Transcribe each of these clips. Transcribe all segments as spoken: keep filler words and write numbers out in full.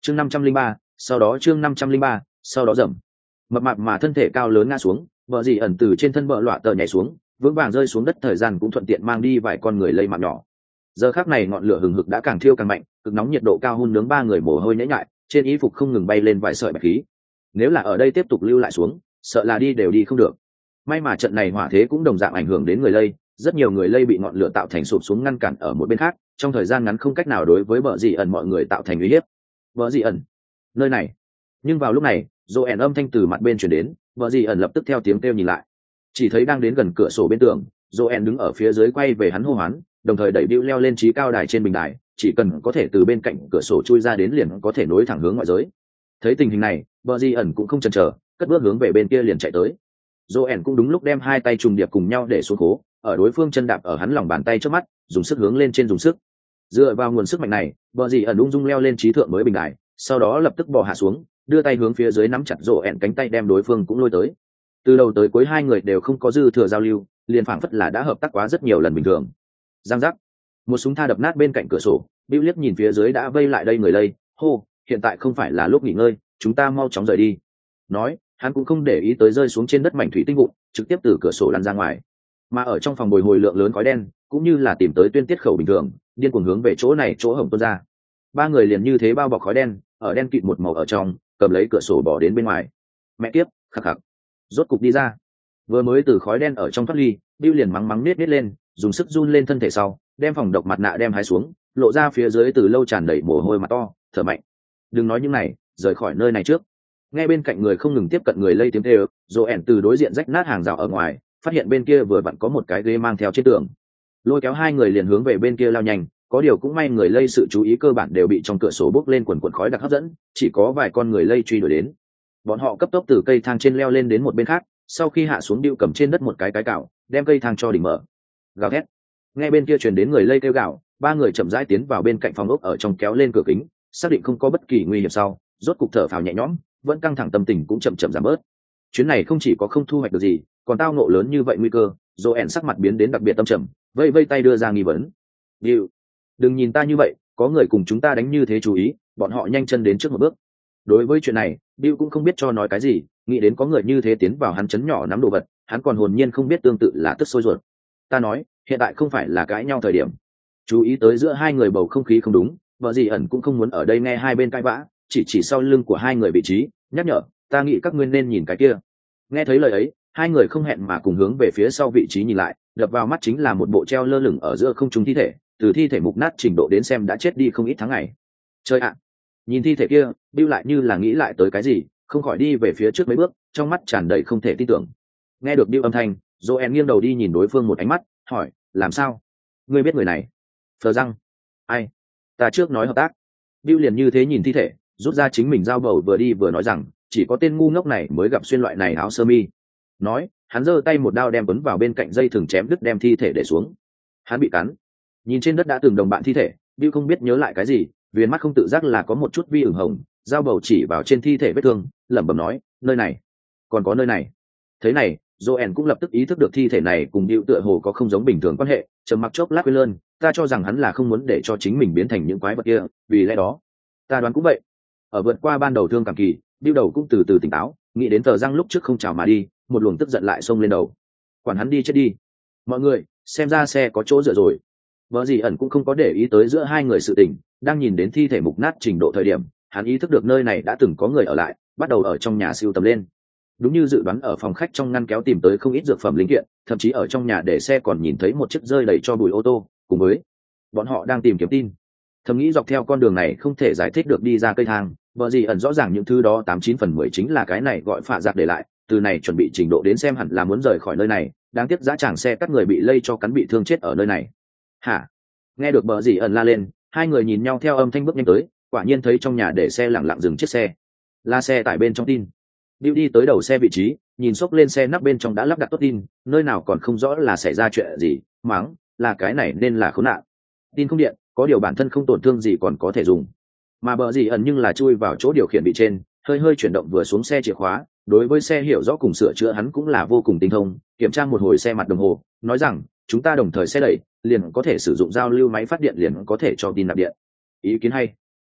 chương năm trăm linh ba sau đó chương năm trăm linh ba sau đó dầm mập mạp mà thân thể cao lớn ngã xuống, vợ dì ẩn từ trên thân bờ loạ tờ nhảy xuống, vững vàng rơi xuống đất, thời gian cũng thuận tiện mang đi vài con người lây mạng nhỏ. Giờ khắc này ngọn lửa hừng hực đã càng thiêu càng mạnh, cực nóng nhiệt độ cao hun nướng ba người mồ hôi nhễ nhại, trên y phục không ngừng bay lên vài sợi bạch khí. Nếu là ở đây tiếp tục lưu lại xuống, sợ là đi đều đi không được. May mà trận này hỏa thế cũng đồng dạng ảnh hưởng đến người lây, rất nhiều người lây bị ngọn lửa tạo thành sụp xuống ngăn cản ở một bên khác, trong thời gian ngắn không cách nào đối với vợ dì ẩn mọi người tạo thành uy hiếp. Vợ dì ẩn, nơi này. Nhưng vào lúc này, Joanne âm thanh từ mặt bên truyền đến, vợ dì ẩn lập tức theo tiếng kêu nhìn lại, chỉ thấy đang đến gần cửa sổ bên tường, Joanne đứng ở phía dưới quay về hắn hô hoán, đồng thời đẩy Bill leo lên trí cao đài trên bình đài, chỉ cần có thể từ bên cạnh cửa sổ chui ra đến liền có thể nối thẳng hướng ngoại giới. Thấy tình hình này, vợ dì ẩn cũng không chần chờ, cất bước hướng về bên kia liền chạy tới. Joanne cũng đúng lúc đem hai tay trùng điệp cùng nhau để xuống khố, ở đối phương chân đạp ở hắn lòng bàn tay trước mắt, dùng sức hướng lên trên dùng sức. Dựa vào nguồn sức mạnh này, vợ dì ẩn ung dung leo lên trí thượng mới bình đài, sau đó lập tức bò hạ xuống, đưa tay hướng phía dưới nắm chặt Joanne cánh tay đem đối phương cũng lôi tới. Từ đầu tới cuối hai người đều không có dư thừa giao lưu, liền phảng phất là đã hợp tác quá rất nhiều lần bình thường. Giang giác, một súng tha đập nát bên cạnh cửa sổ, Bill liếc nhìn phía dưới đã vây lại đây người lây, hô, hiện tại không phải là lúc nghỉ ngơi, chúng ta mau chóng rời đi. Nói, hắn cũng không để ý tới rơi xuống trên đất mảnh thủy tinh vụn, trực tiếp từ cửa sổ lăn ra ngoài. Mà ở trong phòng bồi hồi lượng lớn khói đen, cũng như là tìm tới tuyên tiết khẩu bình thường, điên cuồng hướng về chỗ này chỗ hổng tuôn ra. Ba người liền như thế bao bọc khói đen, ở đen kịt một màu ở trong, cầm lấy cửa sổ bỏ đến bên ngoài. Mẹ kiếp, khắc khắc. Rốt cục đi ra. Vừa mới từ khói đen ở trong thoát ly, Bill liền mắng mắng nết nết lên, dùng sức run lên thân thể sau, đem phòng độc mặt nạ đem hái xuống, lộ ra phía dưới từ lâu tràn đầy mồ hôi mặt to, thở mạnh. Đừng nói những này, rời khỏi nơi này trước. Nghe bên cạnh người không ngừng tiếp cận người lây tiếng kêu, Joanne từ đối diện rách nát hàng rào ở ngoài, phát hiện bên kia vừa vặn có một cái ghế mang theo trên tường. Lôi kéo hai người liền hướng về bên kia lao nhanh, có điều cũng may người lây sự chú ý cơ bản đều bị trong cửa sổ bốc lên quần quần khói đặc hấp dẫn, chỉ có vài con người lây truy đuổi đến. Bọn họ cấp tốc từ cây thang trên leo lên đến một bên khác, sau khi hạ xuống điệu cầm trên đất một cái cái cào, đem cây thang cho đỉnh mở. Gào thét. Nghe bên kia truyền đến người lây kêu gào, ba người chậm rãi tiến vào bên cạnh phòng ốc ở trong, kéo lên cửa kính, xác định không có bất kỳ nguy hiểm sau, rốt cục thở phào nhẹ nhõm, vẫn căng thẳng tâm tình cũng chậm chậm giảm bớt. Chuyến này không chỉ có không thu hoạch được gì, còn tao ngộ lớn như vậy nguy cơ. Joanne sắc mặt biến đến đặc biệt tâm trầm, vây vây tay đưa ra nghi vấn. Điệu, đừng nhìn ta như vậy, có người cùng chúng ta đánh như thế chú ý, bọn họ nhanh chân đến trước một bước. Đối với chuyện này, Bill cũng không biết cho nói cái gì, nghĩ đến có người như thế tiến vào hắn chấn nhỏ nắm đồ vật, hắn còn hồn nhiên không biết tương tự là tức sôi ruột. Ta nói, hiện tại không phải là cãi nhau thời điểm. Chú ý tới giữa hai người bầu không khí không đúng, vợ dì ẩn cũng không muốn ở đây nghe hai bên cãi vã, chỉ chỉ sau lưng của hai người vị trí, nhắc nhở, ta nghĩ các ngươi nên nhìn cái kia. Nghe thấy lời ấy, hai người không hẹn mà cùng hướng về phía sau vị trí nhìn lại, đập vào mắt chính là một bộ treo lơ lửng ở giữa không trung thi thể, từ thi thể mục nát trình độ đến xem đã chết đi không ít tháng ngày. Chơi ạ, nhìn thi thể kia, Bill lại như là nghĩ lại tới cái gì, không khỏi đi về phía trước mấy bước, trong mắt tràn đầy không thể tin tưởng. Nghe được Bill âm thanh, Joanne nghiêng đầu đi nhìn đối phương một ánh mắt, hỏi, làm sao? Ngươi biết người này? Phờ răng. Ai? Ta trước nói hợp tác. Bill liền như thế nhìn thi thể, rút ra chính mình dao bầu vừa đi vừa nói rằng, chỉ có tên ngu ngốc này mới gặp xuyên loại này áo sơ mi. Nói, hắn giơ tay một đao đem vấn vào bên cạnh dây thừng chém đứt đem thi thể để xuống. Hắn bị cắn. Nhìn trên đất đã từng đồng bạn thi thể, Bill không biết nhớ lại cái gì, viền mắt không tự giác là có một chút vi ửng hồng, dao bầu chỉ vào trên thi thể vết thương, lẩm bẩm nói, nơi này, còn có nơi này. Thế này, Joanne cũng lập tức ý thức được thi thể này cùng Bill tựa hồ có không giống bình thường quan hệ, trầm mặc chốc lát quên lơn, ta cho rằng hắn là không muốn để cho chính mình biến thành những quái vật kia, vì lẽ đó, ta đoán cũng vậy. Ở vượt qua ban đầu thương cảm kỳ, Bill đầu cũng từ từ tỉnh táo, nghĩ đến tờ răng lúc trước không chào mà đi, một luồng tức giận lại xông lên đầu. Quản hắn đi chết đi. Mọi người, xem ra xe có chỗ dựa rồi. Vợ dì ẩn cũng không có để ý tới giữa hai người sự tình, đang nhìn đến thi thể mục nát trình độ thời điểm, hắn ý thức được nơi này đã từng có người ở lại, bắt đầu ở trong nhà sưu tầm lên. Đúng như dự đoán, ở phòng khách trong ngăn kéo tìm tới không ít dược phẩm linh kiện, thậm chí ở trong nhà để xe còn nhìn thấy một chiếc rơi đầy cho bụi ô tô, cùng với bọn họ đang tìm kiếm tin. Thầm nghĩ dọc theo con đường này không thể giải thích được đi ra cây thang, vợ dì ẩn rõ ràng những thứ đó tám chín phần mười chính là cái này gọi phạ giặc để lại, từ này chuẩn bị trình độ đến xem hẳn là muốn rời khỏi nơi này, đáng tiếc dã tràng xe các người bị lây cho cắn bị thương chết ở nơi này. Hả? Nghe được bờ dì ẩn la lên, hai người nhìn nhau theo âm thanh bước nhanh tới, quả nhiên thấy trong nhà để xe lặng lặng dừng chiếc xe, la xe tải bên trong tin. Bill đi tới đầu xe vị trí, nhìn xốc lên xe nắp bên trong đã lắp đặt tốt tin, nơi nào còn không rõ là xảy ra chuyện gì, mắng, là cái này nên là khốn nạn. Tin không điện, có điều bản thân không tổn thương gì còn có thể dùng. Mà bờ dì ẩn nhưng là chui vào chỗ điều khiển bị trên, hơi hơi chuyển động vừa xuống xe chìa khóa, đối với xe hiểu rõ cùng sửa chữa hắn cũng là vô cùng tinh thông, kiểm tra một hồi xe mặt đồng hồ, nói rằng, chúng ta đồng thời xe đẩy, liền có thể sử dụng giao lưu máy phát điện liền có thể cho tin nạp điện. Ý kiến hay.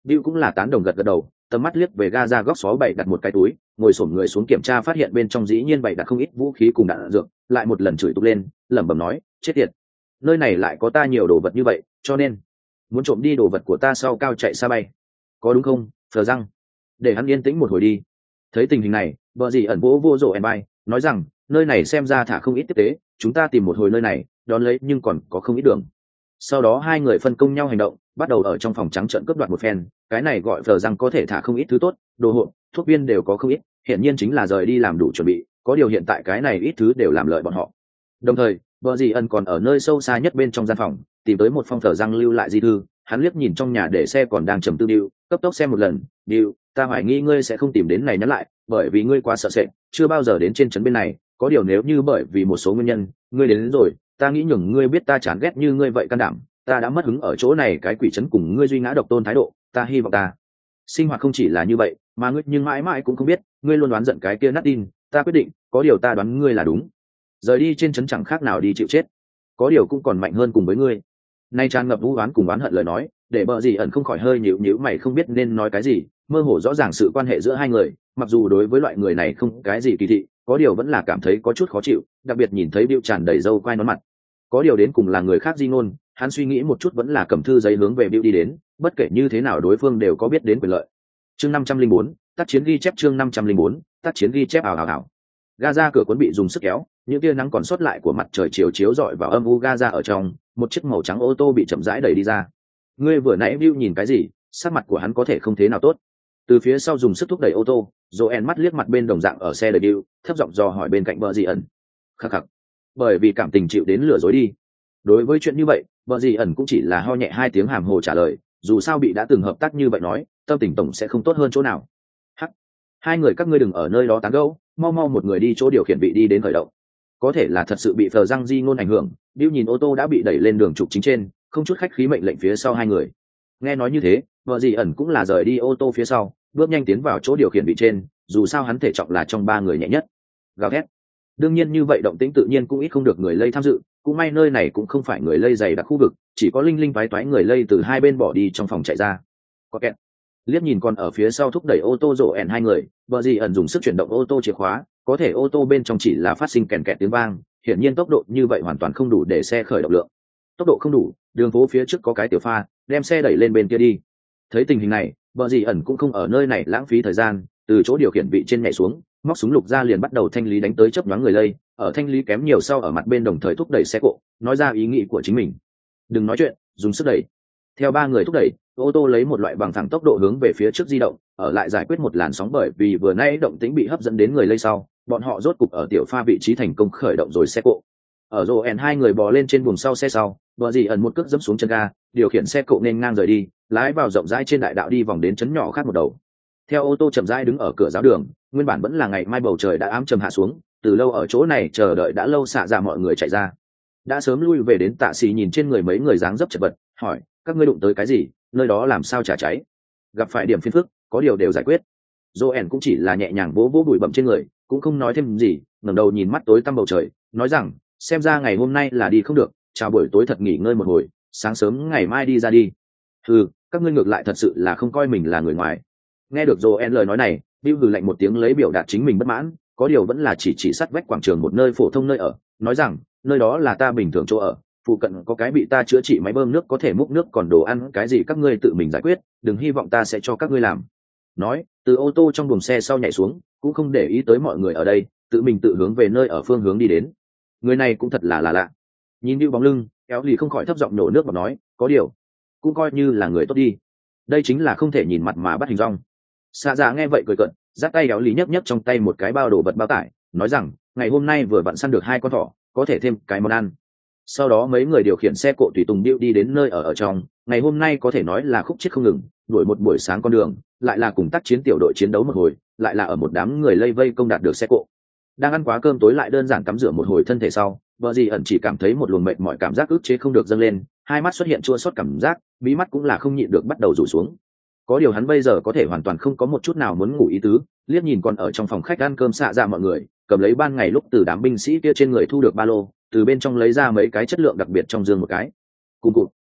Bill cũng là tán đồng gật gật đầu, tầm mắt liếc về Gaza góc xó bày đặt một cái túi, ngồi xổm người xuống kiểm tra phát hiện bên trong dĩ nhiên bày đặt không ít vũ khí cùng đạn dược, lại một lần chửi tục lên, lẩm bẩm nói, chết tiệt, nơi này lại có ta nhiều đồ vật như vậy, cho nên muốn trộm đi đồ vật của ta sau cao chạy xa bay, có đúng không, Phờ răng? Để hắn yên tĩnh một hồi đi. Thấy tình hình này, vợ dì ẩn vỗ vô rộ en bay, nói rằng, nơi này xem ra thả không ít tiếp tế, chúng ta tìm một hồi nơi này, đón lấy nhưng còn có không ít đường. Sau đó hai người phân công nhau hành động, bắt đầu ở trong phòng trắng trợn cướp đoạt một phen, cái này gọi Phờ răng có thể thả không ít thứ tốt, đồ hộp, thuốc viên đều có không ít, hiện nhiên chính là rời đi làm đủ chuẩn bị, có điều hiện tại cái này ít thứ đều làm lợi bọn họ. Đồng thời, vợ dì ẩn còn ở nơi sâu xa nhất bên trong gian phòng, tìm tới một phong Phờ răng lưu lại di thư, hắn liếc nhìn trong nhà để xe còn đang trầm tư điệu, cấp tốc xem một lần, điệu, ta hoài nghi ngươi sẽ không tìm đến này nhắn lại, bởi vì ngươi quá sợ sệt, chưa bao giờ đến trên trấn bên này, có điều nếu như bởi vì một số nguyên nhân, ngươi đến, đến rồi, ta nghĩ nhường ngươi biết ta chán ghét như ngươi vậy can đảm, ta đã mất hứng ở chỗ này cái quỷ trấn cùng ngươi duy ngã độc tôn thái độ, ta hy vọng ta sinh hoạt không chỉ là như vậy, mà ngươi nhưng mãi mãi cũng không biết, ngươi luôn đoán giận cái kia nát tin, ta quyết định, có điều ta đoán ngươi là đúng, rời đi trên trấn chẳng khác nào đi chịu chết, có điều cũng còn mạnh hơn cùng với ngươi. Nay tràn ngập vũ oán cùng oán hận lời nói, để bợ gì ẩn không khỏi hơi nhíu nhíu mày không biết nên nói cái gì, mơ hồ rõ ràng sự quan hệ giữa hai người, mặc dù đối với loại người này không cái gì kỳ thị, có điều vẫn là cảm thấy có chút khó chịu, đặc biệt nhìn thấy Bill tràn đầy râu quai nón mặt. Có điều đến cùng là người khác di ngôn, hắn suy nghĩ một chút vẫn là cầm thư giấy hướng về Bill đi đến, bất kể như thế nào đối phương đều có biết đến quyền lợi. Chương năm trăm linh bốn, tác chiến ghi chép chương năm trăm linh bốn, tác chiến ghi chép ảo ảo ảo. Gaza cửa cuốn bị dùng sức kéo, những tia nắng còn sót lại của mặt trời chiều chiếu rọi vào âm u Gaza ở trong, một chiếc màu trắng ô tô bị chậm rãi đẩy đi ra. Ngươi vừa nãy Bill nhìn cái gì? Sắc mặt của hắn có thể không thế nào tốt. Từ phía sau dùng sức thúc đẩy ô tô, Joel mắt liếc mặt bên đồng dạng ở xe đẩy Bill, thấp giọng dò hỏi bên cạnh vợ dì ẩn. Khắc khắc. Bởi vì cảm tình chịu đến lừa dối đi. Đối với chuyện như vậy, vợ dì ẩn cũng chỉ là ho nhẹ hai tiếng hàm hồ trả lời, dù sao bị đã từng hợp tác như vậy nói, tâm tình tổng sẽ không tốt hơn chỗ nào. Hắc. Hai người các ngươi đừng ở nơi đó tán gẫu, mau mau một người đi chỗ điều khiển vị đi đến khởi động. Có thể là thật sự bị Phờ răng di ngôn ảnh hưởng, Bill nhìn ô tô đã bị đẩy lên đường trục chính trên, không chút khách khí mệnh lệnh phía sau hai người. Nghe nói như thế, vợ dì ẩn cũng là rời đi ô tô phía sau, bước nhanh tiến vào chỗ điều khiển vị trên, dù sao hắn thể trọng là trong ba người nhẹ nhất. Gào thét. Đương nhiên như vậy động tĩnh tự nhiên cũng ít không được người lây tham dự, cũng may nơi này cũng không phải người lây dày đặc khu vực, chỉ có linh linh toái toái người lây từ hai bên bỏ đi trong phòng chạy ra. Có kẹt. Liếc nhìn còn ở phía sau thúc đẩy ô tô rộ ẻn hai người, vợ dì ẩn dùng sức chuyển động ô tô chìa khóa, có thể ô tô bên trong chỉ là phát sinh kèn kẹt tiếng vang, hiển nhiên tốc độ như vậy hoàn toàn không đủ để xe khởi động lượng. Tốc độ không đủ, đường phố phía trước có cái tiểu pha, đem xe đẩy lên bên kia đi. Thấy tình hình này, vợ dì ẩn cũng không ở nơi này lãng phí thời gian, từ chỗ điều khiển vị trên nhảy xuống, móc súng lục ra liền bắt đầu thanh lý đánh tới chớp nhoáng người lây, ở thanh lý kém nhiều sau ở mặt bên đồng thời thúc đẩy xe cộ, nói ra ý nghĩ của chính mình. Đừng nói chuyện, dùng sức đẩy. Theo ba người thúc đẩy, ô tô lấy một loại bằng thẳng tốc độ hướng về phía trước di động, ở lại giải quyết một làn sóng bởi vì vừa nãy động tĩnh bị hấp dẫn đến người lây sau, bọn họ rốt cục ở tiểu pha vị trí thành công khởi động rồi xe cộ. Ở rô ẻn hai người bò lên trên buồng sau xe sau, vợ dì ẩn một cước dẫm xuống chân ga, điều khiển xe cộ nên ngang rời đi, lái vào rộng rãi trên đại đạo đi vòng đến trấn nhỏ khác một đầu. Theo ô tô chậm rãi đứng ở cửa giáo đường, nguyên bản vẫn là ngày mai bầu trời đã ám trầm hạ xuống, từ lâu ở chỗ này chờ đợi đã lâu xạ ra mọi người chạy ra. Đã sớm lui về đến tạ xì nhìn trên người mấy người dáng dấp chật vật, hỏi, các ngươi đụng tới cái gì, nơi đó làm sao trả cháy? Gặp phải điểm phiền phức, có điều đều giải quyết. Joel cũng chỉ là nhẹ nhàng vỗ vỗ bụi bặm trên người, cũng không nói thêm gì, ngẩng đầu nhìn mắt tối tăm bầu trời, nói rằng, xem ra ngày hôm nay là đi không được, chào buổi tối thật nghỉ ngơi một hồi, sáng sớm ngày mai đi ra đi. Ừ, các ngươi ngược lại thật sự là không coi mình là người ngoài. Nghe được Joel lời nói này, Bill hừ lạnh một tiếng lấy biểu đạt chính mình bất mãn, có điều vẫn là chỉ chỉ sát vách quảng trường một nơi phổ thông nơi ở, nói rằng, nơi đó là ta bình thường chỗ ở, phụ cận có cái bị ta chữa trị máy bơm nước có thể múc nước còn đồ ăn cái gì các ngươi tự mình giải quyết, đừng hy vọng ta sẽ cho các ngươi làm. Nói, từ ô tô trong buồng xe sau nhảy xuống, cũng không để ý tới mọi người ở đây, tự mình tự hướng về nơi ở phương hướng đi đến. Người này cũng thật là là lạ. Nhìn Bill bóng lưng, kéo lì không khỏi thấp giọng nổ nước và nói, có điều, cũng coi như là người tốt đi. Đây chính là không thể nhìn mặt mà bắt hình dong. Xạ dạ nghe vậy cười cợt, giắt tay kéo lì nhấc nhấc trong tay một cái bao đồ vật bao tải, nói rằng, ngày hôm nay vừa vặn săn được hai con thỏ, có thể thêm cái món ăn. Sau đó mấy người điều khiển xe cộ tùy tùng Bill đi đến nơi ở ở trong, ngày hôm nay có thể nói là khúc chết không ngừng, đuổi một buổi sáng con đường, lại là cùng tác chiến tiểu đội chiến đấu một hồi, lại là ở một đám người lây vây công đạt được xe cộ. Đang ăn quá cơm tối lại đơn giản tắm rửa một hồi thân thể sau, vợ dì ẩn chỉ cảm thấy một luồng mệt mỏi cảm giác ức chế không được dâng lên, hai mắt xuất hiện chua xót cảm giác, mí mắt cũng là không nhịn được bắt đầu rủ xuống. Có điều hắn bây giờ có thể hoàn toàn không có một chút nào muốn ngủ ý tứ, liếc nhìn còn ở trong phòng khách ăn cơm xạ ra mọi người, cầm lấy ban ngày lúc từ đám binh sĩ kia trên người thu được ba lô, từ bên trong lấy ra mấy cái chất lượng đặc biệt trong dương một cái. Cùng cụt.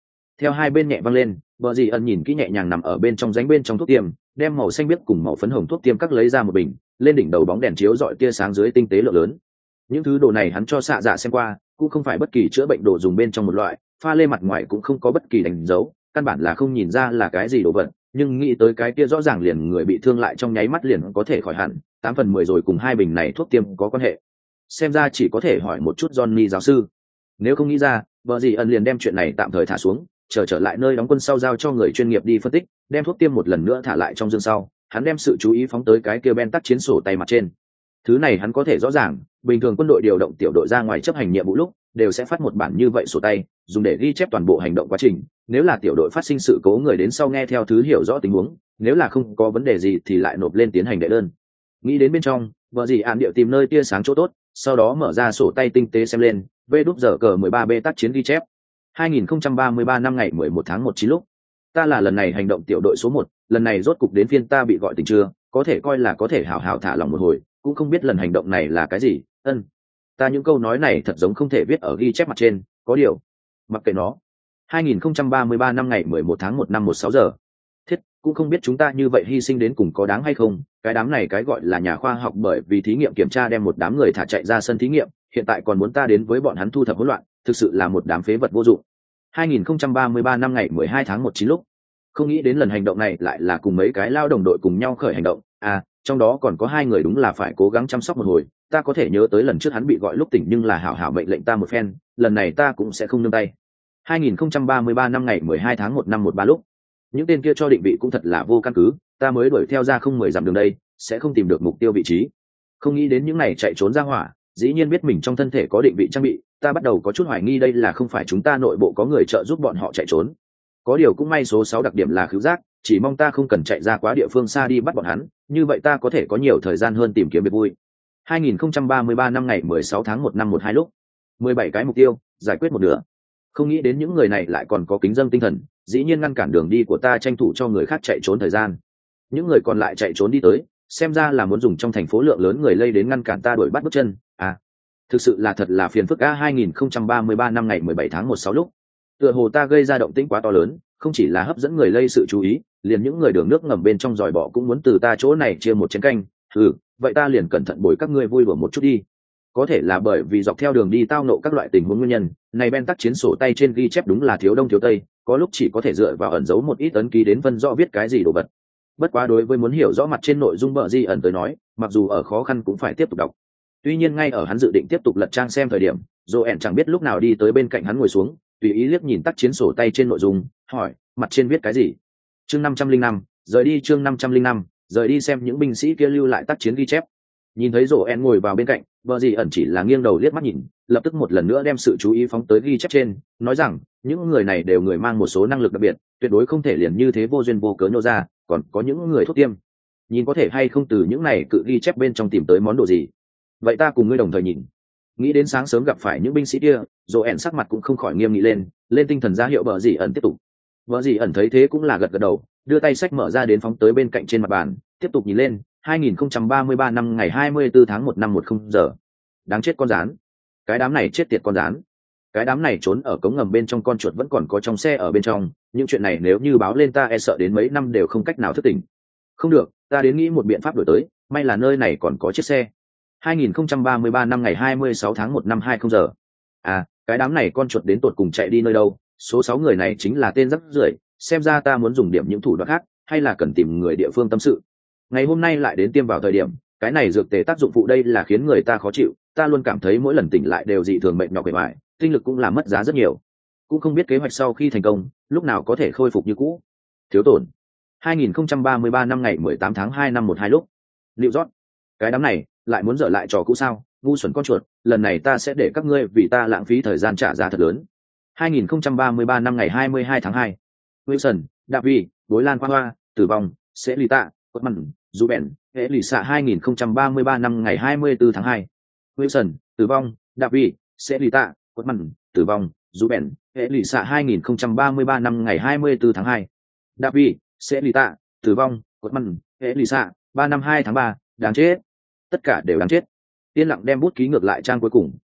Theo hai bên nhẹ văng lên, bờ dì ẩn nhìn kỹ nhẹ nhàng nằm ở bên trong rãnh bên trong thuốc tiêm, đem màu xanh biếc cùng màu phấn hồng thuốc tiêm cắt lấy ra một bình, lên đỉnh đầu bóng đèn chiếu dọi tia sáng dưới tinh tế lượng lớn. Những thứ đồ này hắn cho xạ dạ xem qua, cũng không phải bất kỳ chữa bệnh đồ dùng bên trong một loại, pha lê mặt ngoài cũng không có bất kỳ đánh dấu, căn bản là không nhìn ra là cái gì đồ vật, nhưng nghĩ tới cái kia rõ ràng liền người bị thương lại trong nháy mắt liền có thể khỏi hẳn, tám phần mười rồi cùng hai bình này thuốc tiêm có quan hệ. Xem ra chỉ có thể hỏi một chút Johnny giáo sư. Nếu không nghĩ ra, vợ dì ẩn liền đem chuyện này tạm thời thả xuống, chờ trở lại nơi đóng quân sau giao cho người chuyên nghiệp đi phân tích, đem thuốc tiêm một lần nữa thả lại trong dương sau, hắn đem sự chú ý phóng tới cái kia ben tắt chiến sổ tay mặt trên. Thứ này hắn có thể rõ ràng, bình thường quân đội điều động tiểu đội ra ngoài chấp hành nhiệm vụ lúc đều sẽ phát một bản như vậy sổ tay, dùng để ghi chép toàn bộ hành động quá trình. Nếu là tiểu đội phát sinh sự cố, người đến sau nghe theo thứ hiểu rõ tình huống, nếu là không có vấn đề gì thì lại nộp lên tiến hành đệ đơn. Nghĩ đến bên trong, vợ dì ạn điệu tìm nơi tia sáng chỗ tốt, sau đó mở ra sổ tay tinh tế xem lên, vê đúp giờ cờ mười ba b tác chiến ghi chép. hai nghìn không trăm ba mươi ba năm ngày mười một tháng một chín lúc, ta là lần này hành động tiểu đội số một, lần này rốt cục đến phiên ta bị gọi tỉnh chưa, có thể coi là có thể hảo hảo thả lòng một hồi, cũng không biết lần hành động này là cái gì. Ân, ta những câu nói này thật giống không thể viết ở ghi chép mặt trên, có điều mặc kệ nó. hai nghìn không trăm ba mươi ba năm ngày mười một tháng một năm một sáu giờ. Thiết, cũng không biết chúng ta như vậy hy sinh đến cùng có đáng hay không. Cái đám này cái gọi là nhà khoa học bởi vì thí nghiệm kiểm tra đem một đám người thả chạy ra sân thí nghiệm, hiện tại còn muốn ta đến với bọn hắn thu thập hỗn loạn, thực sự là một đám phế vật vô dụng. hai nghìn không trăm ba mươi ba năm ngày mười hai tháng một chín lúc, không nghĩ đến lần hành động này lại là cùng mấy cái lao đồng đội cùng nhau khởi hành động. À, trong đó còn có hai người đúng là phải cố gắng chăm sóc một hồi. Ta có thể nhớ tới lần trước hắn bị gọi lúc tỉnh nhưng là hảo hảo mệnh lệnh ta một phen, lần này ta cũng sẽ không nương tay. hai nghìn không trăm ba mươi ba năm ngày mười hai tháng một năm một ba lúc, những tên kia cho định vị cũng thật là vô căn cứ, ta mới đuổi theo ra không mười dặm đường đây, sẽ không tìm được mục tiêu vị trí. Không nghĩ đến những này chạy trốn ra hỏa, dĩ nhiên biết mình trong thân thể có định vị trang bị, ta bắt đầu có chút hoài nghi đây là không phải chúng ta nội bộ có người trợ giúp bọn họ chạy trốn. Có điều cũng may số sáu đặc điểm là khứu giác, chỉ mong ta không cần chạy ra quá địa phương xa đi bắt bọn hắn, như vậy ta có thể có nhiều thời gian hơn tìm kiếm việc vui. hai nghìn không trăm ba mươi ba năm ngày mười sáu tháng một năm một hai lúc, mười bảy cái mục tiêu, giải quyết một nửa. Không nghĩ đến những người này lại còn có kính dâng tinh thần, dĩ nhiên ngăn cản đường đi của ta, tranh thủ cho người khác chạy trốn thời gian. Những người còn lại chạy trốn đi tới, xem ra là muốn dùng trong thành phố lượng lớn người lây đến ngăn cản ta đuổi bắt bước chân. À, thực sự là thật là phiền phức. A hai nghìn không trăm ba mươi ba năm ngày mười bảy tháng một sáu lúc, tựa hồ ta gây ra động tĩnh quá to lớn, không chỉ là hấp dẫn người lây sự chú ý, liền những người đường nước ngầm bên trong dòi bọ cũng muốn từ ta chỗ này chia một chén canh. Ừ, vậy ta liền cẩn thận bồi các ngươi vui đùa một chút đi. Có thể là bởi vì dọc theo đường đi tao nộ các loại tình huống nguyên nhân, này ben tắc chiến sổ tay trên ghi chép đúng là thiếu đông thiếu tây, có lúc chỉ có thể dựa vào ẩn giấu một ít ấn ký đến phân rõ viết cái gì đồ vật. Bất quá đối với muốn hiểu rõ mặt trên nội dung bợ di ẩn tới nói, mặc dù ở khó khăn cũng phải tiếp tục đọc. Tuy nhiên ngay ở hắn dự định tiếp tục lật trang xem thời điểm, Joen chẳng biết lúc nào đi tới bên cạnh hắn ngồi xuống, tùy ý liếc nhìn tắc chiến sổ tay trên nội dung, hỏi, mặt trên viết cái gì? Chương năm trăm linh năm, rời đi. Chương năm trăm linh năm, rời đi. Xem những binh sĩ kia lưu lại tác chiến ghi chép. Nhìn thấy Joen ngồi vào bên cạnh, vợ gì ẩn chỉ là nghiêng đầu liếc mắt nhìn, lập tức một lần nữa đem sự chú ý phóng tới ghi chép trên, nói rằng những người này đều người mang một số năng lực đặc biệt, tuyệt đối không thể liền như thế vô duyên vô cớ nhô ra, còn có những người thuốc tiêm, nhìn có thể hay không từ những này cự ghi chép bên trong tìm tới món đồ gì. Vậy ta cùng ngươi đồng thời nhìn. Nghĩ đến sáng sớm gặp phải những binh sĩ kia, Joen sắc mặt cũng không khỏi nghiêm nghị lên, lên tinh thần ra hiệu vợ gì ẩn tiếp tục. Vợ gì ẩn thấy thế cũng là gật gật đầu, đưa tay sách mở ra đến phóng tới bên cạnh trên mặt bàn, tiếp tục nhìn lên. hai nghìn không trăm ba mươi ba năm ngày hai mươi tư tháng một năm một không giờ. Đáng chết con rán. Cái đám này chết tiệt con rán. Cái đám này trốn ở cống ngầm bên trong, con chuột vẫn còn có trong xe ở bên trong, những chuyện này nếu như báo lên ta e sợ đến mấy năm đều không cách nào thức tỉnh. Không được, ta đến nghĩ một biện pháp đổi tới, may là nơi này còn có chiếc xe. hai nghìn không trăm ba mươi ba năm ngày hai mươi sáu tháng một năm hai không giờ. À, cái đám này con chuột đến tột cùng chạy đi nơi đâu? Số sáu người này chính là tên rắc rưởi, xem ra ta muốn dùng điểm những thủ đoạn khác, hay là cần tìm người địa phương tâm sự. Ngày hôm nay lại đến tiêm vào thời điểm, cái này dược tề tác dụng phụ đây là khiến người ta khó chịu, ta luôn cảm thấy mỗi lần tỉnh lại đều dị thường mệt nhọc bề ngoài, tinh lực cũng làm mất giá rất nhiều. Cũng không biết kế hoạch sau khi thành công, lúc nào có thể khôi phục như cũ. Thiếu tổn. hai nghìn không trăm ba mươi ba năm ngày mười tám tháng hai năm một hai lúc. Liệu rót. Cái đám này lại muốn dở lại trò cũ sao? Ngu xuẩn con chuột, lần này ta sẽ để các ngươi vì ta lãng phí thời gian trả giá thật lớn. hai nghìn không trăm ba mươi ba năm ngày hai mươi hai tháng hai. Wilson, Davi, Bối Lan Hoa Hoa, tử vong, sẽ lì tạ, quất mặn, dù bèn, hệ lì xạ hai nghìn không trăm ba mươi ba năm ngày hai mươi tư tháng hai. Wilson, tử vong, Davi, sẽ lì tạ, quất mặn, tử vong, dù bèn, hệ lì xạ hai nghìn không trăm ba mươi ba năm ngày hai mươi tư tháng hai. Davi, sẽ lì tạ, tử vong, quất mặn, hệ lì xạ, ba năm hai tháng ba, đáng chết. Tất cả đều đáng chết. Yên lặng đem bút ký ngược lại trang cuối cùng,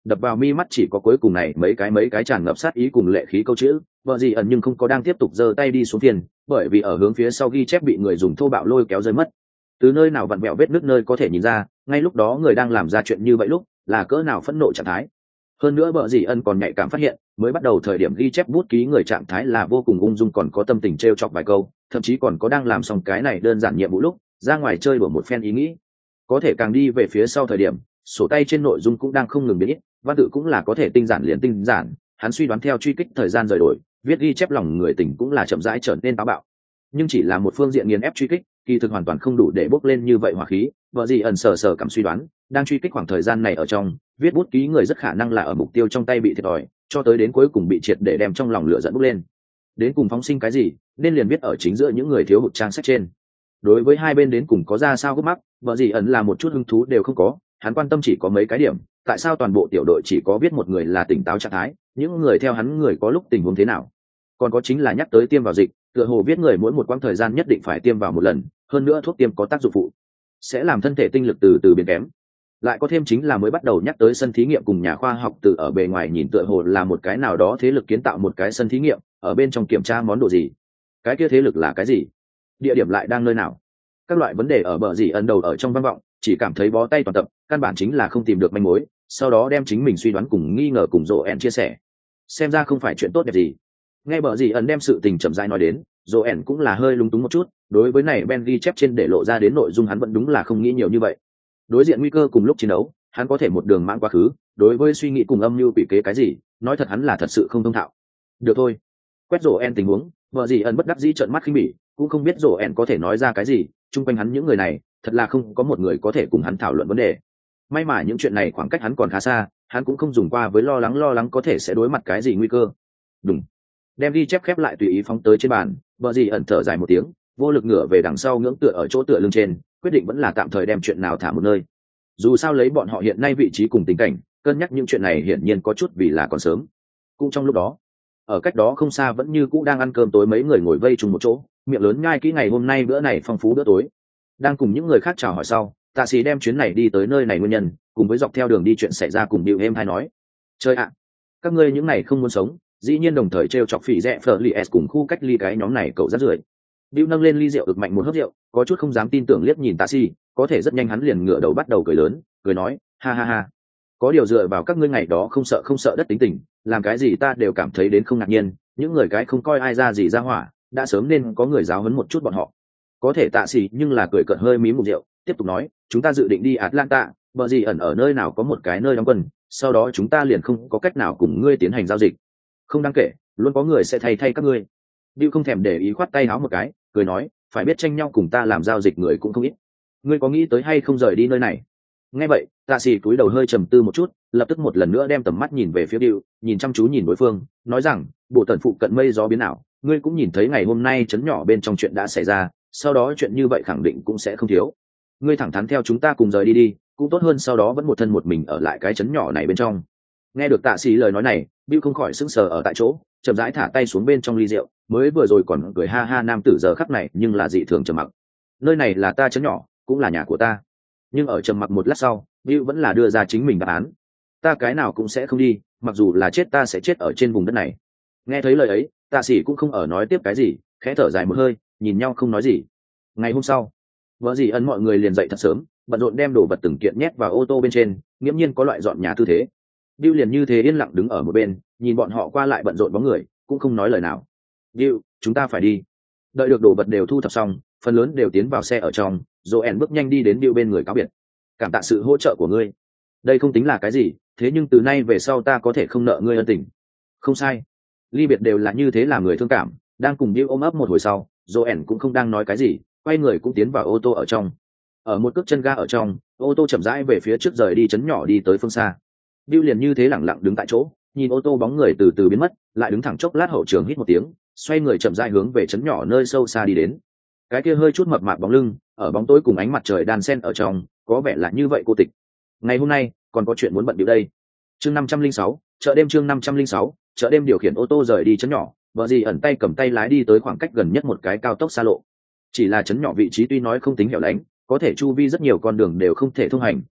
đập vào mi mắt chỉ có cuối cùng này mấy cái mấy cái tràn ngập sát ý cùng lệ khí câu chữ vợ gì ẩn, nhưng không có đang tiếp tục giơ tay đi xuống phiền, bởi vì ở hướng phía sau ghi chép bị người dùng thô bạo lôi kéo rơi mất. Từ nơi nào vặn vẹo vết nước nơi có thể nhìn ra, ngay lúc đó người đang làm ra chuyện như vậy lúc là cỡ nào phẫn nộ trạng thái. Hơn nữa vợ gì ân còn nhạy cảm phát hiện, mới bắt đầu thời điểm ghi chép bút ký người trạng thái là vô cùng ung dung, còn có tâm tình trêu chọc vài câu, thậm chí còn có đang làm xong cái này đơn giản nhiệm vụ lúc ra ngoài chơi đùa một phen ý nghĩ. Có thể càng đi về phía sau thời điểm, sổ tay trên nội dung cũng đang không ngừng biến ít, văn tự cũng là có thể tinh giản liền tinh giản, hắn suy đoán theo truy kích thời gian rời đổi, viết ghi chép lòng người tỉnh cũng là chậm rãi trở nên táo bạo. Nhưng chỉ là một phương diện nghiền ép truy kích, kỳ thực hoàn toàn không đủ để bốc lên như vậy hỏa khí. Vợ gì ẩn sờ sờ cảm suy đoán, đang truy kích khoảng thời gian này ở trong, viết bút ký người rất khả năng là ở mục tiêu trong tay bị thiệt thòi, cho tới đến cuối cùng bị triệt để đem trong lòng lửa dẫn bốc lên. Đến cùng phóng sinh cái gì, nên liền viết ở chính giữa những người thiếu hụt trang sách trên. Đối với hai bên đến cùng có ra sao gấp mắc, vợ gì ẩn là một chút hứng thú đều không có, hắn quan tâm chỉ có mấy cái điểm, tại sao toàn bộ tiểu đội chỉ có viết một người là tỉnh táo trạng thái, những người theo hắn người có lúc tình huống thế nào. Còn có chính là nhắc tới tiêm vào dịch, tựa hồ viết người mỗi một quãng thời gian nhất định phải tiêm vào một lần, hơn nữa thuốc tiêm có tác dụng phụ, sẽ làm thân thể tinh lực từ từ biến kém. Lại có thêm chính là mới bắt đầu nhắc tới sân thí nghiệm, cùng nhà khoa học từ ở bề ngoài nhìn tựa hồ là một cái nào đó thế lực kiến tạo một cái sân thí nghiệm, ở bên trong kiểm tra món đồ gì, cái kia thế lực là cái gì, địa điểm lại đang nơi nào. Các loại vấn đề ở bờ gì ẩn đầu ở trong vang vọng, chỉ cảm thấy bó tay toàn tập, căn bản chính là không tìm được manh mối, sau đó đem chính mình suy đoán cùng nghi ngờ cùng Joen chia sẻ. Xem ra không phải chuyện tốt đẹp gì. Nghe bờ gì ẩn đem sự tình chậm rãi nói đến, Joen cũng là hơi lúng túng một chút, đối với này Ben ghi chép trên để lộ ra đến nội dung hắn vẫn đúng là không nghĩ nhiều như vậy. Đối diện nguy cơ cùng lúc chiến đấu, hắn có thể một đường mãn quá khứ, đối với suy nghĩ cùng âm mưu quỷ kế cái gì, nói thật hắn là thật sự không thông thạo. Được thôi. Quét Joen tình huống, vợ gì ẩn bất đắc dĩ trợn mắt khinh bỉ, cũng không biết Joen có thể nói ra cái gì, chung quanh hắn những người này, thật là không có một người có thể cùng hắn thảo luận vấn đề. May mà những chuyện này khoảng cách hắn còn khá xa, hắn cũng không dùng qua với lo lắng lo lắng có thể sẽ đối mặt cái gì nguy cơ. Đúng. Đem ghi chép khép lại tùy ý phóng tới trên bàn, vợ gì ẩn thở dài một tiếng, vô lực ngửa về đằng sau ngưỡng tựa ở chỗ tựa lưng trên, quyết định vẫn là tạm thời đem chuyện nào thả một nơi. Dù sao lấy bọn họ hiện nay vị trí cùng tình cảnh, cân nhắc những chuyện này hiển nhiên có chút vì là còn sớm. Cũng trong lúc đó, ở cách đó không xa vẫn như cũ đang ăn cơm tối mấy người ngồi vây chung một chỗ, miệng lớn nhai kỹ ngày hôm nay bữa này phong phú bữa tối. Đang cùng những người khác chào hỏi sau, Tạ Sĩ đem chuyến này đi tới nơi này nguyên nhân, cùng với dọc theo đường đi chuyện xảy ra cùng Bill em hay nói. Chơi ạ, các ngươi những này không muốn sống, dĩ nhiên đồng thời trêu chọc phỉ rẻ Fleurs cùng khu cách ly cái nhóm này cậu rất rưởi. Bill nâng lên ly rượu ực mạnh một hớp rượu, có chút không dám tin tưởng liếc nhìn Tạ Sĩ, có thể rất nhanh hắn liền ngửa đầu bắt đầu cười lớn, cười nói, ha ha ha. Có điều dựa vào các ngươi ngày đó không sợ không sợ đất tính tình, làm cái gì ta đều cảm thấy đến không ngạc nhiên, những người cái không coi ai ra gì ra hỏa, đã sớm nên có người giáo huấn một chút bọn họ. Có thể Tạ Sĩ nhưng là cười cợt hơi mí mục rượu, tiếp tục nói, chúng ta dự định đi Atlanta, bờ gì ẩn ở nơi nào có một cái nơi đóng quân, sau đó chúng ta liền không có cách nào cùng ngươi tiến hành giao dịch. Không đáng kể, luôn có người sẽ thay thay các ngươi. Bill không thèm để ý khoát tay áo một cái, cười nói, phải biết tranh nhau cùng ta làm giao dịch người cũng không ít. Ngươi có nghĩ tới hay không rời đi nơi này? Nghe vậy, Tạ Sĩ cúi đầu hơi trầm tư một chút, lập tức một lần nữa đem tầm mắt nhìn về phía Bill, nhìn chăm chú nhìn đối phương, nói rằng, bộ tần phụ cận mây gió biến ảo, ngươi cũng nhìn thấy ngày hôm nay chấn nhỏ bên trong chuyện đã xảy ra, sau đó chuyện như vậy khẳng định cũng sẽ không thiếu. Ngươi thẳng thắn theo chúng ta cùng rời đi đi, cũng tốt hơn sau đó vẫn một thân một mình ở lại cái chấn nhỏ này bên trong. Nghe được Tạ Sĩ lời nói này, Bill không khỏi sững sờ ở tại chỗ, chậm rãi thả tay xuống bên trong ly rượu, mới vừa rồi còn cười ha ha nam tử giờ khắc này nhưng là dị thường trầm mặc. Nơi này là ta chấn nhỏ, cũng là nhà của ta. Nhưng ở trầm mặc một lát sau, Bill vẫn là đưa ra chính mình đáp án. Ta cái nào cũng sẽ không đi, mặc dù là chết ta sẽ chết ở trên vùng đất này. Nghe thấy lời ấy, Tạ Sĩ cũng không ở nói tiếp cái gì, khẽ thở dài một hơi, nhìn nhau không nói gì. Ngày hôm sau, vợ dì ân mọi người liền dậy thật sớm, bận rộn đem đồ vật từng kiện nhét vào ô tô bên trên, nghiễm nhiên có loại dọn nhà tư thế. Bill liền như thế yên lặng đứng ở một bên, nhìn bọn họ qua lại bận rộn bóng người, cũng không nói lời nào. Bill, chúng ta phải đi. Đợi được đồ vật đều thu thập xong, phần lớn đều tiến vào xe ở trong, Joen bước nhanh đi đến Bill bên người cáo biệt. Cảm tạ sự hỗ trợ của ngươi. Đây không tính là cái gì, thế nhưng từ nay về sau ta có thể không nợ ngươi ân tình. Không sai. Ly biệt đều là như thế làm người thương cảm, đang cùng Bill ôm ấp một hồi sau, Joen cũng không đang nói cái gì, quay người cũng tiến vào ô tô ở trong. Ở một cước chân ga ở trong, ô tô chậm rãi về phía trước rời đi chấn nhỏ đi tới phương xa. Bill liền như thế lẳng lặng đứng tại chỗ, nhìn ô tô bóng người từ từ biến mất, lại đứng thẳng chốc lát hậu trường hít một tiếng, xoay người chậm rãi hướng về chấn nhỏ nơi sâu xa đi đến. Cái kia hơi chút mập mạp bóng lưng, ở bóng tối cùng ánh mặt trời đan xen ở trong, có vẻ là như vậy cô tịch. Ngày hôm nay, còn có chuyện muốn bận điệu đây. Chương năm trăm linh sáu, chợ đêm chương năm trăm linh sáu, chợ đêm điều khiển ô tô rời đi chấn nhỏ, vợ gì ẩn tay cầm tay lái đi tới khoảng cách gần nhất một cái cao tốc xa lộ. Chỉ là chấn nhỏ vị trí tuy nói không tính hẻo lánh, có thể chu vi rất nhiều con đường đều không thể thông hành,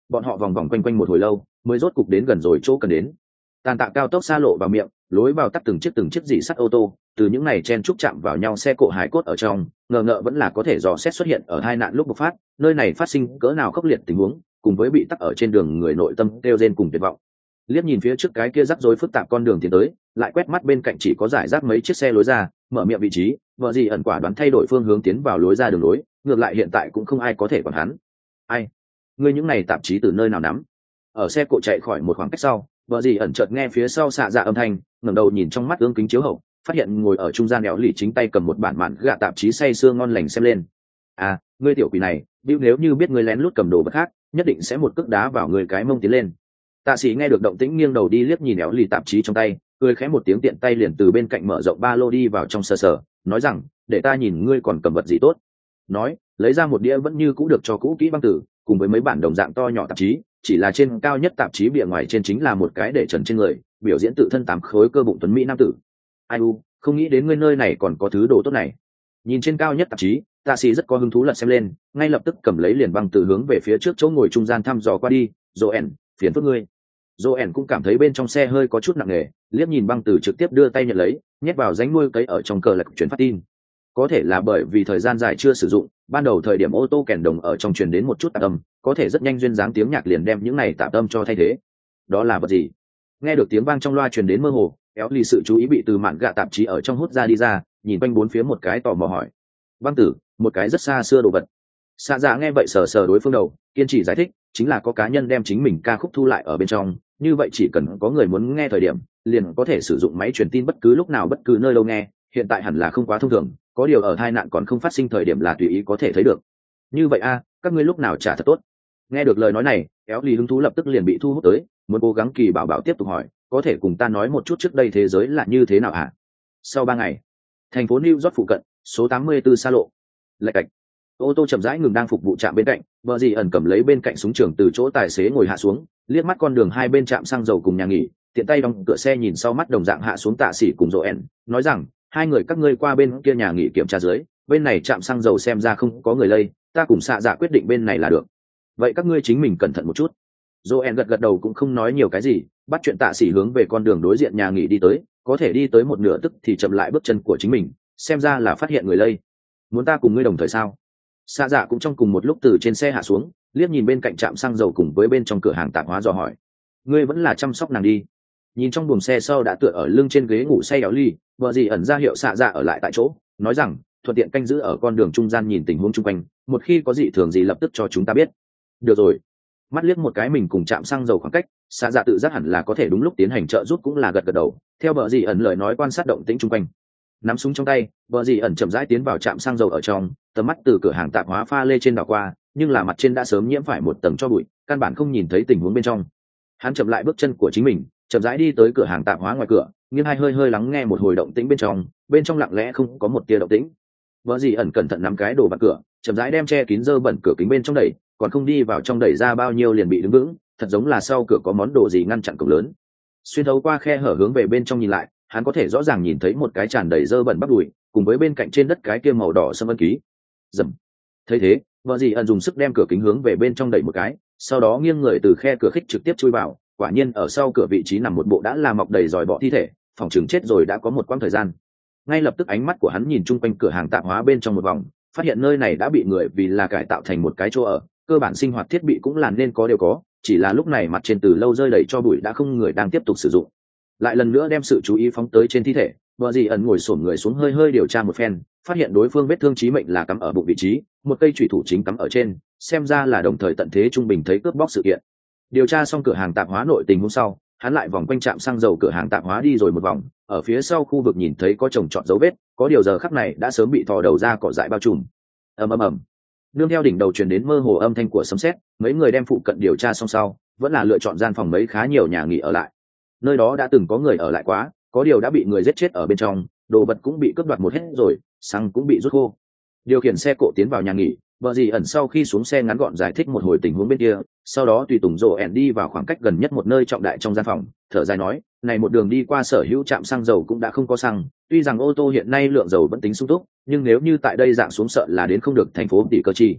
bọn họ vòng vòng quanh quanh một hồi lâu mới rốt cục đến gần rồi chỗ cần đến. Tàn tạ cao tốc xa lộ vào miệng, lối vào tắt từng chiếc từng chiếc dỉ sắt ô tô, từ những này chen trúc chạm vào nhau xe cộ hải cốt ở trong, ngờ ngợ vẫn là có thể dò xét xuất hiện ở hai nạn lúc bộc phát, nơi này phát sinh cỡ nào khốc liệt tình huống, cùng với bị tắc ở trên đường người nội tâm kêu rên cùng tuyệt vọng. Liếc nhìn phía trước cái kia rắc rối phức tạp con đường tiến tới, lại quét mắt bên cạnh chỉ có giải rác mấy chiếc xe lối ra, mở miệng vị trí, vợ gì ẩn quả đoán thay đổi phương hướng tiến vào lối ra đường lối, ngược lại hiện tại cũng không ai có thể còn hắn. Ai? Ngươi những này tạp chí từ nơi nào nắm? Ở xe cộ chạy khỏi một khoảng cách sau, vợ gì ẩn chợt nghe phía sau xạ dạ âm thanh, ngẩng đầu nhìn trong mắt ương kính chiếu hậu, phát hiện ngồi ở trung gian éo lì chính tay cầm một bản mạn gạ tạp chí say sưa ngon lành xem lên. À, ngươi tiểu quỷ này, Bill nếu như biết ngươi lén lút cầm đồ vật khác, nhất định sẽ một cước đá vào người cái mông tiến lên. Tạ sĩ nghe được động tĩnh nghiêng đầu đi liếc nhìn éo lì tạp chí trong tay, cười khẽ một tiếng tiện tay liền từ bên cạnh mở rộng ba lô đi vào trong sờ sờ, nói rằng, để ta nhìn ngươi còn cầm vật gì tốt. Nói, lấy ra một đĩa vẫn như cũ được cho cũ kỹ băng tử, cùng với mấy bản đồng dạng to nhỏ tạp chí, chỉ là trên cao nhất tạp chí bìa ngoài trên chính là một cái để trần trên người, biểu diễn tự thân tám khối cơ bụng tuấn mỹ nam tử. Ai u, không nghĩ đến ngươi nơi này còn có thứ đồ tốt này. Nhìn trên cao nhất tạp chí, Tạ sĩ rất có hứng thú lật xem lên, ngay lập tức cầm lấy liền băng tử hướng về phía trước chỗ ngồi trung gian thăm dò qua đi. Joen, phiền phức ngươi. Joen cũng cảm thấy bên trong xe hơi có chút nặng nề, liếc nhìn băng tử trực tiếp đưa tay nhận lấy, nhét vào rãnh nuôi cấy ở trong cờ lạc chuyển phát tin. Có thể là bởi vì thời gian dài chưa sử dụng, ban đầu thời điểm ô tô kèn đồng ở trong truyền đến một chút tạp âm, có thể rất nhanh duyên dáng tiếng nhạc liền đem những này tạp âm cho thay thế. Đó là vật gì? Nghe được tiếng vang trong loa truyền đến mơ hồ, éo lì sự chú ý bị từ mạn gạ tạp chí ở trong hút ra đi ra, nhìn quanh bốn phía một cái tò mò hỏi. Băng tử, một cái rất xa xưa đồ vật. Xạ dạ nghe vậy sờ sờ đối phương đầu, kiên trì giải thích, chính là có cá nhân đem chính mình ca khúc thu lại ở bên trong, như vậy chỉ cần có người muốn nghe thời điểm, liền có thể sử dụng máy truyền tin bất cứ lúc nào bất cứ nơi đâu nghe, hiện tại hẳn là không quá thông thường, có điều ở tai nạn còn không phát sinh thời điểm là tùy ý có thể thấy được. Như vậy a, các ngươi lúc nào trả thật tốt. Nghe được lời nói này, éo lì hứng thú lập tức liền bị thu hút tới, muốn cố gắng kỳ bảo bảo tiếp tục hỏi, có thể cùng ta nói một chút trước đây thế giới là như thế nào hả? Sau ba ngày, thành phố New York phụ cận, số tám mươi tư xa lộ. Lạch cạch. Ô tô chậm rãi ngừng đang phục vụ trạm bên cạnh, vợ dì ẩn cầm lấy bên cạnh súng trường từ chỗ tài xế ngồi hạ xuống, liếc mắt con đường hai bên trạm xăng dầu cùng nhà nghỉ, tiện tay đóng cửa xe nhìn sau mắt đồng dạng hạ xuống Tạ sĩ cùng Joen, nói rằng, hai người các ngươi qua bên kia nhà nghỉ kiểm tra dưới, bên này trạm xăng dầu xem ra không có người lây, ta cùng xạ dạ quyết định bên này là được. Vậy các ngươi chính mình cẩn thận một chút. Joen gật gật đầu cũng không nói nhiều cái gì, bắt chuyện Tạ sĩ hướng về con đường đối diện nhà nghỉ đi tới, có thể đi tới một nửa tức thì chậm lại bước chân của chính mình, xem ra là phát hiện người lây. Muốn ta cùng ngươi đồng thời sao? Xạ dạ cũng trong cùng một lúc từ trên xe hạ xuống, liếc nhìn bên cạnh trạm xăng dầu cùng với bên trong cửa hàng tạp hóa dò hỏi, ngươi vẫn là chăm sóc nàng đi. Nhìn trong buồng xe sau đã tựa ở lưng trên ghế ngủ say éo ly, vợ gì ẩn ra hiệu xạ dạ ở lại tại chỗ, nói rằng thuận tiện canh giữ ở con đường trung gian nhìn tình huống chung quanh, một khi có dị thường gì lập tức cho chúng ta biết. Được rồi. Mắt liếc một cái mình cùng chạm xăng dầu khoảng cách, xạ dạ tự giác hẳn là có thể đúng lúc tiến hành trợ giúp cũng là gật gật đầu, theo vợ gì ẩn lời nói quan sát động tĩnh chung quanh. Nắm súng trong tay, vợ gì ẩn chậm rãi tiến vào trạm xăng dầu ở trong, tầm mắt từ cửa hàng tạp hóa pha lê trên đảo qua, nhưng là mặt trên đã sớm nhiễm phải một tầng cho bụi, căn bản không nhìn thấy tình huống bên trong. Hắn chậm lại bước chân của chính mình, chậm rãi đi tới cửa hàng tạp hóa ngoài cửa, nhưng hai hơi hơi lắng nghe một hồi động tĩnh bên trong, bên trong lặng lẽ không có một tia động tĩnh. Vợ gì ẩn cẩn thận nắm cái đồ vặn cửa, chậm rãi đem che kín dơ bẩn cửa kính bên trong đẩy, còn không đi vào trong đẩy ra bao nhiêu liền bị đứng vững, thật giống là sau cửa có món đồ gì ngăn chặn cổng lớn. Xuyên thấu qua khe hở hướng về bên trong nhìn lại, hắn có thể rõ ràng nhìn thấy một cái tràn đầy dơ bẩn bắp đùi, cùng với bên cạnh trên đất cái kia màu đỏ sâm ân ký. Dầm. Thấy thế, vợ gì ẩn dùng sức đem cửa kính hướng về bên trong đẩy một cái, sau đó nghiêng người từ khe cửa khích trực tiếp chui vào, quả nhiên ở sau cửa vị trí nằm một bộ đã là mọc đầy giòi bọ thi thể, phòng chừng chết rồi đã có một quãng thời gian. Ngay lập tức ánh mắt của hắn nhìn chung quanh cửa hàng tạp hóa bên trong một vòng, phát hiện nơi này đã bị người vì là cải tạo thành một cái chỗ ở, cơ bản sinh hoạt thiết bị cũng là nên có đều có, chỉ là lúc này mặt trên từ lâu rơi đầy cho bụi đã không người đang tiếp tục sử dụng. Lại lần nữa đem sự chú ý phóng tới trên thi thể, vợ gì ẩn ngồi xổm người xuống hơi hơi điều tra một phen, phát hiện đối phương vết thương chí mệnh là cắm ở bụng vị trí, một cây chủy thủ chính cắm ở trên, xem ra là đồng thời tận thế trung bình thấy cướp bóc sự kiện. Điều tra xong cửa hàng tạp hóa nội tình hôm sau, hắn lại vòng quanh trạm xăng dầu cửa hàng tạp hóa đi rồi một vòng, ở phía sau khu vực nhìn thấy có trồng trọt dấu vết, có điều giờ khắc này đã sớm bị thò đầu ra cỏ dại bao trùm. Ầm ầm ầm. Nương theo đỉnh đầu truyền đến mơ hồ âm thanh của sấm sét, mấy người đem phụ cận điều tra xong sau, vẫn là lựa chọn gian phòng mấy khá nhiều nhà nghỉ ở lại. Nơi đó đã từng có người ở lại quá, có điều đã bị người giết chết ở bên trong, đồ vật cũng bị cướp đoạt một hết rồi, xăng cũng bị rút khô. Điều khiển xe cộ tiến vào nhà nghỉ, vợ dì ẩn sau khi xuống xe ngắn gọn giải thích một hồi tình huống bên kia, sau đó tùy tùng rộ ẻn đi vào khoảng cách gần nhất một nơi trọng đại trong gian phòng, thở dài nói, này một đường đi qua sở hữu trạm xăng dầu cũng đã không có xăng, tuy rằng ô tô hiện nay lượng dầu vẫn tính sung túc, nhưng nếu như tại đây dạng xuống sợ là đến không được thành phố tỷ cơ chi.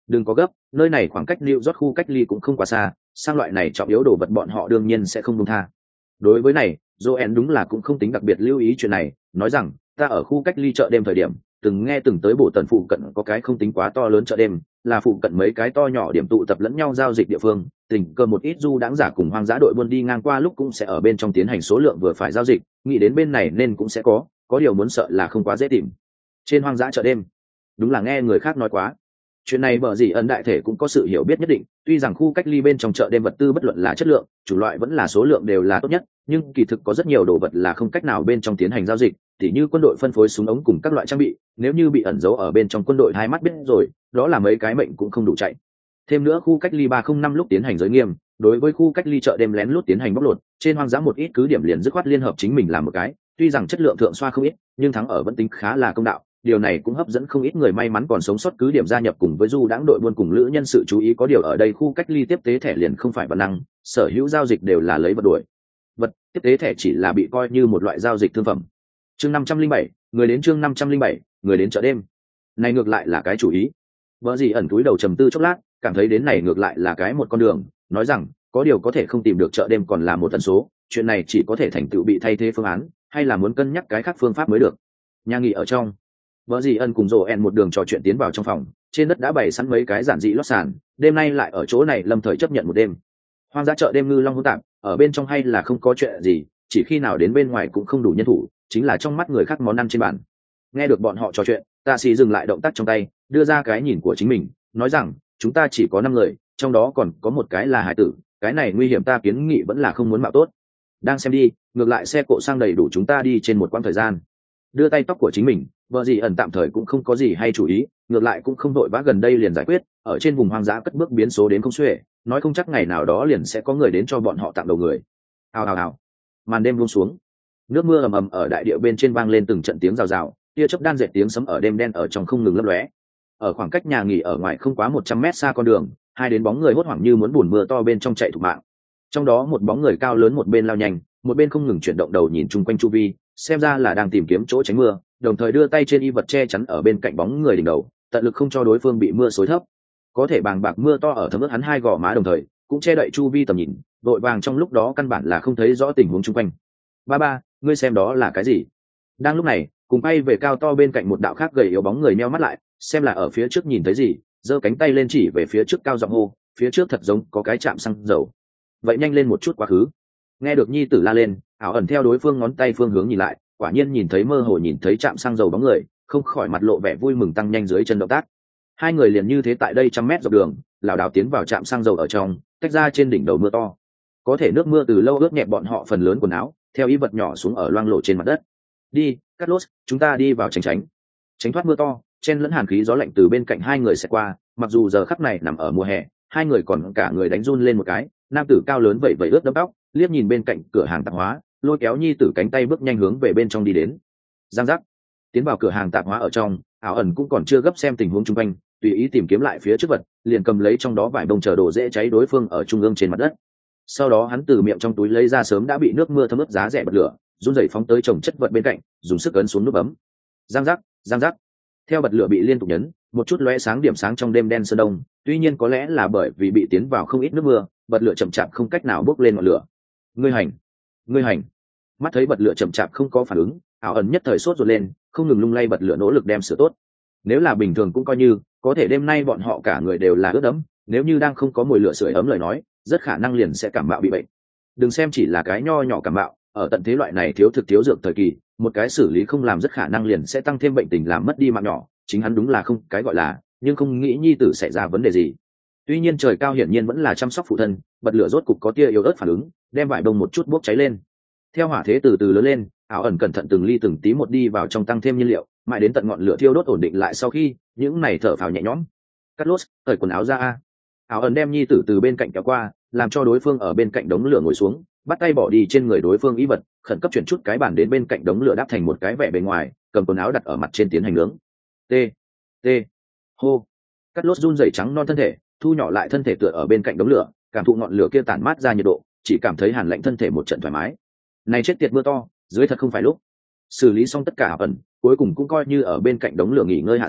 Đừng có gấp, nơi này khoảng cách New York khu cách ly cũng không quá xa, sang loại này trọng yếu đồ vật bọn họ đương nhiên sẽ không buông tha. Đối với này, Joel đúng là cũng không tính đặc biệt lưu ý chuyện này, nói rằng, ta ở khu cách ly chợ đêm thời điểm, từng nghe từng tới bộ tần phụ cận có cái không tính quá to lớn chợ đêm, là phụ cận mấy cái to nhỏ điểm tụ tập lẫn nhau giao dịch địa phương, tình cờ một ít du đãng giả cùng hoang dã đội buôn đi ngang qua lúc cũng sẽ ở bên trong tiến hành số lượng vừa phải giao dịch, nghĩ đến bên này nên cũng sẽ có, có điều muốn sợ là không quá dễ tìm. Trên hoang dã chợ đêm, đúng là nghe người khác nói quá. Chuyện này bở gì ẩn đại thể cũng có sự hiểu biết nhất định, tuy rằng khu cách ly bên trong chợ đêm vật tư bất luận là chất lượng, chủ loại vẫn là số lượng đều là tốt nhất, nhưng kỳ thực có rất nhiều đồ vật là không cách nào bên trong tiến hành giao dịch, tỉ như quân đội phân phối súng ống cùng các loại trang bị, nếu như bị ẩn giấu ở bên trong quân đội hai mắt biết rồi, đó là mấy cái mệnh cũng không đủ chạy. Thêm nữa khu cách ly ba không năm lúc tiến hành giới nghiêm, đối với khu cách ly chợ đêm lén lút tiến hành bóc lột, trên hoang dã một ít cứ điểm liền dứt khoát liên hợp chính mình làm một cái, tuy rằng chất lượng thượng xoa không ít, nhưng thắng ở vẫn tính khá là công đạo. Điều này cũng hấp dẫn không ít người may mắn còn sống sót cứ điểm gia nhập cùng với du đãng đội buôn cùng lữ nhân sự chú ý, có điều ở đây khu cách ly tiếp tế thẻ liền không phải vật năng, sở hữu giao dịch đều là lấy vật đuổi vật, tiếp tế thẻ chỉ là bị coi như một loại giao dịch thương phẩm. Chương năm trăm linh bảy, người đến chương năm trăm linh bảy, người đến chợ đêm. Này ngược lại là cái chủ ý. Vợ gì ẩn túi đầu trầm tư chốc lát, cảm thấy đến này ngược lại là cái một con đường, nói rằng, có điều có thể không tìm được chợ đêm còn là một tần số, chuyện này chỉ có thể thành tựu bị thay thế phương án, hay là muốn cân nhắc cái khác phương pháp mới được. Nhà nghỉ ở trong, vợ gì ân cùng rồ en một đường trò chuyện tiến vào trong phòng, trên đất đã bày sẵn mấy cái giản dị lót sàn, đêm nay lại ở chỗ này lâm thời chấp nhận một đêm. Hoang dã chợ đêm ngư long hỗn tạp, ở bên trong hay là không có chuyện gì, chỉ khi nào đến bên ngoài cũng không đủ nhân thủ, chính là trong mắt người khác món ăn trên bàn. Nghe được bọn họ trò chuyện, ta xì dừng lại động tác trong tay, đưa ra cái nhìn của chính mình, nói rằng, chúng ta chỉ có năm người, trong đó còn có một cái là hải tử, cái này nguy hiểm, ta kiến nghị vẫn là không muốn mạo tốt. Đang xem đi, ngược lại xe cộ sang đầy đủ chúng ta đi trên một quãng thời gian. Đưa tay tóc của chính mình, vợ gì ẩn tạm thời cũng không có gì hay chủ ý, ngược lại cũng không đội vã gần đây liền giải quyết, ở trên vùng hoang dã cất bước biến số đến không xuể, nói không chắc ngày nào đó liền sẽ có người đến cho bọn họ tặng đầu người. Ào ào ào, màn đêm buông xuống, nước mưa ầm ầm ở đại địa bên trên vang lên từng trận tiếng rào rào, tia chớp đan dệt tiếng sấm ở đêm đen ở trong không ngừng lấp lóe. Ở khoảng cách nhà nghỉ ở ngoài không quá một trăm mét xa con đường, hai đến bóng người hốt hoảng như muốn buồn mưa to bên trong chạy thục mạng. Trong đó một bóng người cao lớn một bên lao nhanh, một bên không ngừng chuyển động đầu nhìn chung quanh chu vi, xem ra là đang tìm kiếm chỗ tránh mưa, đồng thời đưa tay trên y vật che chắn ở bên cạnh bóng người đỉnh đầu, tận lực không cho đối phương bị mưa xối thấp. Có thể bàng bạc mưa to ở thấm ướt hắn hai gò má, đồng thời cũng che đậy chu vi tầm nhìn, vội vàng trong lúc đó căn bản là không thấy rõ tình huống chung quanh. Ba ba, ngươi xem đó là cái gì? Đang lúc này, cùng bay về cao to bên cạnh một đạo khác gầy yếu bóng người nheo mắt lại, xem là ở phía trước nhìn thấy gì, giơ cánh tay lên chỉ về phía trước cao giọng hô, phía trước thật giống có cái trạm xăng dầu. Vậy nhanh lên một chút quá khứ. Nghe được nhi tử la lên, ảo ẩn theo đối phương ngón tay phương hướng nhìn lại, quả nhiên nhìn thấy mơ hồ nhìn thấy trạm xăng dầu bóng người, không khỏi mặt lộ vẻ vui mừng tăng nhanh dưới chân động tác. Hai người liền như thế tại đây trăm mét dọc đường, lảo đảo tiến vào trạm xăng dầu ở trong, tách ra trên đỉnh đầu mưa to. Có thể nước mưa từ lâu ướt nhẹ bọn họ phần lớn quần áo, theo ý vật nhỏ xuống ở loang lổ trên mặt đất. Đi, Carlos, chúng ta đi vào tránh tránh. Tránh thoát mưa to, chen lẫn hàn khí gió lạnh từ bên cạnh hai người sẽ qua, mặc dù giờ khắc này nằm ở mùa hè, hai người còn cả người đánh run lên một cái, nam tử cao lớn vẩy vẩy ướt đẫm tóc, liếc nhìn bên cạnh cửa hàng tạp hóa, lôi kéo nhi tử cánh tay bước nhanh hướng về bên trong đi đến. Giang giác, tiến vào cửa hàng tạp hóa ở trong, ảo ẩn cũng còn chưa gấp xem tình huống chung quanh, tùy ý tìm kiếm lại phía trước vật, liền cầm lấy trong đó vài bông chờ đồ dễ cháy đối phương ở trung ương trên mặt đất. Sau đó hắn từ miệng trong túi lấy ra sớm đã bị nước mưa thấm ướt giá rẻ bật lửa, run rẩy phóng tới chồng chất vật bên cạnh, dùng sức ấn xuống nút bấm. Giang giác, giang giác. Theo bật lửa bị liên tục nhấn, một chút lóe sáng điểm sáng trong đêm đen sơn đông, tuy nhiên có lẽ là bởi vì bị tiến vào không ít nước mưa, bật lửa chậm chạp không cách nào bốc lên ngọn lửa. Ngươi hành, ngươi hành. Mắt thấy bật lửa chậm chạp không có phản ứng, ảo ẩn nhất thời sốt ruột lên, không ngừng lung lay bật lửa nỗ lực đem sửa tốt. Nếu là bình thường cũng coi như, có thể đêm nay bọn họ cả người đều là ướt đẫm, nếu như đang không có mùi lửa sưởi ấm lời nói, rất khả năng liền sẽ cảm mạo bị bệnh. Đừng xem chỉ là cái nho nhỏ cảm mạo, ở tận thế loại này thiếu thực thiếu dược thời kỳ, một cái xử lý không làm rất khả năng liền sẽ tăng thêm bệnh tình làm mất đi mạng nhỏ, chính hắn đúng là không cái gọi là, nhưng không nghĩ nhi tử xảy ra vấn đề gì. Tuy nhiên trời cao hiển nhiên vẫn là chăm sóc phụ thân, bật lửa rốt cục có tia yếu ớt phản ứng, đem vải bông một chút bốc cháy lên. Theo hỏa thế từ từ lớn lên, ảo ẩn cẩn thận từng ly từng tí một đi vào trong tăng thêm nhiên liệu, mãi đến tận ngọn lửa thiêu đốt ổn định lại sau khi, những này thở phào nhẹ nhõm. Cắt lốt, cởi quần áo ra a. Ảo ẩn đem nhi tử từ bên cạnh kéo qua, làm cho đối phương ở bên cạnh đống lửa ngồi xuống, bắt tay bỏ đi trên người đối phương ý vật, khẩn cấp chuyển chút cái bàn đến bên cạnh đống lửa đáp thành một cái vẻ bề ngoài, cầm quần áo đặt ở mặt trên tiến hành nướng. T, t, hô. Cắt lốt run rẩy trắng non thân thể, thu nhỏ lại thân thể tựa ở bên cạnh đống lửa, cảm thụ ngọn lửa kia tản mát ra nhiệt độ, chỉ cảm thấy hàn lạnh thân thể một trận thoải mái. Này chết tiệt mưa to, dưới thật không phải lúc. Xử lý xong tất cả ẩn, cuối cùng cũng coi như ở bên cạnh đống lửa nghỉ ngơi hạ xuống,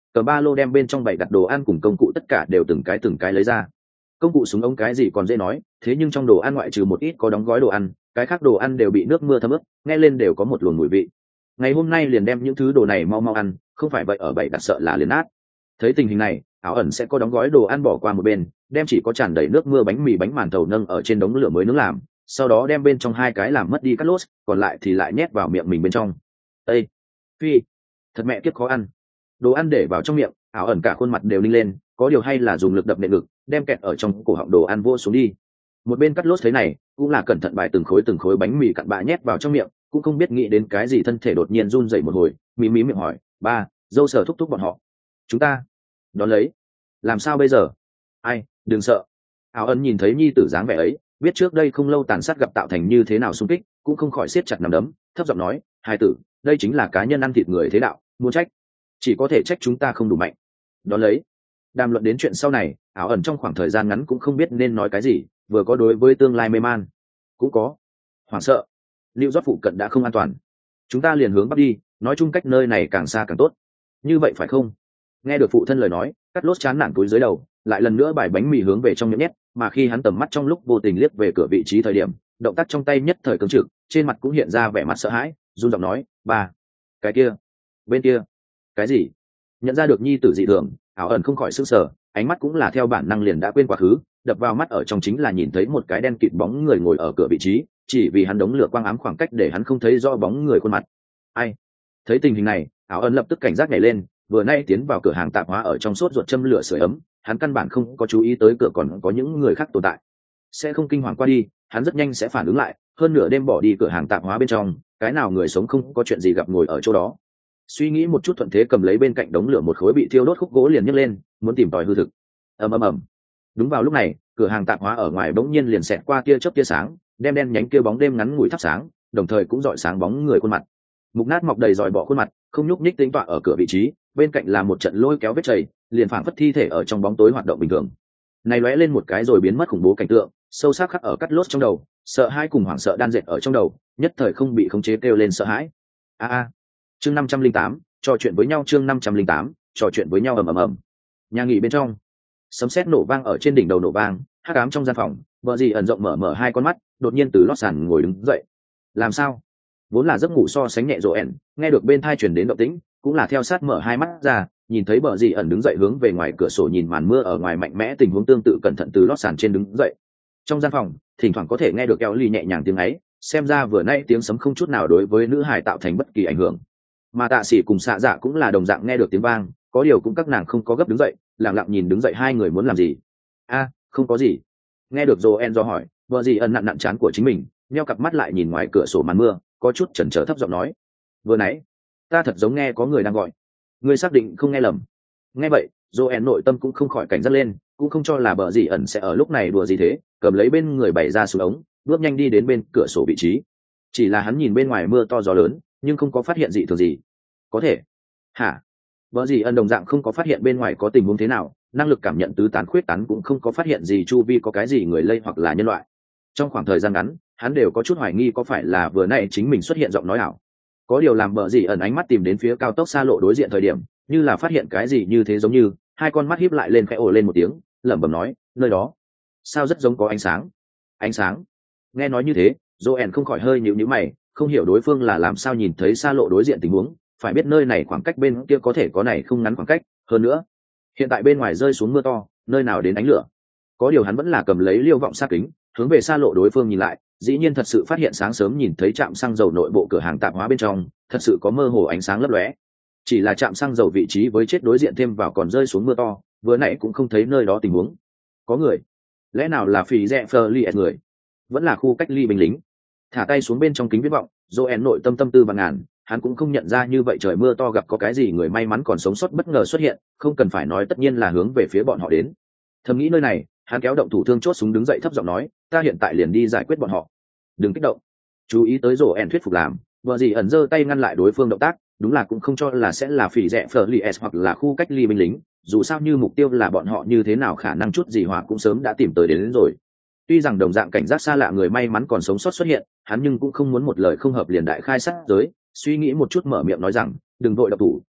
cờ ba lô đem bên trong bảy đặt đồ ăn cùng công cụ tất cả đều từng cái từng cái lấy ra. Công cụ súng ống cái gì còn dễ nói, thế nhưng trong đồ ăn ngoại trừ một ít có đóng gói đồ ăn, cái khác đồ ăn đều bị nước mưa thấm ướt, nghe lên đều có một luồng mùi vị. Ngày hôm nay liền đem những thứ đồ này mau mau ăn, không phải vậy ở bảy đặt sợ là liền nát. Thấy tình hình này, áo ẩn sẽ có đóng gói đồ ăn bỏ qua một bên, đem chỉ có tràn đầy nước mưa bánh mì bánh màn thầu nâng ở trên đống lửa mới nướng làm, sau đó đem bên trong hai cái làm mất đi cắt lốt, còn lại thì lại nhét vào miệng mình bên trong. Ê, phi, thật mẹ kiếp khó ăn. Đồ ăn để vào trong miệng, áo ẩn cả khuôn mặt đều ninh lên, có điều hay là dùng lực đập nện ngực, đem kẹt ở trong cổ họng đồ ăn vô xuống đi. Một bên cắt lốt thế này, cũng là cẩn thận bài từng khối từng khối bánh mì cặn bã nhét vào trong miệng, cũng không biết nghĩ đến cái gì, thân thể đột nhiên run rẩy một hồi, mí mí miệng hỏi, ba, dâu sở thúc thúc bọn họ, chúng ta đón lấy làm sao bây giờ? Ai, đừng sợ. Áo ẩn nhìn thấy nhi tử dáng vẻ ấy, biết trước đây không lâu tàn sát gặp tạo thành như thế nào xung kích, cũng không khỏi siết chặt nắm đấm, thấp giọng nói, hai tử, đây chính là cá nhân ăn thịt người thế đạo, muốn trách chỉ có thể trách chúng ta không đủ mạnh. Đón lấy đàm luận đến chuyện sau này, áo ẩn trong khoảng thời gian ngắn cũng không biết nên nói cái gì, vừa có đối với tương lai mê man, cũng có hoảng sợ. Lưu rót phụ cận đã không an toàn, chúng ta liền hướng bắc đi, nói chung cách nơi này càng xa càng tốt. Như vậy phải không? Nghe được phụ thân lời nói, cắt lốt chán nản túi dưới đầu, lại lần nữa bài bánh mì hướng về trong miệng nhét, mà khi hắn tầm mắt trong lúc vô tình liếc về cửa vị trí thời điểm, động tác trong tay nhất thời cứng trực, trên mặt cũng hiện ra vẻ mặt sợ hãi, run giọng nói, ba, cái kia, bên kia, cái gì? Nhận ra được nhi tử dị thường, áo ẩn không khỏi sững sờ, ánh mắt cũng là theo bản năng liền đã quên quá khứ, đập vào mắt ở trong chính là nhìn thấy một cái đen kịt bóng người ngồi ở cửa vị trí, chỉ vì hắn đống lửa quang ám khoảng cách để hắn không thấy rõ bóng người khuôn mặt. Ai? Thấy tình hình này, áo ẩn lập tức cảnh giác nhảy lên, vừa nay tiến vào cửa hàng tạp hóa ở trong sốt ruột châm lửa sưởi ấm, hắn căn bản không có chú ý tới cửa còn có những người khác tồn tại. Sẽ không kinh hoàng qua đi, hắn rất nhanh sẽ phản ứng lại, hơn nửa đêm bỏ đi cửa hàng tạp hóa bên trong, cái nào người sống không có chuyện gì gặp ngồi ở chỗ đó. Suy nghĩ một chút thuận thế cầm lấy bên cạnh đống lửa một khối bị thiêu đốt khúc gỗ liền nhấc lên, muốn tìm tòi hư thực. Ầm ầm ầm. Đúng vào lúc này, cửa hàng tạp hóa ở ngoài bỗng nhiên liền xẹt qua tia chớp tia sáng, đem đen nhánh kia bóng đêm ngắn ngủi thắp sáng, đồng thời cũng rọi sáng bóng người khuôn mặt. Mục nát mọc đầy dòi bỏ khuôn mặt, không nhúc nhích tĩnh tọa ở cửa vị trí, bên cạnh là một trận lôi kéo vết chảy, liền phảng phất thi thể ở trong bóng tối hoạt động bình thường. Này lóe lên một cái rồi biến mất khủng bố cảnh tượng, sâu sắc khắc ở cắt lốt trong đầu, sợ hãi cùng hoảng sợ đan dệt ở trong đầu, nhất thời không bị khống chế kêu lên sợ hãi. A a. Chương năm trăm linh tám, trò chuyện với nhau, chương năm trăm linh tám, trò chuyện với nhau ầm ầm ầm. Nhà nghỉ bên trong, sấm sét nổ vang ở trên đỉnh đầu nổ vang, hắc ám trong gian phòng, vợ gì ẩn rộng mở mở hai con mắt, đột nhiên từ lót sàn ngồi đứng dậy. Làm sao? Vốn là giấc ngủ so sánh nhẹ rộ ẻn, nghe được bên thai truyền đến động tĩnh, cũng là theo sát mở hai mắt ra, nhìn thấy bờ gì ẩn đứng dậy hướng về ngoài cửa sổ nhìn màn mưa ở ngoài mạnh mẽ, tình huống tương tự cẩn thận từ lót sàn trên đứng dậy. Trong gian phòng, thỉnh thoảng có thể nghe được eo ly nhẹ nhàng tiếng ấy, xem ra vừa nay tiếng sấm không chút nào đối với nữ hài tạo thành bất kỳ ảnh hưởng. Mà Tạ Sĩ cùng Xạ Dạ cũng là đồng dạng nghe được tiếng vang, có điều cũng các nàng không có gấp đứng dậy, lặng lặng nhìn đứng dậy hai người muốn làm gì. A, không có gì. Nghe được Joen do hỏi, bờ gì ẩn nặn nặn chán của chính mình, nheo cặp mắt lại nhìn ngoài cửa sổ màn mưa, có chút chần chờ thấp giọng nói, vừa nãy ta thật giống nghe có người đang gọi, ngươi xác định không nghe lầm? Nghe vậy, Joen nội tâm cũng không khỏi cảnh giác lên, cũng không cho là bờ gì ẩn sẽ ở lúc này đùa gì thế, cầm lấy bên người bày ra xuống ống, bước nhanh đi đến bên cửa sổ vị trí. Chỉ là hắn nhìn bên ngoài mưa to gió lớn, nhưng không có phát hiện gì thường gì. Có thể hả? Bờ gì ẩn đồng dạng không có phát hiện bên ngoài có tình huống thế nào, năng lực cảm nhận tứ tán khuyết tán cũng không có phát hiện gì chu vi có cái gì người lây hoặc là nhân loại. Trong khoảng thời gian ngắn, hắn đều có chút hoài nghi có phải là vừa nãy chính mình xuất hiện giọng nói ảo. Có điều làm bờ gì ẩn ánh mắt tìm đến phía cao tốc xa lộ đối diện thời điểm, như là phát hiện cái gì như thế, giống như hai con mắt híp lại lên khẽ ồ lên một tiếng, lẩm bẩm nói, nơi đó sao rất giống có ánh sáng. Ánh sáng? Nghe nói như thế, Joen không khỏi hơi nhíu nhíu mày, không hiểu đối phương là làm sao nhìn thấy xa lộ đối diện tình huống, phải biết nơi này khoảng cách bên kia có thể có này không ngắn khoảng cách, hơn nữa hiện tại bên ngoài rơi xuống mưa to, nơi nào đến ánh lửa. Có điều hắn vẫn là cầm lấy liêu vọng sát kính, hướng về xa lộ đối phương nhìn lại, dĩ nhiên thật sự phát hiện sáng sớm nhìn thấy trạm xăng dầu nội bộ cửa hàng tạp hóa bên trong thật sự có mơ hồ ánh sáng lấp lóe. Chỉ là trạm xăng dầu vị trí với chết đối diện thêm vào còn rơi xuống mưa to, vừa nãy cũng không thấy nơi đó tình huống. Có người? Lẽ nào là phì rẽ Fleur người? Vẫn là khu cách ly binh lính? Thả tay xuống bên trong kính viễn vọng, Joen nội tâm tâm tư bằng ngàn, hắn cũng không nhận ra như vậy trời mưa to gặp có cái gì người may mắn còn sống sót bất ngờ xuất hiện, không cần phải nói tất nhiên là hướng về phía bọn họ đến. Thầm nghĩ nơi này, hắn kéo động thủ thương chốt súng đứng dậy thấp giọng nói, ta hiện tại liền đi giải quyết bọn họ. Đừng kích động. Chú ý tới rổ ẻn thuyết phục làm, vợ gì ẩn giơ tay ngăn lại đối phương động tác, đúng là cũng không cho là sẽ là phỉ rẻ Fleur hoặc là khu cách ly binh lính, dù sao như mục tiêu là bọn họ như thế nào khả năng chút gì hỏa cũng sớm đã tìm tới đến, đến rồi. Tuy rằng đồng dạng cảnh giác xa lạ người may mắn còn sống sót xuất hiện, hắn nhưng cũng không muốn một lời không hợp liền đại khai sát giới, suy nghĩ một chút mở miệng nói rằng, đừng vội động thủ,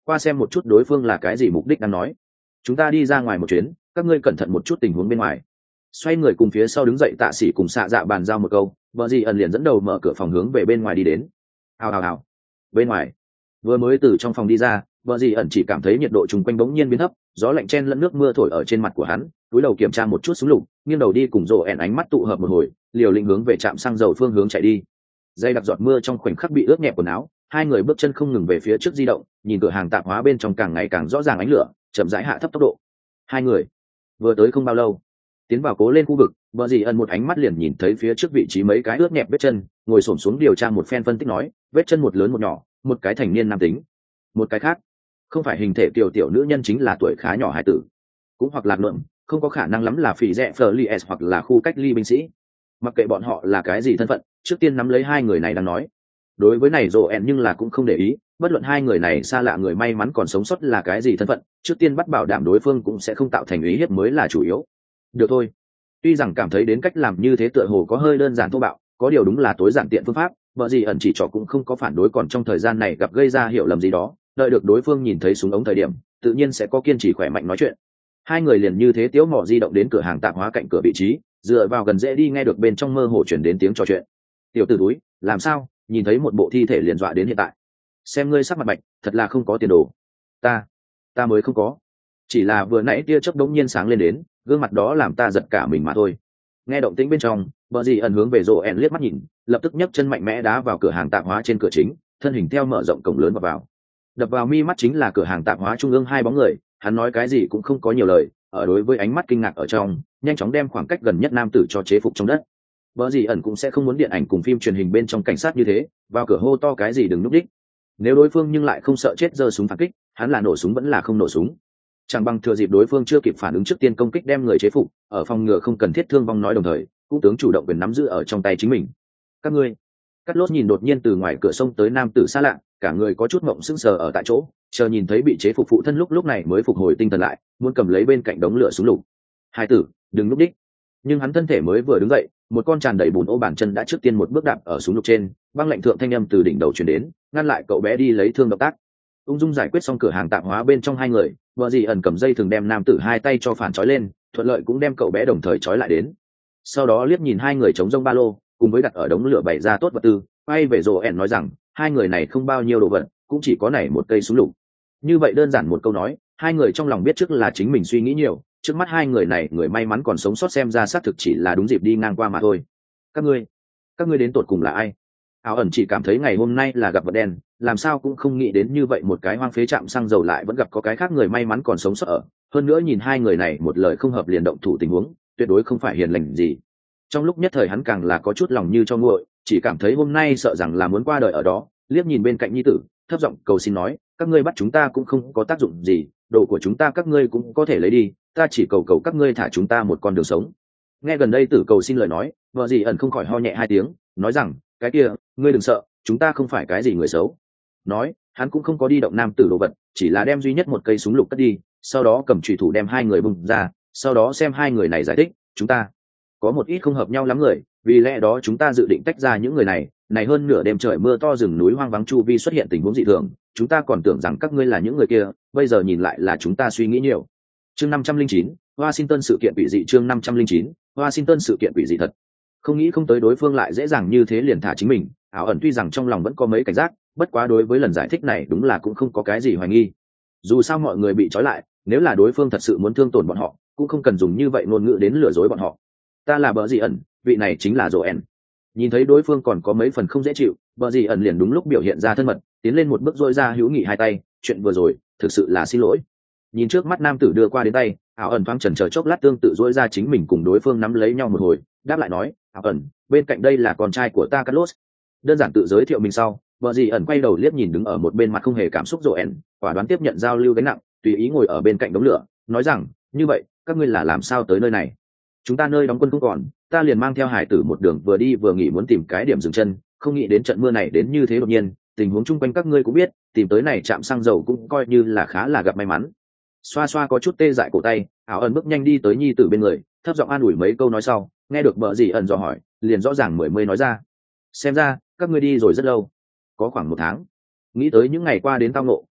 qua xem một chút đối phương là cái gì mục đích đang nói. Chúng ta đi ra ngoài một chuyến, các ngươi cẩn thận một chút tình huống bên ngoài. Xoay người cùng phía sau đứng dậy tạ sĩ cùng xạ dạ bàn giao một câu, vợ dì ẩn liền dẫn đầu mở cửa phòng hướng về bên ngoài đi đến. Hào hào hào. Bên ngoài, vừa mới từ trong phòng đi ra, vợ dì ẩn chỉ cảm thấy nhiệt độ chung quanh bỗng nhiên biến thấp, gió lạnh chen lẫn nước mưa thổi ở trên mặt của hắn, cúi đầu kiểm tra một chút súng lục, nghiêng đầu đi cùng rồ ẹn ánh mắt tụ hợp một hồi, liều lĩnh hướng về trạm xăng dầu phương hướng chạy đi. Dây đặc giọt mưa trong khoảnh khắc bị ướt nhẹp quần áo, hai người bước chân không ngừng về phía trước di động, nhìn cửa hàng tạp hóa bên trong càng ngày càng rõ ràng ánh lửa, chậm rãi hạ thấp tốc độ. Hai người vừa tới không bao lâu, tiến vào cố lên khu vực, vợ dì ẩn một ánh mắt liền nhìn thấy phía trước vị trí mấy cái ướt nhẹp vết chân, ngồi xổm xuống điều tra một phen phân tích nói, vết chân một lớn một nhỏ, một cái thành niên nam tính, một cái khác không phải hình thể tiểu tiểu nữ nhân chính là tuổi khá nhỏ hải tử, cũng hoặc lạc lượng, không có khả năng lắm là phỉ rẻ Flies hoặc là khu cách ly binh sĩ. Mặc kệ bọn họ là cái gì thân phận, trước tiên nắm lấy hai người này đang nói. Đối với này rồ ẹn nhưng là cũng không để ý, bất luận hai người này xa lạ người may mắn còn sống sót là cái gì thân phận, trước tiên bắt bảo đảm đối phương cũng sẽ không tạo thành ý hiếp mới là chủ yếu. Được thôi. Tuy rằng cảm thấy đến cách làm như thế tựa hồ có hơi đơn giản thô bạo, có điều đúng là tối giản tiện phương pháp, vợ gì ẩn chỉ trỏ cũng không có phản đối, còn trong thời gian này gặp gây ra hiểu lầm gì đó, đợi được đối phương nhìn thấy súng ống thời điểm, tự nhiên sẽ có kiên trì khỏe mạnh nói chuyện. Hai người liền như thế tiếu mỏ di động đến cửa hàng tạp hóa cạnh cửa vị trí, dựa vào gần dễ đi nghe được bên trong mơ hồ chuyển đến tiếng trò chuyện. Tiểu tử túi, làm sao, nhìn thấy một bộ thi thể liền dọa đến hiện tại. Xem ngươi sắc mặt bạch, thật là không có tiền đồ. Ta, ta mới không có. Chỉ là vừa nãy tia chớp đống nhiên sáng lên đến, gương mặt đó làm ta giật cả mình mà thôi. Nghe động tĩnh bên trong, bờ gì ẩn hướng về rồ ẹn liếc mắt nhìn, lập tức nhấc chân mạnh mẽ đá vào cửa hàng tạp hóa trên cửa chính, thân hình theo mở rộng cổng lớn vào vào. Đập vào mi mắt chính là cửa hàng tạp hóa trung ương hai bóng người, hắn nói cái gì cũng không có nhiều lời, ở đối với ánh mắt kinh ngạc ở trong, nhanh chóng đem khoảng cách gần nhất nam tử cho chế phục trong đất. Bờ gì ẩn cũng sẽ không muốn điện ảnh cùng phim truyền hình bên trong cảnh sát như thế, vào cửa hô to cái gì đừng núp đích. Nếu đối phương nhưng lại không sợ chết giơ súng phản kích, hắn là nổ súng vẫn là không nổ súng. Chẳng bằng thừa dịp đối phương chưa kịp phản ứng trước tiên công kích đem người chế phục, ở phòng ngừa không cần thiết thương vong nói đồng thời, cũng tướng chủ động quyền nắm giữ ở trong tay chính mình. Các ngươi, Cắt Lốt nhìn đột nhiên từ ngoài cửa sông tới nam tử xa lạ, cả người có chút mộng sững sờ ở tại chỗ, chờ nhìn thấy bị chế phục phụ thân lúc lúc này mới phục hồi tinh thần lại, muốn cầm lấy bên cạnh đống lửa súng lục. Hai tử, đừng núp đích. Nhưng hắn thân thể mới vừa đứng dậy, một con tràn đầy bùn ô bàn chân đã trước tiên một bước đạp ở súng lục trên, băng lạnh thượng thanh âm từ đỉnh đầu truyền đến, ngăn lại cậu bé đi lấy thương động tác. Ung dung giải quyết xong cửa hàng tạp hóa bên trong hai người, vợ dì ẩn cầm dây thường đem nam tử hai tay cho phản trói lên, thuận lợi cũng đem cậu bé đồng thời trói lại đến. Sau đó liếc nhìn hai người chống rông ba lô, cùng với đặt ở đống lửa bày ra tốt vật tư, quay về rồ ẻn nói rằng hai người này không bao nhiêu đồ vật, cũng chỉ có này một cây súng lục. Như vậy đơn giản một câu nói, hai người trong lòng biết trước là chính mình suy nghĩ nhiều, trước mắt hai người này người may mắn còn sống sót xem ra xác thực chỉ là đúng dịp đi ngang qua mà thôi. Các ngươi, các ngươi đến tột cùng là ai? Áo ẩn chỉ cảm thấy ngày hôm nay là gặp vật đen, làm sao cũng không nghĩ đến như vậy một cái hoang phế trạm xăng dầu lại vẫn gặp có cái khác người may mắn còn sống sót ở. Hơn nữa nhìn hai người này một lời không hợp liền động thủ tình huống, tuyệt đối không phải hiền lành gì. Trong lúc nhất thời hắn càng là có chút lòng như cho nguội, chỉ cảm thấy hôm nay sợ rằng là muốn qua đời ở đó. Liếc nhìn bên cạnh nhi tử, thấp giọng cầu xin nói, các ngươi bắt chúng ta cũng không có tác dụng gì, đồ của chúng ta các ngươi cũng có thể lấy đi, ta chỉ cầu cầu các ngươi thả chúng ta một con đường sống. Nghe gần đây tử cầu xin lời nói, vợ dì ẩn không khỏi ho nhẹ hai tiếng, nói rằng cái kia, ngươi đừng sợ, chúng ta không phải cái gì người xấu. Nói hắn cũng không có đi động nam tử đồ vật, chỉ là đem duy nhất một cây súng lục cất đi, sau đó cầm chùy thủ đem hai người bung ra, sau đó xem hai người này giải thích, chúng ta có một ít không hợp nhau lắm người, vì lẽ đó chúng ta dự định tách ra những người này. Này hơn nửa đêm trời mưa to, rừng núi hoang vắng chu vi xuất hiện tình huống dị thường, chúng ta còn tưởng rằng các ngươi là những người kia, bây giờ nhìn lại là chúng ta suy nghĩ nhiều. Chương năm trăm linh chín, Washington sự kiện quỷ dị. Chương năm trăm linh chín, Washington sự kiện quỷ dị thật. Không nghĩ không tới đối phương lại dễ dàng như thế liền thả chính mình. Ảo ẩn tuy rằng trong lòng vẫn có mấy cảnh giác, bất quá đối với lần giải thích này đúng là cũng không có cái gì hoài nghi. Dù sao mọi người bị trói lại, nếu là đối phương thật sự muốn thương tổn bọn họ, cũng không cần dùng như vậy ngôn ngữ đến lừa dối bọn họ. Ta là bờ gì ẩn, vị này chính là Joel. Nhìn thấy đối phương còn có mấy phần không dễ chịu, bờ gì ẩn liền đúng lúc biểu hiện ra thân mật, tiến lên một bước dội ra hữu nghị hai tay, chuyện vừa rồi thực sự là xin lỗi. Nhìn trước mắt nam tử đưa qua đến tay, ảo ẩn thoáng chần chờ chốc lát tương tự dội ra chính mình cùng đối phương nắm lấy nhau một hồi, đáp lại nói, ảo ẩn, bên cạnh đây là con trai của ta Carlos. Đơn giản tự giới thiệu mình sau, bờ gì ẩn quay đầu liếc nhìn đứng ở một bên mặt không hề cảm xúc Joel, quả đoán tiếp nhận giao lưu gánh nặng, tùy ý ngồi ở bên cạnh đống lửa, nói rằng, như vậy, các ngươi là làm sao tới nơi này? Chúng ta nơi đóng quân không còn, ta liền mang theo hải tử một đường vừa đi vừa nghỉ muốn tìm cái điểm dừng chân, không nghĩ đến trận mưa này đến như thế đột nhiên, tình huống chung quanh các ngươi cũng biết, tìm tới này trạm xăng dầu cũng coi như là khá là gặp may mắn. Xoa xoa có chút tê dại cổ tay, ảo ẩn bước nhanh đi tới nhi tử bên người, thấp giọng an ủi mấy câu nói sau, nghe được bợ gì ẩn dò hỏi, liền rõ ràng mười mươi nói ra. Xem ra các ngươi đi rồi rất lâu, có khoảng một tháng. Nghĩ tới những ngày qua đến tao ngộ,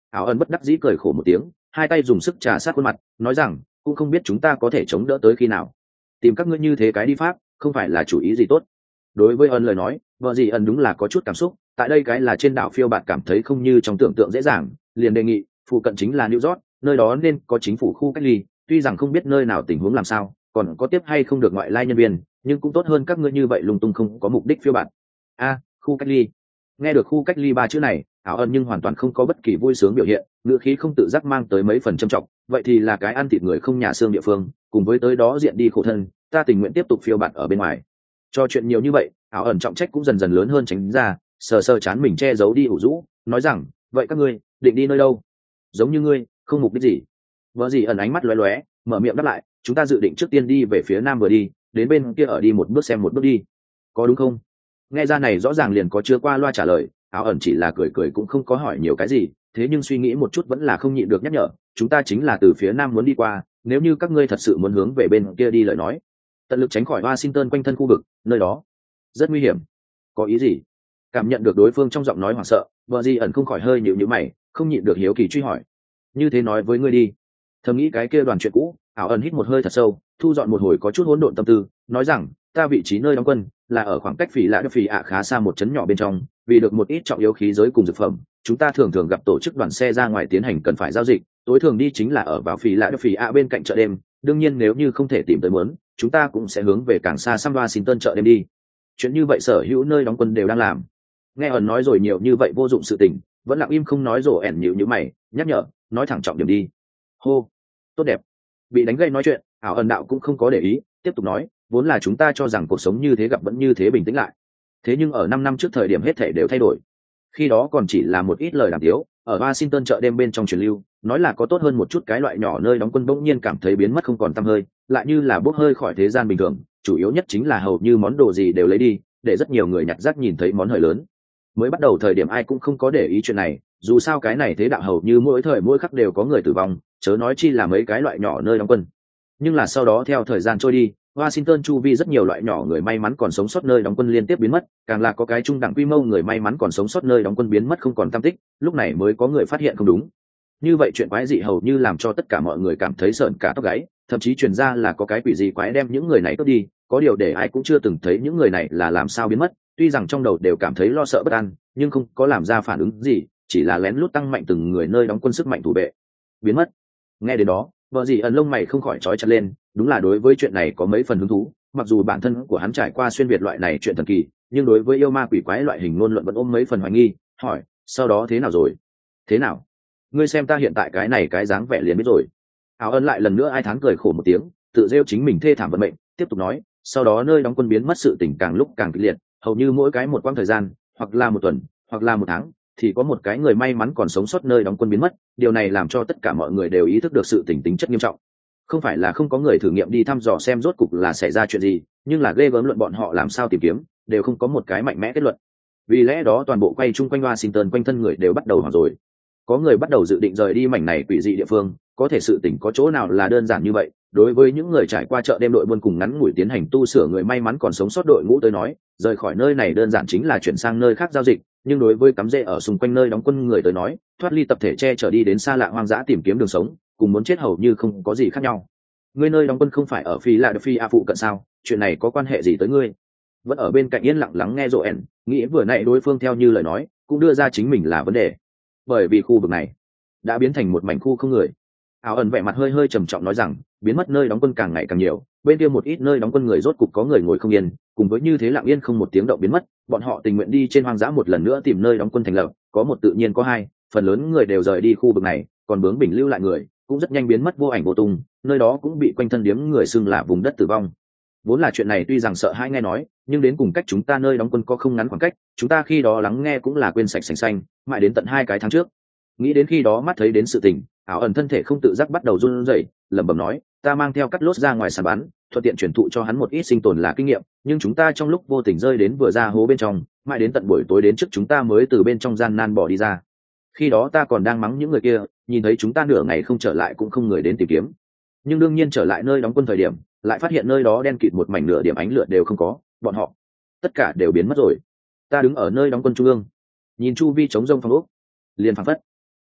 áo ẩn bất đắc dĩ cười khổ một tiếng, hai tay dùng sức trà sát khuôn mặt, nói rằng cũng không biết chúng ta có thể chống đỡ tới khi nào. Tìm các ngươi như thế cái đi pháp không phải là chủ ý gì tốt. Đối với ân lời nói, vợ gì ân đúng là có chút cảm xúc. Tại đây cái là trên đảo phiêu bạt cảm thấy không như trong tưởng tượng dễ dàng, liền đề nghị phụ cận chính là New York, nơi đó nên có chính phủ khu cách ly, tuy rằng không biết nơi nào tình huống làm sao, còn có tiếp hay không được ngoại lai nhân viên, nhưng cũng tốt hơn các ngươi như vậy lung tung không có mục đích phiêu bạt. A, khu cách ly. Nghe được khu cách ly ba chữ này, ảo ân nhưng hoàn toàn không có bất kỳ vui sướng biểu hiện, ngữ khí không tự giác mang tới mấy phần trầm trọng. Vậy thì là cái ăn thịt người không nhà xương địa phương, cùng với tới đó diện đi khổ thân, ta tình nguyện tiếp tục phiêu bạt ở bên ngoài. Cho chuyện nhiều như vậy, ảo ẩn trọng trách cũng dần dần lớn hơn tránh ra, sờ sờ chán mình che giấu đi ủ rũ, nói rằng vậy các ngươi định đi nơi đâu? Giống như ngươi không mục đích gì. Vợ gì ẩn ánh mắt lóe lóe, mở miệng đáp lại, chúng ta dự định trước tiên đi về phía nam vừa đi, đến bên kia ở đi một bước xem một bước đi, có đúng không? Nghe ra này rõ ràng liền có chưa qua loa trả lời, áo ẩn chỉ là cười cười cũng không có hỏi nhiều cái gì, thế nhưng suy nghĩ một chút vẫn là không nhịn được nhắc nhở, chúng ta chính là từ phía nam muốn đi qua, nếu như các ngươi thật sự muốn hướng về bên kia đi lời nói, tận lực tránh khỏi Washington quanh thân khu vực, nơi đó rất nguy hiểm. Có ý gì? Cảm nhận được đối phương trong giọng nói hoảng sợ, vợ di ẩn không khỏi hơi nhịu nhíu mày, không nhịn được hiếu kỳ truy hỏi. Như thế nói với ngươi đi. Thầm nghĩ cái kia đoàn chuyện cũ, ảo ẩn hít một hơi thật sâu, thu dọn một hồi có chút hỗn độn tâm tư, nói rằng ta vị trí nơi đóng quân là ở khoảng cách phỉ lạ đức phỉ ạ khá xa một trấn nhỏ bên trong, vì được một ít trọng yếu khí giới cùng dược phẩm, chúng ta thường thường gặp tổ chức đoàn xe ra ngoài tiến hành cần phải giao dịch, tối thường đi chính là ở vào phỉ lạ đức phỉ ạ bên cạnh chợ đêm, đương nhiên nếu như không thể tìm tới muốn, chúng ta cũng sẽ hướng về càng xa xăm Washington chợ đêm đi. Chuyện như vậy sở hữu nơi đóng quân đều đang làm. Nghe ẩn nói rồi nhiều như vậy vô dụng sự tình, vẫn lặng im không nói, rồ ẻn nhíu nhíu mày, nhắc nhở, nói thẳng trọng điểm đi. Hô, tốt đẹp. Bị đánh gây nói chuyện, ảo ẩn đạo cũng không có để ý, tiếp tục nói, vốn là chúng ta cho rằng cuộc sống như thế gặp vẫn như thế bình tĩnh lại, thế nhưng ở năm năm trước thời điểm hết thảy đều thay đổi. Khi đó còn chỉ là một ít lời đàm tiếu, ở Washington chợ đêm bên trong truyền lưu, nói là có tốt hơn một chút cái loại nhỏ nơi đóng quân bỗng nhiên cảm thấy biến mất không còn tăm hơi, lại như là bốc hơi khỏi thế gian bình thường, chủ yếu nhất chính là hầu như món đồ gì đều lấy đi, để rất nhiều người nhặt rác nhìn thấy món hời lớn. Mới bắt đầu thời điểm ai cũng không có để ý chuyện này, dù sao cái này thế đạo hầu như mỗi thời mỗi khắc đều có người tử vong, chớ nói chi là mấy cái loại nhỏ nơi đóng quân. Nhưng là sau đó theo thời gian trôi đi, Washington chu vi rất nhiều loại nhỏ người may mắn còn sống sót nơi đóng quân liên tiếp biến mất, càng là có cái trung đẳng quy mô người may mắn còn sống sót nơi đóng quân biến mất không còn tăm tích, lúc này mới có người phát hiện không đúng. Như vậy chuyện quái dị hầu như làm cho tất cả mọi người cảm thấy sởn cả tóc gáy, thậm chí truyền ra là có cái quỷ gì quái đem những người này cướp đi, có điều để ai cũng chưa từng thấy những người này là làm sao biến mất, tuy rằng trong đầu đều cảm thấy lo sợ bất an, nhưng không có làm ra phản ứng gì, chỉ là lén lút tăng mạnh từng người nơi đóng quân sức mạnh thủ vệ. Biến mất. Nghe đến đó, vợ dì ẩn lông mày không khỏi trói chặt lên, đúng là đối với chuyện này có mấy phần hứng thú, mặc dù bản thân của hắn trải qua xuyên việt loại này chuyện thần kỳ, nhưng đối với yêu ma quỷ quái loại hình ngôn luận vẫn ôm mấy phần hoài nghi, hỏi, sau đó thế nào rồi? Thế nào? Ngươi xem ta hiện tại cái này cái dáng vẻ liền biết rồi. Áo ân lại lần nữa ai thán cười khổ một tiếng, tự rêu chính mình thê thảm vận mệnh, tiếp tục nói, sau đó nơi đóng quân biến mất sự tình càng lúc càng kịch liệt, hầu như mỗi cái một quãng thời gian, hoặc là một tuần, hoặc là một tháng, thì có một cái người may mắn còn sống sót nơi đóng quân biến mất, điều này làm cho tất cả mọi người đều ý thức được sự tình tính chất nghiêm trọng. Không phải là không có người thử nghiệm đi thăm dò xem rốt cục là xảy ra chuyện gì, nhưng là ghê gớm luận bọn họ làm sao tìm kiếm, đều không có một cái mạnh mẽ kết luận. Vì lẽ đó toàn bộ quay chung quanh Washington quanh thân người đều bắt đầu hoảng rồi. Có người bắt đầu dự định rời đi mảnh này quỷ dị địa phương, có thể sự tình có chỗ nào là đơn giản như vậy. Đối với những người trải qua chợ đêm đội buôn cùng ngắn ngủi tiến hành tu sửa người may mắn còn sống sót đội ngũ tới nói, rời khỏi nơi này đơn giản chính là chuyển sang nơi khác giao dịch, nhưng đối với cắm rễ ở xung quanh nơi đóng quân người tới nói, thoát ly tập thể che trở đi đến xa lạ hoang dã tìm kiếm đường sống, cùng muốn chết hầu như không có gì khác nhau. Ngươi nơi đóng quân không phải ở phi là phi a phụ cận sao? Chuyện này có quan hệ gì tới ngươi? Vẫn ở bên cạnh yên lặng lắng nghe Joel, nghĩ vừa nãy đối phương theo như lời nói, cũng đưa ra chính mình là vấn đề. Bởi vì khu vực này đã biến thành một mảnh khu không người. Áo ẩn vẻ mặt hơi hơi trầm trọng nói rằng, biến mất nơi đóng quân càng ngày càng nhiều, bên kia một ít nơi đóng quân người rốt cục có người ngồi không yên, cùng với như thế lặng yên không một tiếng động biến mất, bọn họ tình nguyện đi trên hoang dã một lần nữa tìm nơi đóng quân thành lập, có một tự nhiên có hai, phần lớn người đều rời đi khu vực này, còn bướng bỉnh lưu lại người, cũng rất nhanh biến mất vô ảnh vô tung, nơi đó cũng bị quanh thân điếm người xưng là vùng đất tử vong. Vốn là chuyện này tuy rằng sợ hãi nghe nói, nhưng đến cùng cách chúng ta nơi đóng quân có không ngắn khoảng cách, chúng ta khi đó lắng nghe cũng là quên sạch sành xanh, mãi đến tận hai cái tháng trước. Nghĩ đến khi đó mắt thấy đến sự tình, ảo ẩn thân thể không tự giác bắt đầu run rẩy, lẩm bẩm nói, ta mang theo cắt lốt ra ngoài sàn bắn, thuận tiện truyền thụ cho hắn một ít sinh tồn là kinh nghiệm, nhưng chúng ta trong lúc vô tình rơi đến vừa ra hố bên trong, mãi đến tận buổi tối đến trước chúng ta mới từ bên trong gian nan bỏ đi ra. Khi đó ta còn đang mắng những người kia, nhìn thấy chúng ta nửa ngày không trở lại cũng không người đến tìm kiếm. Nhưng đương nhiên trở lại nơi đóng quân thời điểm, lại phát hiện nơi đó đen kịt một mảnh, nửa điểm ánh lửa đều không có, bọn họ tất cả đều biến mất rồi. Ta đứng ở nơi đóng quân trung ương, nhìn chu vi trống rông phong ốc, liền phảng phất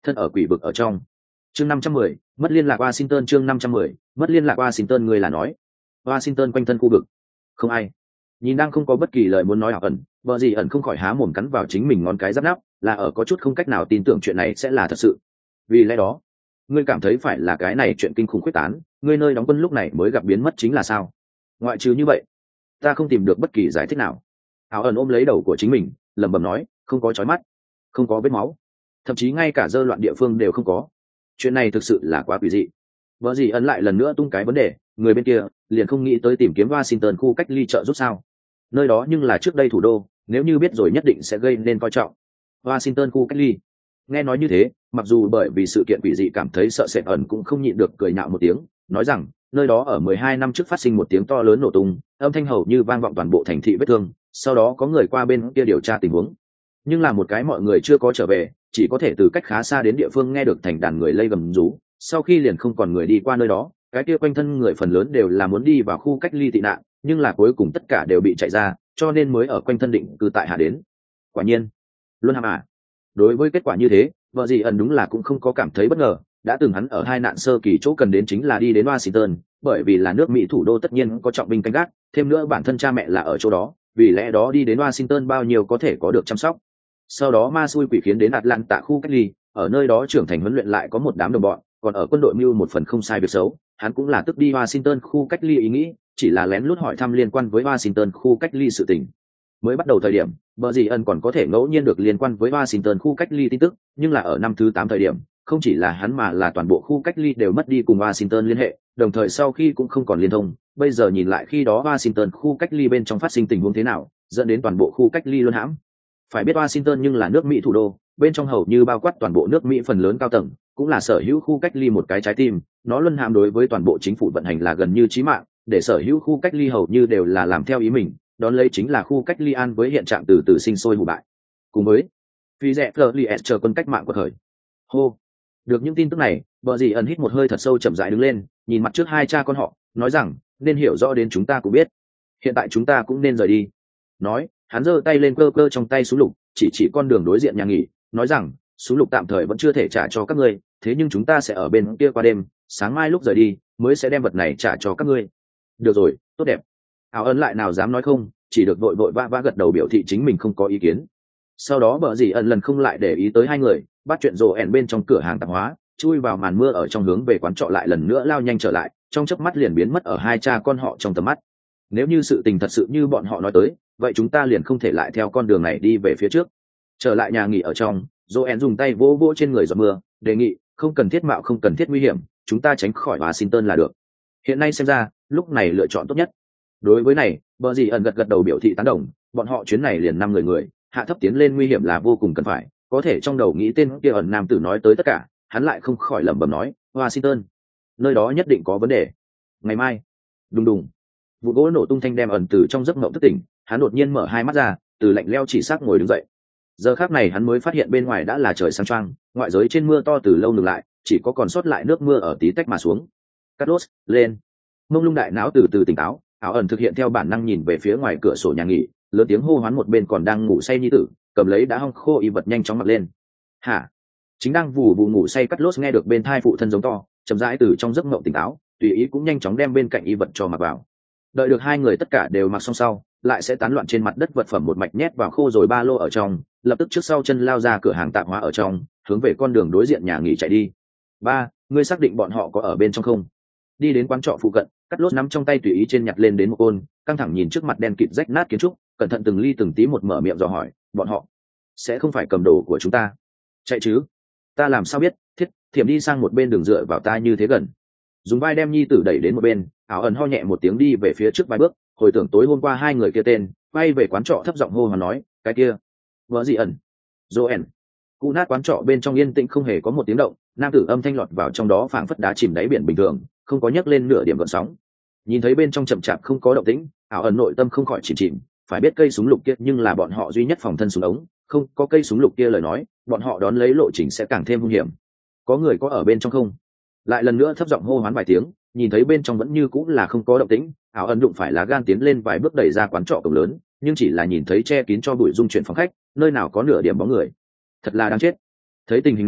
thân ở quỷ vực ở trong. Chương năm trăm mười, mất liên lạc Washington. Chương năm trăm mười, mất liên lạc Washington. Người là nói Washington quanh thân khu vực không ai. Nhìn đang không có bất kỳ lời muốn nói ảo ẩn, vợ gì ẩn không khỏi há mồm cắn vào chính mình ngón cái giáp nắp, là ở có chút không cách nào tin tưởng chuyện này sẽ là thật sự. Vì lẽ đó, ngươi cảm thấy phải là cái này chuyện kinh khủng quyết tán, ngươi nơi đóng quân lúc này mới gặp biến mất chính là sao? Ngoại trừ như vậy, ta không tìm được bất kỳ giải thích nào. Ảo ẩn ôm lấy đầu của chính mình, lẩm bẩm nói, không có chói mắt, không có vết máu, thậm chí ngay cả dơ loạn địa phương đều không có. Chuyện này thực sự là quá quỷ dị. Vợ gì ẩn lại lần nữa tung cái vấn đề, người bên kia liền không nghĩ tới tìm kiếm Washington khu cách ly trợ giúp sao? Nơi đó nhưng là trước đây thủ đô, nếu như biết rồi nhất định sẽ gây nên coi trọng. Washington khu cách ly. Nghe nói như thế, mặc dù bởi vì sự kiện quỷ dị cảm thấy sợ sệt, ẩn cũng không nhịn được cười nhạo một tiếng, nói rằng nơi đó ở mười hai năm trước phát sinh một tiếng to lớn nổ tung, âm thanh hầu như vang vọng toàn bộ thành thị vết thương, sau đó có người qua bên kia điều tra tình huống. Nhưng là một cái mọi người chưa có trở về, chỉ có thể từ cách khá xa đến địa phương nghe được thành đàn người lây gầm rú, sau khi liền không còn người đi qua nơi đó, cái kia quanh thân người phần lớn đều là muốn đi vào khu cách ly tị nạn, nhưng là cuối cùng tất cả đều bị chạy ra, cho nên mới ở quanh thân định cư tại hạ đến. Quả nhiên, luôn hàm à. Đối với kết quả như thế, vợ gì ẩn đúng là cũng không có cảm thấy bất ngờ, đã từng hắn ở hai nạn sơ kỳ chỗ cần đến chính là đi đến Washington, bởi vì là nước Mỹ thủ đô tất nhiên có trọng binh canh gác, thêm nữa bản thân cha mẹ là ở chỗ đó, vì lẽ đó đi đến Washington bao nhiêu có thể có được chăm sóc. Sau đó ma xui quỷ khiến đến Atlanta khu cách ly, ở nơi đó trưởng thành huấn luyện lại có một đám đồng bọn, còn ở quân đội mưu một phần không sai việc xấu, hắn cũng là tức đi Washington khu cách ly ý nghĩ, chỉ là lén lút hỏi thăm liên quan với Washington khu cách ly sự tình. Mới bắt đầu thời điểm, bờ gì ẩn còn có thể ngẫu nhiên được liên quan với Washington khu cách ly tin tức, nhưng là ở năm thứ tám thời điểm, không chỉ là hắn mà là toàn bộ khu cách ly đều mất đi cùng Washington liên hệ, đồng thời sau khi cũng không còn liên thông, bây giờ nhìn lại khi đó Washington khu cách ly bên trong phát sinh tình huống thế nào, dẫn đến toàn bộ khu cách ly luôn hãm. Phải biết Washington nhưng là nước Mỹ thủ đô, bên trong hầu như bao quát toàn bộ nước Mỹ phần lớn cao tầng, cũng là sở hữu khu cách ly một cái trái tim, nó luân hãm đối với toàn bộ chính phủ vận hành là gần như chí mạng, để sở hữu khu cách ly hầu như đều là làm theo ý mình, đón lấy chính là khu cách ly an với hiện trạng từ từ sinh sôi hủ bại. Cùng với phi rẽ Fleurs chờ quân cách mạng của thời. Hô. Được những tin tức này, Bờ Dĩ ẩn hít một hơi thật sâu chậm rãi đứng lên, nhìn mặt trước hai cha con họ, nói rằng, nên hiểu rõ đến chúng ta cũng biết. Hiện tại chúng ta cũng nên rời đi. Nói, hắn giơ tay lên cơ cơ trong tay súng lục, chỉ chỉ con đường đối diện nhà nghỉ, nói rằng, súng lục tạm thời vẫn chưa thể trả cho các ngươi, thế nhưng chúng ta sẽ ở bên kia qua đêm, sáng mai lúc rời đi, mới sẽ đem vật này trả cho các ngươi. Được rồi, tốt đẹp. Áo ẩn lại nào dám nói không, chỉ được vội vội vã vã gật đầu biểu thị chính mình không có ý kiến. Sau đó Bờ Dĩ ẩn lần không lại để ý tới hai người, bắt chuyện rồ ẻn bên trong cửa hàng tạp hóa, chui vào màn mưa ở trong hướng về quán trọ lại lần nữa lao nhanh trở lại, trong chớp mắt liền biến mất ở hai cha con họ trong tầm mắt. Nếu như sự tình thật sự như bọn họ nói tới, vậy chúng ta liền không thể lại theo con đường này đi về phía trước. Trở lại nhà nghỉ ở trong, Joel dùng tay vỗ vỗ trên người giọt mưa, đề nghị, không cần thiết mạo không cần thiết nguy hiểm, chúng ta tránh khỏi Washington là được. Hiện nay xem ra, lúc này lựa chọn tốt nhất. Đối với này, Bờ Dĩ ẩn gật gật đầu biểu thị tán đồng, bọn họ chuyến này liền năm người người, hạ thấp tiến lên nguy hiểm là vô cùng cần phải, có thể trong đầu nghĩ tên kia ẩn nam tử nói tới tất cả, hắn lại không khỏi lẩm bẩm nói, Washington, nơi đó nhất định có vấn đề. Ngày mai, đùng đùng, vụ gỗ nổ tung thanh đem ẩn từ trong giấc mộng thức tỉnh, hắn đột nhiên mở hai mắt ra, từ lạnh lẽo chỉ xác ngồi đứng dậy. Giờ khắc này hắn mới phát hiện bên ngoài đã là trời sáng choang, ngoại giới trên mưa to từ lâu ngừng lại, chỉ có còn sót lại nước mưa ở tí tách mà xuống. Carlos, lên. Mông lung đại não từ từ tỉnh táo, ảo ẩn thực hiện theo bản năng nhìn về phía ngoài cửa sổ nhà nghỉ, lớn tiếng hô hoán một bên còn đang ngủ say nhi tử, cầm lấy đã hong khô y vật nhanh chóng mặc lên. Hả? Chính đang vù vù ngủ say Carlos nghe được bên thai phụ thân giống to, chậm rãi từ trong giấc mộng tỉnh táo, tùy ý cũng nhanh chóng đem bên cạnh y vật cho mặc vào. Đợi được hai người tất cả đều mặc xong sau, lại sẽ tán loạn trên mặt đất vật phẩm một mạch nhét vào khô rồi ba lô ở trong, lập tức trước sau chân lao ra cửa hàng tạp hóa ở trong, hướng về con đường đối diện nhà nghỉ chạy đi. Ba, ngươi xác định bọn họ có ở bên trong không? Đi đến quán trọ phụ cận, cắt lốt nắm trong tay tùy ý trên nhặt lên đến một côn, căng thẳng nhìn trước mặt đen kịt rách nát kiến trúc, cẩn thận từng ly từng tí một mở miệng dò hỏi, bọn họ sẽ không phải cầm đồ của chúng ta chạy chứ? Ta làm sao biết? Thiết thiểm đi sang một bên đường dựa vào ta như thế gần, dùng vai đem nhi tử đẩy đến một bên, ảo ẩn ho nhẹ một tiếng đi về phía trước vài bước, hồi tưởng tối hôm qua hai người kia tên, quay về quán trọ thấp giọng hô hoán nói, cái kia vợ gì ẩn Joel. Cụ nát quán trọ bên trong yên tĩnh không hề có một tiếng động, nam tử âm thanh lọt vào trong đó phảng phất đá chìm đáy biển bình thường, không có nhấc lên nửa điểm gợn sóng. Nhìn thấy bên trong chậm chạp không có động tĩnh, ảo ẩn nội tâm không khỏi chìm chìm, phải biết cây súng lục kia nhưng là bọn họ duy nhất phòng thân súng ống, không có cây súng lục kia lời nói, bọn họ đón lấy lộ trình sẽ càng thêm hung hiểm. Có người có ở bên trong không? Lại lần nữa thấp giọng hô hoán vài tiếng, nhìn thấy bên trong vẫn như cũng là không có động tĩnh, ảo ẩn đụng phải lá gan tiến lên vài bước đẩy ra quán trọ cổng lớn, nhưng chỉ là nhìn thấy che kín cho bụi dung chuyển phòng khách, nơi nào có nửa điểm bóng người. Thật là đáng chết. Thấy tình hình này,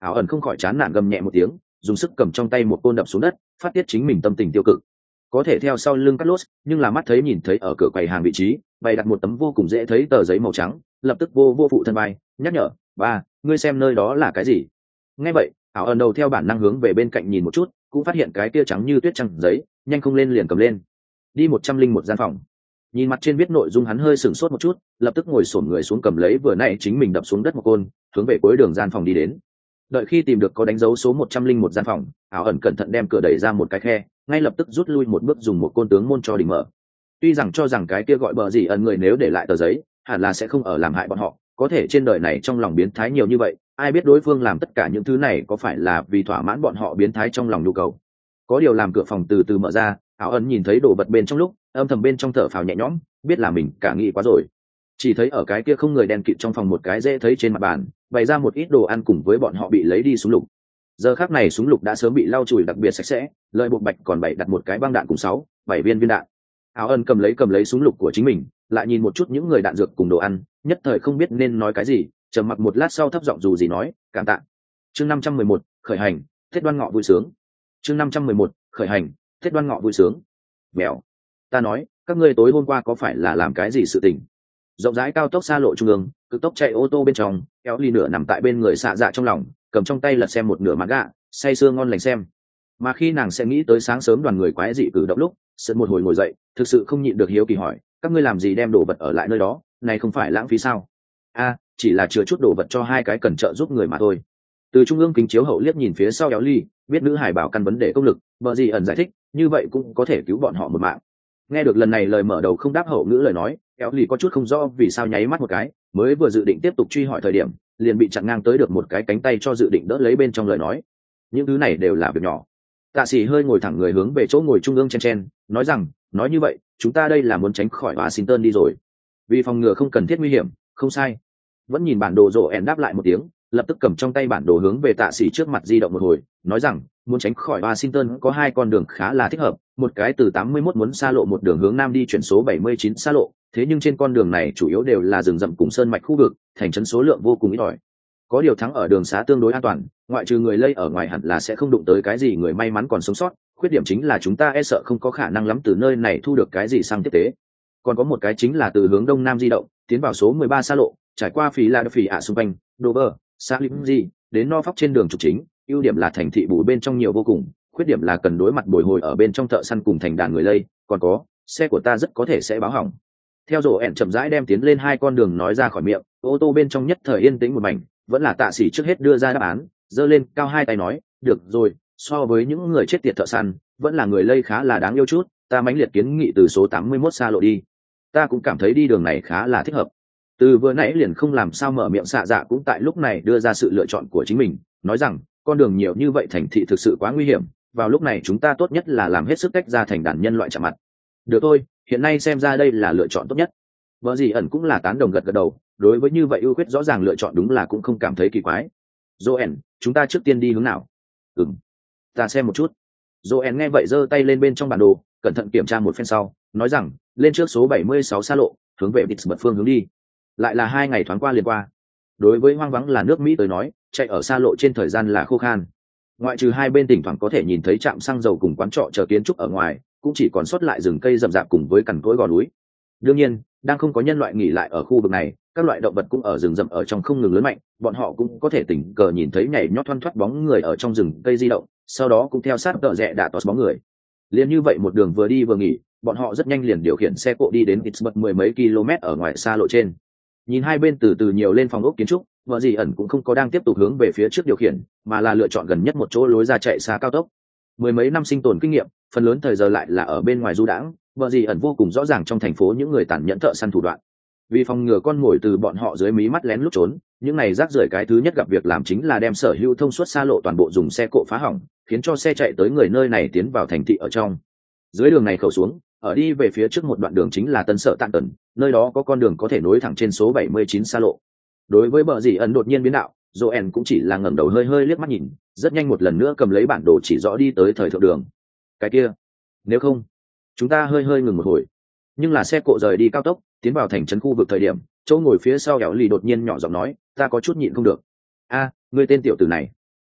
áo ẩn không khỏi chán nản gầm nhẹ một tiếng, dùng sức cầm trong tay một côn đập xuống đất, phát tiết chính mình tâm tình tiêu cực. Có thể theo sau lưng Carlos, nhưng là mắt thấy nhìn thấy ở cửa quầy hàng vị trí bày đặt một tấm vô cùng dễ thấy tờ giấy màu trắng, lập tức vô vô phụ thân vai nhắc nhở, ba, ngươi xem nơi đó là cái gì. Nghe vậy ảo ẩn đầu theo bản năng hướng về bên cạnh nhìn một chút, cũng phát hiện cái kia trắng như tuyết trắng giấy, nhanh không lên liền cầm lên. Đi một trăm linh một gian phòng, nhìn mặt trên viết nội dung, hắn hơi sửng sốt một chút, lập tức ngồi xổm người xuống cầm lấy vừa nãy chính mình đập xuống đất một côn, hướng về cuối đường gian phòng đi đến. Đợi khi tìm được có đánh dấu số một trăm linh một gian phòng, ảo ẩn cẩn thận đem cửa đẩy ra một cái khe, ngay lập tức rút lui một bước, dùng một côn tướng môn cho đỉnh mở. Tuy rằng cho rằng cái kia gọi bờ gì ẩn người nếu để lại tờ giấy hẳn là sẽ không ở làm hại bọn họ, có thể trên đời này trong lòng biến thái nhiều như vậy, ai biết đối phương làm tất cả những thứ này có phải là vì thỏa mãn bọn họ biến thái trong lòng nhu cầu. Có điều làm cửa phòng từ từ mở ra, ảo ẩn nhìn thấy đồ vật bên trong lúc âm thầm bên trong thở phào nhẹ nhõm, biết là mình cả nghĩ quá rồi. Chỉ thấy ở cái kia không người đen kịt trong phòng, một cái dễ thấy trên mặt bàn bày ra một ít đồ ăn cùng với bọn họ bị lấy đi súng lục. Giờ khắc này súng lục đã sớm bị lau chùi đặc biệt sạch sẽ, lợi buộc bạch còn bày đặt một cái băng đạn cùng sáu bảy viên viên đạn. Áo ân cầm lấy cầm lấy súng lục của chính mình, lại nhìn một chút những người đạn dược cùng đồ ăn, nhất thời không biết nên nói cái gì, trầm mặc một lát sau thấp giọng dù gì nói, cảm tạ. Chương năm trăm mười một, khởi hành, Tết Đoan Ngọ vui sướng. Chương năm trăm mười một, khởi hành, Tết Đoan Ngọ vui sướng. Mèo, ta nói, các ngươi tối hôm qua có phải là làm cái gì sự tình? Rộng rãi cao tốc xa lộ trung ương, cực tốc chạy ô tô bên trong, kéo ly nửa nằm tại bên người xạ dạ trong lòng, cầm trong tay lật xem một nửa manga, say sưa ngon lành xem. Mà khi nàng sẽ nghĩ tới sáng sớm đoàn người quái dị cử động lúc, sợn một hồi ngồi dậy, thực sự không nhịn được hiếu kỳ hỏi, các ngươi làm gì đem đồ vật ở lại nơi đó, này không phải lãng phí sao? A, chỉ là chứa chút đồ vật cho hai cái cần trợ giúp người mà thôi. Từ trung ương kính chiếu hậu liếc nhìn phía sau kéo ly, biết nữ hải bảo căn vấn đề công lực, vợ gì ẩn giải thích, như vậy cũng có thể cứu bọn họ một mạng. Nghe được lần này lời mở đầu không đáp hậu ngữ lời nói, kéo ly có chút không rõ vì sao nháy mắt một cái, mới vừa dự định tiếp tục truy hỏi thời điểm, liền bị chặn ngang tới được một cái cánh tay cho dự định đỡ lấy bên trong lời nói. Những thứ này đều là việc nhỏ. Tạ sĩ hơi ngồi thẳng người hướng về chỗ ngồi trung ương chen chen, nói rằng, nói như vậy, chúng ta đây là muốn tránh khỏi Washington đi rồi. Vì phòng ngừa không cần thiết nguy hiểm, không sai. Vẫn nhìn bản đồ rộ ẻn đáp lại một tiếng, lập tức cầm trong tay bản đồ hướng về tạ sĩ trước mặt di động một hồi, nói rằng, muốn tránh khỏi Washington có hai con đường khá là thích hợp, một cái từ tám mươi mốt muốn xa lộ một đường hướng nam đi chuyển số bảy mươi chín xa lộ, thế nhưng trên con đường này chủ yếu đều là rừng rậm cùng sơn mạch khu vực, thành trấn số lượng vô cùng ít ỏi. Có điều thắng ở đường xá tương đối an toàn, ngoại trừ người lây ở ngoài hẳn là sẽ không đụng tới cái gì người may mắn còn sống sót, khuyết điểm chính là chúng ta e sợ không có khả năng lắm từ nơi này thu được cái gì sang tiếp tế. Còn có một cái chính là từ hướng đông nam di động, tiến vào số mười ba xa lộ, trải qua phí là phí ạ xung quanh, Dover, Salimji, đến Norfolk trên đường trục chính, ưu điểm là thành thị bù bên trong nhiều vô cùng, khuyết điểm là cần đối mặt bồi hồi ở bên trong thợ săn cùng thành đàn người lây, còn có, xe của ta rất có thể sẽ báo hỏng. Theo rổ ẻn chậm rãi đem tiến lên hai con đường nói ra khỏi miệng, ô tô bên trong nhất thời yên tĩnh một mảnh, vẫn là tạ sĩ trước hết đưa ra đáp án, giơ lên cao hai tay nói, được rồi, so với những người chết tiệt thợ săn, vẫn là người lây khá là đáng yêu chút, ta mãnh liệt kiến nghị từ số tám mươi mốt xa lộ đi. Ta cũng cảm thấy đi đường này khá là thích hợp. Từ vừa nãy liền không làm sao mở miệng xạ dạ cũng tại lúc này đưa ra sự lựa chọn của chính mình, nói rằng, con đường nhiều như vậy thành thị thực sự quá nguy hiểm, vào lúc này chúng ta tốt nhất là làm hết sức tách ra thành đàn nhân loại chạm mặt. Được thôi, hiện nay xem ra đây là lựa chọn tốt nhất. Vợ gì ẩn cũng là tán đồng gật gật đầu, đối với như vậy ưu quyết rõ ràng lựa chọn đúng là cũng không cảm thấy kỳ quái. Joen, chúng ta trước tiên đi hướng nào? Ừm, ta xem một chút. Joen nghe vậy giơ tay lên bên trong bản đồ, cẩn thận kiểm tra một phen sau, nói rằng, lên trước số bảy mươi sáu xa lộ, hướng về Pittsburgh phương hướng đi. Lại là hai ngày thoáng qua liền qua. Đối với hoang vắng là nước Mỹ tới nói, chạy ở xa lộ trên thời gian là khô khan. Ngoại trừ hai bên tỉnh thoảng có thể nhìn thấy trạm xăng dầu cùng quán trọ chờ kiến trúc ở ngoài, cũng chỉ còn sót lại rừng cây rậm rạp cùng với cằn cỗi gò núi. Đương nhiên, đang không có nhân loại nghỉ lại ở khu vực này, các loại động vật cũng ở rừng rậm ở trong không ngừng lớn mạnh, bọn họ cũng có thể tình cờ nhìn thấy nhảy nhót thoăn thoắt bóng người ở trong rừng cây di động, sau đó cũng theo sát tợ rẽ đạ tót bóng người. Liên như vậy một đường vừa đi vừa nghỉ, bọn họ rất nhanh liền điều khiển xe cộ đi đến Pittsburgh mười mấy km ở ngoài xa lộ trên. Nhìn hai bên từ từ nhiều lên phòng ốc kiến trúc, vợ dì ẩn cũng không có đang tiếp tục hướng về phía trước điều khiển, mà là lựa chọn gần nhất một chỗ lối ra chạy xa cao tốc. Mười mấy năm sinh tồn kinh nghiệm, phần lớn thời giờ lại là ở bên ngoài du đãng, vợ dì ẩn vô cùng rõ ràng trong thành phố những người tàn nhẫn thợ săn thủ đoạn. Vì phòng ngừa con mồi từ bọn họ dưới mí mắt lén lút trốn, những này rác rưởi cái thứ nhất gặp việc làm chính là đem sở hữu thông suốt xa lộ toàn bộ dùng xe cộ phá hỏng, khiến cho xe chạy tới người nơi này tiến vào thành thị ở trong. Dưới đường này khẩu xuống, ở đi về phía trước một đoạn đường chính là Tân Sở Tạn Tần, nơi đó có con đường có thể nối thẳng trên số bảy mươi chín xa lộ. Đối với bờ dì ẩn đột nhiên biến đạo, Joen cũng chỉ là ngẩng đầu hơi hơi liếc mắt nhìn, rất nhanh một lần nữa cầm lấy bản đồ chỉ rõ đi tới thời thượng đường. Cái kia, nếu không, chúng ta hơi hơi ngừng một hồi. Nhưng là xe cộ rời đi cao tốc, tiến vào thành trấn khu vực thời điểm, chỗ ngồi phía sau Kéo Lì đột nhiên nhỏ giọng nói, ta có chút nhịn không được. A, ngươi tên tiểu tử này,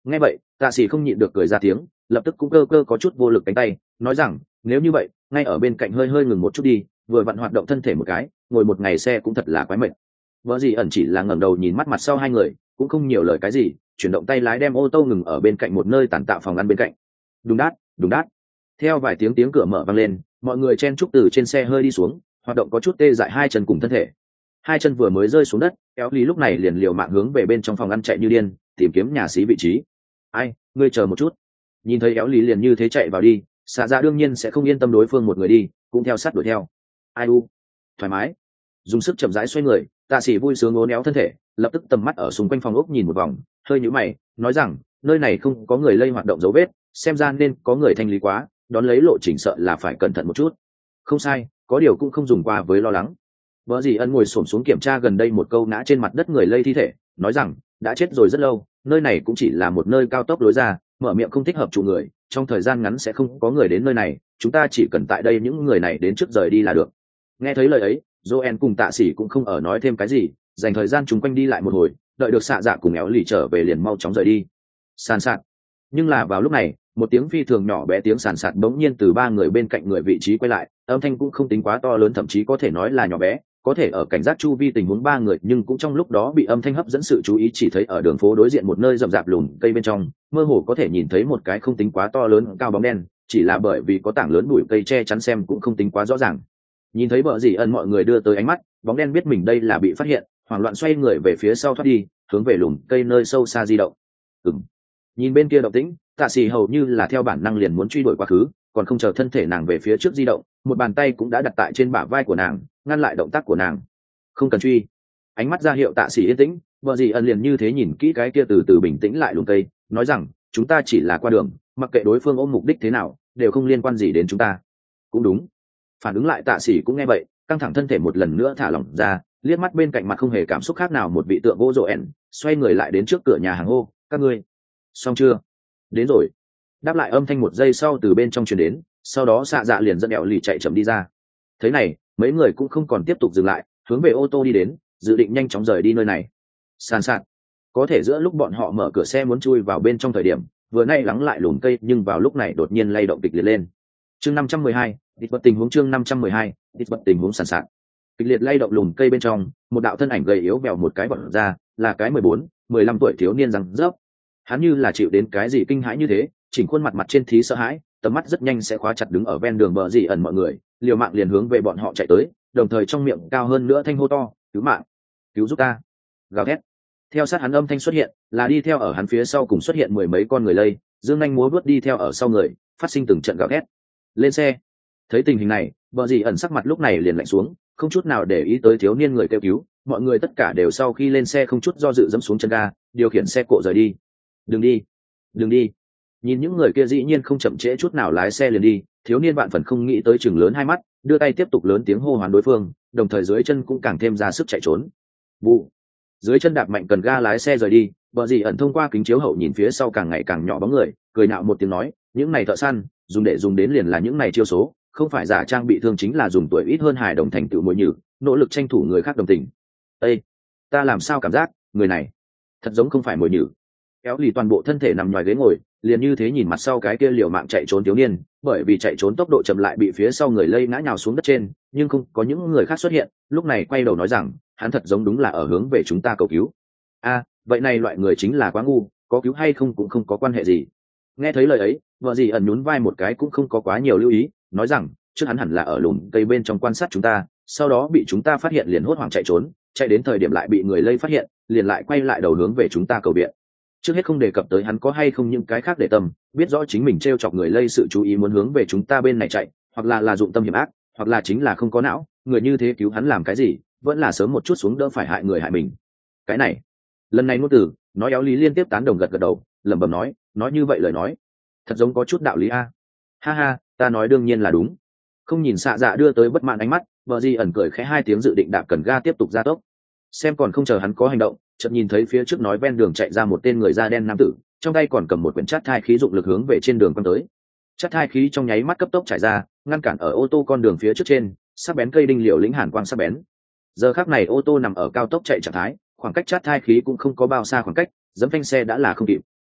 Nghe vậy tạ sĩ không nhịn được cười ra tiếng, lập tức cũng cơ cơ có chút vô lực cánh tay, nói rằng nếu như vậy ngay ở bên cạnh hơi hơi ngừng một chút đi, vừa vặn hoạt động thân thể một cái, ngồi một ngày xe cũng thật là quái mệt. Vợ gì ẩn chỉ là ngẩng đầu nhìn mắt mặt sau hai người, cũng không nhiều lời cái gì, chuyển động tay lái đem ô tô ngừng ở bên cạnh một nơi tàn tạo phòng ăn bên cạnh. Đùng đát đùng đát, theo vài tiếng tiếng cửa mở vang lên, mọi người chen chúc từ trên xe hơi đi xuống, hoạt động có chút tê dại hai chân cùng thân thể. Hai chân vừa mới rơi xuống đất, kéo lý lúc này liền liều mạng hướng về bên trong phòng ăn chạy như điên, tìm kiếm nhà xí vị trí. Ai, ngươi chờ một chút. Nhìn thấy kéo lý liền như thế chạy vào đi, xạ dạ đương nhiên sẽ không yên tâm đối phương một người đi, cũng theo sát đuổi theo. Ai u, thoải mái. Dùng sức chậm rãi xoay người, tạ sĩ vui sướng uốn éo thân thể, lập tức tầm mắt ở xung quanh phòng ốc nhìn một vòng, hơi nhíu mày, nói rằng nơi này không có người lây hoạt động dấu vết, xem ra nên có người thanh lý quá, đón lấy lộ trình sợ là phải cẩn thận một chút. Không sai, có điều cũng không dùng qua với lo lắng. Vợ dì ân ngồi xổm xuống kiểm tra gần đây một câu ngã trên mặt đất người lây thi thể, nói rằng đã chết rồi rất lâu, nơi này cũng chỉ là một nơi cao tốc lối ra, mở miệng không thích hợp trụ người, trong thời gian ngắn sẽ không có người đến nơi này, chúng ta chỉ cần tại đây những người này đến trước rời đi là được. Nghe thấy lời ấy, Joen cùng tạ sĩ cũng không ở nói thêm cái gì, dành thời gian chúng quanh đi lại một hồi, đợi được xạ dạ cùng éo lì trở về liền mau chóng rời đi. Sàn sạt. Nhưng là vào lúc này, một tiếng phi thường nhỏ bé tiếng sàn sạt bỗng nhiên từ ba người bên cạnh người vị trí quay lại, âm thanh cũng không tính quá to lớn, thậm chí có thể nói là nhỏ bé, có thể ở cảnh giác chu vi tình huống ba người, nhưng cũng trong lúc đó bị âm thanh hấp dẫn sự chú ý, chỉ thấy ở đường phố đối diện một nơi rậm rạp lùn cây bên trong, mơ hồ có thể nhìn thấy một cái không tính quá to lớn cao bóng đen, chỉ là bởi vì có tảng lớn bụi cây che chắn xem cũng không tính quá rõ ràng. Nhìn thấy bờ dì ân mọi người đưa tới ánh mắt, bóng đen biết mình đây là bị phát hiện, hoảng loạn xoay người về phía sau thoát đi, hướng về lùn cây nơi sâu xa di động. Ừm. Nhìn bên kia động tĩnh, tạ sĩ hầu như là theo bản năng liền muốn truy đuổi quá khứ, còn không chờ thân thể nàng về phía trước di động, một bàn tay cũng đã đặt tại trên bả vai của nàng, ngăn lại động tác của nàng. Không cần truy. Ánh mắt ra hiệu tạ sĩ yên tĩnh, vợ dì ân liền như thế nhìn kỹ cái kia từ từ bình tĩnh lại lùn cây, nói rằng chúng ta chỉ là qua đường, mặc kệ đối phương ôm mục đích thế nào, đều không liên quan gì đến chúng ta. Cũng đúng. Phản ứng lại tạ sĩ cũng nghe vậy, căng thẳng thân thể một lần nữa thả lỏng ra, liếc mắt bên cạnh mặt không hề cảm xúc khác nào một vị tượng gỗ rộ ẻn, xoay người lại đến trước cửa nhà hàng hô, các ngươi xong chưa? Đến rồi. Đáp lại âm thanh một giây sau từ bên trong truyền đến, sau đó xạ dạ liền dẫn đẹo lì chạy chậm đi ra. Thế này, mấy người cũng không còn tiếp tục dừng lại, hướng về ô tô đi đến, dự định nhanh chóng rời đi nơi này. Sàn sạt. Có thể giữa lúc bọn họ mở cửa xe muốn chui vào bên trong thời điểm, vừa nay lắng lại lùn cây, nhưng vào lúc này đột nhiên lay động kịch liệt lên. Chương năm trăm mười hai, địch vật tình huống chương năm trăm mười hai, địch vật tình huống sàn sạt. Kịch liệt lay động lùn cây bên trong, một đạo thân ảnh gầy yếu vèo một cái bật ra, là cái mười bốn, mười lăm tuổi thiếu niên răng rớp. Hắn như là chịu đến cái gì kinh hãi như thế, chỉnh khuôn mặt mặt trên thí sợ hãi, tầm mắt rất nhanh sẽ khóa chặt đứng ở ven đường bờ dì ẩn mọi người, liều mạng liền hướng về bọn họ chạy tới, đồng thời trong miệng cao hơn nữa thanh hô to, cứu mạng, cứu giúp ta, gào thét. Theo sát hắn âm thanh xuất hiện, là đi theo ở hắn phía sau cùng xuất hiện mười mấy con người lây, dương nhanh múa vuốt đi theo ở sau người, phát sinh từng trận gào thét. Lên xe. Thấy tình hình này, bờ dì ẩn sắc mặt lúc này liền lạnh xuống, không chút nào để ý tới thiếu niên người kêu cứu, mọi người tất cả đều sau khi lên xe không chút do dự dẫm xuống chân ga, điều khiển xe cộ rời đi. Đừng đi, đừng đi. Nhìn những người kia dĩ nhiên không chậm trễ chút nào lái xe liền đi, thiếu niên bạn phần không nghĩ tới chừng lớn hai mắt, đưa tay tiếp tục lớn tiếng hô hoán đối phương, đồng thời dưới chân cũng càng thêm ra sức chạy trốn. Vụ. Dưới chân đạp mạnh cần ga lái xe rời đi, bờ dì ẩn thông qua kính chiếu hậu nhìn phía sau càng ngày càng nhỏ bóng người, cười nạo một tiếng nói, những này thợ săn, dùng để dùng đến liền là những này chiêu số, không phải giả trang bị thương, chính là dùng tuổi ít hơn hài đồng thành tựu mồi nhử, nỗ lực tranh thủ người khác đồng tình. Ê, ta làm sao cảm giác người này thật giống không phải mồi nhử. Kéo lì toàn bộ thân thể nằm ngoài ghế ngồi, liền như thế nhìn mặt sau cái kia liều mạng chạy trốn thiếu niên, bởi vì chạy trốn tốc độ chậm lại bị phía sau người lây ngã nhào xuống đất trên, nhưng không có những người khác xuất hiện, lúc này quay đầu nói rằng hắn thật giống đúng là ở hướng về chúng ta cầu cứu. A, vậy này loại người chính là quá ngu, có cứu hay không cũng không có quan hệ gì. Nghe thấy lời ấy, vợ dì ẩn nhún vai một cái cũng không có quá nhiều lưu ý, nói rằng trước hắn hẳn là ở lùm cây bên trong quan sát chúng ta, sau đó bị chúng ta phát hiện liền hốt hoảng chạy trốn, chạy đến thời điểm lại bị người lây phát hiện, liền lại quay lại đầu hướng về chúng ta cầu viện. Trước hết không đề cập tới hắn có hay không những cái khác để tâm, biết rõ chính mình t r e o chọc người lây sự chú ý muốn hướng về chúng ta bên này chạy, hoặc là là dụng tâm hiểm ác, hoặc là chính là không có não, người như thế cứu hắn làm cái gì, vẫn là sớm một chút xuống đỡ phải hại người hại mình. Cái này lần này ngôn từ nói éo lý liên tiếp tán đồng gật gật đầu, lẩm bẩm nói, nói như vậy lời nói thật giống có chút đạo lý a. Ha ha, ta nói đương nhiên là đúng. Không nhìn xạ dạ đưa tới bất mãn ánh mắt, vợ di ẩn cười khẽ hai tiếng dự định đạp cần ga tiếp tục gia tốc. Xem còn không chờ hắn có hành động, chợt nhìn thấy phía trước nói ven đường chạy ra một tên người da đen nam tử, trong tay còn cầm một quyển chát thai khí dụng lực hướng về trên đường quăng tới. Chát thai khí trong nháy mắt cấp tốc chạy ra, ngăn cản ở ô tô con đường phía trước trên, sắc bén cây đinh liều lĩnh hàn quang sắc bén. Giờ khắc này ô tô nằm ở cao tốc chạy trạng thái, khoảng cách chát thai khí cũng không có bao xa khoảng cách, giẫm phanh xe đã là không kịp.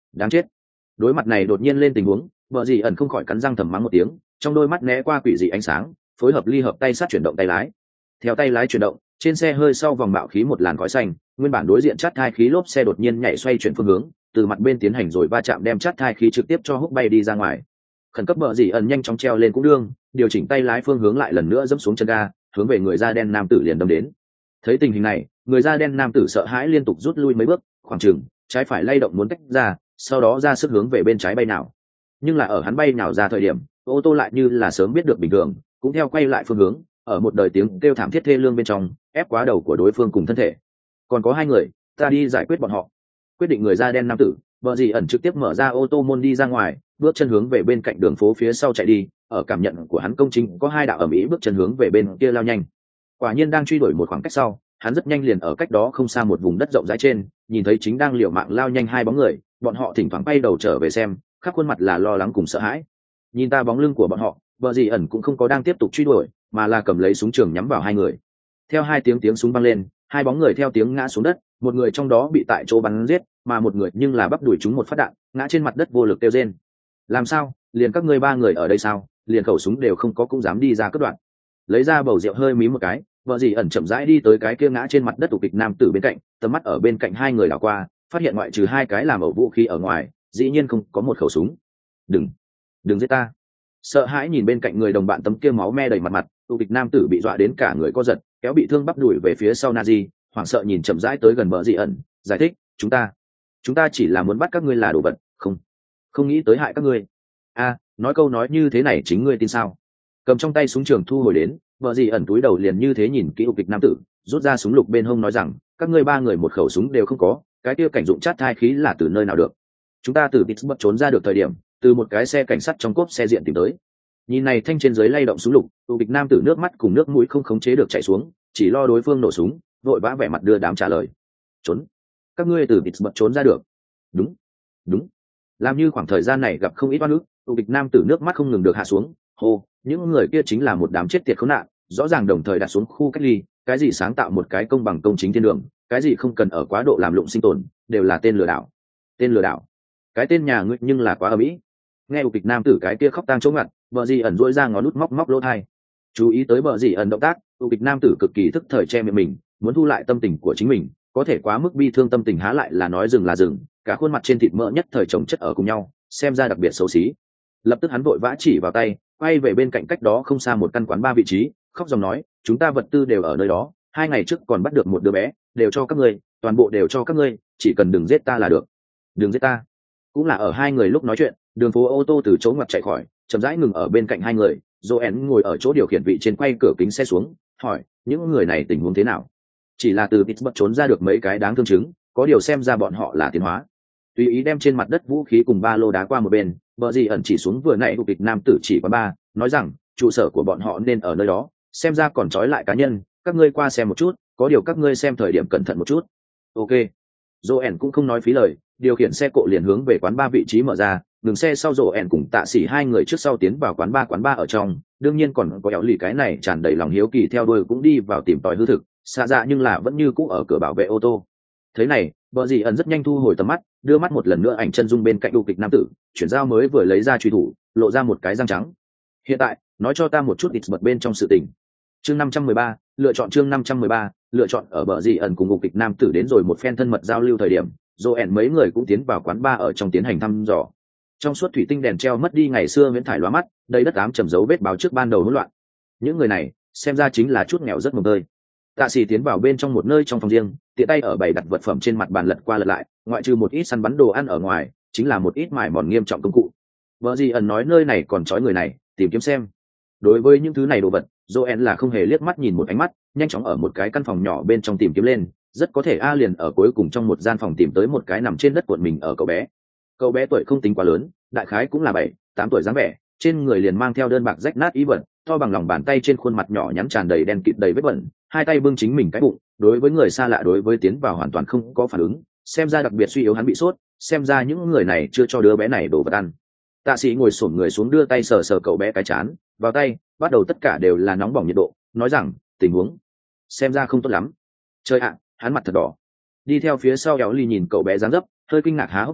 Đáng chết. Đối mặt này đột nhiên lên tình huống, vợ dì ẩn không khỏi cắn răng thầm mắng một tiếng, trong đôi mắt né qua quỷ dị ánh sáng, phối hợp ly hợp tay sát chuyển động tay lái. Theo tay lái chuyển động, trên xe hơi sau vòng bạo khí một làn khói xanh, nguyên bản đối diện chát thai khí lốp xe đột nhiên nhảy xoay chuyển phương hướng, từ mặt bên tiến hành rồi va chạm đem chát thai khí trực tiếp cho húc bay đi ra ngoài. Khẩn cấp vợ dì ẩn nhanh chóng treo lên cũng đương, điều chỉnh tay lái phương hướng lại lần nữa dẫm xuống chân ga, hướng về người da đen nam tử liền đâm đến. Thấy tình hình này, người da đen nam tử sợ hãi liên tục rút lui mấy bước, khoảng chừng trái phải lay động muốn tách ra, sau đó ra sức hướng về bên trái bay nào. Nhưng là ở hắn bay nào ra thời điểm, ô tô lại như là sớm biết được bình thường, cũng theo quay lại phương hướng, ở một đời tiếng kêu thảm thiết thê lương bên trong, ép quá đầu của đối phương cùng thân thể. Còn có hai người, ta đi giải quyết bọn họ. Quyết định người da đen nam tử, vợ dì ẩn trực tiếp mở ra ô tô môn đi ra ngoài, bước chân hướng về bên cạnh đường phố phía sau chạy đi. Ở cảm nhận của hắn công chính có hai đạo ầm ĩ bước chân hướng về bên kia lao nhanh. Quả nhiên đang truy đuổi một khoảng cách sau, hắn rất nhanh liền ở cách đó không xa một vùng đất rộng rãi trên, nhìn thấy chính đang liều mạng lao nhanh hai bóng người, bọn họ thỉnh thoảng bay đầu trở về xem, khắp khuôn mặt là lo lắng cùng sợ hãi. Nhìn ta bóng lưng của bọn họ, vợ dì ẩn cũng không có đang tiếp tục truy đuổi, mà là cầm lấy súng trường nhắm vào hai người. Theo hai tiếng tiếng súng vang lên, hai bóng người theo tiếng ngã xuống đất, một người trong đó bị tại chỗ bắn giết, mà một người nhưng là bắp đuổi trúng một phát đạn, ngã trên mặt đất vô lực kêu rên. Làm sao? Liền các ngươi ba người ở đây sao? Liền khẩu súng đều không có cũng dám đi ra cất đoạn. Lấy ra bầu rượu hơi mí một cái, vợ dì ẩn chậm rãi đi tới cái kia ngã trên mặt đất tủ kịch nam tử bên cạnh, tầm mắt ở bên cạnh hai người đảo qua, phát hiện ngoại trừ hai cái làm ẩu vũ khí ở ngoài, dĩ nhiên không có một khẩu súng. Đừng, đừng giết ta. Sợ hãi nhìn bên cạnh người đồng bạn tấm kia máu me đầy mặt mặt, tủ kịch nam tử bị dọa đến cả người co giật, kéo bị thương bắp đuổi về phía sau Nazi, hoảng sợ nhìn chậm rãi tới gần vợ dì ẩn, giải thích, chúng ta, chúng ta chỉ là muốn bắt các ngươi là đồ vật, không, không nghĩ tới hại các ngươi. A, nói câu nói như thế này chính ngươi tin sao? Cầm trong tay súng trường thu hồi đến, vợ dì ẩn túi đầu liền như thế nhìn kỹ ục kịch nam tử, rút ra súng lục bên hông nói rằng, các ngươi ba người một khẩu súng đều không có, cái kia cảnh dụng chát thai khí là từ nơi nào được? Chúng ta từ Pittsburgh trốn ra được thời điểm, từ một cái xe cảnh sát trong cốp xe diện tìm tới. Nhìn này thanh trên dưới lay động súng lục, ục kịch nam tử nước mắt cùng nước mũi không khống chế được chảy xuống, chỉ lo đối phương nổ súng, vội vã vẻ mặt đưa đám trả lời. Trốn? Các ngươi từ Pittsburgh trốn ra được? Đúng, đúng. Làm như khoảng thời gian này gặp không ít oan ức, ục kịch nam tử nước mắt không ngừng được hạ xuống, hô, những người kia chính là một đám chết tiệt khốn nạn, rõ ràng đồng thời đặt xuống khu cách ly, cái gì sáng tạo một cái công bằng công chính thiên đường, cái gì không cần ở quá độ làm lụng sinh tồn, đều là tên lừa đảo. Tên lừa đảo? Cái tên nhà ngươi nhưng là quá ầm ĩ. Nghe ục kịch nam tử cái kia khóc tang chỗ ngặt, vợ dì ẩn rỗi ra ngón nút móc móc lỗ tai. Chú ý tới vợ dì ẩn động tác, ục kịch nam tử cực kỳ thức thời che miệng mình, muốn thu lại tâm tình của chính mình, có thể quá mức bi thương tâm tình há lại là nói dừng là dừng, cả khuôn mặt trên thịt mỡ nhất thời chồng chất ở cùng nhau, xem ra đặc biệt xấu xí. Lập tức hắn vội vã chỉ vào tay, quay về bên cạnh cách đó không xa một căn quán ba vị trí, khóc dòng nói, chúng ta vật tư đều ở nơi đó, hai ngày trước còn bắt được một đứa bé, đều cho các ngươi, toàn bộ đều cho các ngươi, chỉ cần đừng giết ta là được. Đừng giết ta. Cũng là ở hai người lúc nói chuyện, đường phố ô tô từ chỗ ngoặt chạy khỏi, chậm rãi ngừng ở bên cạnh hai người, Joen ngồi ở chỗ điều khiển vị trên quay cửa kính xe xuống, hỏi, những người này tình huống thế nào? Chỉ là từ Pittsburgh trốn ra được mấy cái đáng thương chứng, có điều xem ra bọn họ là tiến hóa. Tùy ý đem trên mặt đất vũ khí cùng ba lô đá qua một bên, vợ dì ẩn chỉ xuống vừa nãy ục kịch nam tử chỉ qua ba, nói rằng trụ sở của bọn họ nên ở nơi đó, xem ra còn trói lại cá nhân, các ngươi qua xem một chút, có điều các ngươi xem thời điểm cẩn thận một chút. Ok. Joen cũng không nói phí lời, điều khiển xe cộ liền hướng về quán ba vị trí mở ra, ngừng xe sau Joen cùng Tạ Sĩ hai người trước sau tiến vào quán ba quán ba ở trong, đương nhiên còn có éo lì cái này tràn đầy lòng hiếu kỳ theo đuôi cũng đi vào tìm tòi hư thực, xa dạ nhưng là vẫn như cũ ở cửa bảo vệ ô tô. Thế này, vợ dì ẩn rất nhanh thu hồi tầm mắt, đưa mắt một lần nữa ảnh chân dung bên cạnh ục kịch nam tử, chuyển dao mới vừa lấy ra truy thủ, lộ ra một cái răng trắng. Hiện tại, nói cho ta một chút ít bật bên trong sự tình. Chương năm trăm mười ba, lựa chọn chương năm trăm mười ba, lựa chọn ở bờ dì ẩn cùng ục kịch nam tử đến rồi một phen thân mật giao lưu thời điểm, Joen mấy người cũng tiến vào quán bar ở trong tiến hành thăm dò. Trong suốt thủy tinh đèn treo mất đi ngày xưa miễn thải lóa mắt, đầy đất ám trầm dấu vết báo trước ban đầu hỗn loạn. Những người này, xem ra chính là chút nghèo rất mồng tơi. Tạ Sĩ tiến vào bên trong một nơi trong phòng riêng, tiện tay ở bày đặt vật phẩm trên mặt bàn lật qua lật lại, ngoại trừ một ít săn bắn đồ ăn ở ngoài, chính là một ít mài mòn nghiêm trọng công cụ. Vợ gì ẩn nói nơi này còn trói người này, tìm kiếm xem. Đối với những thứ này đồ vật, Joen là không hề liếc mắt nhìn một ánh mắt, nhanh chóng ở một cái căn phòng nhỏ bên trong tìm kiếm lên, rất có thể A liền ở cuối cùng trong một gian phòng tìm tới một cái nằm trên đất cuộn mình ở cậu bé. Cậu bé tuổi không tính quá lớn, đại khái cũng là bảy, tám tuổi dáng vẻ, trên người liền mang theo đơn bạc rách nát ý vật, to bằng lòng bàn tay trên khuôn mặt nhỏ nhắn tràn đầy đen kịt đầy vết bẩn, hai tay bưng chính mình cái bụng, đối với người xa lạ đối với tiến vào hoàn toàn không có phản ứng, xem ra đặc biệt suy yếu hắn bị sốt, xem ra những người này chưa cho đứa bé này đồ vật ăn. Tạ Sĩ ngồi xổm người xuống đưa tay sờ sờ cậu bé cái chán, vào tay, bắt đầu tất cả đều là nóng bỏng nhiệt độ, nói rằng, tình huống xem ra không tốt lắm. Trời ạ, hắn mặt thật đỏ. Đi theo phía sau Éo Ly nhìn cậu bé dáng dấp, hơi kinh ngạc há hốc mồm,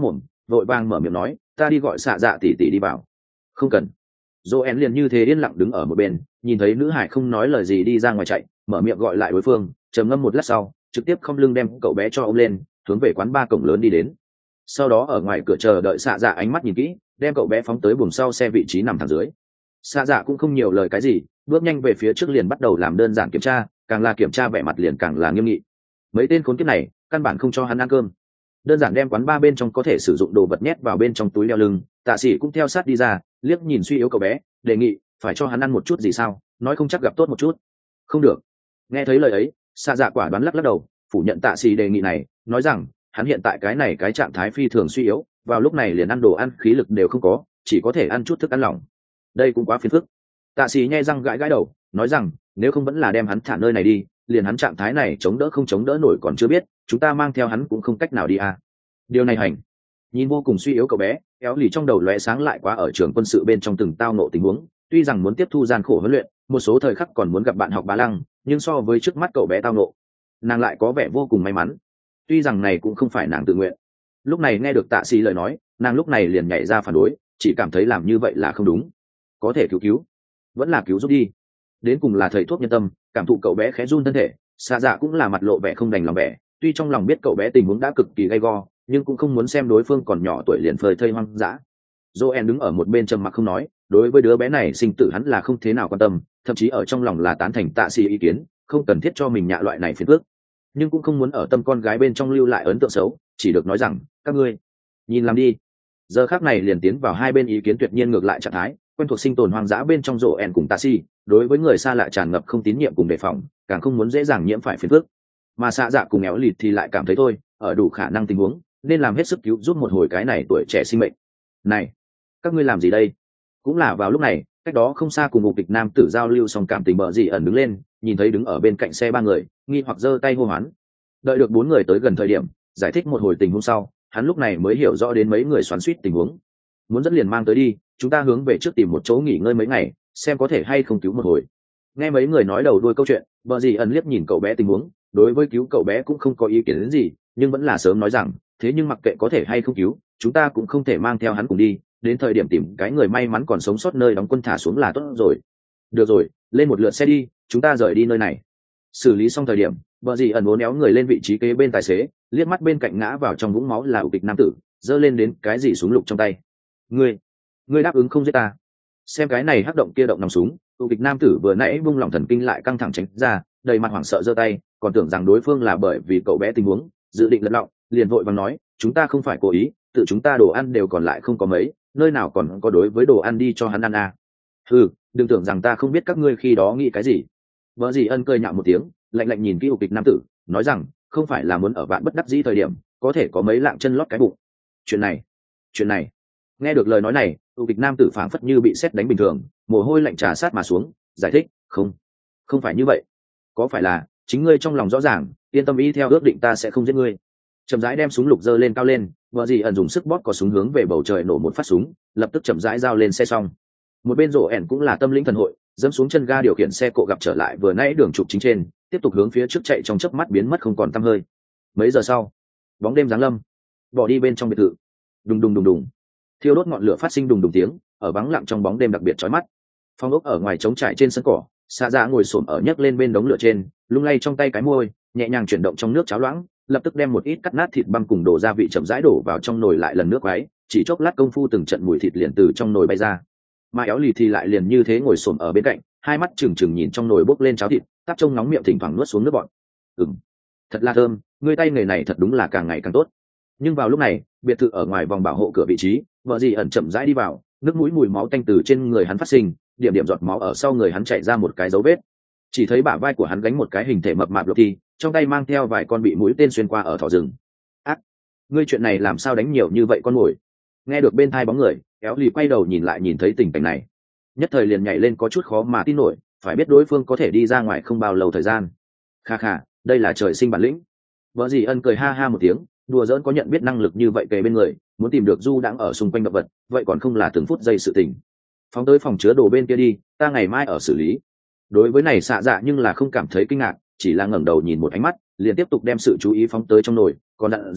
vội vàng mở miệng nói, ta đi gọi xạ dạ tỉ tỉ đi vào. Không cần. Joen liền như thế yên lặng đứng ở một bên, nhìn thấy nữ hải không nói lời gì đi ra ngoài chạy, mở miệng gọi lại đối phương, trầm ngâm một lát sau, trực tiếp không lưng đem cậu bé cho ông lên, hướng về quán ba cổng lớn đi đến. Sau đó ở ngoài cửa chờ đợi xạ dạ ánh mắt nhìn kỹ, đem cậu bé phóng tới buồng sau xe vị trí nằm thẳng dưới. Xạ dạ cũng không nhiều lời cái gì, bước nhanh về phía trước liền bắt đầu làm đơn giản kiểm tra, càng là kiểm tra vẻ mặt liền càng là nghiêm nghị. Mấy tên khốn kiếp này căn bản không cho hắn ăn cơm, đơn giản đem quán ba bên trong có thể sử dụng đồ vật nhét vào bên trong túi đeo lưng. Tạ sĩ cũng theo sát đi ra, liếc nhìn suy yếu cậu bé, đề nghị phải cho hắn ăn một chút gì sao, nói không chắc gặp tốt một chút. Không được. Nghe thấy lời ấy, xạ dạ quả đoán lắc lắc đầu, phủ nhận tạ sĩ đề nghị này, nói rằng hắn hiện tại cái này cái trạng thái phi thường suy yếu, vào lúc này liền ăn đồ ăn khí lực đều không có, chỉ có thể ăn chút thức ăn lỏng. Đây cũng quá phiền phức. Tạ sĩ nhe răng gãi gãi đầu, nói rằng nếu không vẫn là đem hắn thả nơi này đi, liền hắn trạng thái này chống đỡ không chống đỡ nổi còn chưa biết, chúng ta mang theo hắn cũng không cách nào đi à. Điều này hành. Nhìn vô cùng suy yếu cậu bé, kéo lì trong đầu lóe sáng lại quá ở trường quân sự bên trong từng tao nộ tình huống, tuy rằng muốn tiếp thu gian khổ huấn luyện, một số thời khắc còn muốn gặp bạn học bá lăng, nhưng so với trước mắt cậu bé tao nộ, nàng lại có vẻ vô cùng may mắn. Tuy rằng này cũng không phải nàng tự nguyện. Lúc này nghe được Tạ Sĩ lời nói, nàng lúc này liền nhảy ra phản đối, chỉ cảm thấy làm như vậy là không đúng. Có thể cứu cứu, vẫn là cứu giúp đi. Đến cùng là thầy thuốc nhân tâm, cảm thụ cậu bé khẽ run thân thể, xạ dạ cũng là mặt lộ vẻ không đành lòng vẻ, tuy trong lòng biết cậu bé tình huống đã cực kỳ gay go, nhưng cũng không muốn xem đối phương còn nhỏ tuổi liền phơi thây hoang dã. Joen đứng ở một bên trầm mặc không nói, đối với đứa bé này sinh tử hắn là không thế nào quan tâm, thậm chí ở trong lòng là tán thành Tạ Sĩ ý kiến, không cần thiết cho mình nhạ loại này phiền phức, nhưng cũng không muốn ở tâm con gái bên trong lưu lại ấn tượng xấu, chỉ được nói rằng các ngươi nhìn làm đi. Giờ khắc này liền tiến vào hai bên ý kiến tuyệt nhiên ngược lại trạng thái, quen thuộc sinh tồn hoang dã bên trong Joen cùng Tạ Sĩ, đối với người xa lạ tràn ngập không tín nhiệm cùng đề phòng, càng không muốn dễ dàng nhiễm phải phiền phức. Mà xạ dạ cùng éo lịt thì lại cảm thấy thôi, ở đủ khả năng tình huống nên làm hết sức cứu giúp một hồi cái này tuổi trẻ sinh mệnh. Này, các ngươi làm gì đây? Cũng là vào lúc này, cách đó không xa cùng một kịch nam tử giao lưu xong cảm tình bợ dị ẩn đứng lên, nhìn thấy đứng ở bên cạnh xe ba người, nghi hoặc giơ tay hô hoán. Đợi được bốn người tới gần thời điểm, giải thích một hồi tình huống sau, hắn lúc này mới hiểu rõ đến mấy người xoắn xuýt tình huống. Muốn dẫn liền mang tới đi, chúng ta hướng về trước tìm một chỗ nghỉ ngơi mấy ngày, xem có thể hay không cứu một hồi. Nghe mấy người nói đầu đuôi câu chuyện, bợ dị ẩn liếc nhìn cậu bé tình huống, đối với cứu cậu bé cũng không có ý kiến đến gì, nhưng vẫn là sớm nói rằng thế nhưng mặc kệ có thể hay không cứu, chúng ta cũng không thể mang theo hắn cùng đi, đến thời điểm tìm cái người may mắn còn sống sót nơi đóng quân thả xuống là tốt rồi. Được rồi, lên một lượt xe đi, chúng ta rời đi nơi này. Xử lý xong thời điểm, vợ dì ẩn uốn éo người lên vị trí kế bên tài xế, liếc mắt bên cạnh ngã vào trong vũng máu là ủ kịch nam tử, giơ lên đến cái gì súng lục trong tay. Ngươi, ngươi đáp ứng không giết ta? Xem cái này hắc động kia động nòng súng, ủ kịch nam tử vừa nãy buông lỏng thần kinh lại căng thẳng tránh ra, đầy mặt hoảng sợ giơ tay, còn tưởng rằng đối phương là bởi vì cậu bé tình huống dự định lật lọng, liền vội vàng nói chúng ta không phải cố ý, tự chúng ta đồ ăn đều còn lại không có mấy, nơi nào còn có đối với đồ ăn đi cho hắn ăn à. Ừ, đừng tưởng rằng ta không biết các ngươi khi đó nghĩ cái gì. Vợ dì ân cười nhạo một tiếng, lạnh lạnh nhìn kỹ ục kịch nam tử, nói rằng không phải là muốn ở vạn bất đắc dĩ thời điểm có thể có mấy lạng chân lót cái bụng. Chuyện này, chuyện này. Nghe được lời nói này, ục kịch nam tử phảng phất như bị sét đánh bình thường, mồ hôi lạnh trà sát mà xuống, giải thích không, không phải như vậy. Có phải là chính ngươi trong lòng rõ ràng, yên tâm ý theo ước định ta sẽ không giết ngươi. Chậm rãi đem súng lục giơ lên cao lên, vợ dì ẩn dùng sức bóp có súng hướng về bầu trời nổ một phát súng, lập tức chậm rãi giao lên xe xong. Một bên rổ ẻn cũng là tâm linh thần hội, dẫm xuống chân ga điều khiển xe cộ gặp trở lại vừa nãy đường trục chính trên, tiếp tục hướng phía trước chạy trong chớp mắt biến mất không còn tăm hơi. Mấy giờ sau, bóng đêm giáng lâm, bỏ đi bên trong biệt thự, đùng đùng đùng đùng, thiêu đốt ngọn lửa phát sinh đùng đùng tiếng, ở vắng lặng trong bóng đêm đặc biệt chói mắt. Phong ốc ở ngoài trống trải trên sân cỏ, xạ dạ ngồi xổm ở nhấc lên bên đống lửa trên, lung lay trong tay cái môi, nhẹ nhàng chuyển động trong nước cháo loãng, lập tức đem một ít cắt nát thịt băm cùng đổ gia vị chậm rãi đổ vào trong nồi lại lần nước quấy, chỉ chốc lát công phu từng trận mùi thịt liền từ trong nồi bay ra. Mà éo lì thì lại liền như thế ngồi xổm ở bên cạnh, hai mắt trừng trừng nhìn trong nồi bốc lên cháo thịt, tắp trông nóng miệng thỉnh thoảng nuốt xuống nước bọt. Ừm, thật là thơm, ngươi tay nghề này thật đúng là càng ngày càng tốt. Nhưng vào lúc này, biệt thự ở ngoài vòng bảo hộ cửa vị trí, vợ dì ẩn chậm rãi đi vào, nước mũi mùi máu tanh từ trên người hắn phát sinh, điểm điểm giọt máu ở sau người hắn chạy ra một cái dấu vết. Chỉ thấy bả vai của hắn gánh một cái hình thể mập mạp lộc thi, trong tay mang theo vài con bị mũi tên xuyên qua ở thỏ rừng. Ác, ngươi chuyện này làm sao đánh nhiều như vậy con mồi? Nghe được bên thai bóng người, éo lì quay đầu nhìn lại nhìn thấy tình cảnh này, nhất thời liền nhảy lên có chút khó mà tin nổi, phải biết đối phương có thể đi ra ngoài không bao lâu thời gian. Kha kha, đây là trời sinh bản lĩnh. Vợ dì ân cười ha ha một tiếng, đùa giỡn có nhận biết năng lực như vậy kề bên người, muốn tìm được du đãng ở xung quanh động vật, vậy còn không là từng phút giây sự tình. Phóng tới phòng chứa đồ bên kia đi, ta ngày mai ở xử lý. Đối với này xạ dạ nhưng là không cảm thấy kinh ngạc, chỉ là ngẩng đầu nhìn một ánh mắt, liền tiếp tục đem sự chú ý phóng tới trong nồi, còn dặn dò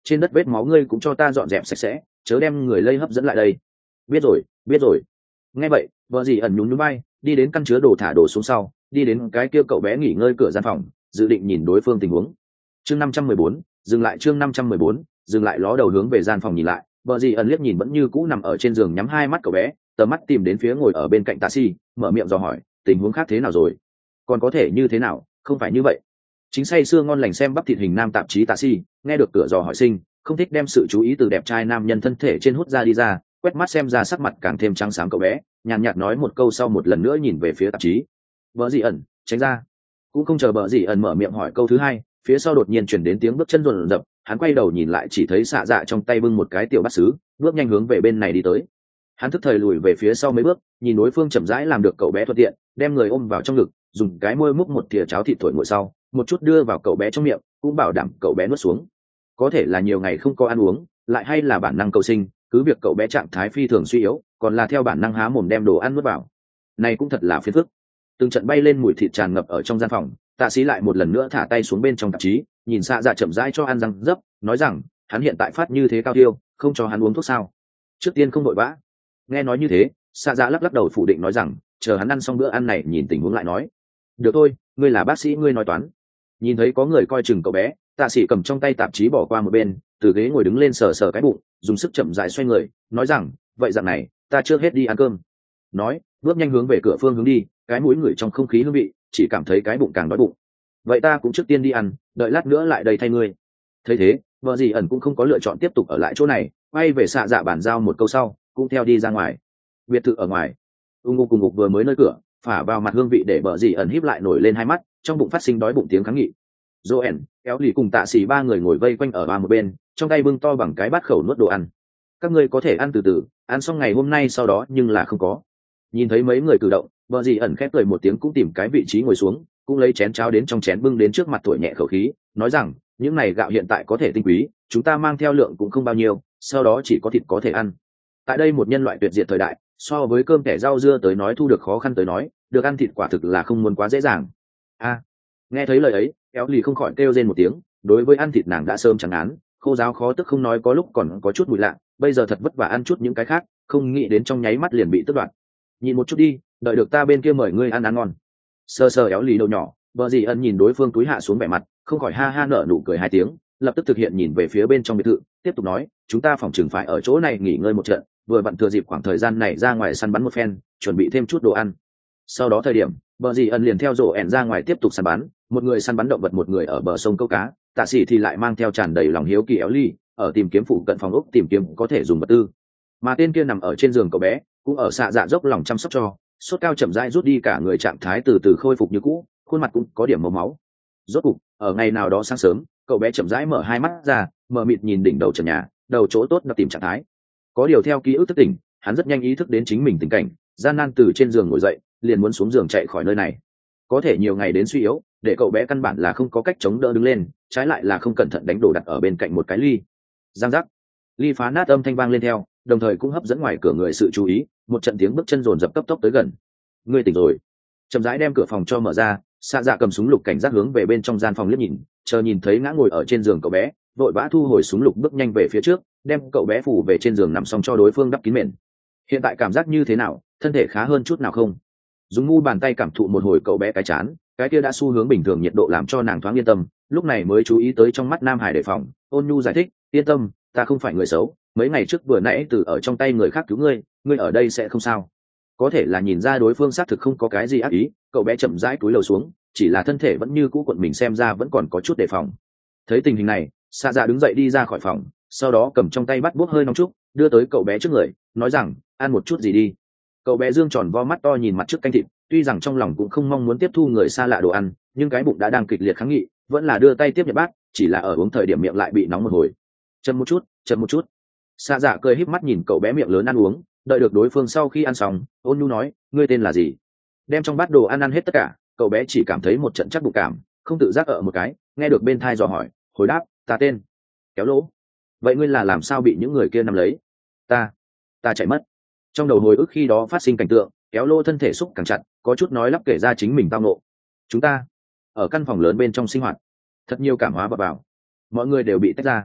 trên đất vết máu ngươi cũng cho ta dọn dẹp sạch sẽ, chớ đem người lây hấp dẫn lại đây. Biết rồi, biết rồi. Nghe vậy, vợ dì ẩn nhún nhún bay, đi đến căn chứa đồ thả đồ xuống sau, đi đến cái kia cậu bé nghỉ ngơi cửa gian phòng, dự định nhìn đối phương tình huống. Chương năm trăm mười bốn, dừng lại chương năm trăm mười bốn, dừng lại ló đầu hướng về gian phòng nhìn lại, vợ dì ẩn liếc nhìn vẫn như cũ nằm ở trên giường nhắm hai mắt cậu bé, tầm mắt tìm đến phía ngồi ở bên cạnh Tạ Si, mở miệng dò hỏi, tình huống khác thế nào rồi? Còn có thể như thế nào, không phải như vậy. Chính say sưa ngon lành xem bắp thịt hình nam tạp chí Tạ Si, nghe được cửa dò hỏi sinh, không thích đem sự chú ý từ đẹp trai nam nhân thân thể trên hút ra đi ra, quét mắt xem ra sắc mặt càng thêm trắng sáng cậu bé, nhàn nhạt nói một câu sau một lần nữa nhìn về phía tạp chí. Bờ dì ẩn, tránh ra. Cũng không chờ bờ dì ẩn mở miệng hỏi câu thứ hai, phía sau đột nhiên chuyển đến tiếng bước chân rồn rập, hắn quay đầu nhìn lại chỉ thấy xạ dạ trong tay bưng một cái tiểu bát sứ, bước nhanh hướng về bên này đi tới. Hắn thức thời lùi về phía sau mấy bước, nhìn đối phương chậm rãi làm được cậu bé thuận tiện, đem người ôm vào trong ngực, dùng cái môi múc một thìa cháo thịt thổi nguội sau, một chút đưa vào cậu bé trong miệng, cũng bảo đảm cậu bé nuốt xuống. Có thể là nhiều ngày không có ăn uống, lại hay là bản năng cầu sinh, cứ việc cậu bé trạng thái phi thường suy yếu, còn là theo bản năng há mồm đem đồ ăn nuốt vào. Này cũng thật là phiền phức. Từng trận bay lên mùi thịt tràn ngập ở trong gian phòng, Tạ Sĩ lại một lần nữa thả tay xuống bên trong tạp chí, nhìn xạ dạ chậm rãi cho ăn răng dấp, nói rằng, hắn hiện tại phát như thế cao tiêu, không cho hắn uống thuốc sao? Trước tiên không vội vã. Nghe nói như thế, xạ dạ lắc lắc đầu phủ định nói rằng, chờ hắn ăn xong bữa ăn này nhìn tình huống lại nói. Được thôi, ngươi là bác sĩ ngươi nói toán. Nhìn thấy có người coi chừng cậu bé, Tạ Sĩ cầm trong tay tạp chí bỏ qua một bên, từ ghế ngồi đứng lên sờ sờ cái bụng, dùng sức chậm rãi xoay người, nói rằng, vậy dạng này, ta trước hết đi ăn cơm. Nói, bước nhanh hướng về cửa phương hướng đi, cái mũi ngửi trong không khí hương vị, chỉ cảm thấy cái bụng càng đói bụng. Vậy ta cũng trước tiên đi ăn, đợi lát nữa lại đây thay ngươi. Thấy thế, vợ dì ẩn cũng không có lựa chọn tiếp tục ở lại chỗ này, quay về xạ dạ bản giao một câu sau, cũng theo đi ra ngoài. Biệt thự ở ngoài, ung ngục cùng ngục vừa mới nơi cửa, phả vào mặt hương vị để vợ dì ẩn híp lại nổi lên hai mắt, trong bụng phát sinh đói bụng tiếng kháng nghị. Joen, kéo lì cùng Tạ Sĩ ba người ngồi vây quanh ở ba một bên, trong tay bưng to bằng cái bát khẩu nuốt đồ ăn. Các ngươi có thể ăn từ từ, ăn xong ngày hôm nay sau đó nhưng là không có. Nhìn thấy mấy người cử động, vợ dì ẩn khép cười một tiếng cũng tìm cái vị trí ngồi xuống, cũng lấy chén cháo đến trong chén bưng đến trước mặt thổi nhẹ khẩu khí, nói rằng, những này gạo hiện tại có thể tinh quý, chúng ta mang theo lượng cũng không bao nhiêu, sau đó chỉ có thịt có thể ăn. Tại đây một nhân loại tuyệt diệt thời đại, so với cơm kẻ rau dưa tới nói thu được khó khăn tới nói, được ăn thịt quả thực là không muốn quá dễ dàng. A, nghe thấy lời ấy, kéo lì không khỏi kêu rên một tiếng, đối với ăn thịt nàng đã sớm chẳng án, khô giáo khó tức không nói có lúc còn có chút mùi lạ, bây giờ thật vất vả ăn chút những cái khác, không nghĩ đến trong nháy mắt liền bị tước đoạt. Nhìn một chút đi, đợi được ta bên kia mời ngươi ăn ăn ngon. Sơ sơ éo lì đầu nhỏ, vợ dì ân nhìn đối phương túi hạ xuống vẻ mặt, không khỏi ha ha nở nụ cười hai tiếng, lập tức thực hiện nhìn về phía bên trong biệt thự, tiếp tục nói, chúng ta phòng trường phải ở chỗ này nghỉ ngơi một trận, vừa vặn thừa dịp khoảng thời gian này ra ngoài săn bắn một phen, chuẩn bị thêm chút đồ ăn. Sau đó thời điểm, vợ dì ân liền theo rổ ẻn ra ngoài tiếp tục săn bắn, một người săn bắn động vật, một người ở bờ sông câu cá, Tạ Sĩ thì lại mang theo tràn đầy lòng hiếu kỳ éo ly, ở tìm kiếm phụ cận phòng ốc tìm kiếm có thể dùng vật tư. Mà tên kia nằm ở trên giường cậu bé, cũng ở xạ dạ dốc lòng chăm sóc cho, sốt cao chậm rãi rút đi, cả người trạng thái từ từ khôi phục như cũ, khuôn mặt cũng có điểm màu máu. Rốt cục, ở ngày nào đó sáng sớm, cậu bé chậm rãi mở hai mắt ra, mờ mịt nhìn đỉnh đầu trần nhà, đầu chỗ tốt đập tìm trạng thái. Có điều theo ký ức thức tỉnh, hắn rất nhanh ý thức đến chính mình tình cảnh, gian nan từ trên giường ngồi dậy, liền muốn xuống giường chạy khỏi nơi này. Có thể nhiều ngày đến suy yếu, để cậu bé căn bản là không có cách chống đỡ đứng lên, trái lại là không cẩn thận đánh đổ đặt ở bên cạnh một cái ly. Giang giác, ly phá nát âm thanh vang lên theo, đồng thời cũng hấp dẫn ngoài cửa người sự chú ý, một trận tiếng bước chân rồn rập cấp tốc tới gần. Ngươi tỉnh rồi. Chậm rãi đem cửa phòng cho mở ra, xạ dạ cầm súng lục cảnh giác hướng về bên trong gian phòng liếc nhìn, chờ nhìn thấy ngã ngồi ở trên giường cậu bé, vội vã thu hồi súng lục bước nhanh về phía trước, đem cậu bé phủ về trên giường nằm xong cho đối phương đắp kín mền. Hiện tại cảm giác như thế nào, thân thể khá hơn chút nào không? Dùng ngu bàn tay cảm thụ một hồi cậu bé cái chán, cái kia đã xu hướng bình thường nhiệt độ làm cho nàng thoáng yên tâm, lúc này mới chú ý tới trong mắt Nam Hải đề phòng, ôn nhu giải thích, yên tâm, ta không phải người xấu, mấy ngày trước vừa nãy từ ở trong tay người khác cứu ngươi, ngươi ở đây sẽ không sao. Có thể là nhìn ra đối phương xác thực không có cái gì ác ý, cậu bé chậm rãi cúi đầu xuống, chỉ là thân thể vẫn như cũ cuộn mình, xem ra vẫn còn có chút đề phòng. Thấy tình hình này, xạ dạ đứng dậy đi ra khỏi phòng, sau đó cầm trong tay bắt bút hơi nóng chút, đưa tới cậu bé trước người, nói rằng, ăn một chút gì đi. Cậu bé dương tròn vo mắt to nhìn mặt trước canh thịt, tuy rằng trong lòng cũng không mong muốn tiếp thu người xa lạ đồ ăn, nhưng cái bụng đã đang kịch liệt kháng nghị, vẫn là đưa tay tiếp nhận bát, chỉ là ở uống thời điểm miệng lại bị nóng một hồi. Chậm một chút, chậm một chút. Xạ dạ cười híp mắt nhìn cậu bé miệng lớn ăn uống, đợi được đối phương sau khi ăn xong, ôn nhu nói, ngươi tên là gì? Đem trong bát đồ ăn ăn hết tất cả, cậu bé chỉ cảm thấy một trận chắc bụng cảm, không tự giác ở một cái, nghe được bên thai dò hỏi, hồi đáp, ta tên Kéo Lỗ. Vậy ngươi là làm sao bị những người kia nắm lấy? Ta, ta chạy mất. Trong đầu hồi ức khi đó phát sinh cảnh tượng, Kéo Lỗ thân thể xúc càng chặt, có chút nói lắp kể ra chính mình tao nộ. Chúng ta ở căn phòng lớn bên trong sinh hoạt, thật nhiều cảm hóa vào vào, mọi người đều bị tách ra.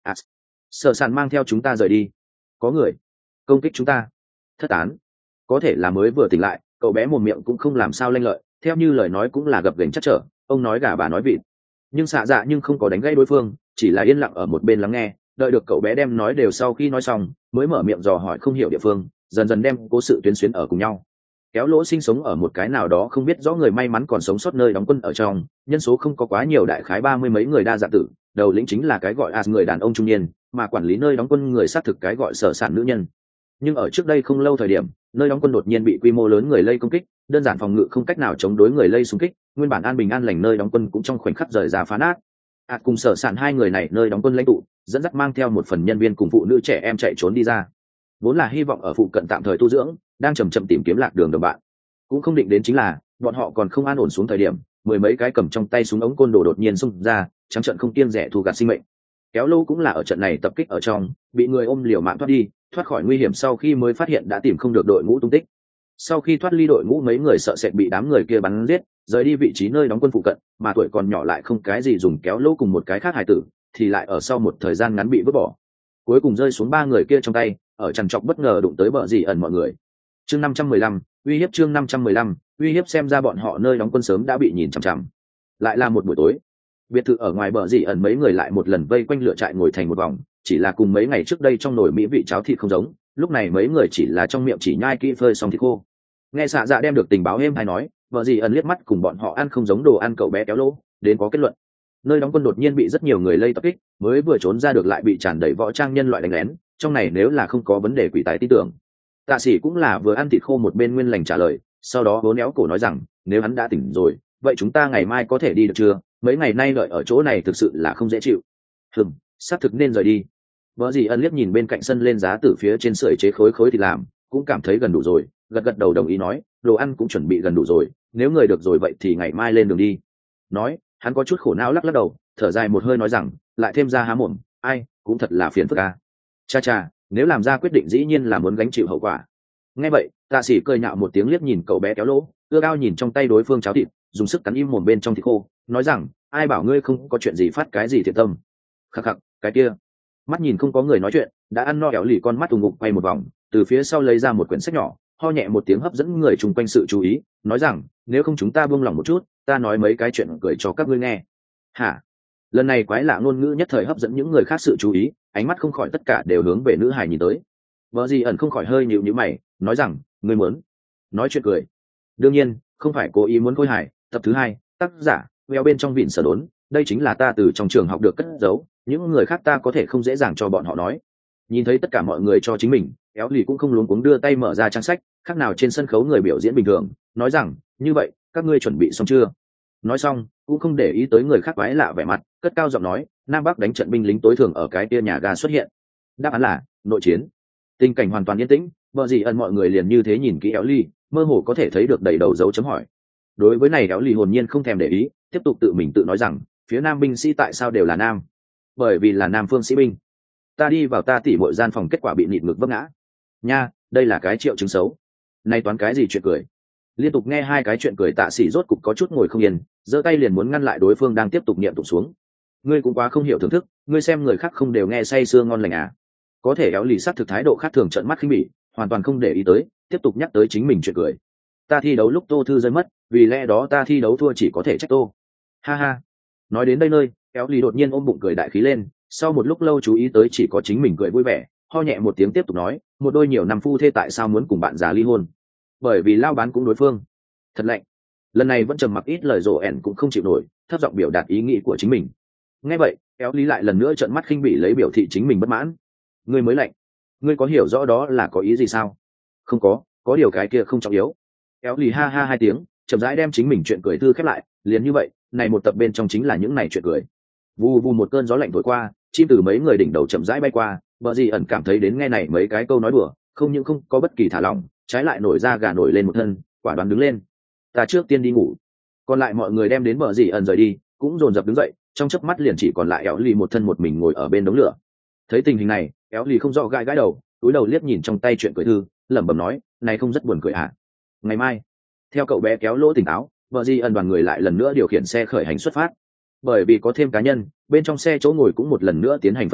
à, sợ sàn mang theo chúng ta rời đi. Có người công kích chúng ta. Thất tán. Có thể là mới vừa tỉnh lại, cậu bé mồm miệng cũng không làm sao lanh lợi, theo như lời nói cũng là gập ghềnh chắc trở, ông nói gà bà nói vịt. Nhưng xạ dạ nhưng không có đánh gãy đối phương, chỉ là yên lặng ở một bên lắng nghe, đợi được cậu bé đem nói đều sau khi nói xong mới mở miệng dò hỏi không hiểu địa phương, dần dần đem cố sự tuyến xuyến ở cùng nhau. Kéo lỗ sinh sống ở một cái nào đó không biết rõ người may mắn còn sống sót nơi đóng quân ở trong, nhân số không có quá nhiều, đại khái ba mươi mấy người đa dạng tử, đầu lĩnh chính là cái gọi as người đàn ông trung niên, mà quản lý nơi đóng quân người xác thực cái gọi sở sản nữ nhân. Nhưng ở trước đây không lâu thời điểm, nơi đóng quân đột nhiên bị quy mô lớn người lây công kích, đơn giản phòng ngự không cách nào chống đối người lây xung kích, nguyên bản an bình an lành nơi đóng quân cũng trong khoảnh khắc rời ra phá nát. ạt cùng sở sản hai người này nơi đóng quân lãnh tụ dẫn dắt mang theo một phần nhân viên cùng phụ nữ trẻ em chạy trốn đi ra, vốn là hy vọng ở phụ cận tạm thời tu dưỡng, đang chầm chậm tìm kiếm lạc đường đồng bạn. Cũng không định đến chính là bọn họ còn không an ổn xuống thời điểm, mười mấy cái cầm trong tay súng ống côn đồ đột nhiên xung ra, trắng trận không kiêng rẻ thu gạt sinh mệnh. Kéo lâu cũng là ở trận này tập kích ở trong, bị người ôm liều mạng thoát đi, thoát khỏi nguy hiểm sau khi mới phát hiện đã tìm không được đội ngũ tung tích. Sau khi thoát ly đội ngũ, mấy người sợ sệt bị đám người kia bắn giết, rời đi vị trí nơi đóng quân phụ cận, mà tuổi còn nhỏ lại không cái gì dùng kéo lô cùng một cái khác hài tử, thì lại ở sau một thời gian ngắn bị vứt bỏ. Cuối cùng rơi xuống ba người kia trong tay, ở trằn trọc bất ngờ đụng tới bờ dì ẩn mọi người. Chương năm trăm mười lăm, uy hiếp chương năm trăm mười lăm, uy hiếp xem ra bọn họ nơi đóng quân sớm đã bị nhìn chằm chằm. Lại là một buổi tối. Biệt thự ở ngoài bờ dì ẩn mấy người lại một lần vây quanh lửa trại ngồi thành một vòng, chỉ là cùng mấy ngày trước đây trong nồi mỹ vị cháo thịt không giống, lúc này mấy người chỉ là trong miệng chỉ nhai kỹ phơi xong thịt khô. Nghe xạ dạ đem được tình báo êm hay nói, vợ dì ẩn liếc mắt cùng bọn họ ăn không giống đồ ăn, cậu bé kéo lỗ đến có kết luận. Nơi đóng quân đột nhiên bị rất nhiều người lây tập kích, mới vừa trốn ra được lại bị tràn đầy võ trang nhân loại đánh lén, trong này nếu là không có vấn đề quỷ tài tin tưởng. Tạ sĩ cũng là vừa ăn thịt khô một bên nguyên lành trả lời, sau đó vốn éo cổ nói rằng nếu hắn đã tỉnh rồi, vậy chúng ta ngày mai có thể đi được chưa? Mấy ngày nay đợi ở chỗ này thực sự là không dễ chịu. Hừm, xác thực nên rời đi. Vợ dì ân liếc nhìn bên cạnh sân lên giá từ phía trên sưởi chế khối khối thì làm, cũng cảm thấy gần đủ rồi, gật gật đầu đồng ý nói, đồ ăn cũng chuẩn bị gần đủ rồi, nếu người được rồi vậy thì ngày mai lên đường đi. Nói, hắn có chút khổ não lắc lắc đầu, thở dài một hơi nói rằng, lại thêm ra há mồm, ai, cũng thật là phiền phức a. Cha cha, nếu làm ra quyết định dĩ nhiên là muốn gánh chịu hậu quả. Nghe vậy, Tạ sĩ cười nhạo một tiếng liếc nhìn cậu bé kéo lỗ, ưa cao nhìn trong tay đối phương cháo thịt, dùng sức cắn im mồm bên trong thịt khô, nói rằng, ai bảo ngươi không có chuyện gì phát cái gì thiệt tâm. Khắc khắc, cái kia. Mắt nhìn không có người nói chuyện, đã ăn no éo lì con mắt ù ngục quay một vòng, từ phía sau lấy ra một quyển sách nhỏ, ho nhẹ một tiếng hấp dẫn người chung quanh sự chú ý, nói rằng, nếu không chúng ta buông lòng một chút, ta nói mấy cái chuyện cười cho các ngươi nghe. Hả? Lần này quái lạ ngôn ngữ nhất thời hấp dẫn những người khác sự chú ý, ánh mắt không khỏi tất cả đều hướng về nữ hài nhìn tới. Vợ gì ẩn không khỏi hơi nhịu nhíu mày, nói rằng, ngươi muốn nói chuyện cười? Đương nhiên, không phải cố ý muốn khôi hài. Tập thứ hai, tác giả, veo bên trong vịn sở đốn, đây chính là ta từ trong trường học được cất giấu, những người khác ta có thể không dễ dàng cho bọn họ nói. Nhìn thấy tất cả mọi người cho chính mình, éo lì cũng không luống cuống đưa tay mở ra trang sách, khác nào trên sân khấu người biểu diễn bình thường, nói rằng, như vậy, các ngươi chuẩn bị xong chưa? Nói xong, cũng không để ý tới người khác quái lạ vẻ mặt, cất cao giọng nói, Nam Bắc đánh trận binh lính tối thường ở cái kia nhà ga xuất hiện. Đáp án là nội chiến. Tình cảnh hoàn toàn yên tĩnh, vợ gì ẩn mọi người liền như thế nhìn kỹ éo lì, mơ hồ có thể thấy được đầy đầu dấu chấm hỏi. Đối với này éo lì hồn nhiên không thèm để ý, tiếp tục tự mình tự nói rằng, phía nam binh sĩ tại sao đều là nam? Bởi vì là nam phương sĩ binh. Ta đi vào ta tỉ mọi gian phòng, kết quả bị nịt ngực vấp ngã. Nha, đây là cái triệu chứng xấu. Nay toán cái gì chuyện cười? Liên tục nghe hai cái chuyện cười, Tạ sĩ rốt cục có chút ngồi không yên, giơ tay liền muốn ngăn lại đối phương đang tiếp tục niệm tụng xuống. Ngươi cũng quá không hiểu thưởng thức, ngươi xem người khác không đều nghe say sưa ngon lành à? Có thể éo lì sát thực thái độ khác thường, trợn mắt khinh bỉ, hoàn toàn không để ý tới, tiếp tục nhắc tới chính mình chuyện cười. Ta thi đấu lúc Tô Thư rơi mất, vì lẽ đó ta thi đấu thua chỉ có thể trách Tô. Ha ha. Nói đến đây nơi, éo lì đột nhiên ôm bụng cười đại khí lên, sau một lúc lâu chú ý tới chỉ có chính mình cười vui vẻ, ho nhẹ một tiếng tiếp tục nói, một đôi nhiều năm phu thê tại sao muốn cùng bạn già ly hôn? Bởi vì lao bán cũng đối phương. Thật lạnh. Lần này vẫn trầm mặc ít lời, rồ ẻn cũng không chịu nổi, thấp giọng biểu đạt ý nghĩ của chính mình. Nghe vậy, éo lý lại lần nữa trợn mắt khinh bỉ lấy biểu thị chính mình bất mãn. Ngươi mới lạnh. Ngươi có hiểu rõ đó là có ý gì sao? Không có, có điều cái kia không trọng yếu. Éo lì ha ha hai tiếng, chậm rãi đem chính mình chuyện cười thư khép lại, liền như vậy, này một tập bên trong chính là những này chuyện cười. Vù vù một cơn gió lạnh thổi qua, chim từ mấy người đỉnh đầu chậm rãi bay qua, vợ gì ẩn cảm thấy đến nghe này mấy cái câu nói đùa, không những không có bất kỳ thả lỏng, trái lại nổi ra gà nổi lên một thân, quả đoán đứng lên. Ta trước tiên đi ngủ. Còn lại mọi người đem đến vợ gì ẩn rời đi, cũng dồn dập đứng dậy, trong chớp mắt liền chỉ còn lại éo lì một thân một mình ngồi ở bên đống lửa. Thấy tình hình này, éo lì không rõ gãi gãi đầu, túi đầu liếc nhìn trong tay chuyện cười thư, lẩm bẩm nói, này không rất buồn cười à? Ngày mai, theo cậu bé kéo lỗ tỉnh táo, vợ gì ẩn đoàn người lại lần nữa điều khiển xe khởi hành xuất phát. Bởi vì có thêm cá nhân, bên trong xe chỗ ngồi cũng một lần nữa tiến hành phân phối,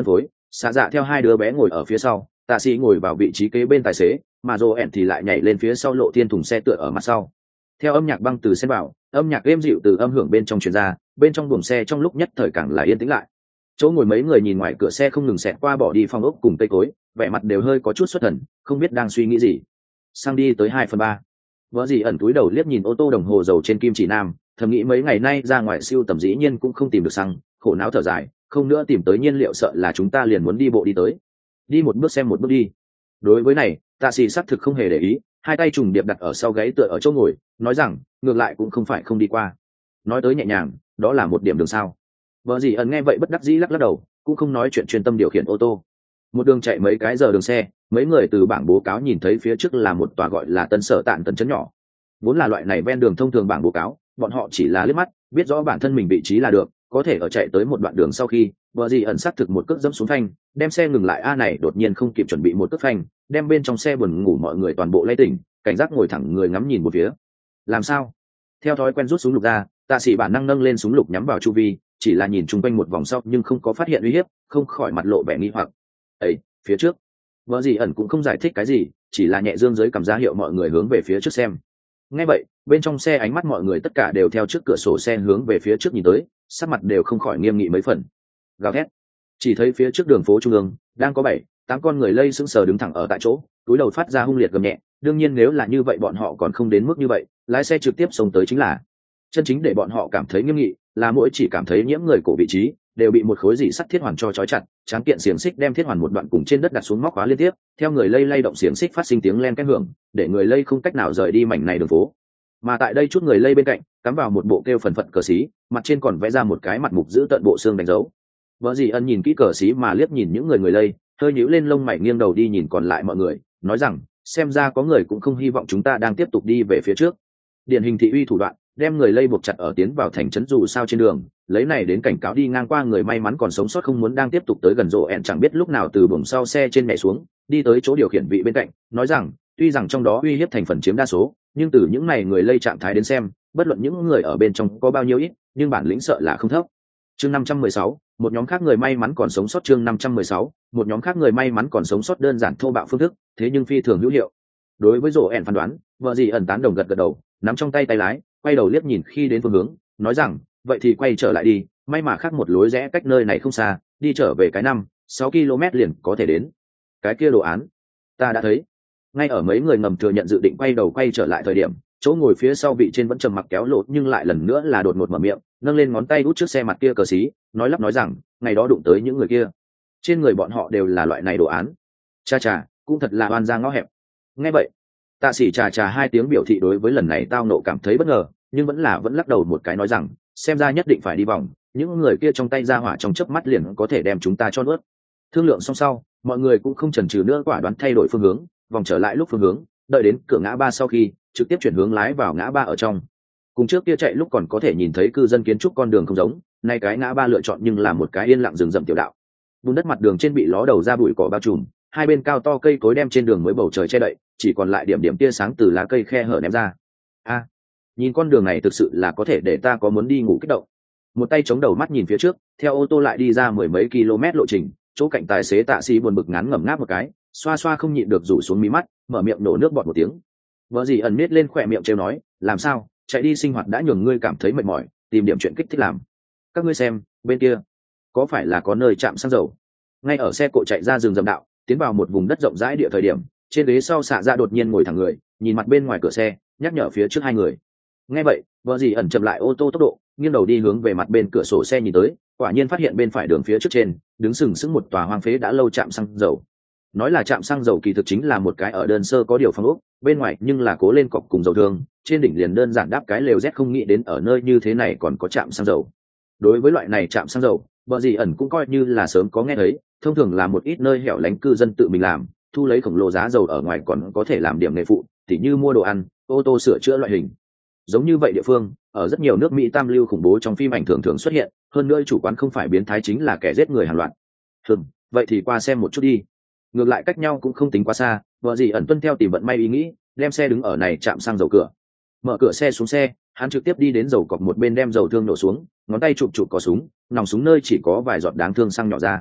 Xạ dạ theo hai đứa bé ngồi ở phía sau, tạ sĩ ngồi vào vị trí kế bên tài xế, mà rồ ẹn thì lại nhảy lên phía sau lộ thiên thùng xe tựa ở mặt sau. Theo âm nhạc băng từ xen vào, âm nhạc êm dịu từ âm hưởng bên trong truyền ra, bên trong buồng xe trong lúc nhất thời càng là yên tĩnh lại. Chỗ ngồi mấy người nhìn ngoài cửa xe không ngừng xẹt qua bỏ đi phong ốc cùng cây cối, vẻ mặt đều hơi có chút xuất thần, không biết đang suy nghĩ gì. Sang đi tới hai phần ba, vợ gì ẩn túi đầu liếc nhìn ô tô đồng hồ dầu trên kim chỉ nam, thầm nghĩ mấy ngày nay ra ngoài siêu tầm dĩ nhiên cũng không tìm được xăng, khổ não thở dài, không nữa tìm tới nhiên liệu sợ là chúng ta liền muốn đi bộ đi tới. Đi một bước xem một bước đi. Đối với này, tạ sĩ xác thực không hề để ý, hai tay trùng điệp đặt ở sau gáy tựa ở chỗ ngồi, nói rằng ngược lại cũng không phải không đi qua. Nói tới nhẹ nhàng, đó là một điểm đường sao. Vợ gì ẩn nghe vậy bất đắc dĩ lắc lắc đầu, cũng không nói chuyện chuyên tâm điều khiển ô tô. Một đường chạy mấy cái giờ đường xe, mấy người từ bảng báo cáo nhìn thấy phía trước là một tòa gọi là Tân Sở Tạn tần trấn nhỏ. Vốn là loại này ven đường thông thường bảng báo cáo, bọn họ chỉ là liếc mắt, biết rõ bản thân mình vị trí là được, có thể ở chạy tới một đoạn đường sau khi, vợ gì ẩn xác thực một cước dẫm xuống phanh, đem xe ngừng lại. A này đột nhiên không kịp chuẩn bị một cước phanh, đem bên trong xe buồn ngủ mọi người toàn bộ lay tỉnh, cảnh giác ngồi thẳng người ngắm nhìn một phía. Làm sao? Theo thói quen rút súng lục ra, tạ sĩ bản năng nâng lên súng lục nhắm vào chu vi, chỉ là nhìn chung quanh một vòng sau nhưng không có phát hiện uy hiếp, không khỏi mặt lộ vẻ nghi hoặc. Ấy, phía trước. Vợ gì ẩn cũng không giải thích cái gì, chỉ là nhẹ dương dưới cầm ra hiệu mọi người hướng về phía trước xem. Nghe vậy, bên trong xe ánh mắt mọi người tất cả đều theo trước cửa sổ xe hướng về phía trước nhìn tới, sắc mặt đều không khỏi nghiêm nghị mấy phần. Gào thét. Chỉ thấy phía trước đường phố trung ương đang có bảy, tám con người lây sững sờ đứng thẳng ở tại chỗ, túi đầu phát ra hung liệt gầm nhẹ. Đương nhiên nếu là như vậy bọn họ còn không đến mức như vậy, lái xe trực tiếp xông tới chính là. Chân chính để bọn họ cảm thấy nghiêm nghị, là mỗi chỉ cảm thấy nhiễm người cổ vị trí đều bị một khối dị sắt thiết hoàn cho trói chặt, tráng kiện xiềng xích đem thiết hoàn một đoạn cùng trên đất đặt xuống móc khóa liên tiếp, theo người lây lay động xiềng xích phát sinh tiếng len két hưởng, để người lây không cách nào rời đi mảnh này đường phố. Mà tại đây chút người lây bên cạnh cắm vào một bộ kêu phần phật cờ xí, mặt trên còn vẽ ra một cái mặt mục giữ tận bộ xương đánh dấu. Vợ gì ân nhìn kỹ cờ xí mà liếc nhìn những người người lây, hơi nhíu lên lông mày nghiêng đầu đi nhìn còn lại mọi người, nói rằng xem ra có người cũng không hy vọng chúng ta đang tiếp tục đi về phía trước. Điển hình thị uy thủ đoạn, đem người lây buộc chặt ở tiến vào thành trấn dù sao trên đường, lấy này đến cảnh cáo đi ngang qua người may mắn còn sống sót không muốn đang tiếp tục tới gần rộ ẹn chẳng biết lúc nào từ buồng sau xe trên nhảy xuống, đi tới chỗ điều khiển vị bên cạnh, nói rằng tuy rằng trong đó uy hiếp thành phần chiếm đa số, nhưng từ những này người lây trạng thái đến xem, bất luận những người ở bên trong có bao nhiêu ít, nhưng bản lĩnh sợ là không thấp. Chương năm trăm mười sáu, một nhóm khác người may mắn còn sống sót. Chương năm trăm mười sáu, một nhóm khác người may mắn còn sống sót đơn giản thô bạo phương thức, thế nhưng phi thường hữu hiệu. Đối với rộ ẹn phán đoán, vợ gì ẩn tán đồng gật gật đầu, nắm trong tay tay lái, quay đầu liếc nhìn khi đến phương hướng, nói rằng vậy thì quay trở lại đi, may mà khác một lối rẽ cách nơi này không xa, đi trở về cái năm sáu km liền có thể đến. Cái kia đồ án ta đã thấy. Ngay ở mấy người ngầm thừa nhận dự định quay đầu quay trở lại thời điểm, chỗ ngồi phía sau vị trên vẫn trầm mặc kéo lột nhưng lại lần nữa là đột ngột mở miệng, nâng lên ngón tay út trước xe mặt kia cờ xí, nói lắp nói rằng ngày đó đụng tới những người kia, trên người bọn họ đều là loại này đồ án. Cha cha, cũng thật là oan ra ngõ hẹp. Nghe vậy, tạ sĩ trà trà hai tiếng biểu thị đối với lần này tao nộ cảm thấy bất ngờ, nhưng vẫn là vẫn lắc đầu một cái nói rằng xem ra nhất định phải đi vòng, những người kia trong tay ra hỏa trong chớp mắt liền có thể đem chúng ta cho nuốt. Thương lượng xong sau, mọi người cũng không chần chừ nữa quả đoán thay đổi phương hướng, vòng trở lại lúc phương hướng, đợi đến cửa ngã ba sau khi trực tiếp chuyển hướng lái vào ngã ba ở trong. Cùng trước kia chạy lúc còn có thể nhìn thấy cư dân kiến trúc con đường không giống, nay cái ngã ba lựa chọn nhưng là một cái yên lặng rừng rậm tiểu đạo. Bùn đất mặt đường trên bị ló đầu ra bụi cỏ bao trùm, hai bên cao to cây cối đem trên đường mới bầu trời che đậy, chỉ còn lại điểm điểm tia sáng từ lá cây khe hở ném ra. A, nhìn con đường này thực sự là có thể để ta có muốn đi ngủ kích động. Một tay chống đầu mắt nhìn phía trước, theo ô tô lại đi ra mười mấy km lộ trình, chỗ cạnh tài xế tạ sĩ buồn bực ngán ngẩm ngáp một cái, xoa xoa không nhịn được rủ xuống mí mắt, mở miệng nổ nước bọt một tiếng. Vợ gì ẩn nết lên khỏe miệng trêu nói, làm sao, chạy đi sinh hoạt đã nhường ngươi cảm thấy mệt mỏi, tìm điểm chuyện kích thích làm. Các ngươi xem, bên kia có phải là có nơi chạm xăng dầu? Ngay ở xe cộ chạy ra rừng rậm đạo, tiến vào một vùng đất rộng rãi địa thời điểm, trên ghế sau xạ ra đột nhiên ngồi thẳng người, nhìn mặt bên ngoài cửa xe, nhắc nhở phía trước hai người. Nghe vậy, vợ gì ẩn chậm lại ô tô tốc độ, nghiêng đầu đi hướng về mặt bên cửa sổ xe nhìn tới, quả nhiên phát hiện bên phải đường phía trước trên đứng sừng sững một tòa hoang phế đã lâu trạm xăng dầu. Nói là trạm xăng dầu kỳ thực chính là một cái ở đơn sơ có điều phong ốc, bên ngoài nhưng là cố lên cọc cùng dầu thương, trên đỉnh liền đơn giản đáp cái lều rét, không nghĩ đến ở nơi như thế này còn có trạm xăng dầu. Đối với loại này trạm xăng dầu, vợ gì ẩn cũng coi như là sớm có nghe thấy, thông thường là một ít nơi hẻo lánh cư dân tự mình làm, thu lấy khổng lồ giá dầu ở ngoài còn có thể làm điểm nghề phụ, tỉ như mua đồ ăn, ô tô sửa chữa loại hình. Giống như vậy địa phương, ở rất nhiều nước Mỹ tam lưu khủng bố trong phim ảnh thường thường xuất hiện, hơn nữa chủ quán không phải biến thái chính là kẻ giết người hàng loạt. Hừm, vậy thì qua xem một chút đi. Ngược lại cách nhau cũng không tính quá xa, vợ gì ẩn tuân theo tìm vận may ý nghĩ, đem xe đứng ở này chạm xăng dầu cửa. Mở cửa xe xuống xe, hắn trực tiếp đi đến dầu cọc một bên đem dầu thương nổ xuống, ngón tay chụp chụp có súng, nòng súng nơi chỉ có vài giọt đáng thương xăng nhỏ ra.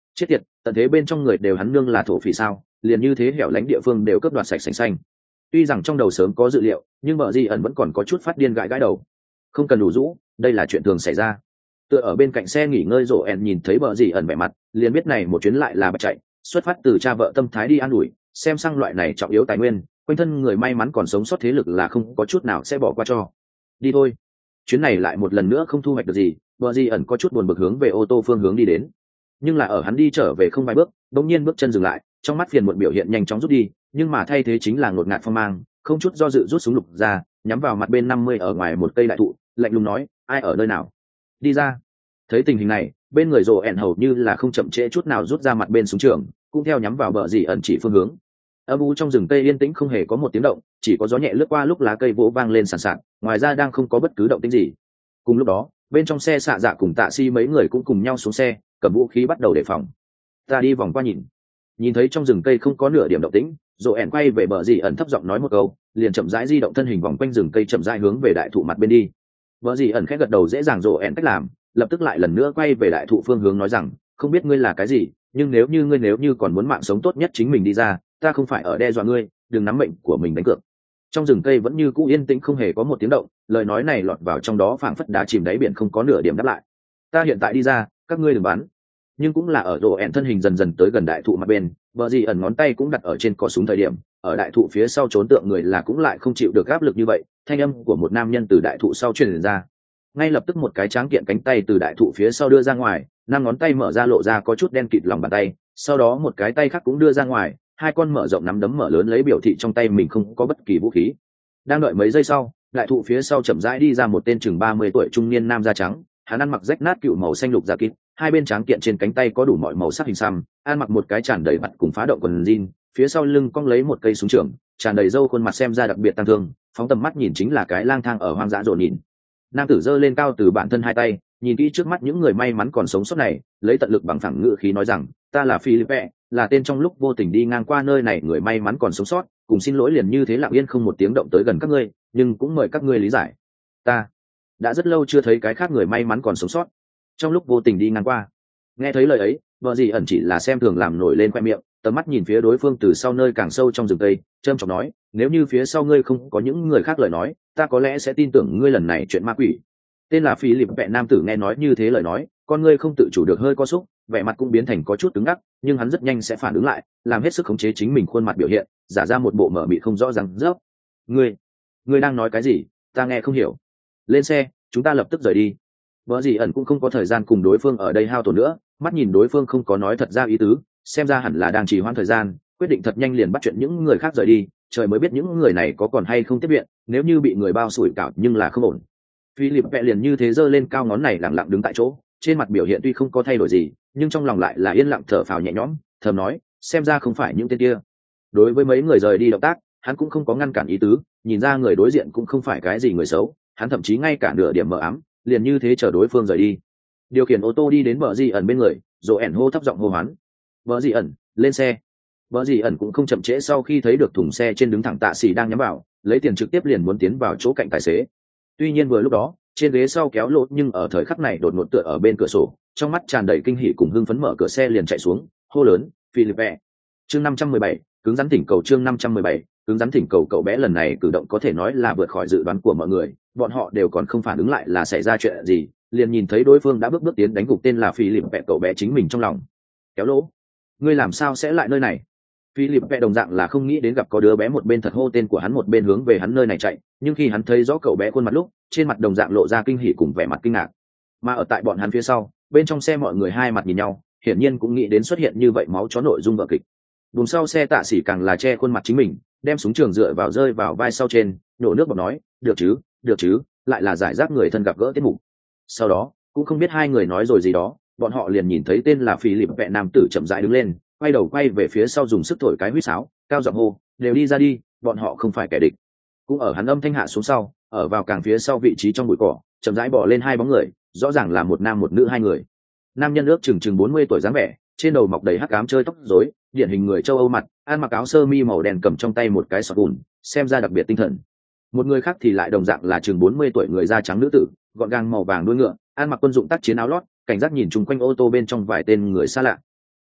Chết tiệt, tận thế bên trong người đều hắn nương là thổ phỉ sao, liền như thế hẻo lánh địa phương đều cướp đoạt sạch sành xanh. Tuy rằng trong đầu sớm có dự liệu, nhưng vợ di ẩn vẫn còn có chút phát điên gãi gãi đầu. Không cần đủ rũ, đây là chuyện thường xảy ra. Tựa ở bên cạnh xe nghỉ ngơi rộ ẹn nhìn thấy vợ di ẩn vẻ mặt, liền biết này một chuyến lại là bạch chạy, xuất phát từ cha vợ tâm thái đi an ủi, xem sang loại này trọng yếu tài nguyên, quanh thân người may mắn còn sống sót thế lực là không có chút nào sẽ bỏ qua cho. Đi thôi. Chuyến này lại một lần nữa không thu hoạch được gì, vợ di ẩn có chút buồn bực hướng về ô tô phương hướng đi đến. Nhưng là ở hắn đi trở về không vài bước, bỗng nhiên bước chân dừng lại, trong mắt phiền muộn biểu hiện nhanh chóng rút đi, nhưng mà thay thế chính là ngột ngạt phong mang, không chút do dự rút súng lục ra, nhắm vào mặt bên năm mươi ở ngoài một cây đại thụ, lạnh lùng nói, ai ở nơi nào? Đi ra. Thấy tình hình này, bên người rồ ẹn hầu như là không chậm trễ chút nào rút ra mặt bên súng trường, cũng theo nhắm vào bờ dì ẩn chỉ phương hướng. Âm u trong rừng cây yên tĩnh không hề có một tiếng động, chỉ có gió nhẹ lướt qua lúc lá cây vỗ vang lên sàn sạt, ngoài ra đang không có bất cứ động tĩnh gì. Cùng lúc đó, bên trong xe xạ dạ cùng tạ si mấy người cũng cùng nhau xuống xe, cầm vũ khí bắt đầu đề phòng. Ta đi vòng qua nhìn, nhìn thấy trong rừng cây không có nửa điểm động tĩnh, rồ ẹn quay về bờ dì ẩn thấp giọng nói một câu, liền chậm rãi di động thân hình vòng quanh rừng cây chậm rãi hướng về đại thụ mặt bên đi. Bờ dì ẩn khẽ gật đầu dễ dàng rồ ẹn cách làm, lập tức lại lần nữa quay về đại thụ phương hướng nói rằng, không biết ngươi là cái gì, nhưng nếu như ngươi nếu như còn muốn mạng sống tốt nhất chính mình đi ra, ta không phải ở đe dọa ngươi, đừng nắm mệnh của mình đánh cược. Trong rừng cây vẫn như cũ yên tĩnh không hề có một tiếng động, lời nói này lọt vào trong đó phảng phất đá chìm đáy biển không có nửa điểm đáp lại. Ta hiện tại đi ra, các ngươi đừng bắn. Nhưng cũng là ở rồ ẹn thân hình dần dần tới gần đại thụ mặt bên, bờ dì ẩn ngón tay cũng đặt ở trên cò súng thời điểm, ở đại thụ phía sau trốn tượng người là cũng lại không chịu được áp lực như vậy, thanh âm của một nam nhân từ đại thụ sau truyền ra. Ngay lập tức một cái tráng kiện cánh tay từ đại thụ phía sau đưa ra ngoài, năm ngón tay mở ra lộ ra có chút đen kịt lòng bàn tay, sau đó một cái tay khác cũng đưa ra ngoài, hai con mở rộng nắm đấm mở lớn lấy biểu thị trong tay mình không có bất kỳ vũ khí. Đang đợi mấy giây sau, đại thụ phía sau chậm rãi đi ra một tên chừng ba mươi tuổi trung niên nam da trắng, hắn ăn mặc rách nát cựu màu xanh lục da kít, hai bên tráng kiện trên cánh tay có đủ mọi màu sắc hình xăm, ăn mặc một cái tràn đầy vặt cùng phá động quần jean, phía sau lưng cong lấy một cây súng trường, tràn đầy râu khuôn mặt xem ra đặc biệt tăng thương, phóng tầm mắt nhìn chính là cái lang thang ở hoang dã rộn nhìn. Nam tử giơ lên cao từ bản thân hai tay, nhìn kỹ trước mắt những người may mắn còn sống sót này, lấy tận lực bằng phẳng ngữ khí nói rằng, ta là Philippe, là tên trong lúc vô tình đi ngang qua nơi này người may mắn còn sống sót, cùng xin lỗi liền như thế lặng yên không một tiếng động tới gần các ngươi, nhưng cũng mời các ngươi lý giải. Ta đã rất lâu chưa thấy cái khác người may mắn còn sống sót, trong lúc vô tình đi ngang qua. Nghe thấy lời ấy, vợ dì ẩn chỉ là xem thường làm nổi lên khoe miệng, tầm mắt nhìn phía đối phương từ sau nơi càng sâu trong rừng cây, trâm trọng nói, nếu như phía sau ngươi không có những người khác lời nói, ta có lẽ sẽ tin tưởng ngươi lần này chuyện ma quỷ. Tên là Phi Lịp Vẹ nam tử nghe nói như thế lời nói, con ngươi không tự chủ được hơi co xúc, vẻ mặt cũng biến thành có chút cứng ngắc, nhưng hắn rất nhanh sẽ phản ứng lại, làm hết sức khống chế chính mình khuôn mặt biểu hiện, giả ra một bộ mở mịt không rõ ràng rớp. Ngươi, ngươi đang nói cái gì? Ta nghe không hiểu. Lên xe, chúng ta lập tức rời đi. Bở gì ẩn cũng không có thời gian cùng đối phương ở đây hao tổn nữa, mắt nhìn đối phương không có nói thật ra ý tứ, xem ra hẳn là đang trì hoãn thời gian, quyết định thật nhanh liền bắt chuyện những người khác rời đi, trời mới biết những người này có còn hay không tiếp viện, nếu như bị người bao sủi cảo nhưng là không ổn. Philip vẽ liền như thế giơ lên cao ngón này lặng lặng đứng tại chỗ, trên mặt biểu hiện tuy không có thay đổi gì, nhưng trong lòng lại là yên lặng thở phào nhẹ nhõm, thầm nói, xem ra không phải những tên kia. Đối với mấy người rời đi động tác, hắn cũng không có ngăn cản ý tứ, nhìn ra người đối diện cũng không phải cái gì người xấu, hắn thậm chí ngay cả nửa điểm mờ ám, liền như thế chờ đối phương rời đi. Điều khiển ô tô đi đến bờ di ẩn bên người, rồi ẻn hô thấp giọng hô hoán, bờ di ẩn, lên xe. Bờ di ẩn cũng không chậm trễ, sau khi thấy được thùng xe trên đứng thẳng tạ xỉ đang nhắm vào, lấy tiền trực tiếp liền muốn tiến vào chỗ cạnh tài xế. Tuy nhiên vừa lúc đó, trên ghế sau kéo lỗ, nhưng ở thời khắc này đột ngột tựa ở bên cửa sổ, trong mắt tràn đầy kinh hỉ cùng hưng phấn mở cửa xe liền chạy xuống, hô lớn, Philippe. Chương năm trăm mười bảy, cứng rắn thỉnh cầu. Chương năm trăm mười bảy, cứng rắn thỉnh cầu. Cậu bé lần này cử động có thể nói là vượt khỏi dự đoán của mọi người, bọn họ đều còn không phản ứng lại là xảy ra chuyện gì, liền nhìn thấy đối phương đã bước bước tiến đánh gục tên là Philippe cậu bé chính mình trong lòng. Kéo lỗ, ngươi làm sao sẽ lại nơi này? Philippe đồng dạng là không nghĩ đến gặp có đứa bé một bên thật hô tên của hắn một bên hướng về hắn nơi này chạy, nhưng khi hắn thấy rõ cậu bé khuôn mặt lúc, trên mặt đồng dạng lộ ra kinh hỉ cùng vẻ mặt kinh ngạc. Mà ở tại bọn hắn phía sau, bên trong xe mọi người hai mặt nhìn nhau, hiển nhiên cũng nghĩ đến xuất hiện như vậy máu chó nội dung vở kịch. Buồng sau xe tạ sĩ càng là che khuôn mặt chính mình, đem súng trường dựa vào rơi vào vai sau trên, nổ nước bọt nói, được chứ, được chứ, lại là giải rác người thân gặp gỡ tiết mục. Sau đó, cũng không biết hai người nói rồi gì đó, bọn họ liền nhìn thấy tên là Philippe nam tử chậm rãi đứng lên, quay đầu quay về phía sau dùng sức thổi cái huýt sáo, cao giọng hô, đều đi ra đi, bọn họ không phải kẻ địch. Cũng ở hắn âm thanh hạ xuống sau, ở vào càng phía sau vị trí trong bụi cỏ, chậm rãi bỏ lên hai bóng người, rõ ràng là một nam một nữ hai người. Nam nhân ước chừng chừng bốn mươi tuổi dáng vẻ, trên đầu mọc đầy hắc ám chơi tóc rối, điển hình người châu Âu mặt, ăn mặc áo sơ mi màu đen cầm trong tay một cái sọt gùn, xem ra đặc biệt tinh thần. Một người khác thì lại đồng dạng là chừng bốn mươi tuổi người da trắng nữ tử, gọn gàng màu vàng đuôi ngựa, ăn mặc quân dụng tác chiến áo lót, cảnh giác nhìn chung quanh ô tô bên trong vài tên người xa lạ.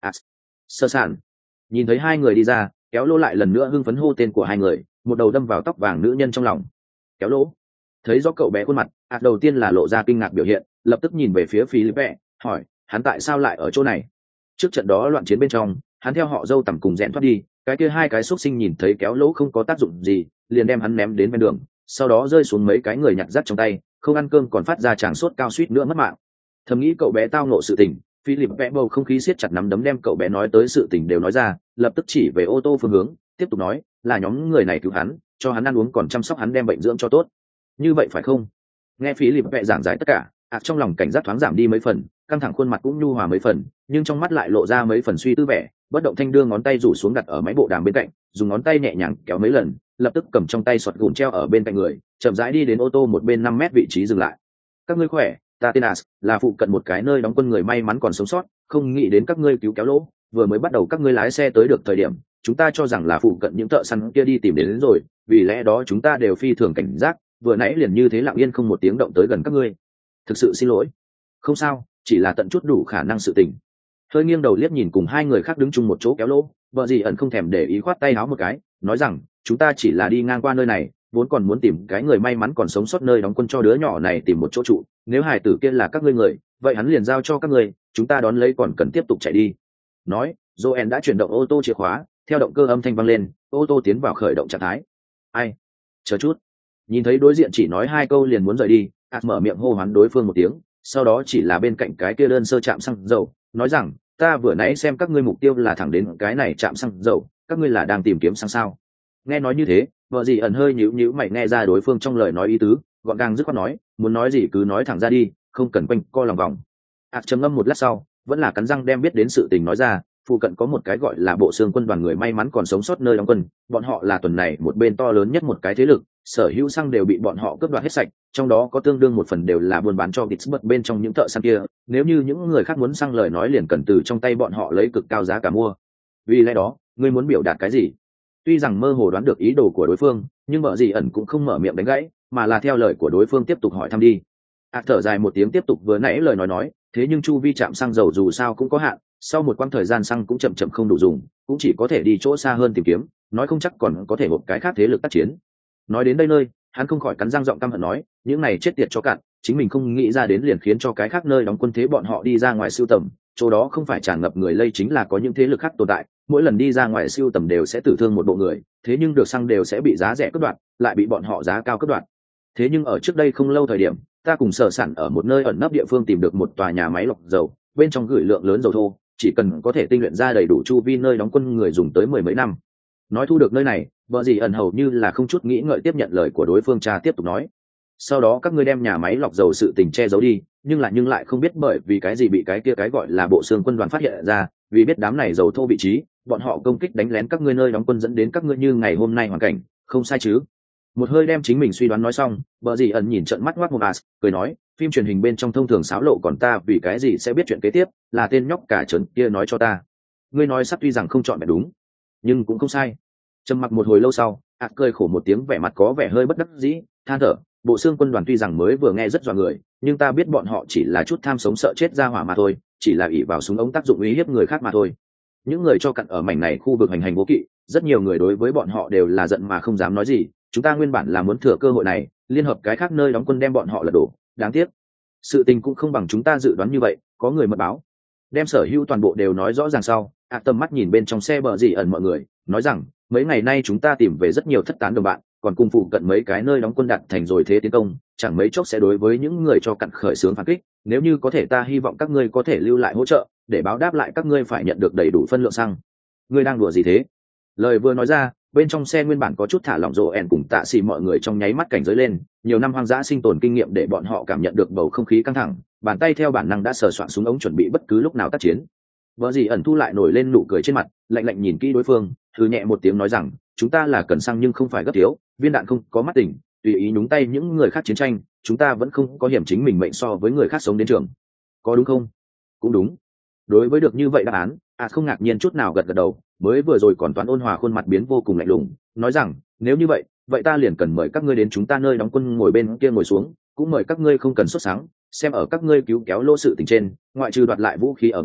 à, sơ sản. Nhìn thấy hai người đi ra, kéo lỗ lại lần nữa hưng phấn hô tên của hai người, một đầu đâm vào tóc vàng nữ nhân trong lòng. Kéo lỗ thấy rõ cậu bé khuôn mặt, à, đầu tiên là lộ ra kinh ngạc biểu hiện, lập tức nhìn về phía Philippe, hỏi hắn tại sao lại ở chỗ này. Trước trận đó loạn chiến bên trong, hắn theo họ dâu tầm cùng rẽn thoát đi, cái kia hai cái xúc sinh nhìn thấy kéo lỗ không có tác dụng gì, liền đem hắn ném đến bên đường, sau đó rơi xuống mấy cái người nhặt rác trong tay, không ăn cơm còn phát ra tràng sốt cao suýt nữa mất mạng. Thầm nghĩ cậu bé tao nộ sự tình, Philip vẽ bầu không khí siết chặt nắm đấm đem cậu bé nói tới sự tình đều nói ra, lập tức chỉ về ô tô phương hướng, tiếp tục nói là nhóm người này cứu hắn, cho hắn ăn uống còn chăm sóc hắn đem bệnh dưỡng cho tốt. Như vậy phải không? Nghe Philip vẽ giảng giải tất cả, ạt à, trong lòng cảnh giác thoáng giảm đi mấy phần, căng thẳng khuôn mặt cũng nhu hòa mấy phần, nhưng trong mắt lại lộ ra mấy phần suy tư vẻ, bất động thanh đưa ngón tay rủ xuống đặt ở máy bộ đàm bên cạnh, dùng ngón tay nhẹ nhàng kéo mấy lần, lập tức cầm trong tay sọt gùn treo ở bên cạnh người, chậm rãi đi đến ô tô một bên năm mét vị trí dừng lại. Các ngươi khỏe, ta tên As, là phụ cận một cái nơi đóng quân người may mắn còn sống sót, không nghĩ đến các ngươi cứu kéo lỗ, vừa mới bắt đầu các ngươi lái xe tới được thời điểm, chúng ta cho rằng là phụ cận những thợ săn kia đi tìm đến, đến rồi, vì lẽ đó chúng ta đều phi thường cảnh giác, vừa nãy liền như thế lặng yên không một tiếng động tới gần các ngươi. Thực sự xin lỗi. Không sao, chỉ là tận chút đủ khả năng sự tình. Hơi nghiêng đầu liếc nhìn cùng hai người khác đứng chung một chỗ kéo lỗ, vợ gì ẩn không thèm để ý khoát tay áo một cái, nói rằng chúng ta chỉ là đi ngang qua nơi này, vốn còn muốn tìm cái người may mắn còn sống sót nơi đóng quân cho đứa nhỏ này tìm một chỗ trụ, nếu hải tử kia là các ngươi người, vậy hắn liền giao cho các ngươi, chúng ta đón lấy còn cần tiếp tục chạy đi. Nói, Joel đã chuyển động ô tô chìa khóa, theo động cơ âm thanh vang lên, ô tô tiến vào khởi động trạng thái. Ai? Chờ chút. Nhìn thấy đối diện chỉ nói hai câu liền muốn rời đi, ạt mở miệng hô hoán đối phương một tiếng, sau đó chỉ là bên cạnh cái kia đơn sơ chạm xăng dầu, nói rằng ta vừa nãy xem các ngươi mục tiêu là thẳng đến cái này chạm xăng dầu, các ngươi là đang tìm kiếm xăng sao? Nghe nói như thế, vợ gì ẩn hơi nhíu nhíu mày nghe ra đối phương trong lời nói ý tứ, gọn gàng dứt khoát nói, muốn nói gì cứ nói thẳng ra đi, không cần quanh co lòng vòng. ạt trầm ngâm một lát sau, vẫn là cắn răng đem biết đến sự tình nói ra. Phụ cận có một cái gọi là bộ xương quân đoàn người may mắn còn sống sót nơi đóng quân, bọn họ là tuần này một bên to lớn nhất một cái thế lực, sở hữu xăng đều bị bọn họ cướp đoạt hết sạch, trong đó có tương đương một phần đều là buôn bán cho Pittsburgh bên trong những thợ săn kia, nếu như những người khác muốn xăng lời nói liền cần từ trong tay bọn họ lấy cực cao giá cả mua. Vì lẽ đó, ngươi muốn biểu đạt cái gì? Tuy rằng mơ hồ đoán được ý đồ của đối phương, nhưng vợ gì ẩn cũng không mở miệng đánh gãy, mà là theo lời của đối phương tiếp tục hỏi thăm đi. À, thở dài một tiếng tiếp tục vừa nãy lời nói nói, thế nhưng chu vi trạm xăng dầu dù sao cũng có hạn, sau một quãng thời gian xăng cũng chậm chậm không đủ dùng, cũng chỉ có thể đi chỗ xa hơn tìm kiếm, nói không chắc còn có thể một cái khác thế lực tác chiến. Nói đến đây nơi, hắn không khỏi cắn răng giọng căm hận nói, những này chết tiệt cho cạn, chính mình không nghĩ ra đến liền khiến cho cái khác nơi đóng quân thế bọn họ đi ra ngoài siêu tầm, chỗ đó không phải tràn ngập người lây chính là có những thế lực khác tồn tại, mỗi lần đi ra ngoài siêu tầm đều sẽ tử thương một bộ người, thế nhưng được xăng đều sẽ bị giá rẻ cướp đoạt, lại bị bọn họ giá cao cướp đoạt. Thế nhưng ở trước đây không lâu thời điểm, ta cùng sở sản ở một nơi ẩn nấp địa phương tìm được một tòa nhà máy lọc dầu, bên trong gửi lượng lớn dầu thô, chỉ cần có thể tinh luyện ra đầy đủ chu vi nơi đóng quân người dùng tới mười mấy năm. Nói thu được nơi này, vợ gì ẩn hầu như là không chút nghĩ ngợi tiếp nhận lời của đối phương. Cha tiếp tục nói, sau đó các ngươi đem nhà máy lọc dầu sự tình che giấu đi, nhưng lại nhưng lại không biết bởi vì cái gì bị cái kia cái gọi là bộ xương quân đoàn phát hiện ra, vì biết đám này dầu thô vị trí, bọn họ công kích đánh lén các ngươi nơi đóng quân dẫn đến các ngươi như ngày hôm nay hoàn cảnh, không sai chứ? Một hơi đem chính mình suy đoán nói xong, vợ gì ẩn nhìn trận mắt ngoác một as, cười nói, phim truyền hình bên trong thông thường xáo lộ còn ta vì cái gì sẽ biết chuyện kế tiếp, là tên nhóc cả trấn kia nói cho ta. Ngươi nói sắp tuy rằng không chọn vẹn đúng, nhưng cũng không sai. Trầm mặc một hồi lâu sau, ạt à cười khổ một tiếng, vẻ mặt có vẻ hơi bất đắc dĩ, than thở, bộ xương quân đoàn tuy rằng mới vừa nghe rất dọa người, nhưng ta biết bọn họ chỉ là chút tham sống sợ chết ra hỏa mà thôi, chỉ là ỷ vào súng ống tác dụng uy hiếp người khác mà thôi. Những người cho cặn ở mảnh này khu vực hành hành vô kỵ, rất nhiều người đối với bọn họ đều là giận mà không dám nói gì. Chúng ta nguyên bản là muốn thừa cơ hội này, liên hợp cái khác nơi đóng quân đem bọn họ lật đổ, đáng tiếc sự tình cũng không bằng chúng ta dự đoán như vậy. Có người mật báo, đem sở hữu toàn bộ đều nói rõ ràng sau, ạ à, tầm mắt nhìn bên trong xe bờ gì ẩn mọi người, nói rằng mấy ngày nay chúng ta tìm về rất nhiều thất tán đồng bạn, còn cùng phụ cận mấy cái nơi đóng quân đặt thành rồi thế tiến công, chẳng mấy chốc sẽ đối với những người cho cặn khởi xướng phản kích. Nếu như có thể, ta hy vọng các ngươi có thể lưu lại hỗ trợ, để báo đáp lại các ngươi phải nhận được đầy đủ phân lượng xăng. Ngươi đang đùa gì thế? Lời vừa nói ra, bên trong xe nguyên bản có chút thả lỏng rộ ẻn cùng tạ xì mọi người trong nháy mắt cảnh giới lên, nhiều năm hoang dã sinh tồn kinh nghiệm để bọn họ cảm nhận được bầu không khí căng thẳng, bàn tay theo bản năng đã sờ soạn súng ống chuẩn bị bất cứ lúc nào tác chiến. Vợ gì ẩn thu lại nổi lên nụ cười trên mặt, lạnh lạnh nhìn kỹ đối phương, thử nhẹ một tiếng nói rằng, chúng ta là cần xăng nhưng không phải gấp thiếu, viên đạn không có mắt tỉnh, tùy ý nhúng tay những người khác chiến tranh, chúng ta vẫn không có hiểm chính mình mệnh so với người khác sống đến trường, có đúng không? Cũng đúng. Đối với được như vậy đáp án, à không ngạc nhiên chút nào, gật gật đầu, mới vừa rồi còn toán ôn hòa khuôn mặt biến vô cùng lạnh lùng, nói rằng nếu như vậy vậy ta liền cần mời các ngươi đến chúng ta nơi đóng quân ngồi bên kia ngồi xuống, cũng mời các ngươi không cần sốt sáng, xem ở các ngươi cứu kéo lô sự tình trên, ngoại trừ đoạt lại vũ khí ở ngoài,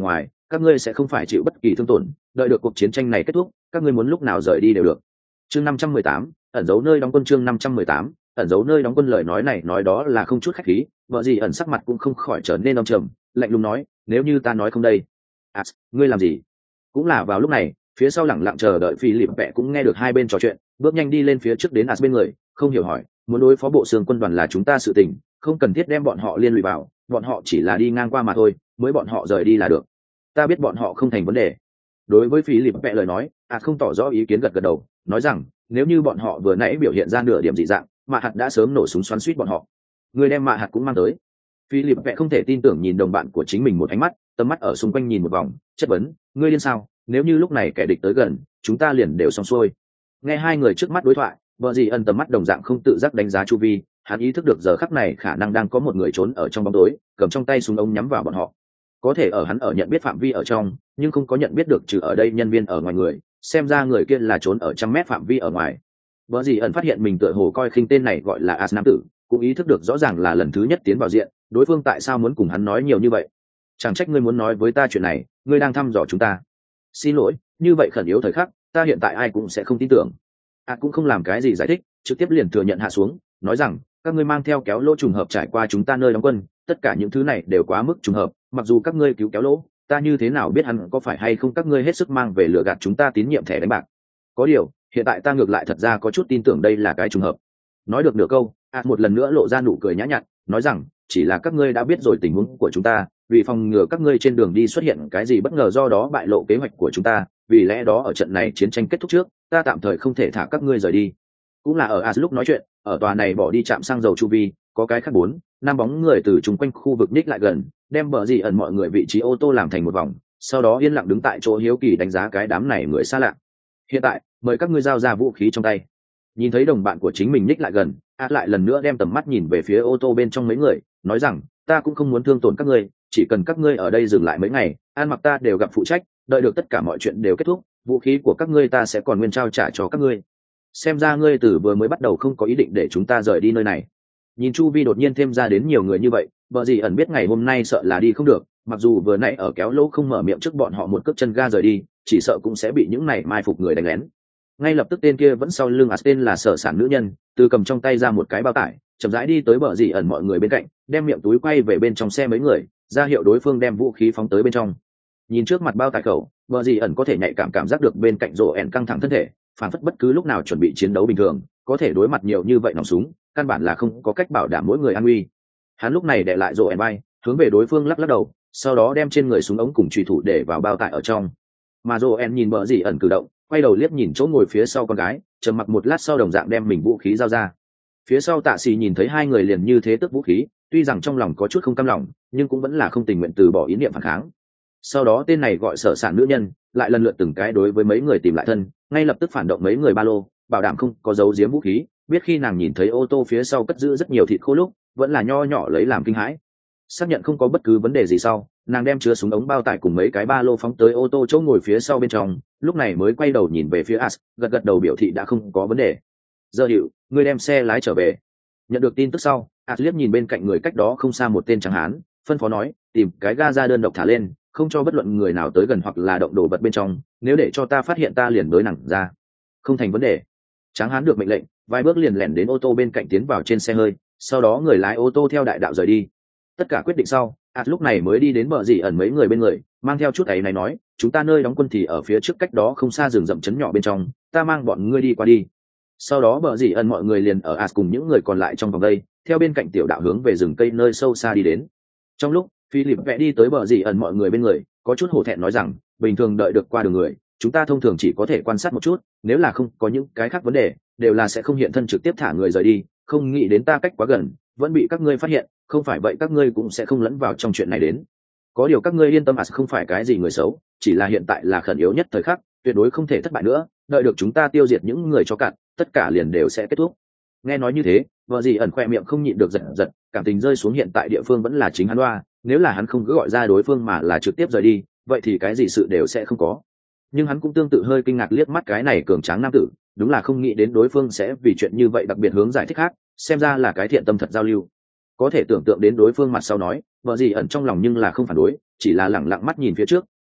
các ngươi sẽ không phải chịu bất kỳ thương tổn, đợi được cuộc chiến tranh này kết thúc các ngươi muốn lúc nào rời đi đều được. Chương năm trăm mười tám, ẩn giấu nơi đóng quân. Chương năm trăm mười tám, ẩn giấu nơi đóng quân. Lời nói này nói đó là không chút khách khí, vợ gì ẩn sắc mặt cũng không khỏi trở nên âm trầm, lạnh lùng nói, nếu như ta nói không đây. À, ngươi làm gì? Cũng là vào lúc này, phía sau lẳng lặng chờ đợi phi lịp vẹ cũng nghe được hai bên trò chuyện, bước nhanh đi lên phía trước đến As bên người, không hiểu hỏi, muốn đối phó bộ xương quân đoàn là chúng ta sự tình, không cần thiết đem bọn họ liên lụy vào, bọn họ chỉ là đi ngang qua mà thôi, mới bọn họ rời đi là được. Ta biết bọn họ không thành vấn đề. Đối với phi lịp vẹ lời nói, As không tỏ rõ ý kiến, gật gật đầu, nói rằng nếu như bọn họ vừa nãy biểu hiện ra nửa điểm dị dạng, mạ hạt đã sớm nổ súng xoắn suýt bọn họ. Người đem mạ hạt cũng mang tới. Phi lịp vẹ không thể tin tưởng nhìn đồng bạn của chính mình một ánh mắt, tầm mắt ở xung quanh nhìn một vòng, chất vấn, ngươi điên sao? Nếu như lúc này kẻ địch tới gần, chúng ta liền đều xong xuôi. Nghe hai người trước mắt đối thoại, vợ gì ẩn tầm mắt đồng dạng không tự giác đánh giá chu vi, hắn ý thức được giờ khắc này khả năng đang có một người trốn ở trong bóng tối, cầm trong tay súng ống nhắm vào bọn họ. Có thể ở hắn ở nhận biết phạm vi ở trong, nhưng không có nhận biết được trừ ở đây nhân viên ở ngoài người, xem ra người kia là trốn ở trăm mét phạm vi ở ngoài. Vợ gì ẩn phát hiện mình tựa hồ coi khinh tên này gọi là As nam tử, cũng ý thức được rõ ràng là lần thứ nhất tiến vào diện, đối phương tại sao muốn cùng hắn nói nhiều như vậy. Chẳng trách ngươi muốn nói với ta chuyện này, ngươi đang thăm dò chúng ta. Xin lỗi, như vậy khẩn yếu thời khắc, ta hiện tại ai cũng sẽ không tin tưởng. À cũng không làm cái gì giải thích, trực tiếp liền thừa nhận hạ xuống, nói rằng các ngươi mang theo kéo lỗ trùng hợp trải qua chúng ta nơi đóng quân, tất cả những thứ này đều quá mức trùng hợp, mặc dù các ngươi cứu kéo lỗ, ta như thế nào biết hắn có phải hay không các ngươi hết sức mang về lừa gạt chúng ta tín nhiệm thẻ đánh bạc. Có điều, hiện tại ta ngược lại thật ra có chút tin tưởng đây là cái trùng hợp. Nói được nửa câu, À một lần nữa lộ ra nụ cười nhã nhặn, nói rằng chỉ là các ngươi đã biết rồi tình huống của chúng ta, vì phòng ngừa các ngươi trên đường đi xuất hiện cái gì bất ngờ do đó bại lộ kế hoạch của chúng ta, vì lẽ đó ở trận này chiến tranh kết thúc trước, ta tạm thời không thể thả các ngươi rời đi. Cũng là ở As lúc nói chuyện, ở tòa này bỏ đi trạm xăng dầu chu vi, có cái khác bốn, năm bóng người từ chung quanh khu vực ních lại gần, đem bờ gì ẩn mọi người vị trí ô tô làm thành một vòng, sau đó yên lặng đứng tại chỗ hiếu kỳ đánh giá cái đám này người xa lạ. Hiện tại, mời các ngươi giao ra vũ khí trong tay. Nhìn thấy đồng bạn của chính mình ních lại gần, As lại lần nữa đem tầm mắt nhìn về phía ô tô bên trong mấy người, nói rằng ta cũng không muốn thương tổn các ngươi, chỉ cần các ngươi ở đây dừng lại mấy ngày, ăn mặc ta đều gặp phụ trách, đợi được tất cả mọi chuyện đều kết thúc, vũ khí của các ngươi ta sẽ còn nguyên trao trả cho các ngươi. Xem ra ngươi từ vừa mới bắt đầu không có ý định để chúng ta rời đi nơi này. Nhìn chu vi đột nhiên thêm ra đến nhiều người như vậy, vợ gì ẩn biết ngày hôm nay sợ là đi không được, mặc dù vừa nãy ở kéo lỗ không mở miệng trước bọn họ một cước chân ga rời đi, chỉ sợ cũng sẽ bị những này mai phục người đánh lén. Ngay lập tức tên kia vẫn sau lưng As tên là Sở Sản nữ nhân, từ cầm trong tay ra một cái bao tải, chậm rãi đi tới bờ dì ẩn mọi người bên cạnh, đem miệng túi quay về bên trong xe mấy người, ra hiệu đối phương đem vũ khí phóng tới bên trong. Nhìn trước mặt bao tải khẩu, bờ dì ẩn có thể nhạy cảm cảm giác được bên cạnh rộ ẻn căng thẳng thân thể, phản phất bất cứ lúc nào chuẩn bị chiến đấu bình thường, có thể đối mặt nhiều như vậy nòng súng, căn bản là không có cách bảo đảm mỗi người an nguy. Hắn lúc này để lại rộ ẻn bay, hướng về đối phương lắc lắc đầu, sau đó đem trên người súng ống cùng chùy thủ để vào bao tải ở trong. Mà rộ ẻn nhìn bờ dì ẩn cử động, quay đầu liếc nhìn chỗ ngồi phía sau con gái, trầm mặc một lát sau đồng dạng đem mình vũ khí giao ra. Phía sau Tạ Sĩ nhìn thấy hai người liền như thế tức vũ khí, tuy rằng trong lòng có chút không cam lòng, nhưng cũng vẫn là không tình nguyện từ bỏ ý niệm phản kháng. Sau đó tên này gọi Sở Sản nữ nhân, lại lần lượt từng cái đối với mấy người tìm lại thân, ngay lập tức phản động mấy người ba lô, bảo đảm không có giấu giếm vũ khí, biết khi nàng nhìn thấy ô tô phía sau cất giữ rất nhiều thịt khô lúc, vẫn là nho nhỏ lấy làm kinh hãi. Xác nhận không có bất cứ vấn đề gì sau, nàng đem chứa súng ống bao tải cùng mấy cái ba lô phóng tới ô tô chỗ ngồi phía sau bên trong, lúc này mới quay đầu nhìn về phía As, gật gật đầu biểu thị đã không có vấn đề. Giờ hiệu, ngươi đem xe lái trở về. Nhận được tin tức sau, As liếc nhìn bên cạnh người cách đó không xa một tên trắng hán, phân phó nói, tìm cái ga ra đơn độc thả lên, không cho bất luận người nào tới gần hoặc là động đồ vật bên trong, nếu để cho ta phát hiện ta liền đối nặng ra. Không thành vấn đề. Tráng hán được mệnh lệnh, vài bước liền lẻn đến ô tô bên cạnh tiến vào trên xe hơi, sau đó người lái ô tô theo đại đạo rời đi. Tất cả quyết định sau, As lúc này mới đi đến bờ dì ẩn mấy người bên người, mang theo chút ấy này nói, chúng ta nơi đóng quân thì ở phía trước cách đó không xa rừng rậm trấn nhỏ bên trong, ta mang bọn ngươi đi qua đi. Sau đó bờ dì ẩn mọi người liền ở As cùng những người còn lại trong vòng đây, theo bên cạnh tiểu đạo hướng về rừng cây nơi sâu xa đi đến. Trong lúc Philip vẽ đi tới bờ dì ẩn mọi người bên người, có chút hổ thẹn nói rằng, bình thường đợi được qua đường người, chúng ta thông thường chỉ có thể quan sát một chút, nếu là không có những cái khác vấn đề, đều là sẽ không hiện thân trực tiếp thả người rời đi, không nghĩ đến ta cách quá gần, vẫn bị các ngươi phát hiện, không phải vậy các ngươi cũng sẽ không lẫn vào trong chuyện này đến. Có điều các ngươi yên tâm, As không phải cái gì người xấu, chỉ là hiện tại là khẩn yếu nhất thời khắc, tuyệt đối không thể thất bại nữa, đợi được chúng ta tiêu diệt những người cho cạn, tất cả liền đều sẽ kết thúc. Nghe nói như thế, vợ dì ẩn khoe miệng không nhịn được giật giật, cảm tình rơi xuống hiện tại địa phương vẫn là chính hắn đoa, nếu là hắn không cứ gọi ra đối phương mà là trực tiếp rời đi, vậy thì cái gì sự đều sẽ không có. Nhưng hắn cũng tương tự hơi kinh ngạc liếc mắt cái này cường tráng nam tử, đúng là không nghĩ đến đối phương sẽ vì chuyện như vậy đặc biệt hướng giải thích khác, xem ra là cái thiện tâm thật giao lưu. Có thể tưởng tượng đến đối phương mặt sau nói, vợ gì ẩn trong lòng nhưng là không phản đối, chỉ là lẳng lặng mắt nhìn phía trước,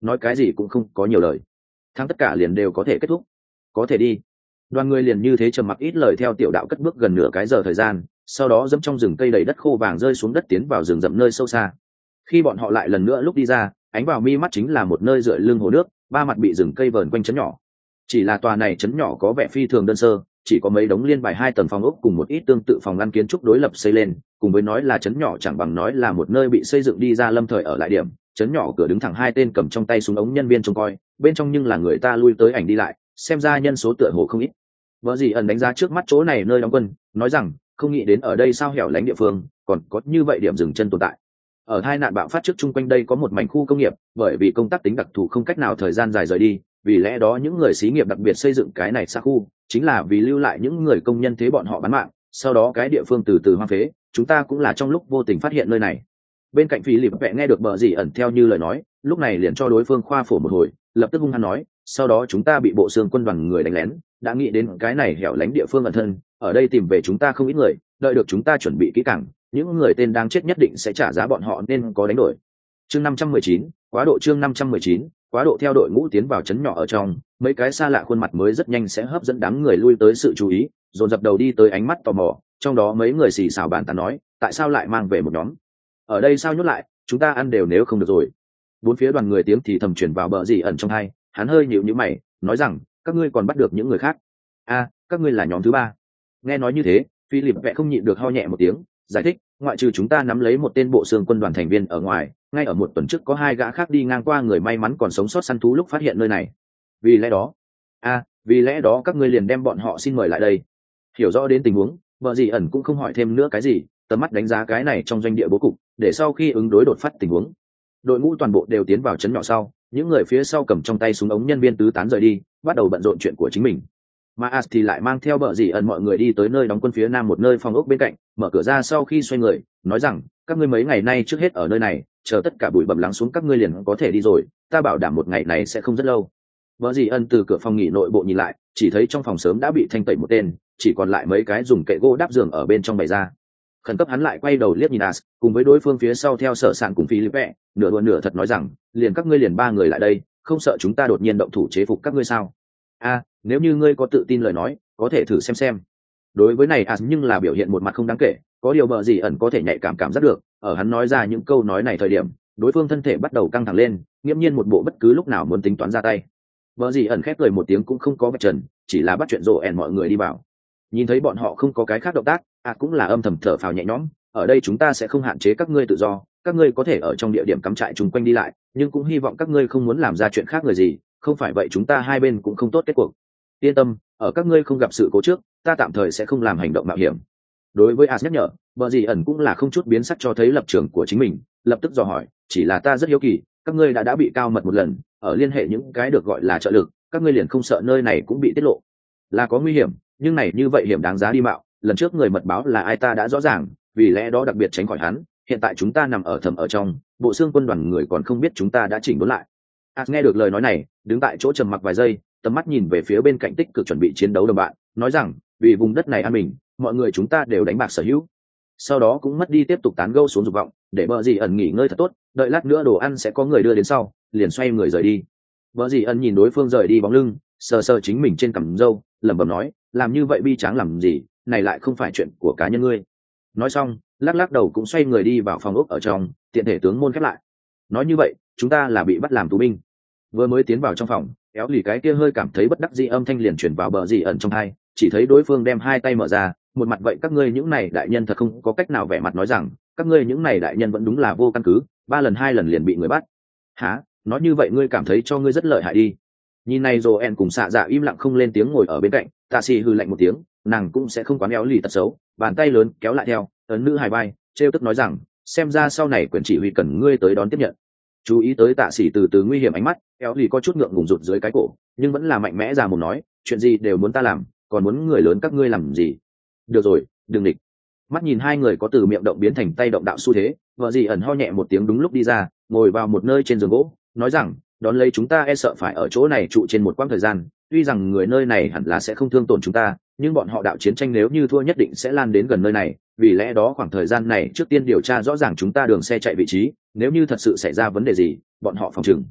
nói cái gì cũng không có nhiều lời. Thắng tất cả liền đều có thể kết thúc, có thể đi. Đoàn người liền như thế trầm mặc ít lời theo tiểu đạo cất bước gần nửa cái giờ thời gian, sau đó dẫm trong rừng cây đầy đất khô vàng rơi xuống đất tiến vào rừng rậm nơi sâu xa. Khi bọn họ lại lần nữa lúc đi ra, ánh vào mi mắt chính là một nơi dựa lưng hồ nước, ba mặt bị rừng cây vờn quanh trấn nhỏ. Chỉ là tòa này trấn nhỏ có vẻ phi thường đơn sơ, chỉ có mấy đống liên bài hai tầng phòng ốc cùng một ít tương tự phòng ngăn kiến trúc đối lập xây lên, cùng với nói là trấn nhỏ chẳng bằng nói là một nơi bị xây dựng đi ra lâm thời ở lại điểm. Trấn nhỏ cửa đứng thẳng hai tên cầm trong tay súng ống nhân viên trông coi, bên trong nhưng là người ta lui tới ảnh đi lại, xem ra nhân số tựa hồ không ít. Vợ gì ẩn đánh giá trước mắt chỗ này nơi đóng quân, nói rằng không nghĩ đến ở đây sao hẻo lánh địa phương còn có như vậy điểm dừng chân tồn tại. Ở hai nạn bạo phát trước chung quanh đây có một mảnh khu công nghiệp, bởi vì công tác tính đặc thù không cách nào thời gian dài rời đi, vì lẽ đó những người xí nghiệp đặc biệt xây dựng cái này xa khu, chính là vì lưu lại những người công nhân thế bọn họ bán mạng, sau đó cái địa phương từ từ hoang phế. Chúng ta cũng là trong lúc vô tình phát hiện nơi này. Bên cạnh phí lịp vẽ nghe được bờ gì ẩn theo như lời nói, lúc này liền cho đối phương khoa phổ một hồi, lập tức hung hăng nói, sau đó chúng ta bị bộ xương quân đoàn người đánh lén, đã nghĩ đến cái này hẻo lánh địa phương ẩn thân, ở đây tìm về chúng ta không ít người, đợi được chúng ta chuẩn bị kỹ càng, những người tên đang chết nhất định sẽ trả giá bọn họ nên có đánh đổi. Chương năm trăm mười chín, quá độ chương năm trăm mười chín, quá độ theo đội ngũ tiến vào trấn nhỏ ở trong, mấy cái xa lạ khuôn mặt mới rất nhanh sẽ hấp dẫn đám người lui tới sự chú ý, dồn dập đầu đi tới ánh mắt tò mò, trong đó mấy người xì xào bàn tán nói, tại sao lại mang về một nhóm? Ở đây sao nhốt lại, chúng ta ăn đều nếu không được rồi. Bốn phía đoàn người tiếng thì thầm truyền vào bờ gì ẩn trong hai, hắn hơi nhíu nhíu mày, nói rằng, các ngươi còn bắt được những người khác. A, các ngươi là nhóm thứ ba. Nghe nói như thế, Philip vẽ không nhịn được ho nhẹ một tiếng, giải thích, ngoại trừ chúng ta nắm lấy một tên bộ xương quân đoàn thành viên ở ngoài, ngay ở một tuần trước có hai gã khác đi ngang qua người may mắn còn sống sót săn thú lúc phát hiện nơi này. Vì lẽ đó, a, vì lẽ đó các ngươi liền đem bọn họ xin mời lại đây. Hiểu rõ đến tình huống, vợ gì ẩn cũng không hỏi thêm nữa cái gì, tầm mắt đánh giá cái này trong doanh địa bố cục, để sau khi ứng đối đột phát tình huống. Đội ngũ toàn bộ đều tiến vào trấn nhỏ sau, những người phía sau cầm trong tay súng ống nhân viên tứ tán rời đi, bắt đầu bận rộn chuyện của chính mình. Mà As thì lại mang theo bờ dì ẩn mọi người đi tới nơi đóng quân phía nam một nơi phòng ốc bên cạnh, mở cửa ra sau khi xoay người, nói rằng, các ngươi mấy ngày nay trước hết ở nơi này, chờ tất cả bụi bặm lắng xuống các ngươi liền có thể đi rồi, ta bảo đảm một ngày này sẽ không rất lâu. Bờ dì ẩn từ cửa phòng nghỉ nội bộ nhìn lại, chỉ thấy trong phòng sớm đã bị thanh tẩy một tên, chỉ còn lại mấy cái dùng kệ gỗ đắp giường ở bên trong bày ra. Khẩn cấp hắn lại quay đầu liếc nhìn As, cùng với đối phương phía sau theo sở sạn cùng Philippe, nửa đùa nửa thật nói rằng, liền các ngươi liền ba người lại đây, không sợ chúng ta đột nhiên động thủ chế phục các ngươi sao? A, nếu như ngươi có tự tin lời nói, có thể thử xem xem. Đối với này As nhưng là biểu hiện một mặt không đáng kể, có điều bờ gì ẩn có thể nhạy cảm cảm giác được, ở hắn nói ra những câu nói này thời điểm, đối phương thân thể bắt đầu căng thẳng lên, nghiêm nhiên một bộ bất cứ lúc nào muốn tính toán ra tay. Bờ gì ẩn khép cười một tiếng cũng không có vạch trần, chỉ là bắt chuyện rồ ẻn mọi người đi vào. Nhìn thấy bọn họ không có cái khác động tác, As cũng là âm thầm thở phào nhẹ nhõm, ở đây chúng ta sẽ không hạn chế các ngươi tự do, các ngươi có thể ở trong địa điểm cắm trại chung quanh đi lại, nhưng cũng hy vọng các ngươi không muốn làm ra chuyện khác người gì, không phải vậy chúng ta hai bên cũng không tốt kết cuộc. Yên tâm, ở các ngươi không gặp sự cố trước, ta tạm thời sẽ không làm hành động mạo hiểm. Đối với As nhắc nhở, bờ gì ẩn cũng là không chút biến sắc cho thấy lập trường của chính mình, lập tức dò hỏi, chỉ là ta rất hiếu kỳ, các ngươi đã đã bị cao mật một lần, ở liên hệ những cái được gọi là trợ lực, các ngươi liền không sợ nơi này cũng bị tiết lộ? Là có nguy hiểm, nhưng này như vậy hiểm đáng giá đi mạo, lần trước người mật báo là ai ta đã rõ ràng, vì lẽ đó đặc biệt tránh khỏi hắn, hiện tại chúng ta nằm ở thầm ở trong, bộ xương quân đoàn người còn không biết chúng ta đã chỉnh đốn lại. As nghe được lời nói này, đứng tại chỗ trầm mặc vài giây, tầm mắt nhìn về phía bên cạnh tích cực chuẩn bị chiến đấu đồng bạn, nói rằng, vì vùng đất này an bình, mọi người chúng ta đều đánh bạc sở hữu. Sau đó cũng mất đi tiếp tục tán gẫu xuống dục vọng, để bờ dì ẩn nghỉ ngơi thật tốt, đợi lát nữa đồ ăn sẽ có người đưa đến sau, liền xoay người rời đi. Bờ dì ẩn nhìn đối phương rời đi bóng lưng, sờ sờ chính mình trên cằm râu, lẩm bẩm nói, làm như vậy bi tráng làm gì, này lại không phải chuyện của cá nhân ngươi. Nói xong, lắc lắc đầu cũng xoay người đi vào phòng ốc ở trong, tiện thể tướng môn khép lại. Nói như vậy, chúng ta là bị bắt làm tù binh. Vừa mới tiến vào trong phòng, kéo lì cái kia hơi cảm thấy bất đắc dĩ âm thanh liền chuyển vào bờ dì ẩn trong hai, chỉ thấy đối phương đem hai tay mở ra, một mặt vậy các ngươi những này đại nhân thật không có cách nào vẻ mặt nói rằng, các ngươi những này đại nhân vẫn đúng là vô căn cứ, ba lần hai lần liền bị người bắt. Hả? Nói như vậy ngươi cảm thấy cho ngươi rất lợi hại đi. Nhìn này rồi en cùng xạ dạ im lặng không lên tiếng ngồi ở bên cạnh, tạ xì hư lạnh một tiếng, nàng cũng sẽ không quá éo lì tật xấu, bàn tay lớn kéo lại theo, ấn nữ hài bay, trêu tức nói rằng, xem ra sau này quyền chỉ huy cần ngươi tới đón tiếp nhận. Chú ý tới tạ xỉ từ từ nguy hiểm ánh mắt, éo lì có chút ngượng ngùng rụt dưới cái cổ, nhưng vẫn là mạnh mẽ ra một nói, chuyện gì đều muốn ta làm, còn muốn người lớn các ngươi làm gì? Được rồi, đừng địch. Mắt nhìn hai người có từ miệng động biến thành tay động đạo xu thế, vợ gì ẩn ho nhẹ một tiếng đúng lúc đi ra, ngồi vào một nơi trên giường gỗ, nói rằng, đón lấy chúng ta e sợ phải ở chỗ này trụ trên một quãng thời gian, tuy rằng người nơi này hẳn là sẽ không thương tổn chúng ta, nhưng bọn họ đạo chiến tranh nếu như thua nhất định sẽ lan đến gần nơi này, vì lẽ đó khoảng thời gian này trước tiên điều tra rõ ràng chúng ta đường xe chạy vị trí, nếu như thật sự xảy ra vấn đề gì, bọn họ phòng trừng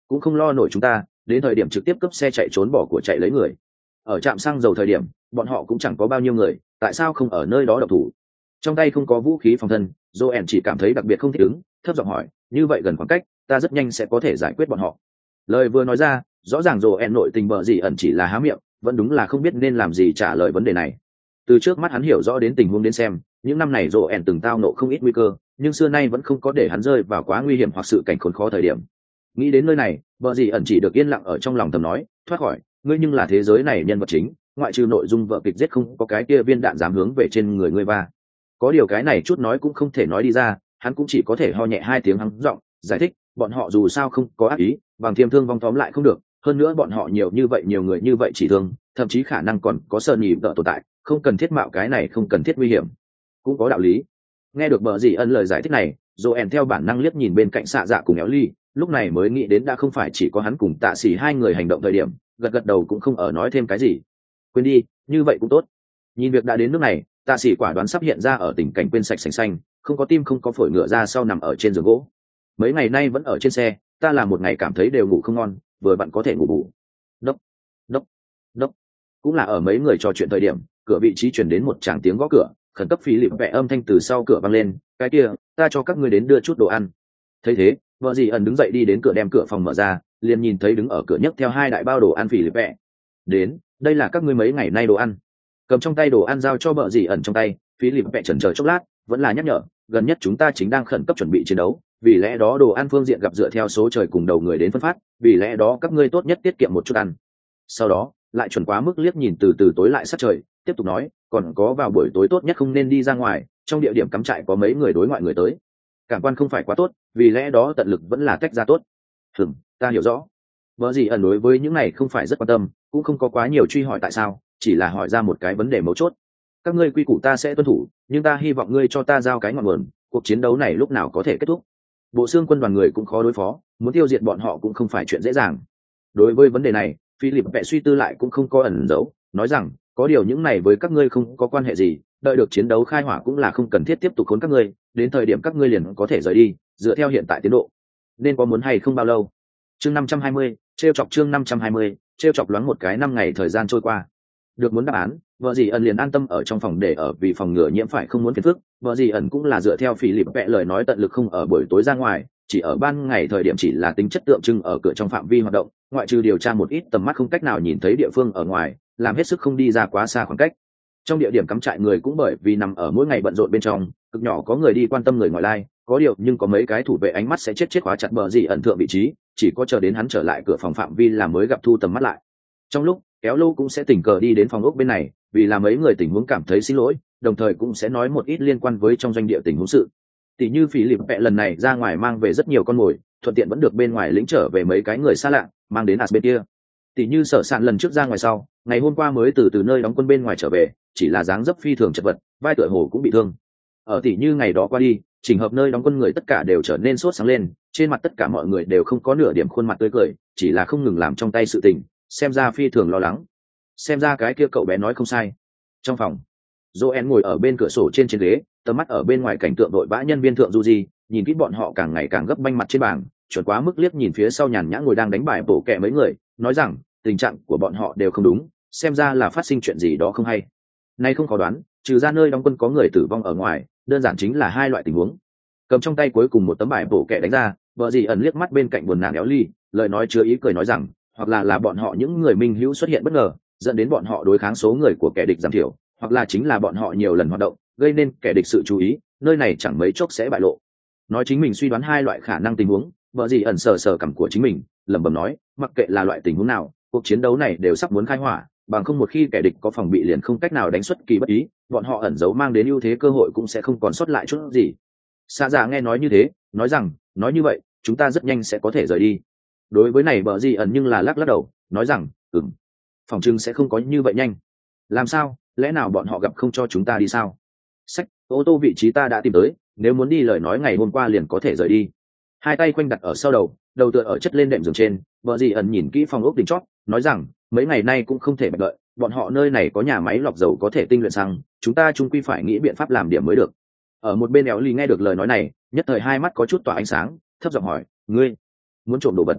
cũng không lo nổi chúng ta, đến thời điểm trực tiếp cướp xe chạy trốn bỏ của chạy lấy người. Ở trạm xăng dầu thời điểm bọn họ cũng chẳng có bao nhiêu người, tại sao không ở nơi đó độc thủ? Trong tay không có vũ khí phòng thân, Joel chỉ cảm thấy đặc biệt không thích ứng, thấp giọng hỏi, như vậy gần khoảng cách, ta rất nhanh sẽ có thể giải quyết bọn họ. Lời vừa nói ra, rõ ràng Joel nội tình bợ gì ẩn chỉ là há miệng, vẫn đúng là không biết nên làm gì trả lời vấn đề này. Từ trước mắt hắn hiểu rõ đến tình huống đến xem, những năm này Joel từng tao nộ không ít nguy cơ, nhưng xưa nay vẫn không có để hắn rơi vào quá nguy hiểm hoặc sự cảnh khốn khó thời điểm. Nghĩ đến nơi này, bợ gì ẩn chỉ được yên lặng ở trong lòng thầm nói, thoát khỏi, ngươi nhưng là thế giới này nhân vật chính, ngoại trừ nội dung vợ kịch giết không có cái kia viên đạn dám hướng về trên người ngươi va. Có điều cái này chút nói cũng không thể nói đi ra, hắn cũng chỉ có thể ho nhẹ hai tiếng hắng giọng giải thích, bọn họ dù sao không có ác ý, bằng thiêm thương vong tóm lại không được, hơn nữa bọn họ nhiều như vậy nhiều người như vậy chỉ thương, thậm chí khả năng còn có sơn nhì tợ tồn tại, không cần thiết mạo cái này không cần thiết nguy hiểm. Cũng có đạo lý. Nghe được bờ gì ân lời giải thích này, Joel theo bản năng liếc nhìn bên cạnh xạ dạ cùng éo ly, lúc này mới nghĩ đến đã không phải chỉ có hắn cùng tạ sĩ hai người hành động thời điểm, gật gật đầu cũng không ở nói thêm cái gì. Quên đi, như vậy cũng tốt. Nhìn việc đã đến nước này, tạ sĩ quả đoán sắp hiện ra ở tình cảnh quên sạch sành xanh, không có tim không có phổi ngựa ra sau nằm ở trên giường gỗ. Mấy ngày nay vẫn ở trên xe, ta làm một ngày cảm thấy đều ngủ không ngon, vừa bạn có thể ngủ bù. Đốc, đốc, đốc. Cũng là ở mấy người trò chuyện thời điểm, cửa vị trí chuyển đến một tràng tiếng gõ cửa, khẩn cấp phí lịp vẽ âm thanh từ sau cửa vang lên, cái kia, ta cho các ngươi đến đưa chút đồ ăn. Thấy thế, vợ dì ẩn đứng dậy đi đến cửa đem cửa phòng mở ra, liền nhìn thấy đứng ở cửa nhấc theo hai đại bao đồ ăn phí lịp vẽ. Đến, đây là các ngươi mấy ngày nay đồ ăn. Cầm trong tay đồ ăn giao cho vợ dì ẩn trong tay, phí lịp vẽ chần chờ chốc lát, vẫn là nhắc nhở, gần nhất chúng ta chính đang khẩn cấp chuẩn bị chiến đấu, vì lẽ đó đồ ăn phương diện gặp dựa theo số trời cùng đầu người đến phân phát, vì lẽ đó các ngươi tốt nhất tiết kiệm một chút ăn. Sau đó lại chuẩn quá mức liếc nhìn từ từ tối lại sát trời, tiếp tục nói, còn có vào buổi tối tốt nhất không nên đi ra ngoài, trong địa điểm cắm trại có mấy người đối ngoại người tới, cảm quan không phải quá tốt, vì lẽ đó tận lực vẫn là tách ra tốt. Hừm, ta hiểu rõ. Vợ gì ẩn đối với những này không phải rất quan tâm, cũng không có quá nhiều truy hỏi tại sao, chỉ là hỏi ra một cái vấn đề mấu chốt. Các ngươi quy củ ta sẽ tuân thủ, nhưng ta hy vọng ngươi cho ta giao cái ngọn nguồn, cuộc chiến đấu này lúc nào có thể kết thúc. Bộ xương quân đoàn người cũng khó đối phó, muốn tiêu diệt bọn họ cũng không phải chuyện dễ dàng. Đối với vấn đề này, Philip vẽ suy tư lại cũng không có ẩn giấu, nói rằng, có điều những này với các ngươi không có quan hệ gì, đợi được chiến đấu khai hỏa cũng là không cần thiết tiếp tục khốn các ngươi, đến thời điểm các ngươi liền có thể rời đi, dựa theo hiện tại tiến độ. Nên có muốn hay không bao lâu? Chương năm trăm hai mươi, trêu chọc chương năm trăm hai mươi, trêu chọc loáng một cái năm ngày thời gian trôi qua. Được muốn đáp án, vợ dì ẩn liền an tâm ở trong phòng để ở vì phòng ngừa nhiễm phải không muốn phiền phức, vợ dì ẩn cũng là dựa theo Philip vẽ lời nói tận lực không ở buổi tối ra ngoài, chỉ ở ban ngày thời điểm chỉ là tính chất tượng trưng ở cửa trong phạm vi hoạt động, ngoại trừ điều tra một ít tầm mắt không cách nào nhìn thấy địa phương ở ngoài, làm hết sức không đi ra quá xa khoảng cách. Trong địa điểm cắm trại người cũng bởi vì nằm ở mỗi ngày bận rộn bên trong, cực nhỏ có người đi quan tâm người ngoại lai, có điều nhưng có mấy cái thủ vệ ánh mắt sẽ chết chết khóa chặt bờ gì ẩn thượng vị trí, chỉ có chờ đến hắn trở lại cửa phòng phạm vi là mới gặp thu tầm mắt lại. Trong lúc kéo lâu cũng sẽ tình cờ đi đến phòng ốc bên này, vì là mấy người tình huống cảm thấy xin lỗi, đồng thời cũng sẽ nói một ít liên quan với trong doanh địa tình huống sự. Tỷ như phí lịp vẽ lần này ra ngoài mang về rất nhiều con mồi, thuận tiện vẫn được bên ngoài lĩnh trở về mấy cái người xa lạ mang đến as bên kia. Tỷ như sở sạn lần trước ra ngoài sau, ngày hôm qua mới từ từ nơi đóng quân bên ngoài trở về, chỉ là dáng dấp phi thường chật vật, vai tựa hồ cũng bị thương. Ở tỷ như ngày đó qua đi, chỉnh hợp nơi đóng quân người tất cả đều trở nên sốt sáng lên, trên mặt tất cả mọi người đều không có nửa điểm khuôn mặt tươi cười, chỉ là không ngừng làm trong tay sự tình, xem ra phi thường lo lắng. Xem ra cái kia cậu bé nói không sai. Trong phòng, Joel ngồi ở bên cửa sổ trên trên ghế, tầm mắt ở bên ngoài cảnh tượng đội vã nhân viên thượng du di, nhìn kỹ bọn họ càng ngày càng gấp banh mặt trên bảng, chuẩn quá mức liếc nhìn phía sau nhàn nhã ngồi đang đánh bài bổ kẹ mấy người, nói rằng tình trạng của bọn họ đều không đúng, xem ra là phát sinh chuyện gì đó không hay. Nay không khó đoán, trừ ra nơi đóng quân có người tử vong ở ngoài, đơn giản chính là hai loại tình huống. Cầm trong tay cuối cùng một tấm bài bổ kẹ đánh ra, vợ gì ẩn liếc mắt bên cạnh buồn nản éo ly, lời nói chứa ý cười nói rằng, hoặc là là bọn họ những người minh hữu xuất hiện bất ngờ, dẫn đến bọn họ đối kháng số người của kẻ địch giảm thiểu, hoặc là chính là bọn họ nhiều lần hoạt động, gây nên kẻ địch sự chú ý, nơi này chẳng mấy chốc sẽ bại lộ. Nói chính mình suy đoán hai loại khả năng tình huống, vợ gì ẩn sờ sờ cằm của chính mình, lẩm bẩm nói, mặc kệ là loại tình huống nào, cuộc chiến đấu này đều sắp muốn khai hỏa, bằng không một khi kẻ địch có phòng bị liền không cách nào đánh xuất kỳ bất ý, bọn họ ẩn giấu mang đến ưu thế cơ hội cũng sẽ không còn sót lại chút gì. Xa dạ nghe nói như thế, nói rằng, nói như vậy, chúng ta rất nhanh sẽ có thể rời đi. Đối với này vợ gì ẩn nhưng là lắc lắc đầu, nói rằng, ừm, phòng trưng sẽ không có như vậy nhanh. Làm sao, lẽ nào bọn họ gặp không cho chúng ta đi sao? Sách, ô tô vị trí ta đã tìm tới, nếu muốn đi lời nói ngày hôm qua liền có thể rời đi. Hai tay quanh đặt ở sau đầu, đầu tựa ở chất lên đệm giường trên, vợ dì ẩn nhìn kỹ phòng ốc đỉnh chót, nói rằng mấy ngày nay cũng không thể bạch lợi, bọn họ nơi này có nhà máy lọc dầu có thể tinh luyện xăng, chúng ta chung quy phải nghĩ biện pháp làm điểm mới được. Ở một bên éo ly nghe được lời nói này, nhất thời hai mắt có chút tỏa ánh sáng, thấp giọng hỏi, ngươi muốn trộm đồ vật?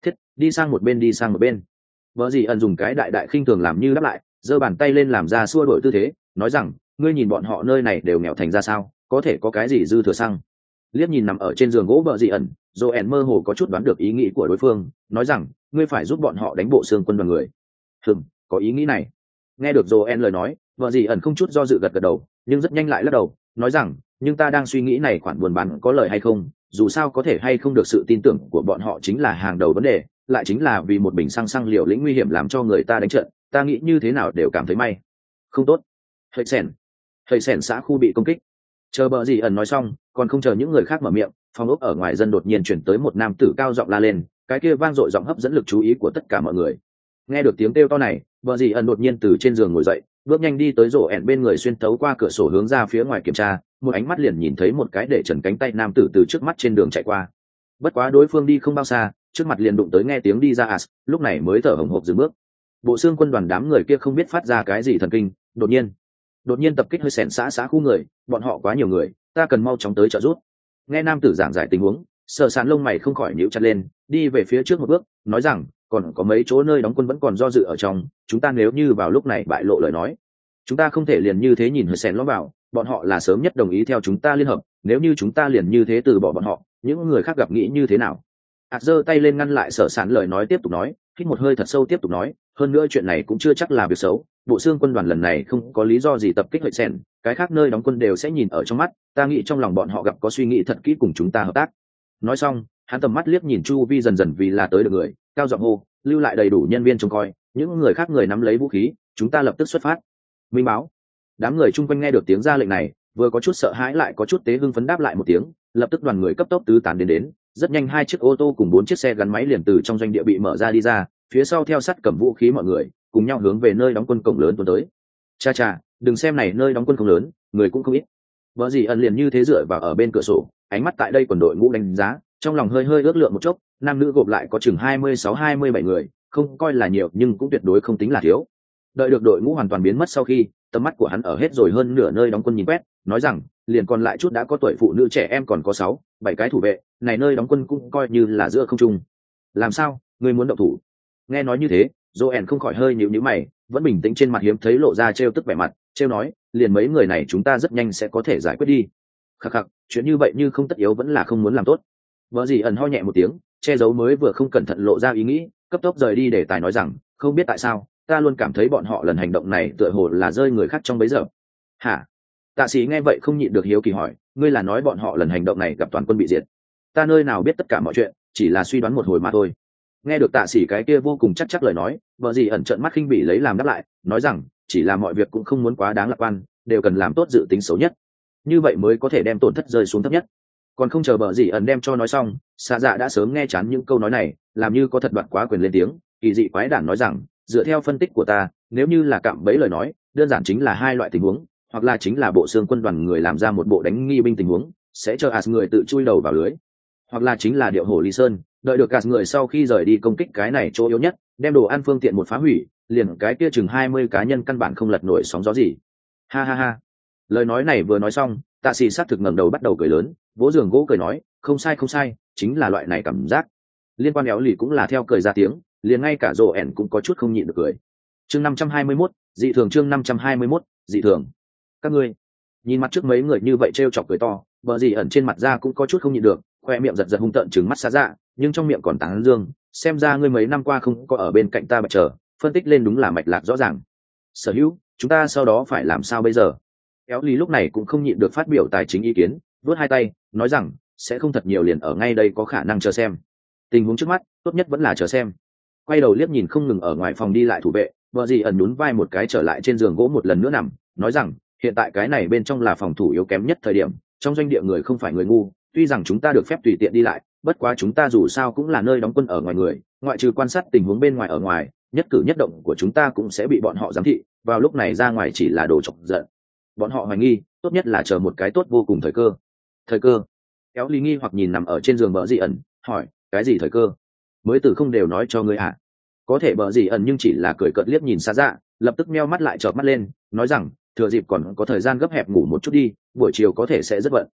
Thiết, đi sang một bên, đi sang một bên. Vợ gì ẩn dùng cái đại đại khinh thường làm như đáp lại, giơ bàn tay lên làm ra xua đổi tư thế, nói rằng, ngươi nhìn bọn họ nơi này đều nghèo thành ra sao, có thể có cái gì dư thừa xăng. Liếc nhìn nằm ở trên giường gỗ vợ dị ẩn, Joel mơ hồ có chút đoán được ý nghĩ của đối phương, nói rằng, ngươi phải giúp bọn họ đánh bộ xương quân đoàn người. Hừm, có ý nghĩ này. Nghe được Joel lời nói, vợ dị ẩn không chút do dự gật gật đầu, nhưng rất nhanh lại lắc đầu, nói rằng, nhưng ta đang suy nghĩ này khoản buôn bán có lời hay không, dù sao có thể hay không được sự tin tưởng của bọn họ chính là hàng đầu vấn đề, lại chính là vì một bình xăng xăng liều lĩnh nguy hiểm làm cho người ta đánh trận, ta nghĩ như thế nào đều cảm thấy may. Không tốt. Hơi sèn. Hơi sèn xã khu bị công kích. Chờ bờ gì ẩn nói xong, còn không chờ những người khác mở miệng, phòng ốc ở ngoài dân đột nhiên chuyển tới một nam tử cao giọng la lên, cái kia vang dội giọng hấp dẫn lực chú ý của tất cả mọi người. Nghe được tiếng kêu to này, bờ gì ẩn đột nhiên từ trên giường ngồi dậy, bước nhanh đi tới rổ ẻn bên người, xuyên thấu qua cửa sổ hướng ra phía ngoài kiểm tra, một ánh mắt liền nhìn thấy một cái để trần cánh tay nam tử từ trước mắt trên đường chạy qua. Bất quá đối phương đi không bao xa, trước mặt liền đụng tới nghe tiếng đi ra As, lúc này mới thở hổn hộc dừng bước. Bộ xương quân đoàn đám người kia không biết phát ra cái gì thần kinh, đột nhiên, đột nhiên tập kích hơi sèn xã xã khu người, bọn họ quá nhiều người, ta cần mau chóng tới trợ giúp. Nghe nam tử giảng giải tình huống, Sở Sán lông mày không khỏi nhíu chặt lên, đi về phía trước một bước, nói rằng, còn có mấy chỗ nơi đóng quân vẫn còn do dự ở trong, chúng ta nếu như vào lúc này bại lộ lời nói, chúng ta không thể liền như thế nhìn hơi sèn ló vào, bọn họ là sớm nhất đồng ý theo chúng ta liên hợp, nếu như chúng ta liền như thế từ bỏ bọn họ, những người khác gặp nghĩ như thế nào? Ảt giơ tay lên ngăn lại Sở Sán lời nói, tiếp tục nói, hít một hơi thật sâu tiếp tục nói, hơn nữa chuyện này cũng chưa chắc là việc xấu, bộ xương quân đoàn lần này không có lý do gì tập kích hơi sèn, cái khác nơi đóng quân đều sẽ nhìn ở trong mắt, ta nghĩ trong lòng bọn họ gặp có suy nghĩ thật kỹ cùng chúng ta hợp tác. Nói xong, hắn tầm mắt liếc nhìn chu vi dần dần vì là tới được người, cao giọng hô, lưu lại đầy đủ nhân viên trông coi, những người khác người nắm lấy vũ khí, chúng ta lập tức xuất phát. Minh báo. Đám người chung quanh nghe được tiếng ra lệnh này, vừa có chút sợ hãi lại có chút tế hưng phấn đáp lại một tiếng, lập tức đoàn người cấp tốc tứ tán đến đến, rất nhanh hai chiếc ô tô cùng bốn chiếc xe gắn máy liền từ trong doanh địa bị mở ra đi ra, phía sau theo sát cầm vũ khí mọi người, cùng nhau hướng về nơi đóng quân cổng lớn tuần tới. Cha cha, đừng xem này nơi đóng quân không lớn, người cũng không ít. Vợ gì ẩn liền như thế dựa vào ở bên cửa sổ, ánh mắt tại đây quần đội ngũ đánh giá, trong lòng hơi hơi ước lượng một chốc, nam nữ gộp lại có chừng hai mươi sáu hai mươi bảy người, không coi là nhiều nhưng cũng tuyệt đối không tính là thiếu. Đợi được đội ngũ hoàn toàn biến mất sau khi, tầm mắt của hắn ở hết rồi hơn nửa nơi đóng quân nhìn quét, nói rằng, liền còn lại chút đã có tuổi phụ nữ trẻ em còn có sáu, bảy cái thủ vệ, này nơi đóng quân cũng coi như là giữa không trung. Làm sao, ngươi muốn động thủ? Nghe nói như thế, Joel không khỏi hơi nhíu nhíu mày, vẫn bình tĩnh trên mặt hiếm thấy lộ ra trêu tức vẻ mặt, trêu nói, liền mấy người này chúng ta rất nhanh sẽ có thể giải quyết đi. Khắc khắc, chuyện như vậy như không tất yếu vẫn là không muốn làm tốt. Vợ gì ẩn ho nhẹ một tiếng, che giấu mới vừa không cẩn thận lộ ra ý nghĩ, cấp tốc rời đi để tài nói rằng, không biết tại sao, ta luôn cảm thấy bọn họ lần hành động này tựa hồ là rơi người khác trong bấy giờ. Hả? Tạ sĩ nghe vậy không nhịn được hiếu kỳ hỏi, ngươi là nói bọn họ lần hành động này gặp toàn quân bị diệt? Ta nơi nào biết tất cả mọi chuyện, chỉ là suy đoán một hồi mà thôi. Nghe được Tạ sĩ cái kia vô cùng chắc chắc lời nói, vợ gì ẩn trợn mắt khinh bỉ lấy làm đáp lại, nói rằng, chỉ là mọi việc cũng không muốn quá đáng lạc quan, đều cần làm tốt dự tính xấu nhất, như vậy mới có thể đem tổn thất rơi xuống thấp nhất. Còn không chờ bờ gì ẩn đem cho nói xong, xạ dạ đã sớm nghe chán những câu nói này, làm như có thật đoạt quá quyền lên tiếng, kỳ dị quái đản nói rằng, dựa theo phân tích của ta, nếu như là cạm bẫy lời nói, đơn giản chính là hai loại tình huống, hoặc là chính là bộ xương quân đoàn người làm ra một bộ đánh nghi binh tình huống, sẽ cho As người tự chui đầu vào lưới, hoặc là chính là điệu hổ ly sơn, đợi được As người sau khi rời đi công kích cái này chỗ yếu nhất, đem đồ ăn phương tiện một phá hủy, liền cái kia chừng hai mươi cá nhân căn bản không lật nổi sóng gió gì. Ha ha ha. Lời nói này vừa nói xong, Tạ Sĩ sát thực ngẩng đầu bắt đầu cười lớn, vỗ giường gỗ cười nói, không sai không sai, chính là loại này cảm giác. Liên quan éo lì cũng là theo cười ra tiếng, liền ngay cả rồ ẻn cũng có chút không nhịn được cười. Chương năm trăm hai mươi mốt, dị thường chương năm trăm hai mươi mốt, dị thường. Các ngươi, nhìn mặt trước mấy người như vậy trêu chọc cười to, bờ gì ẩn trên mặt ra cũng có chút không nhịn được, khoe miệng giật giật hung tợn trừng mắt xa dạ, nhưng trong miệng còn tán dương, xem ra ngươi mấy năm qua không có ở bên cạnh ta bạch chờ, phân tích lên đúng là mạch lạc rõ ràng. Sở hữu, chúng ta sau đó phải làm sao bây giờ? Éo lì lúc này cũng không nhịn được phát biểu tài chính ý kiến, vớt hai tay, nói rằng, sẽ không thật nhiều liền ở ngay đây có khả năng chờ xem. Tình huống trước mắt, tốt nhất vẫn là chờ xem. Quay đầu liếc nhìn không ngừng ở ngoài phòng đi lại thủ vệ, vợ gì ẩn nhún vai một cái trở lại trên giường gỗ một lần nữa nằm, nói rằng, hiện tại cái này bên trong là phòng thủ yếu kém nhất thời điểm, trong doanh địa người không phải người ngu, tuy rằng chúng ta được phép tùy tiện đi lại, bất quá chúng ta dù sao cũng là nơi đóng quân ở ngoài người, ngoại trừ quan sát tình huống bên ngoài ở ngoài, nhất cử nhất động của chúng ta cũng sẽ bị bọn họ giám thị, vào lúc này ra ngoài chỉ là đồ chọc giận. Bọn họ hoài nghi, tốt nhất là chờ một cái tốt vô cùng thời cơ. Thời cơ? Kéo Lý nghi hoặc nhìn nằm ở trên giường bờ dị ẩn, hỏi, cái gì thời cơ? Mới từ không đều nói cho ngươi à? Có thể bờ dị ẩn nhưng chỉ là cười cợt liếc nhìn xa dạ, lập tức meo mắt lại chợp mắt lên, nói rằng, thừa dịp còn có thời gian gấp hẹp ngủ một chút đi, buổi chiều có thể sẽ rất bận.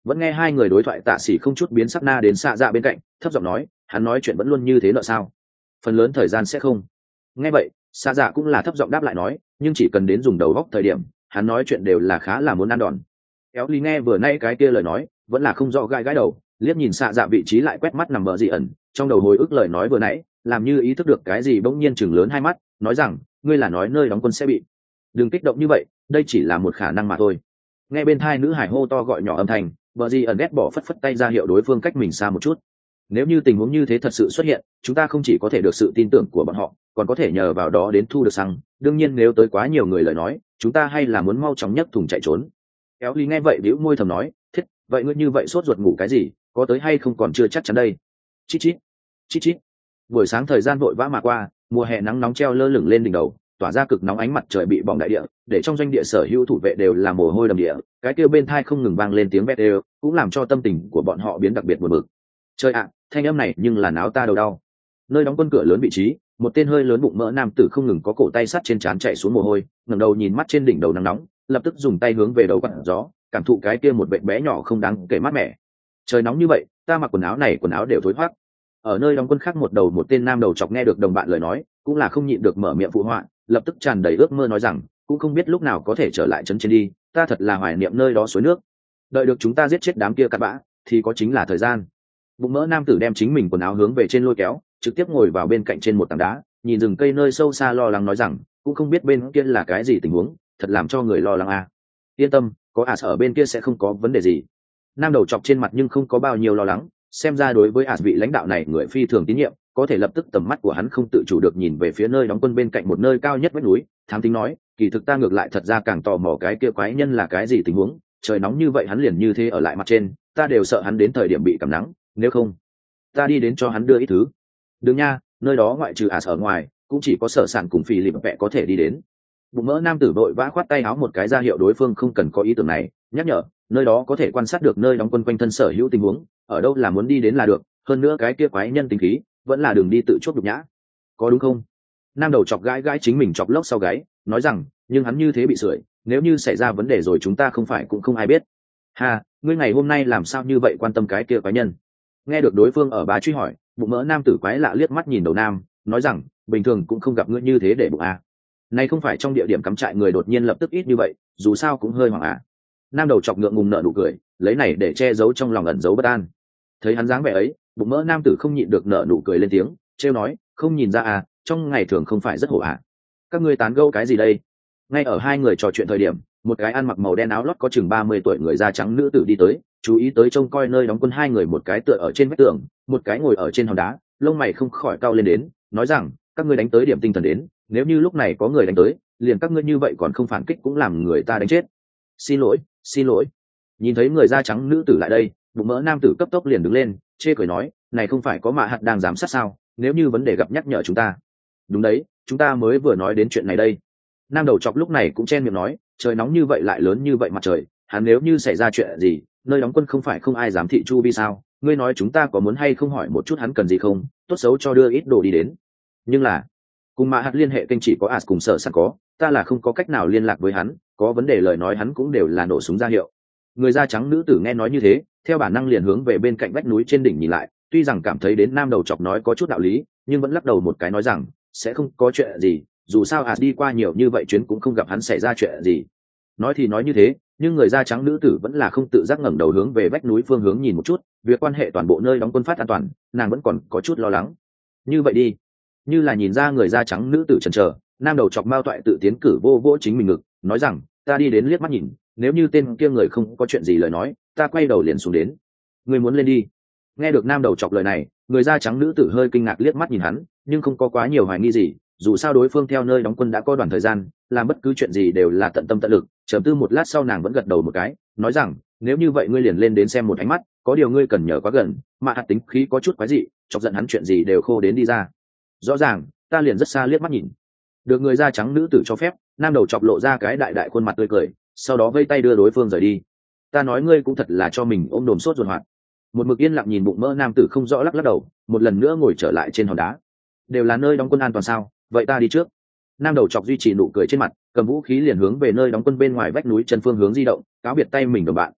Vẫn nghe hai người đối thoại, Tạ Sĩ không chút biến sắc na đến xạ dạ bên cạnh, thấp giọng nói, hắn nói chuyện vẫn luôn như thế nợ sao? Phần lớn thời gian sẽ không. Nghe vậy, xạ dạ cũng là thấp giọng đáp lại nói, nhưng chỉ cần đến dùng đầu góc thời điểm, hắn nói chuyện đều là khá là muốn ăn đòn. Kéo Ly nghe vừa nay cái kia lời nói, vẫn là không rõ gai gãi đầu, liếc nhìn xạ dạ vị trí lại quét mắt nằm bờ dị ẩn, trong đầu hồi ức lời nói vừa nãy, làm như ý thức được cái gì bỗng nhiên chừng lớn hai mắt, nói rằng, ngươi là nói nơi đóng quân sẽ bị. Đừng kích động như vậy, đây chỉ là một khả năng mà thôi. Nghe bên thai nữ hải hô to gọi nhỏ âm thanh, bờ dị ẩn ghét bỏ phất phất tay ra hiệu đối phương cách mình xa một chút. Nếu như tình huống như thế thật sự xuất hiện, chúng ta không chỉ có thể được sự tin tưởng của bọn họ, còn có thể nhờ vào đó đến thu được xăng. Đương nhiên nếu tới quá nhiều người lời nói, chúng ta hay là muốn mau chóng nhất thùng chạy trốn. Kéo Ly nghe vậy bĩu môi thầm nói, thiết, vậy ngươi như vậy sốt ruột ngủ cái gì, có tới hay không còn chưa chắc chắn đây. Chít chít, chít chít. Buổi sáng thời gian vội vã mà qua, mùa hè nắng nóng treo lơ lửng lên đỉnh đầu, tỏa ra cực nóng, ánh mặt trời bị bỏng đại địa, để trong doanh địa sở hữu thủ vệ đều là mồ hôi đầm địa, cái kêu bên thai không ngừng vang lên tiếng vét đều, cũng làm cho tâm tình của bọn họ biến đặc biệt buồn bực. Trời ạ, thanh âm này nhưng là náo ta đầu đau. Nơi đóng quân cửa lớn vị trí, một tên hơi lớn bụng mỡ nam tử không ngừng có cổ tay sắt trên trán chạy xuống mồ hôi, ngẩng đầu nhìn mắt trên đỉnh đầu nắng nóng, lập tức dùng tay hướng về đầu quặn gió, cảm thụ cái kia một vệt bé nhỏ không đáng kể mát mẻ. Trời nóng như vậy, ta mặc quần áo này quần áo đều thối thoát. Ở nơi đóng quân khác một đầu, một tên nam đầu chọc nghe được đồng bạn lời nói, cũng là không nhịn được mở miệng phụ họa, lập tức tràn đầy ước mơ nói rằng, cũng không biết lúc nào có thể trở lại trấn trên đi, ta thật là hoài niệm nơi đó suối nước. Đợi được chúng ta giết chết đám kia cặn bã, thì có chính là thời gian. Bụng mỡ nam tử đem chính mình quần áo hướng về trên lôi kéo, trực tiếp ngồi vào bên cạnh trên một tảng đá, nhìn rừng cây nơi sâu xa lo lắng nói rằng, cũng không biết bên kia là cái gì tình huống, thật làm cho người lo lắng à. Yên tâm, có ả ở bên kia sẽ không có vấn đề gì. Nam đầu chọc trên mặt nhưng không có bao nhiêu lo lắng, xem ra đối với ả vị lãnh đạo này người phi thường tín nhiệm, có thể lập tức tầm mắt của hắn không tự chủ được nhìn về phía nơi đóng quân bên cạnh một nơi cao nhất vách núi, thám tính nói, kỳ thực ta ngược lại thật ra càng tò mò cái kia quái nhân là cái gì tình huống, trời nóng như vậy hắn liền như thế ở lại mặt trên, ta đều sợ hắn đến thời điểm bị cảm nắng, nếu không ta đi đến cho hắn đưa ít thứ. Đừng nha, nơi đó ngoại trừ ả ở ngoài cũng chỉ có sở sản cùng phì lịp vẹ có thể đi đến. Bụng mỡ nam tử vội vã khoát tay áo một cái ra hiệu đối phương không cần có ý tưởng này, nhắc nhở, nơi đó có thể quan sát được nơi đóng quân quanh thân sở hữu tình huống, ở đâu là muốn đi đến là được, hơn nữa cái kia quái nhân tính khí vẫn là đường đi tự chuốc nhục nhã, có đúng không? Nam đầu chọc gãi gãi chính mình chọc lốc sau gáy, nói rằng, nhưng hắn như thế bị sưởi, nếu như xảy ra vấn đề rồi chúng ta không phải cũng không ai biết. Ha, ngươi ngày hôm nay làm sao như vậy quan tâm cái kia quái nhân? Nghe được đối phương ở bà truy hỏi, bụng mỡ nam tử quái lạ liếc mắt nhìn đầu nam, nói rằng, bình thường cũng không gặp ngươi như thế để bụng à. Nay không phải trong địa điểm cắm trại người đột nhiên lập tức ít như vậy, dù sao cũng hơi hoảng à. Nam đầu chọc ngượng ngùng nở nụ cười, lấy này để che giấu trong lòng ẩn giấu bất an. Thấy hắn dáng vẻ ấy, bụng mỡ nam tử không nhịn được nở nụ cười lên tiếng, trêu nói, không nhìn ra à, trong ngày thường không phải rất hổ à. Các ngươi tán gẫu cái gì đây? Ngay ở hai người trò chuyện thời điểm, một cái ăn mặc màu đen áo lót có chừng ba mươi tuổi người da trắng nữ tử đi tới, chú ý tới trông coi nơi đóng quân hai người, một cái tựa ở trên vách tường, một cái ngồi ở trên hòn đá, lông mày không khỏi cau lên đến, nói rằng, các ngươi đánh tới điểm tinh thần đến, nếu như lúc này có người đánh tới, liền các ngươi như vậy còn không phản kích cũng làm người ta đánh chết. Xin lỗi, xin lỗi. Nhìn thấy người da trắng nữ tử lại đây, bụng mỡ nam tử cấp tốc liền đứng lên, chê cười nói, này không phải có mạ hạt đang giám sát sao, nếu như vấn đề gặp nhắc nhở chúng ta. Đúng đấy, chúng ta mới vừa nói đến chuyện này đây. Nam đầu chọc lúc này cũng chen miệng nói, trời nóng như vậy lại lớn như vậy mặt trời, hắn nếu như xảy ra chuyện gì, nơi đóng quân không phải không ai dám thị chu vi sao, ngươi nói chúng ta có muốn hay không hỏi một chút hắn cần gì không, tốt xấu cho đưa ít đồ đi đến. Nhưng là cùng mạ hạt liên hệ kênh chỉ có as cùng sở sẵn có, ta là không có cách nào liên lạc với hắn, có vấn đề lời nói hắn cũng đều là nổ súng ra hiệu. Người da trắng nữ tử nghe nói như thế, theo bản năng liền hướng về bên cạnh vách núi trên đỉnh nhìn lại, tuy rằng cảm thấy đến nam đầu chọc nói có chút đạo lý, nhưng vẫn lắc đầu một cái nói rằng sẽ không có chuyện gì, dù sao as đi qua nhiều như vậy chuyến cũng không gặp hắn xảy ra chuyện gì. Nói thì nói như thế, nhưng người da trắng nữ tử vẫn là không tự giác ngẩng đầu hướng về vách núi phương hướng nhìn một chút, việc quan hệ toàn bộ nơi đóng quân phát an toàn, nàng vẫn còn có chút lo lắng. Như vậy đi. Như là nhìn ra người da trắng nữ tử chần chờ, nam đầu chọc mao toại tự tiến cử vô vỗ chính mình ngực, nói rằng, ta đi đến liếc mắt nhìn, nếu như tên kia người không có chuyện gì lời nói, ta quay đầu liền xuống đến. Người muốn lên đi. Nghe được nam đầu chọc lời này, người da trắng nữ tử hơi kinh ngạc liếc mắt nhìn hắn, nhưng không có quá nhiều hoài nghi gì, dù sao đối phương theo nơi đóng quân đã có đoạn thời gian, làm bất cứ chuyện gì đều là tận tâm tận lực. Trầm tư một lát sau nàng vẫn gật đầu một cái, nói rằng, nếu như vậy ngươi liền lên đến xem một ánh mắt, có điều ngươi cần nhờ quá gần, mà hạt tính khí có chút quái dị, chọc giận hắn chuyện gì đều khô đến đi ra. Rõ ràng, ta liền rất xa liếc mắt nhìn. Được người da trắng nữ tử cho phép, nam đầu chọc lộ ra cái đại đại khuôn mặt tươi cười, sau đó vây tay đưa đối phương rời đi. Ta nói ngươi cũng thật là cho mình ôm đồm sốt ruột hoạt. Một mực yên lặng nhìn bụng mỡ nam tử không rõ lắc lắc đầu, một lần nữa ngồi trở lại trên hòn đá. Đều là nơi đóng quân an toàn sao, vậy ta đi trước. Nam đầu chọc duy trì nụ cười trên mặt, cầm vũ khí liền hướng về nơi đóng quân bên ngoài vách núi chân phương hướng di động, cáo biệt tay mình đồng bạn.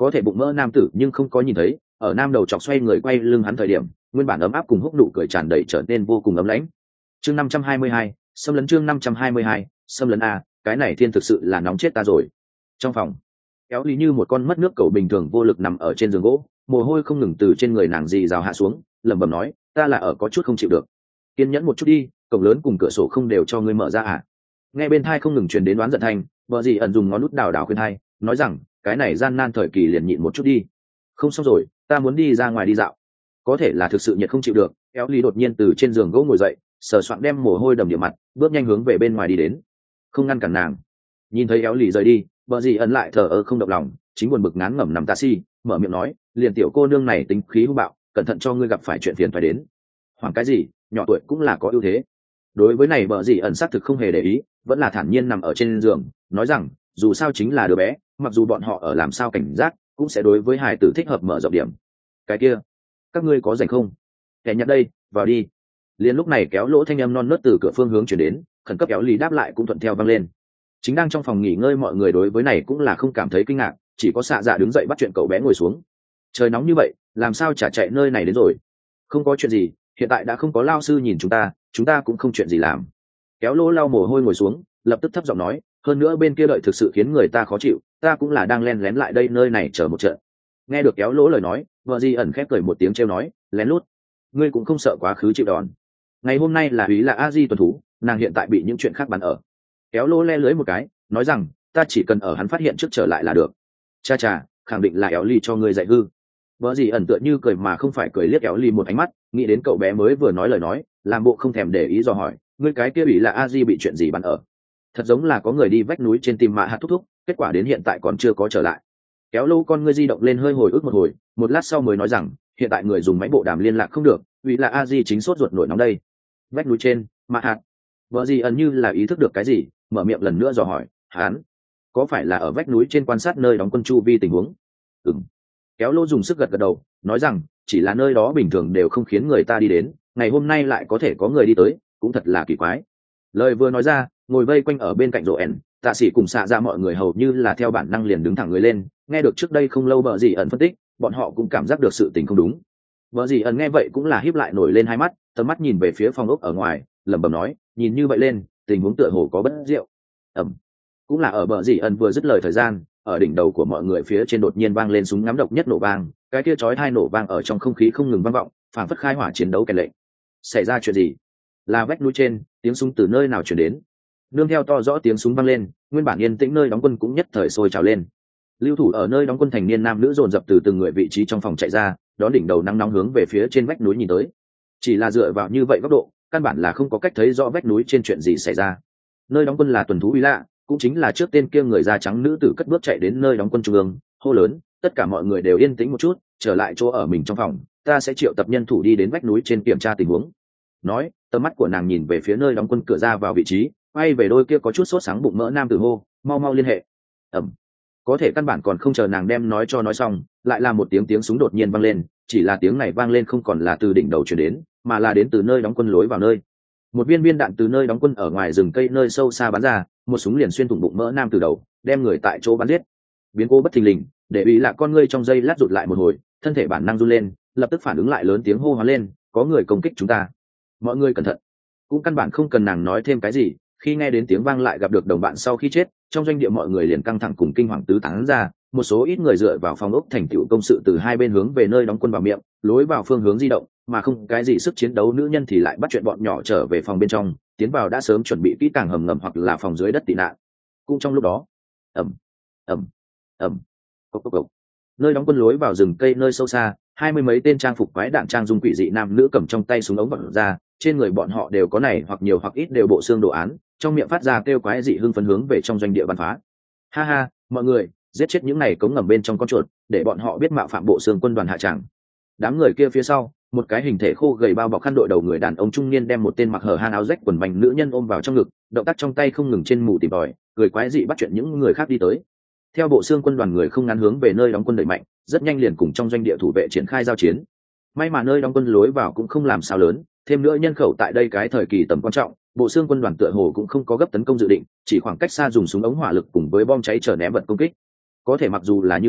có thể bụng mỡ nam tử nhưng không có nhìn thấy, ở nam đầu chọc xoay người quay lưng hắn thời điểm, nguyên bản ấm áp cùng húc nụ cười tràn đầy trở nên vô cùng ấm lãnh. Chương năm trăm hai mươi hai, xâm lấn chương năm trăm hai mươi hai, xâm lấn a, cái này thiên thực sự là nóng chết ta rồi. Trong phòng, kéo lý như một con mất nước cầu bình thường vô lực nằm ở trên giường gỗ, mồ hôi không ngừng từ trên người nàng dì rào hạ xuống, lẩm bẩm nói, ta là ở có chút không chịu được. Kiên nhẫn một chút đi, cổng lớn cùng cửa sổ không đều cho ngươi mở ra à? Nghe bên thai không ngừng truyền đến đoán giận thanh, vợ gì ẩn dùng ngón nút đào đào khuyên thai, nói rằng, cái này gian nan thời kỳ liền nhịn một chút đi. Không xong rồi, ta muốn đi ra ngoài đi dạo. Có thể là thực sự nhiệt không chịu được, kéo lý đột nhiên từ trên giường gỗ ngồi dậy, sờ soạng đem mồ hôi đầm địa mặt, bước nhanh hướng về bên ngoài đi đến. Không ngăn cản nàng. Nhìn thấy éo lì rời đi, vợ gì ẩn lại thờ ơ không động lòng, chính buồn bực ngán ngẩm nằm ta si, mở miệng nói, liền tiểu cô nương này tính khí hung bạo, cẩn thận cho ngươi gặp phải chuyện phiền phải đến. Hoàng cái gì, nhỏ tuổi cũng là có ưu thế. Đối với này vợ gì ẩn xác thực không hề để ý, vẫn là thản nhiên nằm ở trên giường, nói rằng, dù sao chính là đứa bé, mặc dù bọn họ ở làm sao cảnh giác, cũng sẽ đối với hài tử thích hợp mở rộng điểm. Cái kia, các ngươi có rảnh không? Kẻ nhặt đây, vào đi. Liên lúc này kéo lỗ thanh âm non nớt từ cửa phương hướng chuyển đến, khẩn cấp kéo lì đáp lại cũng thuận theo vang lên. Chính đang trong phòng nghỉ ngơi mọi người đối với này cũng là không cảm thấy kinh ngạc, chỉ có xạ dạ đứng dậy bắt chuyện cậu bé ngồi xuống. Trời nóng như vậy, làm sao chả chạy nơi này đến rồi? Không có chuyện gì, hiện tại đã không có lao sư nhìn chúng ta, chúng ta cũng không chuyện gì làm. Kéo lỗ lau mồ hôi ngồi xuống, lập tức thấp giọng nói, hơn nữa bên kia đợi thực sự khiến người ta khó chịu, ta cũng là đang len lén lại đây nơi này chờ một trận. Nghe được kéo lỗ lời nói, vợ di ẩn khép cười một tiếng trêu nói, lén lút, ngươi cũng không sợ quá khứ chịu đòn. Ngày hôm nay là úy là a di tuần thú, nàng hiện tại bị những chuyện khác bắn ở. Kéo lỗ le lưới một cái, nói rằng, ta chỉ cần ở hắn phát hiện trước trở lại là được. Cha cha, khẳng định là éo ly cho ngươi dạy hư. Vợ gì ẩn tựa như cười mà không phải cười, liếc éo ly một ánh mắt, nghĩ đến cậu bé mới vừa nói lời nói, làm bộ không thèm để ý dò hỏi, ngươi cái kia ủy là a di bị chuyện gì bắn ở? Thật giống là có người đi vách núi trên tìm mạ hạt thúc thúc, kết quả đến hiện tại còn chưa có trở lại. Kéo lâu con ngươi di động lên hơi hồi ức một hồi, một lát sau mới nói rằng, hiện tại người dùng máy bộ đàm liên lạc không được, ủy là a di chính sốt ruột nổi nóng đây. Vách núi trên, mạ hạt. Vợ gì ẩn như là ý thức được cái gì, mở miệng lần nữa dò hỏi, hắn có phải là ở vách núi trên quan sát nơi đóng quân chu vi tình huống? Ừm. Kéo lô dùng sức gật gật đầu, nói rằng, chỉ là nơi đó bình thường đều không khiến người ta đi đến, ngày hôm nay lại có thể có người đi tới, cũng thật là kỳ quái. Lời vừa nói ra, ngồi vây quanh ở bên cạnh rộ ẻn, tạ sĩ cùng xạ ra mọi người hầu như là theo bản năng liền đứng thẳng người lên, nghe được trước đây không lâu vợ gì ẩn phân tích, bọn họ cũng cảm giác được sự tình không đúng. Vợ gì ẩn nghe vậy cũng là híp lại nổi lên hai mắt, tầm mắt nhìn về phía phòng ốc ở ngoài, lẩm bẩm nói, nhìn như vậy lên, tình huống tựa hồ có bất diệu. Ẩm. Cũng là ở bờ dì ẩn vừa dứt lời thời gian, ở đỉnh đầu của mọi người phía trên đột nhiên vang lên súng ngắm độc nhất nổ vang, cái kia chói tai nổ vang ở trong không khí không ngừng vang vọng, phảng phất khai hỏa chiến đấu kèn lệnh. Xảy ra chuyện gì? Là vách núi trên, tiếng súng từ nơi nào truyền đến? Nương theo to rõ tiếng súng vang lên, nguyên bản yên tĩnh nơi đóng quân cũng nhất thời sôi trào lên. Lưu thủ ở nơi đóng quân thành niên nam nữ dồn dập từ từng người vị trí trong phòng chạy ra, đón đỉnh đầu nắng nóng hướng về phía trên vách núi nhìn tới. Chỉ là dựa vào như vậy góc độ, căn bản là không có cách thấy rõ vách núi trên chuyện gì xảy ra. Nơi đóng quân là tuần thú uy lạ, cũng chính là trước tên kia người da trắng nữ tử cất bước chạy đến nơi đóng quân trung ương, hô lớn, tất cả mọi người đều yên tĩnh một chút, trở lại chỗ ở mình trong phòng, ta sẽ triệu tập nhân thủ đi đến vách núi trên kiểm tra tình huống. Nói, tầm mắt của nàng nhìn về phía nơi đóng quân cửa ra vào vị trí, quay về đôi kia có chút sốt sáng bụng mỡ nam tử hô, mau mau liên hệ. Ẩm. Có thể căn bản còn không chờ nàng đem nói cho nói xong, lại là một tiếng tiếng súng đột nhiên vang lên, chỉ là tiếng này vang lên không còn là từ đỉnh đầu truyền đến, mà là đến từ nơi đóng quân lối vào nơi. Một viên viên đạn từ nơi đóng quân ở ngoài rừng cây nơi sâu xa bắn ra, một súng liền xuyên thủng bụng mỡ nam từ đầu, đem người tại chỗ bắn giết. Biến cố bất thình lình, để ý là con ngươi trong giây lát rụt lại một hồi, thân thể bản năng run lên, lập tức phản ứng lại lớn tiếng hô hoán lên, có người công kích chúng ta, mọi người cẩn thận. Cũng căn bản không cần nàng nói thêm cái gì, khi nghe đến tiếng vang lại gặp được đồng bạn sau khi chết, trong doanh địa mọi người liền căng thẳng cùng kinh hoàng tứ tán ra, một số ít người dựa vào phòng ốc thành tựu công sự từ hai bên hướng về nơi đóng quân vào miệng, lối vào phương hướng di động, mà không cái gì sức chiến đấu nữ nhân thì lại bắt chuyện bọn nhỏ trở về phòng bên trong, tiến vào đã sớm chuẩn bị kỹ càng hầm ngầm hoặc là phòng dưới đất tị nạn. Cũng trong lúc đó, ầm ầm ầm, cộc cộc cộc, nơi đóng quân lối vào rừng cây nơi sâu xa, hai mươi mấy tên trang phục quái đạn trang dung quỷ dị nam nữ cầm trong tay súng ống vật ra, trên người bọn họ đều có này hoặc nhiều hoặc ít đều bộ xương đồ án, trong miệng phát ra kêu quái dị hưng phấn hướng về trong doanh địa bắn phá. Ha ha, mọi người, giết chết những này cống ngầm bên trong con chuột, để bọn họ biết mạo phạm bộ xương quân đoàn hạ tràng. Đám người kia phía sau, một cái hình thể khô gầy bao bọc khăn đội đầu người đàn ông trung niên đem một tên mặc hở hang áo rách quần mảnh nữ nhân ôm vào trong ngực, động tác trong tay không ngừng trên mù tìm tòi, cười quái dị bắt chuyện những người khác đi tới. Theo bộ xương quân đoàn người không ngắn hướng về nơi đóng quân đẩy mạnh, rất nhanh liền cùng trong doanh địa thủ vệ triển khai giao chiến. May mà nơi đóng quân lối vào cũng không làm sao lớn, thêm nữa nhân khẩu tại đây cái thời kỳ tầm quan trọng, bộ xương quân đoàn tựa hồ cũng không có gấp tấn công dự định, chỉ khoảng cách xa dùng súng ống hỏa lực cùng với bom cháy chờ ném vật công kích. Có thể mặc dù là như vậy,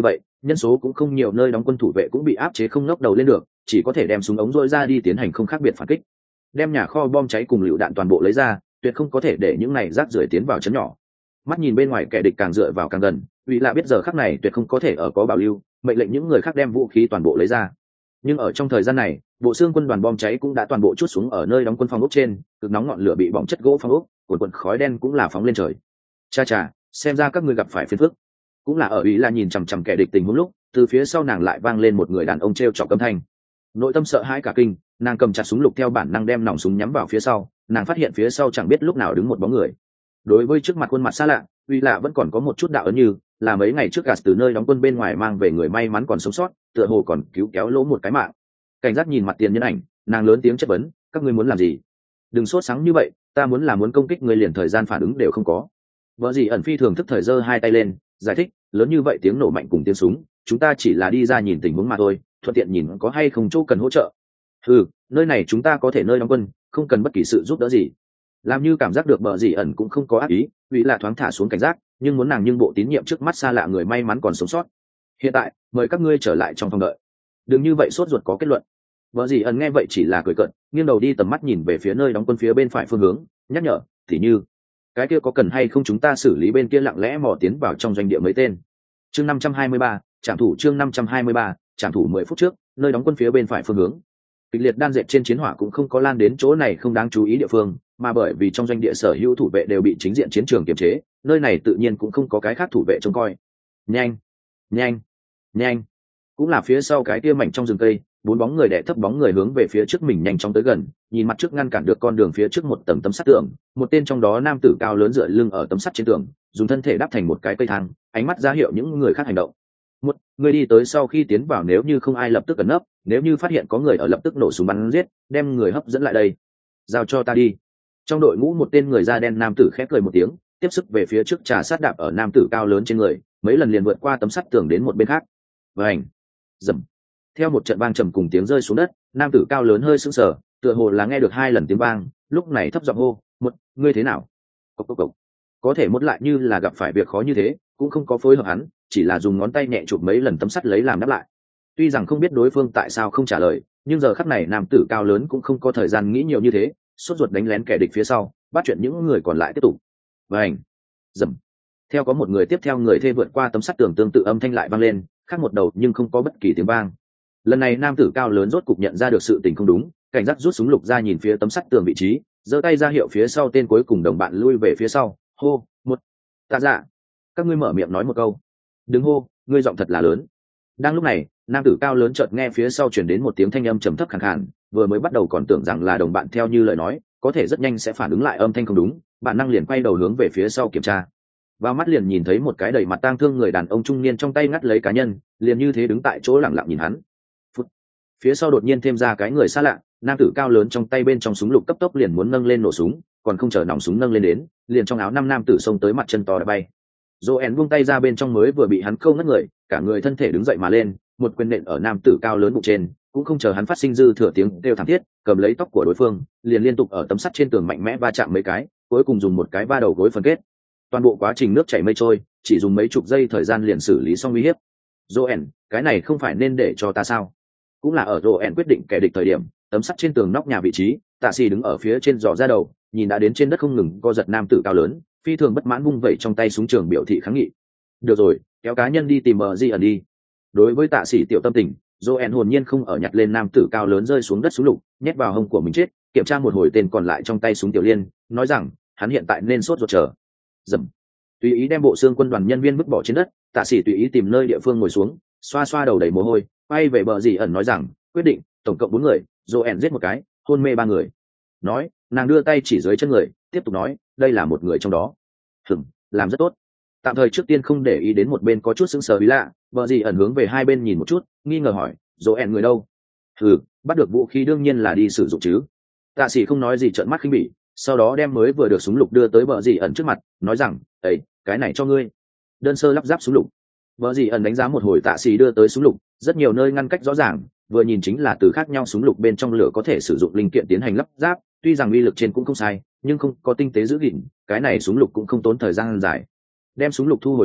nhân số cũng không nhiều, nơi đóng quân thủ vệ cũng bị áp chế không ngóc đầu lên được, chỉ có thể đem súng ống rỗi ra đi tiến hành không khác biệt phản kích. Đem nhà kho bom cháy cùng lựu đạn toàn bộ lấy ra, tuyệt không có thể để những này rác rưởi tiến vào chấn nhỏ. Mắt nhìn bên ngoài kẻ địch càng dựa vào càng gần, vì lạ biết giờ khắc này tuyệt không có thể ở có bảo lưu, mệnh lệnh những người khác đem vũ khí toàn bộ lấy ra. Nhưng ở trong thời gian này, bộ xương quân đoàn bom cháy cũng đã toàn bộ trút xuống ở nơi đóng quân phòng ốc trên, cực nóng ngọn lửa bị bỏng chất gỗ phòng ốc, cuồn cuộn khói đen cũng là phóng lên trời. Cha cha, xem ra các ngươi gặp phải phiền phức. Cũng là ở ý là nhìn chằm chằm kẻ địch tình huống lúc, từ phía sau nàng lại vang lên một người đàn ông treo chọc âm thanh. Nội tâm sợ hãi cả kinh, nàng cầm chặt súng lục theo bản năng đem nòng súng nhắm vào phía sau, nàng phát hiện phía sau chẳng biết lúc nào đứng một bóng người. Đối với trước mặt khuôn mặt xa lạ, uy lạ vẫn còn có một chút đạo ấn, như là mấy ngày trước gạt từ nơi đóng quân bên ngoài mang về người may mắn còn sống sót, tựa hồ còn cứu kéo lỗ một cái mạng. Cảnh giác nhìn mặt tiền nhân ảnh, nàng lớn tiếng chất vấn, các ngươi muốn làm gì? Đừng sốt sáng như vậy, ta muốn là muốn công kích người liền thời gian phản ứng đều không có. Vợ gì ẩn phi thường thức thời giơ hai tay lên, giải thích, lớn như vậy tiếng nổ mạnh cùng tiếng súng, chúng ta chỉ là đi ra nhìn tình huống mà thôi, thuận tiện nhìn có hay không chỗ cần hỗ trợ. Ừ, nơi này chúng ta có thể nơi đóng quân, không cần bất kỳ sự giúp đỡ gì. Làm như cảm giác được bờ gì ẩn cũng không có ác ý, vì là thoáng thả xuống cảnh giác, nhưng muốn nàng nhưng bộ tín nhiệm trước mắt xa lạ người may mắn còn sống sót. Hiện tại mời các ngươi trở lại trong phòng đợi. Đừng như vậy sốt ruột có kết luận. Bờ gì ẩn nghe vậy chỉ là cười cợt, nghiêng đầu đi tầm mắt nhìn về phía nơi đóng quân phía bên phải phương hướng, nhắc nhở, thì như cái kia có cần hay không chúng ta xử lý bên kia lặng lẽ mò tiến vào trong doanh địa mấy tên. Chương năm trăm hai mươi ba, trảm thủ chương năm trăm hai mươi ba, trảm thủ mười phút trước, nơi đóng quân phía bên phải phương hướng. Kịch liệt đan dệt trên chiến hỏa cũng không có lan đến chỗ này không đáng chú ý địa phương, mà bởi vì trong doanh địa sở hữu thủ vệ đều bị chính diện chiến trường kiềm chế, nơi này tự nhiên cũng không có cái khác thủ vệ trông coi. Nhanh, nhanh, nhanh. Cũng là phía sau cái kia mảnh trong rừng cây, bốn bóng người đè thấp bóng người hướng về phía trước mình nhanh chóng tới gần, nhìn mặt trước ngăn cản được con đường phía trước một tầng tấm sắt tường, một tên trong đó nam tử cao lớn dựa lưng ở tấm sắt trên tường, dùng thân thể đắp thành một cái cây thang, ánh mắt ra hiệu những người khác hành động. Một người đi tới sau khi tiến vào, nếu như không ai lập tức ẩn nấp, nếu như phát hiện có người ở lập tức nổ súng bắn giết, đem người hấp dẫn lại đây. Giao cho ta đi. Trong đội ngũ một tên người da đen nam tử khép cười một tiếng, tiếp sức về phía trước trà sát đạp ở nam tử cao lớn trên người, mấy lần liền vượt qua tấm sắt tường đến một bên khác. Vành, dầm. Theo một trận vang trầm cùng tiếng rơi xuống đất, nam tử cao lớn hơi sững sờ, tựa hồ là nghe được hai lần tiếng vang, lúc này thấp giọng hô, "Một, ngươi thế nào?" Cộc cộc cộc. Có thể một lại như là gặp phải việc khó như thế, cũng không có phối hợp hắn, chỉ là dùng ngón tay nhẹ chụp mấy lần tấm sắt lấy làm đáp lại. Tuy rằng không biết đối phương tại sao không trả lời, nhưng giờ khắc này nam tử cao lớn cũng không có thời gian nghĩ nhiều như thế, sốt ruột đánh lén kẻ địch phía sau, bắt chuyện những người còn lại tiếp tục. Vành, dầm. Theo có một người tiếp theo người thê vượt qua tấm sắt tường, tương tự âm thanh lại vang lên, khác một đầu nhưng không có bất kỳ tiếng vang. Lần này nam tử cao lớn rốt cục nhận ra được sự tình không đúng, cảnh giác rút súng lục ra nhìn phía tấm sắt tường vị trí, giơ tay ra hiệu phía sau tên cuối cùng đồng bạn lui về phía sau, hô, "Một, tạ dạ." Các ngươi mở miệng nói một câu. Đừng hô, ngươi giọng thật là lớn. Đang lúc này, nam tử cao lớn chợt nghe phía sau truyền đến một tiếng thanh âm trầm thấp khàn khàn, vừa mới bắt đầu còn tưởng rằng là đồng bạn theo như lời nói, có thể rất nhanh sẽ phản ứng lại âm thanh không đúng, bản năng liền quay đầu hướng về phía sau kiểm tra. Vào mắt liền nhìn thấy một cái đầy mặt tang thương người đàn ông trung niên trong tay ngắt lấy cá nhân, liền như thế đứng tại chỗ lặng lặng nhìn hắn. Phút. Phía sau đột nhiên thêm ra cái người xa lạ, nam tử cao lớn trong tay bên trong súng lục cấp tốc liền muốn nâng lên nổ súng, còn không chờ nòng súng nâng lên đến, liền trong áo năm nam tử xông tới mặt chân to đã bay. Joen buông tay ra bên trong mới vừa bị hắn câu ngất người, cả người thân thể đứng dậy mà lên, một quyền nện ở nam tử cao lớn bụng trên, cũng không chờ hắn phát sinh dư thừa tiếng kêu thảm thiết, cầm lấy tóc của đối phương, liền liên tục ở tấm sắt trên tường mạnh mẽ va chạm mấy cái, cuối cùng dùng một cái va đầu gối phân kết. Toàn bộ quá trình nước chảy mây trôi, chỉ dùng mấy chục giây thời gian liền xử lý xong uy hiếp. Joen, cái này không phải nên để cho ta sao? Cũng là ở Joen quyết định kẻ địch thời điểm, tấm sắt trên tường nóc nhà vị trí, Tạ Sĩ đứng ở phía trên dò ra đầu, nhìn đã đến trên đất không ngừng co giật nam tử cao lớn, phi thường bất mãn vung vẩy trong tay súng trường biểu thị kháng nghị. Được rồi, kéo cá nhân đi tìm bờ di ẩn đi. Đối với Tạ Sĩ tiểu tâm tình, Joen hồn nhiên không ở nhặt lên nam tử cao lớn rơi xuống đất súng lục, nhét vào hông của mình chết, kiểm tra một hồi tên còn lại trong tay súng tiểu liên, nói rằng hắn hiện tại nên sốt ruột chờ. Dầm. Tùy ý đem bộ xương quân đoàn nhân viên vứt bỏ trên đất, Tạ Sĩ tùy ý tìm nơi địa phương ngồi xuống, xoa xoa đầu đầy mồ hôi, quay về bờ di ẩn nói rằng, quyết định, tổng cộng bốn người, Joen giết một cái, hôn mê ba người. Nói, nàng đưa tay chỉ dưới chân người, tiếp tục nói, đây là một người trong đó. Hừm, làm rất tốt. Tạm thời trước tiên không để ý đến một bên có chút sững sờ bí lạ, bờ di ẩn hướng về hai bên nhìn một chút, nghi ngờ hỏi, Joen người đâu? Ừ, bắt được vũ khí đương nhiên là đi sử dụng chứ. Tạ Sĩ không nói gì, trợn mắt khinh bỉ, sau đó đem mới vừa được súng lục đưa tới bờ di ẩn trước mặt, nói rằng, ấy, cái này cho ngươi. Đơn sơ lắp ráp súng lục. Bờ di ẩn đánh giá một hồi Tạ Sĩ đưa tới súng lục, rất nhiều nơi ngăn cách rõ ràng, vừa nhìn chính là từ khác nhau súng lục bên trong lửa có thể sử dụng linh kiện tiến hành lắp ráp, tuy rằng uy lực trên cũng không sai, nhưng không có tinh tế giữ gìn, cái này súng lục cũng không tốn thời gian dài. Đem súng lục thu hồi đến,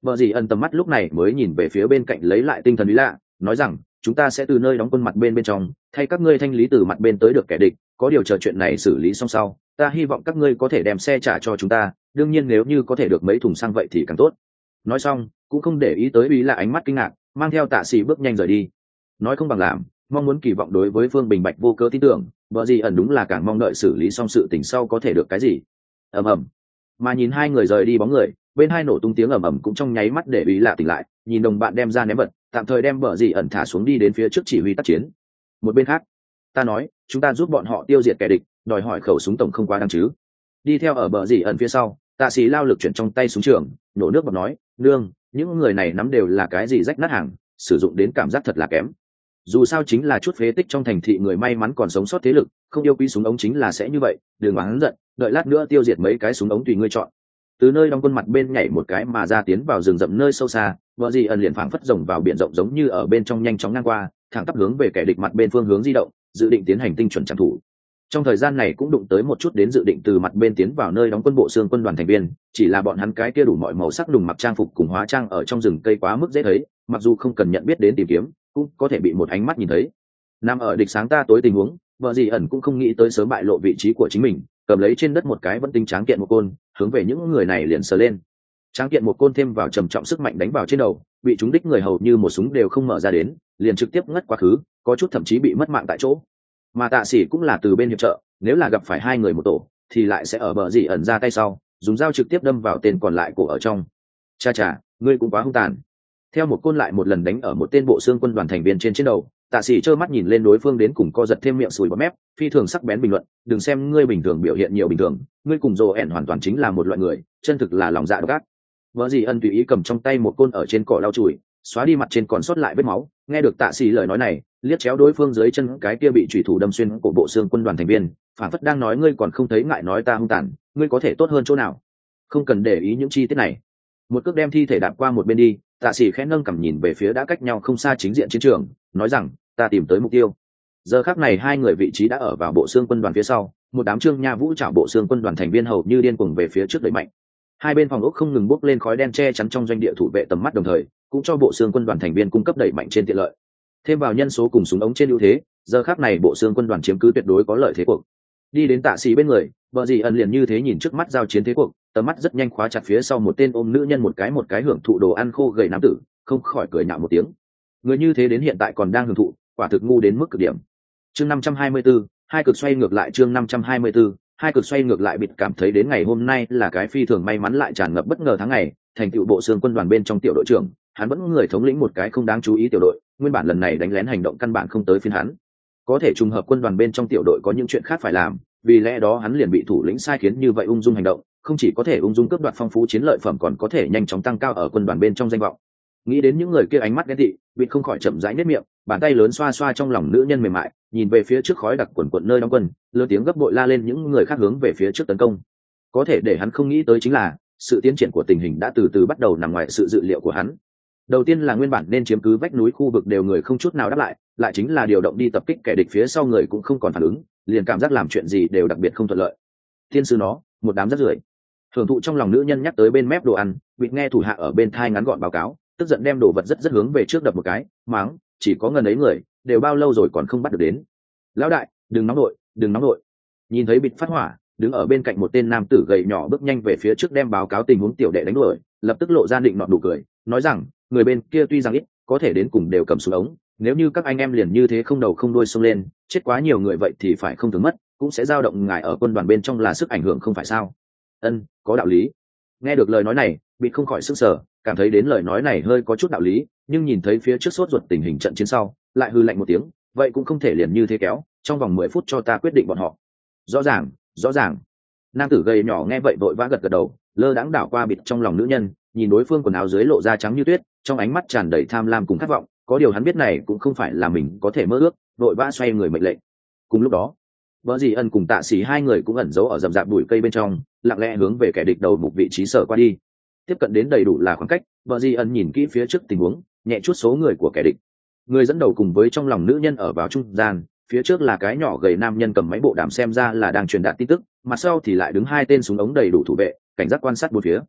Vợ dì ẩn tầm mắt lúc này mới nhìn về phía bên cạnh lấy lại tinh thần ý lạ, nói rằng chúng ta sẽ từ nơi đóng quân mặt bên bên trong thay các ngươi thanh lý từ mặt bên tới được kẻ địch, có điều chờ chuyện này xử lý xong sau ta hy vọng các ngươi có thể đem xe trả cho chúng ta, đương nhiên nếu như có thể được mấy thùng xăng vậy thì càng tốt. Nói xong cũng không để ý tới ý là ánh mắt kinh ngạc, mang theo Tạ Sĩ bước nhanh rời đi. Nói không bằng làm, mong muốn kỳ vọng đối với Phương Bình Bạch vô cớ tin tưởng, vợ gì ẩn đúng là càng mong đợi xử lý xong sự tình sau có thể được cái gì. Ầm ầm. Mà nhìn hai người rời đi bóng người, bên hai nổ tung tiếng ầm ầm cũng trong nháy mắt để ý lạ tỉnh lại, nhìn đồng bạn đem ra ném vật, tạm thời đem vợ gì ẩn thả xuống đi đến phía trước chỉ huy tác chiến. Một bên khác, ta nói, chúng ta giúp bọn họ tiêu diệt kẻ địch, đòi hỏi khẩu súng tổng không quá đáng chứ. Đi theo ở bờ gì ẩn phía sau, Tạ Sĩ lao lực chuyển trong tay súng trường, nổ nước bọt nói, nương, những người này nắm đều là cái gì rách nát hàng, sử dụng đến cảm giác thật là kém. Dù sao chính là chút phế tích trong thành thị người may mắn còn sống sót thế lực, không yêu quý súng ống chính là sẽ như vậy, đừng oán giận, đợi lát nữa tiêu diệt mấy cái súng ống tùy ngươi chọn. Từ nơi đóng quân mặt bên nhảy một cái mà ra tiến vào rừng rậm nơi sâu xa, vợ gì ẩn liền phảng phất rồng vào biển rộng giống như ở bên trong nhanh chóng ngang qua, thẳng tắp hướng về kẻ địch mặt bên phương hướng di động, dự định tiến hành tinh chuẩn trảm thủ. Trong thời gian này cũng đụng tới một chút đến dự định từ mặt bên tiến vào nơi đóng quân bộ xương quân đoàn thành viên, chỉ là bọn hắn cái kia đủ mọi màu sắc đùng mặc trang phục cùng hóa trang ở trong rừng cây quá mức dễ thấy, mặc dù không cần nhận biết đến tìm kiếm, cũng có thể bị một ánh mắt nhìn thấy. Nằm ở địch sáng ta tối tình huống, vợ gì ẩn cũng không nghĩ tới sớm bại lộ vị trí của chính mình, cầm lấy trên đất một cái vẫn tinh tráng kiện một côn, hướng về những người này liền sờ lên. Tráng kiện một côn thêm vào trầm trọng sức mạnh đánh vào trên đầu, bị chúng đích người hầu như một súng đều không mở ra đến, liền trực tiếp ngất quá khứ, có chút thậm chí bị mất mạng tại chỗ. Mà Tạ Sĩ cũng là từ bên hiệp trợ, nếu là gặp phải hai người một tổ thì lại sẽ ở bờ gì ẩn ra tay sau, dùng dao trực tiếp đâm vào tên còn lại cổ ở trong. Cha cha, ngươi cũng quá hung tàn. Theo một côn lại một lần đánh ở một tên bộ xương quân đoàn thành viên trên trên đầu, Tạ Sĩ trơ mắt nhìn lên đối phương đến cùng co giật thêm miệng sùi bọt mép, phi thường sắc bén bình luận, đừng xem ngươi bình thường biểu hiện nhiều bình thường, ngươi cùng Dỗ ẻn hoàn toàn chính là một loại người, chân thực là lòng dạ độc ác. Vợ gì ân tùy ý cầm trong tay một côn ở trên cỏ lau chùi, xóa đi mặt trên còn sót lại vết máu, nghe được Tạ Sĩ lời nói này, liếc chéo đối phương dưới chân cái kia bị chủy thủ đâm xuyên của bộ xương quân đoàn thành viên, phản phất đang nói ngươi còn không thấy ngại nói ta hung tàn, ngươi có thể tốt hơn chỗ nào? Không cần để ý những chi tiết này. Một cước đem thi thể đạp qua một bên đi, Tạ Sĩ khẽ nâng cằm nhìn về phía đã cách nhau không xa chính diện chiến trường, nói rằng, ta tìm tới mục tiêu. Giờ khắc này hai người vị trí đã ở vào bộ xương quân đoàn phía sau, một đám Trương Nha Vũ chảo bộ xương quân đoàn thành viên hầu như điên cuồng về phía trước đẩy mạnh. Hai bên phòng ốc không ngừng bốc lên khói đen che chắn trong doanh địa thủ vệ tầm mắt, đồng thời cũng cho bộ xương quân đoàn thành viên cung cấp đẩy mạnh trên tiện lợi. Thêm vào nhân số cùng súng ống trên ưu thế, giờ khắc này bộ xương quân đoàn chiếm cứ tuyệt đối có lợi thế cuộc. Đi đến Tạ Sĩ bên người, vợ gì ẩn liền như thế nhìn trước mắt giao chiến thế cuộc, tầm mắt rất nhanh khóa chặt phía sau một tên ôm nữ nhân một cái một cái hưởng thụ đồ ăn khô gầy nam tử, không khỏi cười nhạo một tiếng. Người như thế đến hiện tại còn đang hưởng thụ, quả thực ngu đến mức cực điểm. Chương năm trăm hai mươi tư, hai cực xoay ngược lại. Chương năm trăm hai mươi tư, hai cực xoay ngược lại. Bịt cảm thấy đến ngày hôm nay là cái phi thường may mắn lại tràn ngập bất ngờ tháng ngày, thành tựu bộ xương quân đoàn bên trong tiểu đội trưởng, hắn vẫn người thống lĩnh một cái không đáng chú ý tiểu đội, nguyên bản lần này đánh lén hành động căn bản không tới phiên hắn. Có thể trùng hợp quân đoàn bên trong tiểu đội có những chuyện khác phải làm, vì lẽ đó hắn liền bị thủ lĩnh sai khiến như vậy ung dung hành động, không chỉ có thể ung dung cướp đoạt phong phú chiến lợi phẩm, còn có thể nhanh chóng tăng cao ở quân đoàn bên trong danh vọng. Nghĩ đến những người kia ánh mắt ghen tị, Bịt không khỏi chậm rãi nhếch miệng, bàn tay lớn xoa xoa trong lòng nữ nhân mềm mại, nhìn về phía trước khói đặc quần quần nơi đóng quân, lớn tiếng gấp bội la lên những người khác hướng về phía trước tấn công. Có thể để hắn không nghĩ tới chính là sự tiến triển của tình hình đã từ từ bắt đầu nằm ngoài sự dự liệu của hắn. Đầu tiên là nguyên bản nên chiếm cứ vách núi khu vực đều người không chút nào đáp lại, lại chính là điều động đi tập kích kẻ địch phía sau người cũng không còn phản ứng, liền cảm giác làm chuyện gì đều đặc biệt không thuận lợi. Thiên sư nó, một đám rất rưởi. Thưởng thụ trong lòng nữ nhân nhắc tới bên mép đồ ăn, Bịt nghe thủ hạ ở bên thai ngắn gọn báo cáo, tức giận đem đồ vật rất rất hướng về trước đập một cái, mắng, chỉ có ngần ấy người, đều bao lâu rồi còn không bắt được đến. Lão đại, đừng nóng nội, đừng nóng nội. Nhìn thấy Bịt phát hỏa, đứng ở bên cạnh một tên nam tử gầy nhỏ bước nhanh về phía trước đem báo cáo tình huống tiểu đệ đánh đuổi, lập tức lộ ra định nọt đủ cười, nói rằng, người bên kia tuy rằng ít, có thể đến cùng đều cầm súng ống, nếu như các anh em liền như thế không đầu không đuôi xông lên, chết quá nhiều người vậy thì phải không thường mất, cũng sẽ dao động ngài ở quân đoàn bên trong là sức ảnh hưởng không phải sao? Ân, có đạo lý. Nghe được lời nói này, Bịt không khỏi sững sờ, cảm thấy đến lời nói này hơi có chút đạo lý, nhưng nhìn thấy phía trước sốt ruột tình hình trận chiến sau, lại hư lạnh một tiếng, vậy cũng không thể liền như thế kéo, trong vòng mười phút cho ta quyết định bọn họ. Rõ ràng, rõ ràng. Nam tử gầy nhỏ nghe vậy vội vã gật gật đầu, lơ đãng đảo qua Bịt trong lòng nữ nhân, nhìn đối phương quần áo dưới lộ ra trắng như tuyết, trong ánh mắt tràn đầy tham lam cùng khát vọng, có điều hắn biết này cũng không phải là mình có thể mơ ước, vội vã xoay người mệnh lệnh. Cùng lúc đó, vợ dì ân cùng Tạ Sĩ hai người cũng ẩn giấu ở rậm rạp bụi cây bên trong, lặng lẽ hướng về kẻ địch đầu mục vị trí sở qua đi. Tiếp cận đến đầy đủ là khoảng cách, vợ dì ân nhìn kỹ phía trước tình huống, nhẹ chút số người của kẻ địch. Người dẫn đầu cùng với trong lòng nữ nhân ở vào trung gian, phía trước là cái nhỏ gầy nam nhân cầm máy bộ đàm xem ra là đang truyền đạt tin tức, mặt sau thì lại đứng hai tên súng ống đầy đủ thủ vệ, cảnh giác quan sát bốn phía.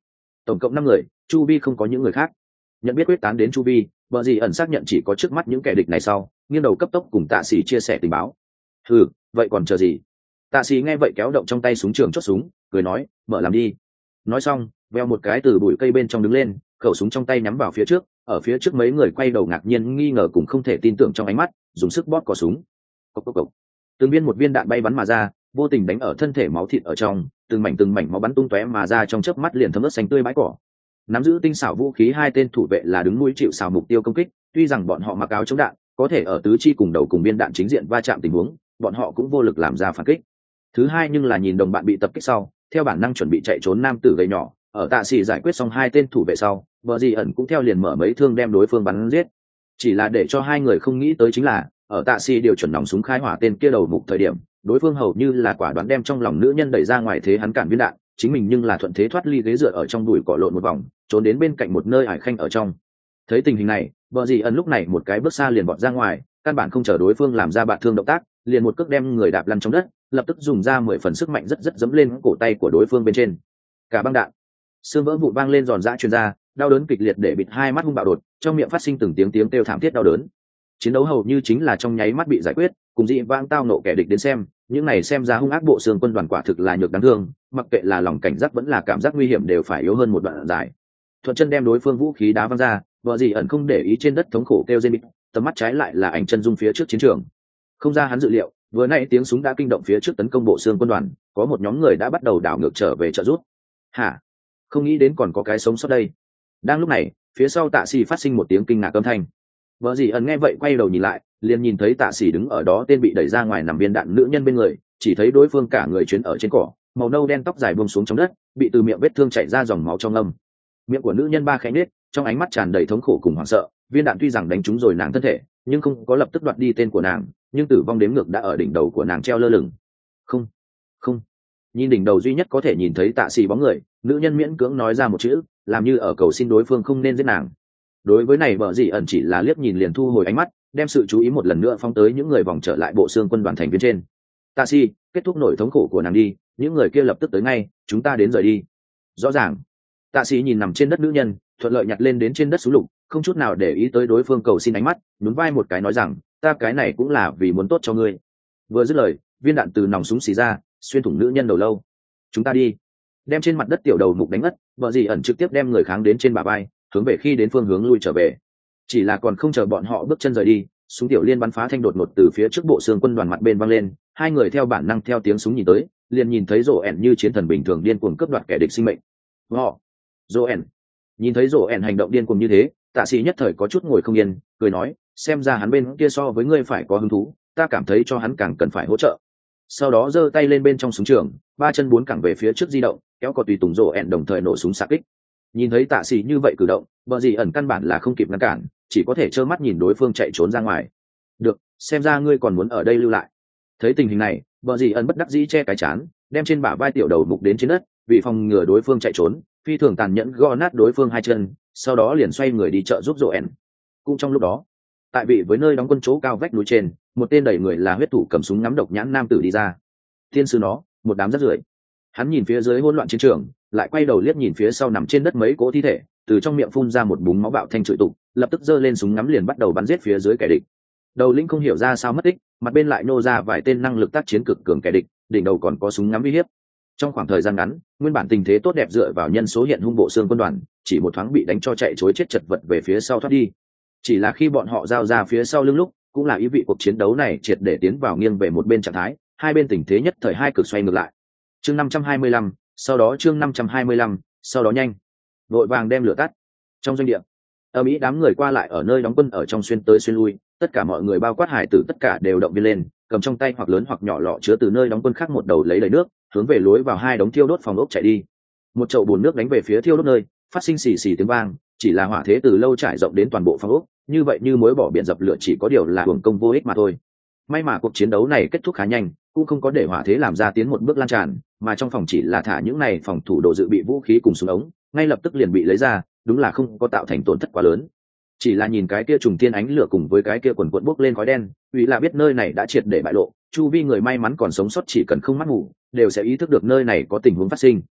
tổng cộng năm người, chu vi không có những người khác. Nhận biết quyết tán đến chu vi, bờ gì ẩn xác nhận chỉ có trước mắt những kẻ địch này sau, nghiêng đầu cấp tốc cùng tạ sĩ chia sẻ tình báo. Ừ, vậy còn chờ gì? Tạ sĩ nghe vậy kéo động trong tay súng trường chốt súng, cười nói, mở làm đi. Nói xong, veo một cái từ bụi cây bên trong đứng lên, khẩu súng trong tay nhắm vào phía trước. Ở phía trước mấy người quay đầu ngạc nhiên nghi ngờ cùng không thể tin tưởng trong ánh mắt, dùng sức bóp cò súng. Cốc cốc cốc. Từng viên một viên đạn bay bắn mà ra, vô tình đánh ở thân thể máu thịt ở trong, từng mảnh từng mảnh máu bắn tung tóe mà ra trong chớp mắt liền thấm ướt xanh tươi bãi cỏ. Nắm giữ tinh xảo vũ khí hai tên thủ vệ là đứng mũi chịu sào mục tiêu công kích, tuy rằng bọn họ mặc áo chống đạn, có thể ở tứ chi cùng đầu cùng viên đạn chính diện va chạm tình huống, bọn họ cũng vô lực làm ra phản kích. Thứ hai nhưng là nhìn đồng bạn bị tập kích sau, theo bản năng chuẩn bị chạy trốn nam tử gầy nhỏ, ở tạ sĩ giải quyết xong hai tên thủ vệ sau, vợ gì ẩn cũng theo liền mở mấy thương đem đối phương bắn giết. Chỉ là để cho hai người không nghĩ tới chính là, ở tạ sĩ điều chuẩn nòng súng khai hỏa tên kia đầu mục thời điểm, đối phương hầu như là quả đoán đem trong lòng nữ nhân đẩy ra ngoài thế hắn cản viên đạn, chính mình nhưng là thuận thế thoát ly ghế dựa ở trong bụi cỏ lộn một vòng, trốn đến bên cạnh một nơi ải khanh ở trong. Thấy tình hình này, vợ gì ẩn lúc này một cái bước xa liền vọt ra ngoài, căn bản không chờ đối phương làm ra bạt thương động tác, liền một cước đem người đạp lăn trong đất, lập tức dùng ra mười phần sức mạnh rất rất dẫm lên cổ tay của đối phương bên trên. Cả băng đạn, xương vỡ vụn vang lên giòn giã truyền ra, đau đớn kịch liệt để bịt hai mắt hung bạo đột, trong miệng phát sinh từng tiếng tiếng kêu thảm thiết đau đớn. Chiến đấu hầu như chính là trong nháy mắt bị giải quyết, cùng dị vãng tao nộ kẻ địch đến xem, những này xem ra hung ác bộ xương quân đoàn quả thực là nhược đáng thương, mặc kệ là lòng cảnh giác vẫn là cảm giác nguy hiểm đều phải yếu hơn một đoạn dài. Thuận chân đem đối phương vũ khí đá văng ra, vợ gì ẩn không để ý trên đất thống khổ kêu rên bịt, tầm mắt trái lại là ảnh chân dung phía trước chiến trường. Không ra hắn dự liệu, vừa nãy tiếng súng đã kinh động phía trước tấn công bộ xương quân đoàn, có một nhóm người đã bắt đầu đảo ngược trở về trợ rút. Hả? Không nghĩ đến còn có cái sống sót đây. Đang lúc này, phía sau Tạ Sĩ phát sinh một tiếng kinh ngạc âm thanh. Vợ gì ẩn nghe vậy quay đầu nhìn lại, liền nhìn thấy Tạ Sĩ đứng ở đó tên bị đẩy ra ngoài nằm viên đạn nữ nhân bên người, chỉ thấy đối phương cả người chuyến ở trên cỏ, màu nâu đen tóc dài buông xuống trong đất, bị từ miệng vết thương chảy ra dòng máu trong âm. Miệng của nữ nhân ba khẽ nết, trong ánh mắt tràn đầy thống khổ cùng hoảng sợ, viên đạn tuy rằng đánh trúng rồi nàng thân thể, nhưng không có lập tức đoạt đi tên của nàng, nhưng tử vong đếm ngược đã ở đỉnh đầu của nàng treo lơ lửng. Không, không. Nhìn đỉnh đầu duy nhất có thể nhìn thấy Tạ Sĩ bóng người, nữ nhân miễn cưỡng nói ra một chữ, làm như ở cầu xin đối phương không nên giết nàng. Đối với này vợ gì ẩn chỉ là liếc nhìn liền thu hồi ánh mắt, đem sự chú ý một lần nữa phóng tới những người vòng trở lại bộ xương quân đoàn thành viên trên. Tạ Sĩ, kết thúc nỗi thống khổ của nàng đi, những người kia lập tức tới ngay, chúng ta đến rời đi. Rõ ràng. Tạ Sĩ nhìn nằm trên đất nữ nhân, thuận lợi nhặt lên đến trên đất xuống lục, không chút nào để ý tới đối phương cầu xin ánh mắt, nhún vai một cái nói rằng, ta cái này cũng là vì muốn tốt cho ngươi. Vừa dứt lời, viên đạn từ nòng súng xì ra, xuyên thủng nữ nhân đầu lâu. Chúng ta đi. Đem trên mặt đất tiểu đầu mục đánh ngất, vợ gì ẩn trực tiếp đem người kháng đến trên bả vai, hướng về khi đến phương hướng lui trở về. Chỉ là còn không chờ bọn họ bước chân rời đi, súng tiểu liên bắn phá thanh đột ngột từ phía trước bộ xương quân đoàn mặt bên văng lên, hai người theo bản năng theo tiếng súng nhìn tới, liền nhìn thấy rổ ẻn như chiến thần bình thường điên cuồng cướp đoạt kẻ địch sinh mệnh. Họ, rổ ẻn. Nhìn thấy rổ ẻn hành động điên cuồng như thế, Tạ Sĩ nhất thời có chút ngồi không yên, cười nói, xem ra hắn bên kia so với ngươi phải có hứng thú, ta cảm thấy cho hắn càng cần phải hỗ trợ. Sau đó giơ tay lên bên trong súng trường, ba chân bốn cẳng về phía trước di động, kéo cò tùy tùng rổ ẻn đồng thời nổ súng xạ kích. Nhìn thấy Tạ Sĩ như vậy cử động, bờ gì ẩn căn bản là không kịp ngăn cản, chỉ có thể trơ mắt nhìn đối phương chạy trốn ra ngoài. Được, xem ra ngươi còn muốn ở đây lưu lại. Thấy tình hình này, bờ gì ẩn bất đắc dĩ che cái chán, đem trên bả vai tiểu đầu mục đến trên đất, vì phòng ngừa đối phương chạy trốn, phi thường tàn nhẫn gõ nát đối phương hai chân, sau đó liền xoay người đi trợ giúp rổ ẻn. Cũng trong lúc đó, tại vị với nơi đóng quân chỗ cao vách núi trên, một tên đẩy người là huyết thủ cầm súng ngắm độc nhãn nam tử đi ra. Thiên sư nó, một đám rác rưởi. Hắn nhìn phía dưới hỗn loạn chiến trường, lại quay đầu liếc nhìn phía sau nằm trên đất mấy cỗ thi thể, từ trong miệng phun ra một búng máu bạo thanh trụy tục, lập tức giơ lên súng ngắm liền bắt đầu bắn giết phía dưới kẻ địch. Đầu lĩnh không hiểu ra sao mất tích, mặt bên lại nô ra vài tên năng lực tác chiến cực cường kẻ địch, đỉnh đầu còn có súng ngắm uy hiếp. Trong khoảng thời gian ngắn, nguyên bản tình thế tốt đẹp dựa vào nhân số hiện hung bộ xương quân đoàn, chỉ một thoáng bị đánh cho chạy trối chết chật vật về phía sau thoát đi. Chỉ là khi bọn họ giao ra phía sau lưng lúc, cũng là ý vị cuộc chiến đấu này triệt để tiến vào nghiêng về một bên trạng thái, hai bên tình thế nhất thời hai cực xoay ngược lại. Chương năm trăm hai mươi lăm, sau đó chương năm trăm hai mươi lăm, sau đó nhanh. Vội vàng đem lửa tắt. Trong doanh địa, ở Mỹ đám người qua lại ở nơi đóng quân ở trong xuyên tới xuyên lui, tất cả mọi người bao quát hải tử tất cả đều động viên lên, cầm trong tay hoặc lớn hoặc nhỏ lọ chứa từ nơi đóng quân khác một đầu lấy đầy nước, hướng về lối vào hai đống thiêu đốt phòng ốc chạy đi. Một chậu bùn nước đánh về phía thiêu đốt nơi, phát sinh xì xì tiếng vang, chỉ là hỏa thế từ lâu trải rộng đến toàn bộ phòng ốc, như vậy như mối bỏ biển dập lửa chỉ có điều là hưởng công vô ích mà thôi. May mà cuộc chiến đấu này kết thúc khá nhanh, cũng không có để hỏa thế làm ra tiến một bước lan tràn, mà trong phòng chỉ là thả những này phòng thủ đồ dự bị vũ khí cùng súng ống, ngay lập tức liền bị lấy ra, đúng là không có tạo thành tổn thất quá lớn. Chỉ là nhìn cái kia trùng thiên ánh lửa cùng với cái kia quần quần bốc lên khói đen, vì là biết nơi này đã triệt để bại lộ, chu vi người may mắn còn sống sót chỉ cần không mắt ngủ, đều sẽ ý thức được nơi này có tình huống phát sinh.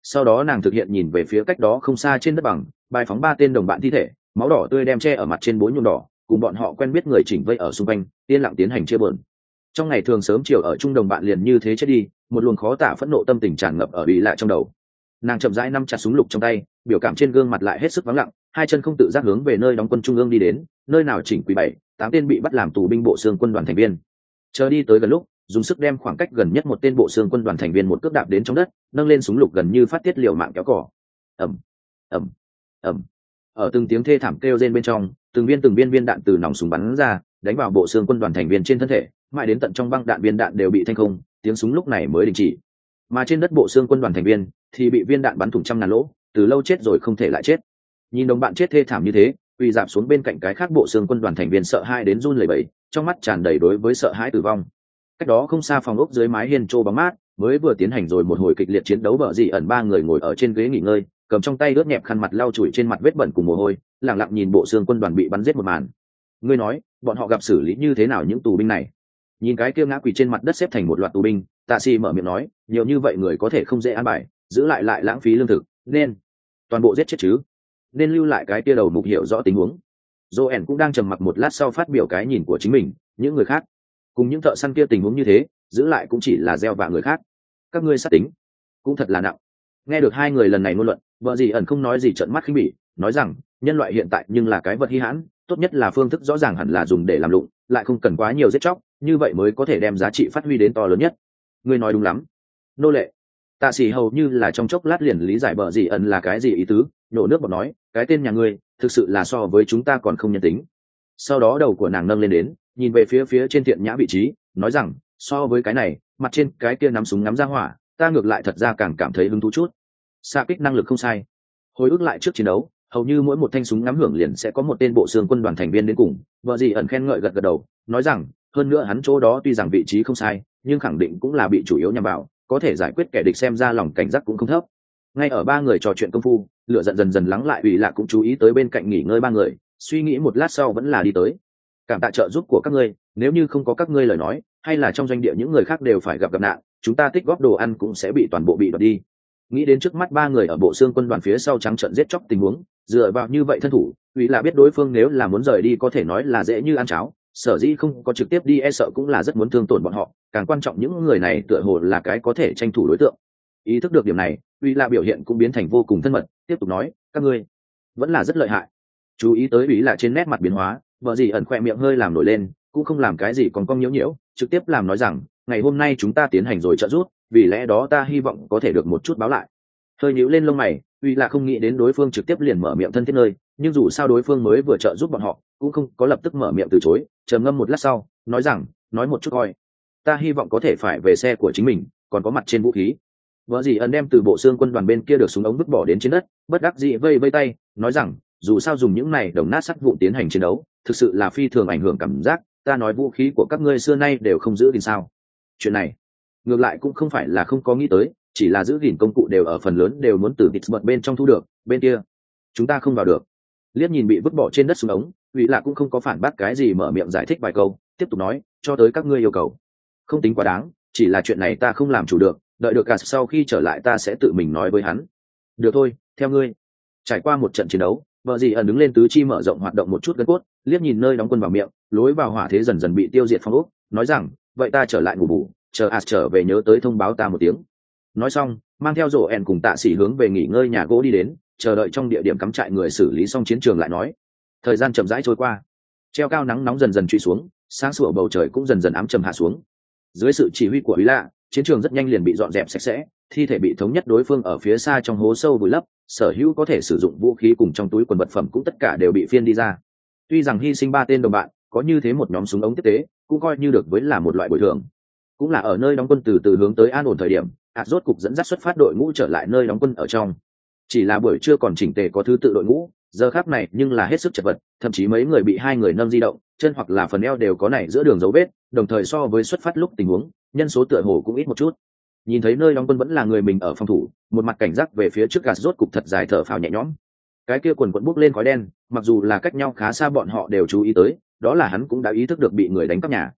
Sau đó nàng thực hiện nhìn về phía cách đó không xa trên đất bằng, bài phóng ba tên đồng bạn thi thể, máu đỏ tươi đem che ở mặt trên bốn nhuộm đỏ, cùng bọn họ quen biết người chỉnh vây ở xung quanh, yên lặng tiến hành chia bờn. Trong ngày thường sớm chiều ở chung đồng bạn liền như thế chết đi, một luồng khó tả phẫn nộ tâm tình tràn ngập ở bị lại trong đầu. Nàng chậm rãi nắm chặt súng lục trong tay, biểu cảm trên gương mặt lại hết sức vắng lặng, hai chân không tự giác hướng về nơi đóng quân trung ương đi đến, nơi nào chỉnh quý bảy tám tên bị bắt làm tù binh bộ xương quân đoàn thành viên. Chờ đi tới gần lúc, dùng sức đem khoảng cách gần nhất một tên bộ xương quân đoàn thành viên một cước đạp đến trong đất, nâng lên súng lục gần như phát tiết liều mạng kéo cỏ. Ầm, ầm, ầm. Ở từng tiếng thê thảm kêu rên bên trong, từng viên từng viên viên đạn từ nòng súng bắn ra, đánh vào bộ xương quân đoàn thành viên trên thân thể, mãi đến tận trong băng đạn viên đạn đều bị thanh không, tiếng súng lúc này mới đình chỉ. Mà trên đất bộ xương quân đoàn thành viên thì bị viên đạn bắn thủng trăm ngàn lỗ, từ lâu chết rồi không thể lại chết. Nhìn đồng bạn chết thê thảm như thế, quỳ dạp xuống bên cạnh cái khác bộ xương quân đoàn thành viên sợ hãi đến run lẩy bẩy, trong mắt tràn đầy đối với sợ hãi tử vong. Cách đó không xa phòng ốc dưới mái hiên trô bóng mát, mới vừa tiến hành rồi một hồi kịch liệt chiến đấu, bở dị ẩn ba người ngồi ở trên ghế nghỉ ngơi, cầm trong tay ướt nhẹp khăn mặt lau chùi trên mặt vết bẩn cùng mồ hôi, lặng lặng nhìn bộ xương quân đoàn bị bắn giết một màn. Ngươi nói, bọn họ gặp xử lý như thế nào những tù binh này? Nhìn cái kia ngã quỳ trên mặt đất xếp thành một loạt tù binh, Tạ Sĩ mở miệng nói, nhiều như vậy người có thể không dễ an bài, giữ lại lại lãng phí lương thực, nên toàn bộ giết chết chứ? Nên lưu lại cái kia đầu mục hiểu rõ tình huống. Joen cũng đang trầm mặc một lát sau phát biểu cái nhìn của chính mình, những người khác, cùng những thợ săn kia tình huống như thế, giữ lại cũng chỉ là gieo vạ người khác. Các ngươi sát tính, cũng thật là nặng. Nghe được hai người lần này ngôn luận, vợ gì ẩn không nói gì trợn mắt khinh bỉ, nói rằng, nhân loại hiện tại nhưng là cái vật hi hãn, tốt nhất là phương thức rõ ràng hẳn là dùng để làm lụng, lại không cần quá nhiều giết chóc, như vậy mới có thể đem giá trị phát huy đến to lớn nhất. Ngươi nói đúng lắm. Nô lệ. Tạ Sĩ hầu như là trong chốc lát liền lý giải bợ gì ẩn là cái gì ý tứ, nổ nước bọt nói, cái tên nhà ngươi, thực sự là so với chúng ta còn không nhân tính. Sau đó đầu của nàng nâng lên đến, nhìn về phía phía trên thiện nhã vị trí, nói rằng, so với cái này, mặt trên cái kia nắm súng ngắm ra hỏa, ta ngược lại thật ra càng cảm thấy hứng thú chút. Xạ kích năng lực không sai. Hồi ức lại trước chiến đấu, hầu như mỗi một thanh súng ngắm hưởng liền sẽ có một tên bộ xương quân đoàn thành viên đến cùng. Vợ gì ẩn khen ngợi gật gật đầu, nói rằng, hơn nữa hắn chỗ đó tuy rằng vị trí không sai, nhưng khẳng định cũng là bị chủ yếu nhằm vào, có thể giải quyết kẻ địch xem ra lòng cảnh giác cũng không thấp. Ngay ở ba người trò chuyện công phu, lửa giận dần dần lắng lại, ủy lạc cũng chú ý tới bên cạnh nghỉ ngơi ba người, suy nghĩ một lát sau vẫn là đi tới. Cảm tạ trợ giúp của các ngươi, nếu như không có các ngươi lời nói, hay là trong doanh địa những người khác đều phải gặp gặp nạn, chúng ta tích góp đồ ăn cũng sẽ bị toàn bộ bị đoạt đi. Nghĩ đến trước mắt ba người ở bộ xương quân đoàn phía sau trắng trợn giết chóc tình huống, dựa vào như vậy thân thủ, ủy là biết đối phương nếu là muốn rời đi có thể nói là dễ như ăn cháo, sở dĩ không có trực tiếp đi e sợ cũng là rất muốn thương tổn bọn họ, càng quan trọng những người này tựa hồ là cái có thể tranh thủ đối tượng. Ý thức được điểm này, ủy là biểu hiện cũng biến thành vô cùng thân mật, tiếp tục nói, các ngươi vẫn là rất lợi hại. Chú ý tới ủy là trên nét mặt biến hóa, vợ gì ẩn khoe miệng hơi làm nổi lên, cũng không làm cái gì còn cong nhiễu nhiễu, trực tiếp làm nói rằng, ngày hôm nay chúng ta tiến hành rồi trợ giúp, vì lẽ đó ta hy vọng có thể được một chút báo lại. Hơi nhíu lên lông mày, uy là không nghĩ đến đối phương trực tiếp liền mở miệng thân thiết nơi, nhưng dù sao đối phương mới vừa trợ giúp bọn họ, cũng không có lập tức mở miệng từ chối, trầm ngâm một lát sau, nói rằng, nói một chút coi, ta hy vọng có thể phải về xe của chính mình, còn có mặt trên vũ khí. Vợ gì ẩn đem từ bộ xương quân đoàn bên kia được súng ống vứt bỏ đến trên đất, bất đắc dĩ vây vây tay, nói rằng, dù sao dùng những này đồng nát sắt vụn tiến hành chiến đấu, thực sự là phi thường ảnh hưởng cảm giác, ta nói vũ khí của các ngươi xưa nay đều không giữ gìn sao? Chuyện này, ngược lại cũng không phải là không có nghĩ tới, chỉ là giữ gìn công cụ đều ở phần lớn đều muốn từ Pittsburgh bên trong thu được, bên kia chúng ta không vào được. Liếc nhìn bị vứt bỏ trên đất xuống ống, Vị Lạc cũng không có phản bác cái gì, mở miệng giải thích vài câu, tiếp tục nói, cho tới các ngươi yêu cầu, không tính quá đáng, chỉ là chuyện này ta không làm chủ được, đợi được cả sau khi trở lại ta sẽ tự mình nói với hắn. Được thôi, theo ngươi. Trải qua một trận chiến đấu, vợ gì ẩn đứng lên tứ chi mở rộng hoạt động một chút gân cốt, liếc nhìn nơi đóng quân vào miệng, lối vào hỏa thế dần dần bị tiêu diệt phong ốc, nói rằng, vậy ta trở lại ngủ bù, chờ As trở về nhớ tới thông báo ta một tiếng. Nói xong, mang theo rổ ẻn cùng Tạ Sĩ hướng về nghỉ ngơi nhà gỗ đi đến, chờ đợi trong địa điểm cắm trại người xử lý xong chiến trường lại nói. Thời gian chậm rãi trôi qua, treo cao nắng nóng dần dần trụy xuống, sáng sủa bầu trời cũng dần dần ám trầm hạ xuống. Dưới sự chỉ huy của Úy Lạ, chiến trường rất nhanh liền bị dọn dẹp sạch sẽ, thi thể bị thống nhất đối phương ở phía xa trong hố sâu vùi lấp, sở hữu có thể sử dụng vũ khí cùng trong túi quần vật phẩm cũng tất cả đều bị phiên đi ra. Tuy rằng hy sinh ba tên đồng bạn, có như thế một nhóm súng ống tiếp tế, cũng coi như được với là một loại bồi thường. Cũng là ở nơi đóng quân từ từ hướng tới an ổn thời điểm, ạt rốt cục dẫn dắt xuất phát đội ngũ trở lại nơi đóng quân ở trong. Chỉ là buổi trưa còn chỉnh tề có thứ tự đội ngũ, giờ khác này nhưng là hết sức chật vật, thậm chí mấy người bị hai người nâng di động, chân hoặc là phần eo đều có nảy giữa đường dấu vết, đồng thời so với xuất phát lúc tình huống, nhân số tựa hồ cũng ít một chút. Nhìn thấy nơi đóng quân vẫn là người mình ở phòng thủ, một mặt cảnh giác về phía trước gạt rốt cục thật dài thở phào nhẹ nhõm. Cái kia quần quần bốc lên khói đen, mặc dù là cách nhau khá xa bọn họ đều chú ý tới, đó là hắn cũng đã ý thức được bị người đánh cắp nhà.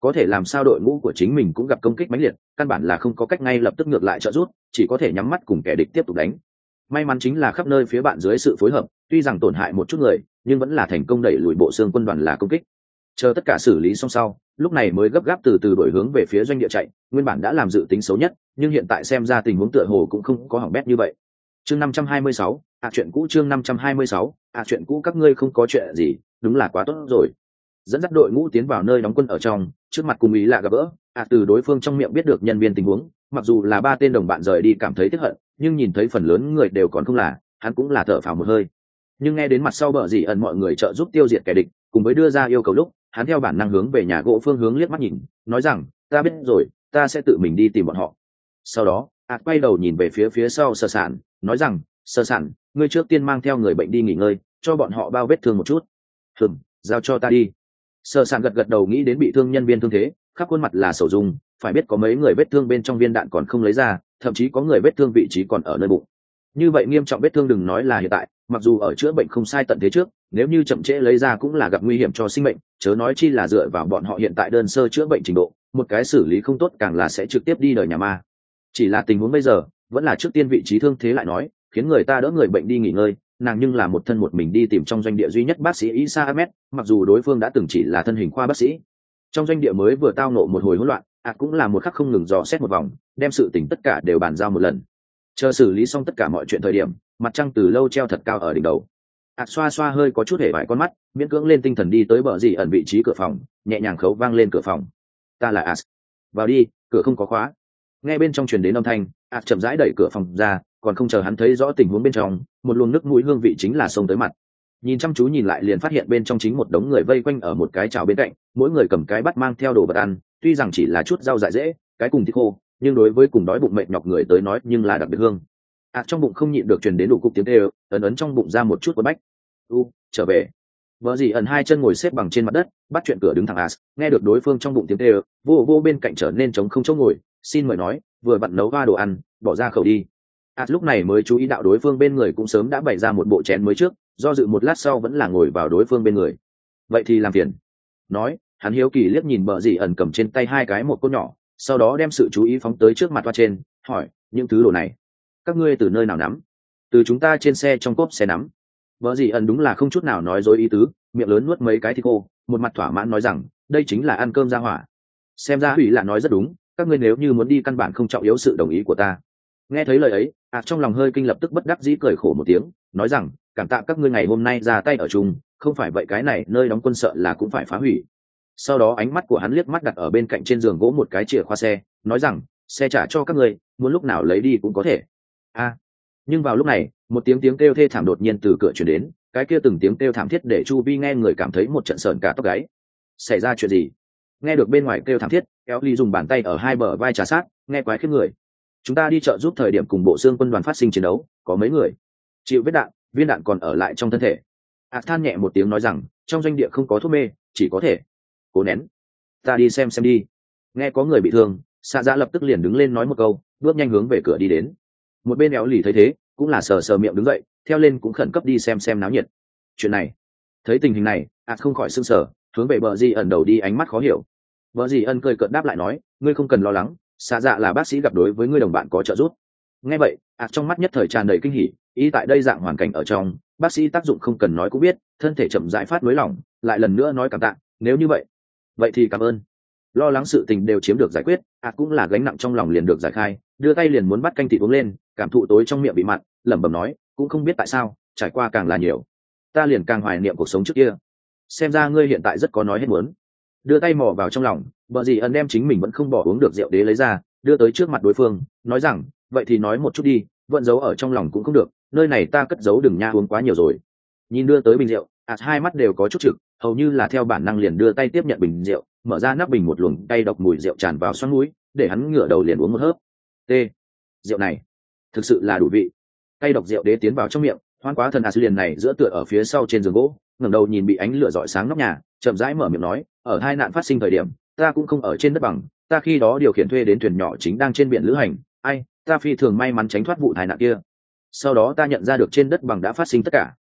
có thể làm sao đội ngũ của chính mình cũng gặp công kích mãnh liệt, căn bản là không có cách ngay lập tức ngược lại trợ rút, chỉ có thể nhắm mắt cùng kẻ địch tiếp tục đánh. May mắn chính là khắp nơi phía bạn dưới sự phối hợp, tuy rằng tổn hại một chút người nhưng vẫn là thành công đẩy lùi bộ xương quân đoàn là công kích. Chờ tất cả xử lý xong sau, lúc này mới gấp gáp từ từ đổi hướng về phía doanh địa chạy, nguyên bản đã làm dự tính xấu nhất nhưng hiện tại xem ra tình huống tựa hồ cũng không có hỏng bét như vậy. Chương năm trăm hai mươi sáu, à chuyện cũ chương năm trăm hai mươi sáu, à chuyện cũ các ngươi không có chuyện gì, đúng là quá tốt rồi. Dẫn dắt đội ngũ tiến vào nơi đóng quân ở trong, trước mặt cùng ý là gặp gỡ, à từ đối phương trong miệng biết được nhân viên tình huống, mặc dù là ba tên đồng bạn rời đi cảm thấy tiếc hận, nhưng nhìn thấy phần lớn người đều còn không là, hắn cũng là thở phào một hơi. Nhưng nghe đến mặt sau bờ dì ẩn mọi người trợ giúp tiêu diệt kẻ địch, cùng với đưa ra yêu cầu lúc, hắn theo bản năng hướng về nhà gỗ phương hướng liếc mắt nhìn, nói rằng, ta biết rồi, ta sẽ tự mình đi tìm bọn họ. Sau đó, ạt quay đầu nhìn về phía phía sau sơ sản, nói rằng, sơ sản, ngươi trước tiên mang theo người bệnh đi nghỉ ngơi, cho bọn họ bao vết thương một chút. Hừm, giao cho ta đi. Sơ sản gật gật đầu, nghĩ đến bị thương nhân viên thương thế, khắp khuôn mặt là sầu dung, phải biết có mấy người vết thương bên trong viên đạn còn không lấy ra, thậm chí có người vết thương vị trí còn ở nơi bụng. Như vậy nghiêm trọng vết thương đừng nói là hiện tại, mặc dù ở chữa bệnh không sai tận thế trước, nếu như chậm trễ lấy ra cũng là gặp nguy hiểm cho sinh mệnh, chớ nói chi là dựa vào bọn họ hiện tại đơn sơ chữa bệnh trình độ, một cái xử lý không tốt càng là sẽ trực tiếp đi đời nhà ma. Chỉ là tình huống bây giờ, vẫn là trước tiên vị trí thương thế lại nói, khiến người ta đỡ người bệnh đi nghỉ ngơi, nàng nhưng là một thân một mình đi tìm trong doanh địa duy nhất bác sĩ Isa Ahmed, mặc dù đối phương đã từng chỉ là thân hình khoa bác sĩ. Trong doanh địa mới vừa tao nộ một hồi hỗn loạn, à cũng là một khắc không ngừng dò xét một vòng, đem sự tình tất cả đều bàn giao một lần. Chờ xử lý xong tất cả mọi chuyện thời điểm, mặt trăng từ lâu treo thật cao ở đỉnh đầu. ạt xoa xoa hơi có chút hề vải con mắt, miễn cưỡng lên tinh thần đi tới bờ dì ẩn vị trí cửa phòng, nhẹ nhàng khấu vang lên cửa phòng. Ta là ạt, vào đi, cửa không có khóa. Nghe bên trong truyền đến âm thanh, ạt chậm rãi đẩy cửa phòng ra, còn không chờ hắn thấy rõ tình huống bên trong, một luồng nước mũi hương vị chính là xông tới mặt. Nhìn chăm chú nhìn lại liền phát hiện bên trong chính một đống người vây quanh ở một cái chảo bên cạnh, mỗi người cầm cái bát mang theo đồ vật ăn, tuy rằng chỉ là chút rau dại dễ, cái cùng thịt khô, nhưng đối với cùng đói bụng mệt nhọc người tới nói nhưng là đặc biệt hương. ạt trong bụng không nhịn được truyền đến đủ cục tiếng kêu, ấn ấn trong bụng ra một chút quấn bách. U, trở về. Vợ dì ẩn hai chân ngồi xếp bằng trên mặt đất, bắt chuyện cửa đứng thẳng as, nghe được đối phương trong bụng tiếng kêu, vô vô bên cạnh trở nên trống không chỗ ngồi, xin mời nói, vừa vặn nấu va đồ ăn, bỏ ra khẩu đi. as lúc này mới chú ý đạo đối phương bên người cũng sớm đã bày ra một bộ chén mới trước, do dự một lát sau vẫn là ngồi vào đối phương bên người. Vậy thì làm phiền. Nói, hắn hiếu kỳ liếc nhìn bờ dì ẩn cầm trên tay hai cái một côn nhỏ, sau đó đem sự chú ý phóng tới trước mặt toa trên, hỏi, những thứ đồ này các ngươi từ nơi nào nắm? Từ chúng ta trên xe trong cốp xe nắm. Bờ dì ẩn đúng là không chút nào nói dối ý tứ, miệng lớn nuốt mấy cái thịt khô, một mặt thỏa mãn nói rằng, đây chính là ăn cơm ra hỏa. Xem ra hủy là nói rất đúng, các ngươi nếu như muốn đi căn bản không trọng yếu sự đồng ý của ta. Nghe thấy lời ấy, ạt trong lòng hơi kinh, lập tức bất đắc dĩ cười khổ một tiếng, nói rằng, cảm tạ các ngươi ngày hôm nay ra tay ở chung, không phải vậy cái này nơi đóng quân sợ là cũng phải phá hủy. Sau đó ánh mắt của hắn liếc mắt đặt ở bên cạnh trên giường gỗ một cái chìa khóa xe, nói rằng, xe trả cho các ngươi, muốn lúc nào lấy đi cũng có thể. A. À, nhưng vào lúc này, một tiếng tiếng kêu thê thảm đột nhiên từ cửa truyền đến, cái kia từng tiếng kêu thảm thiết để chu vi nghe người cảm thấy một trận sờn cả tóc gáy. Xảy ra chuyện gì? Nghe được bên ngoài kêu thảm thiết, kéo ly dùng bàn tay ở hai bờ vai trà sát, nghe quái khiếp người. Chúng ta đi chợ giúp thời điểm cùng bộ xương quân đoàn phát sinh chiến đấu, có mấy người chịu vết đạn, viên đạn còn ở lại trong thân thể. A than nhẹ một tiếng nói rằng, trong doanh địa không có thuốc mê, chỉ có thể cố nén. Ta đi xem xem đi. Nghe có người bị thương, xạ dạ lập tức liền đứng lên nói một câu, bước nhanh hướng về cửa đi đến. Một bên éo lì thấy thế, cũng là sờ sờ miệng đứng dậy, theo lên cũng khẩn cấp đi xem xem náo nhiệt. Chuyện này, thấy tình hình này, ạt không khỏi sưng sờ, hướng về bờ di ẩn đầu đi ánh mắt khó hiểu. Bờ di ẩn cười cợt đáp lại nói, ngươi không cần lo lắng, xạ dạ là bác sĩ gặp đối với ngươi đồng bạn có trợ giúp. Nghe vậy, ạt trong mắt nhất thời tràn đầy kinh hỉ, ý tại đây dạng hoàn cảnh ở trong, bác sĩ tác dụng không cần nói cũng biết, thân thể chậm rãi phát nới lỏng, lại lần nữa nói cảm tạ, nếu như vậy, vậy thì cảm ơn. Lo lắng sự tình đều chiếm được giải quyết, ạt cũng là gánh nặng trong lòng liền được giải khai, đưa tay liền muốn bắt canh thịt uống lên, cảm thụ tối trong miệng bị mặn, lẩm bẩm nói, cũng không biết tại sao, trải qua càng là nhiều, ta liền càng hoài niệm cuộc sống trước kia. Xem ra ngươi hiện tại rất có nói hết muốn. Đưa tay mò vào trong lòng, bờ dì ẩn đem chính mình vẫn không bỏ uống được rượu đế lấy ra, đưa tới trước mặt đối phương, nói rằng, vậy thì nói một chút đi, vẫn giấu ở trong lòng cũng không được, nơi này ta cất giấu đừng nha, uống quá nhiều rồi. Nhìn đưa tới bình rượu, ạt hai mắt đều có chút trực, hầu như là theo bản năng liền đưa tay tiếp nhận bình rượu, mở ra nắp bình, một luồng cay độc mùi rượu tràn vào xoắn mũi, để hắn ngửa đầu liền uống một hớp. T. Rượu này thực sự là đủ vị. Cay độc rượu đế tiến vào trong miệng, hoan quá thần ạt liền này giữa tựa ở phía sau trên giường gỗ, ngẩng đầu nhìn bị ánh lửa rọi sáng nóc nhà, chậm rãi mở miệng nói, ở hai nạn phát sinh thời điểm, ta cũng không ở trên đất bằng, ta khi đó điều khiển thuê đến thuyền nhỏ chính đang trên biển lữ hành, ai, ta phi thường may mắn tránh thoát vụ tai nạn kia. Sau đó ta nhận ra được trên đất bằng đã phát sinh tất cả,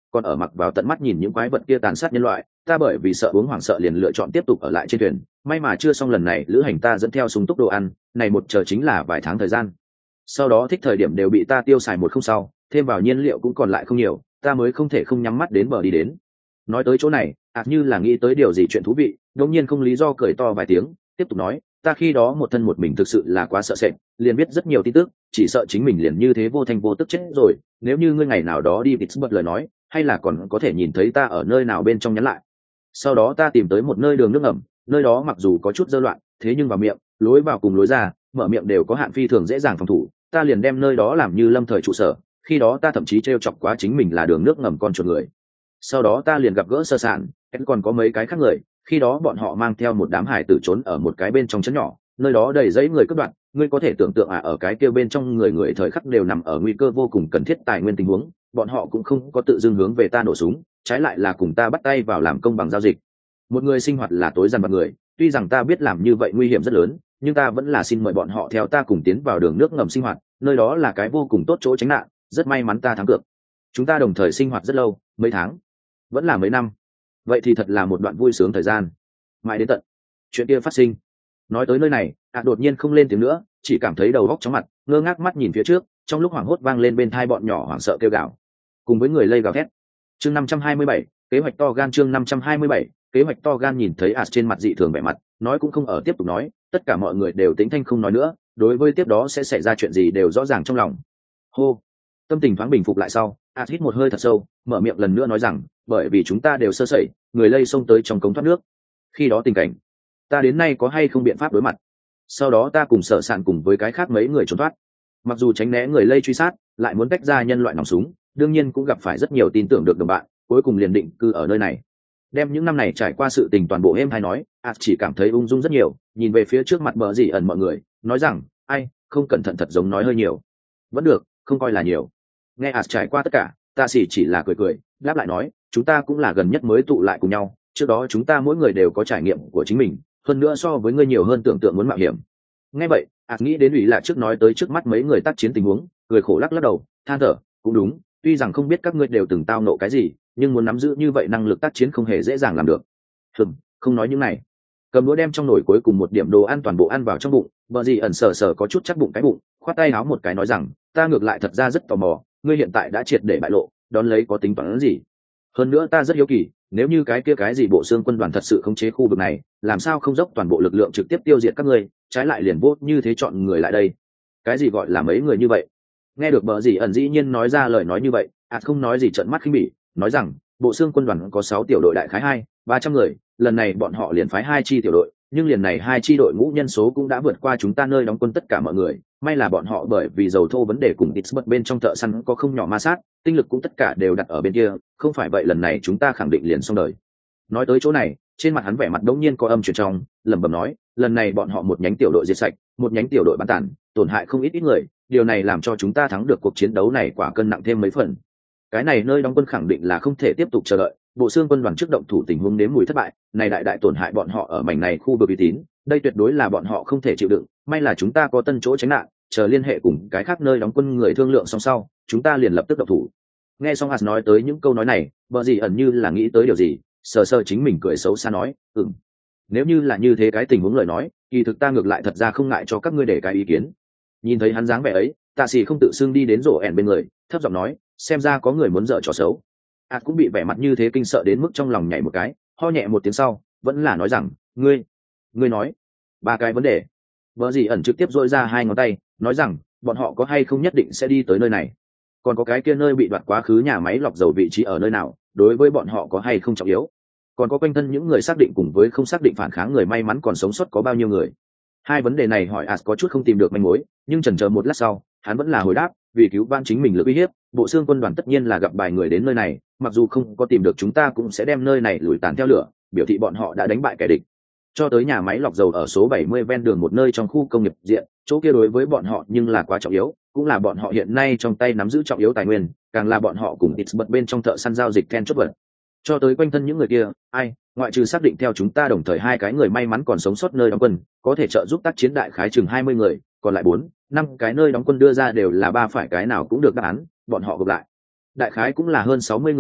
còn ở mặc vào tận mắt nhìn những quái vật kia tàn sát nhân loại. Ta bởi vì sợ uống hoảng sợ liền lựa chọn tiếp tục ở lại trên thuyền, may mà chưa xong lần này lữ hành ta dẫn theo súng túc đồ ăn, này một chờ chính là vài tháng thời gian. Sau đó thích thời điểm đều bị ta tiêu xài một không sau, thêm vào nhiên liệu cũng còn lại không nhiều, ta mới không thể không nhắm mắt đến bờ đi đến. Nói tới chỗ này, ạt như là nghĩ tới điều gì chuyện thú vị, đột nhiên không lý do cười to vài tiếng, tiếp tục nói, ta khi đó một thân một mình thực sự là quá sợ sệt, liền biết rất nhiều tin tức, chỉ sợ chính mình liền như thế vô thanh vô tức chết rồi. Nếu như ngươi ngày nào đó đi Pittsburgh lời nói, hay là còn có thể nhìn thấy ta ở nơi nào bên trong nhắn lại. Sau đó ta tìm tới một nơi đường nước ngầm, nơi đó mặc dù có chút dơ loạn, thế nhưng vào miệng, lối vào cùng lối ra, mở miệng đều có hạn phi thường dễ dàng phòng thủ. Ta liền đem nơi đó làm như lâm thời trụ sở. Khi đó ta thậm chí trêu chọc quá chính mình là đường nước ngầm con chuột người. Sau đó ta liền gặp gỡ sơ sạn, còn có mấy cái khác người. Khi đó bọn họ mang theo một đám hải tử trốn ở một cái bên trong trấn nhỏ, nơi đó đầy dãy người cướp đoạt. Ngươi có thể tưởng tượng à, ở cái kia bên trong người người thời khắc đều nằm ở nguy cơ vô cùng cần thiết tài nguyên tình huống, bọn họ cũng không có tự dưng hướng về ta nổ súng, trái lại là cùng ta bắt tay vào làm công bằng giao dịch. Một người sinh hoạt là tối dằn vặt người, tuy rằng ta biết làm như vậy nguy hiểm rất lớn, nhưng ta vẫn là xin mời bọn họ theo ta cùng tiến vào đường nước ngầm sinh hoạt, nơi đó là cái vô cùng tốt chỗ tránh nạn, rất may mắn ta thắng cược. Chúng ta đồng thời sinh hoạt rất lâu, mấy tháng, vẫn là mấy năm. Vậy thì thật là một đoạn vui sướng thời gian. Mãi đến tận chuyện kia phát sinh. Nói tới nơi này, ạ đột nhiên không lên tiếng nữa, chỉ cảm thấy đầu óc chóng mặt, ngơ ngác mắt nhìn phía trước, trong lúc hoảng hốt vang lên bên tai bọn nhỏ hoảng sợ kêu gào, cùng với người lây gào thét. Chương năm trăm hai mươi bảy, kế hoạch to gan. Chương năm trăm hai mươi bảy, kế hoạch to gan. Nhìn thấy ạ trên mặt dị thường vẻ mặt, nói cũng không ở tiếp tục nói, tất cả mọi người đều tính thanh không nói nữa, đối với tiếp đó sẽ xảy ra chuyện gì đều rõ ràng trong lòng. Hô, tâm tình thoáng bình phục lại sau, ạ hít một hơi thật sâu, mở miệng lần nữa nói rằng, bởi vì chúng ta đều sơ sẩy, người lây xông tới trong cống thoát nước. Khi đó tình cảnh, ta đến nay có hay không biện pháp đối mặt. Sau đó ta cùng Sở Sạn cùng với cái khác mấy người trốn thoát, mặc dù tránh né người lây truy sát, lại muốn tách ra nhân loại nòng súng, đương nhiên cũng gặp phải rất nhiều tin tưởng được đồng bạn, cuối cùng liền định cư ở nơi này. Đem những năm này trải qua sự tình toàn bộ êm hay nói, ạt chỉ cảm thấy ung dung rất nhiều, nhìn về phía trước mặt bờ dì ẩn mọi người, nói rằng, ai, không cẩn thận thật giống nói hơi nhiều. Vẫn được, không coi là nhiều. Nghe ạt trải qua tất cả, ta chỉ chỉ là cười cười, đáp lại nói, chúng ta cũng là gần nhất mới tụ lại cùng nhau, trước đó chúng ta mỗi người đều có trải nghiệm của chính mình, hơn nữa so với ngươi nhiều hơn tưởng tượng muốn mạo hiểm. Nghe vậy, ạt nghĩ đến ủy là trước nói tới trước mắt mấy người tác chiến tình huống, cười khổ lắc lắc đầu, than thở, cũng đúng, tuy rằng không biết các ngươi đều từng tao nộ cái gì, nhưng muốn nắm giữ như vậy năng lực tác chiến không hề dễ dàng làm được. Hừm, không nói những này. Cầm đũa đem trong nồi cuối cùng một điểm đồ ăn toàn bộ ăn vào trong bụng, bờ gì ẩn sờ sờ có chút chắc bụng cái bụng, khoát tay áo một cái nói rằng, ta ngược lại thật ra rất tò mò, ngươi hiện tại đã triệt để bại lộ, đón lấy có tính toán gì? Hơn nữa ta rất hiếu kỳ, nếu như cái kia cái gì bộ xương quân đoàn thật sự khống chế khu vực này, làm sao không dốc toàn bộ lực lượng trực tiếp tiêu diệt các ngươi, trái lại liền vô như thế chọn người lại đây? Cái gì gọi là mấy người như vậy? Nghe được bờ gì ẩn dĩ nhiên nói ra lời nói như vậy, ạt không nói gì trợn mắt khinh bỉ, nói rằng bộ xương quân đoàn có sáu tiểu đội đại khái hai ba trăm người, lần này bọn họ liền phái hai chi tiểu đội, nhưng liền này hai chi đội ngũ nhân số cũng đã vượt qua chúng ta nơi đóng quân tất cả mọi người. May là bọn họ bởi vì dầu thô vấn đề cùng Pittsburgh bên trong thợ săn có không nhỏ ma sát, tinh lực cũng tất cả đều đặt ở bên kia, không phải vậy lần này chúng ta khẳng định liền xong đời. Nói tới chỗ này, trên mặt hắn vẻ mặt đống nhiên có âm chuyển trong, lẩm bẩm nói, lần này bọn họ một nhánh tiểu đội diệt sạch, một nhánh tiểu đội bán tàn, tổn hại không ít ít người, điều này làm cho chúng ta thắng được cuộc chiến đấu này quả cân nặng thêm mấy phần. Cái này nơi đóng quân khẳng định là không thể tiếp tục chờ đợi, bộ xương quân đoàn trước động thủ tình huống nếm mùi thất bại, này đại đại tổn hại bọn họ ở mảnh này khu vực uy tín, đây tuyệt đối là bọn họ không thể chịu đựng, may là chúng ta có tân chỗ tránh nạn, chờ liên hệ cùng cái khác nơi đóng quân người thương lượng xong sau, chúng ta liền lập tức động thủ. Nghe xong Hạt nói tới những câu nói này, bờ gì ẩn như là nghĩ tới điều gì, sờ sờ chính mình cười xấu xa nói, ừm, nếu như là như thế cái tình huống lời nói, kỳ thực ta ngược lại thật ra không ngại cho các ngươi để cái ý kiến. Nhìn thấy hắn dáng vẻ ấy, tạ sĩ không tự xưng đi đến rổ ẻn bên người, thấp giọng nói, xem ra có người muốn dở trò xấu. Hạt cũng bị vẻ mặt như thế kinh sợ đến mức trong lòng nhảy một cái, ho nhẹ một tiếng sau, vẫn là nói rằng, ngươi, ngươi nói, ba cái vấn đề. Bờ gì ẩn trực tiếp dội ra hai ngón tay, nói rằng, bọn họ có hay không nhất định sẽ đi tới nơi này. Còn có cái kia nơi bị đoạt quá khứ nhà máy lọc dầu vị trí ở nơi nào, đối với bọn họ có hay không trọng yếu. Còn có quanh thân những người xác định cùng với không xác định phản kháng người may mắn còn sống sót có bao nhiêu người. Hai vấn đề này hỏi As có chút không tìm được manh mối, nhưng chần chờ một lát sau, hắn vẫn là hồi đáp, vì cứu vãn chính mình lực uy hiếp, bộ xương quân đoàn tất nhiên là gặp bài người đến nơi này, mặc dù không có tìm được chúng ta cũng sẽ đem nơi này lùi tàn theo lửa, biểu thị bọn họ đã đánh bại kẻ địch. Cho tới nhà máy lọc dầu ở số bảy mươi ven đường một nơi trong khu công nghiệp diện, chỗ kia đối với bọn họ nhưng là quá trọng yếu, cũng là bọn họ hiện nay trong tay nắm giữ trọng yếu tài nguyên, càng là bọn họ cùng Pittsburgh bên trong thợ săn giao dịch then chốt vật. Cho tới quanh thân những người kia, ai, ngoại trừ xác định theo chúng ta đồng thời hai cái người may mắn còn sống sót nơi đóng quân, có thể trợ giúp tác chiến đại khái chừng hai mươi người, còn lại bốn, năm cái nơi đóng quân đưa ra đều là ba phải cái nào cũng được đáp án, bọn họ gộp lại. Đại khái cũng là hơn sáu mươi người đi,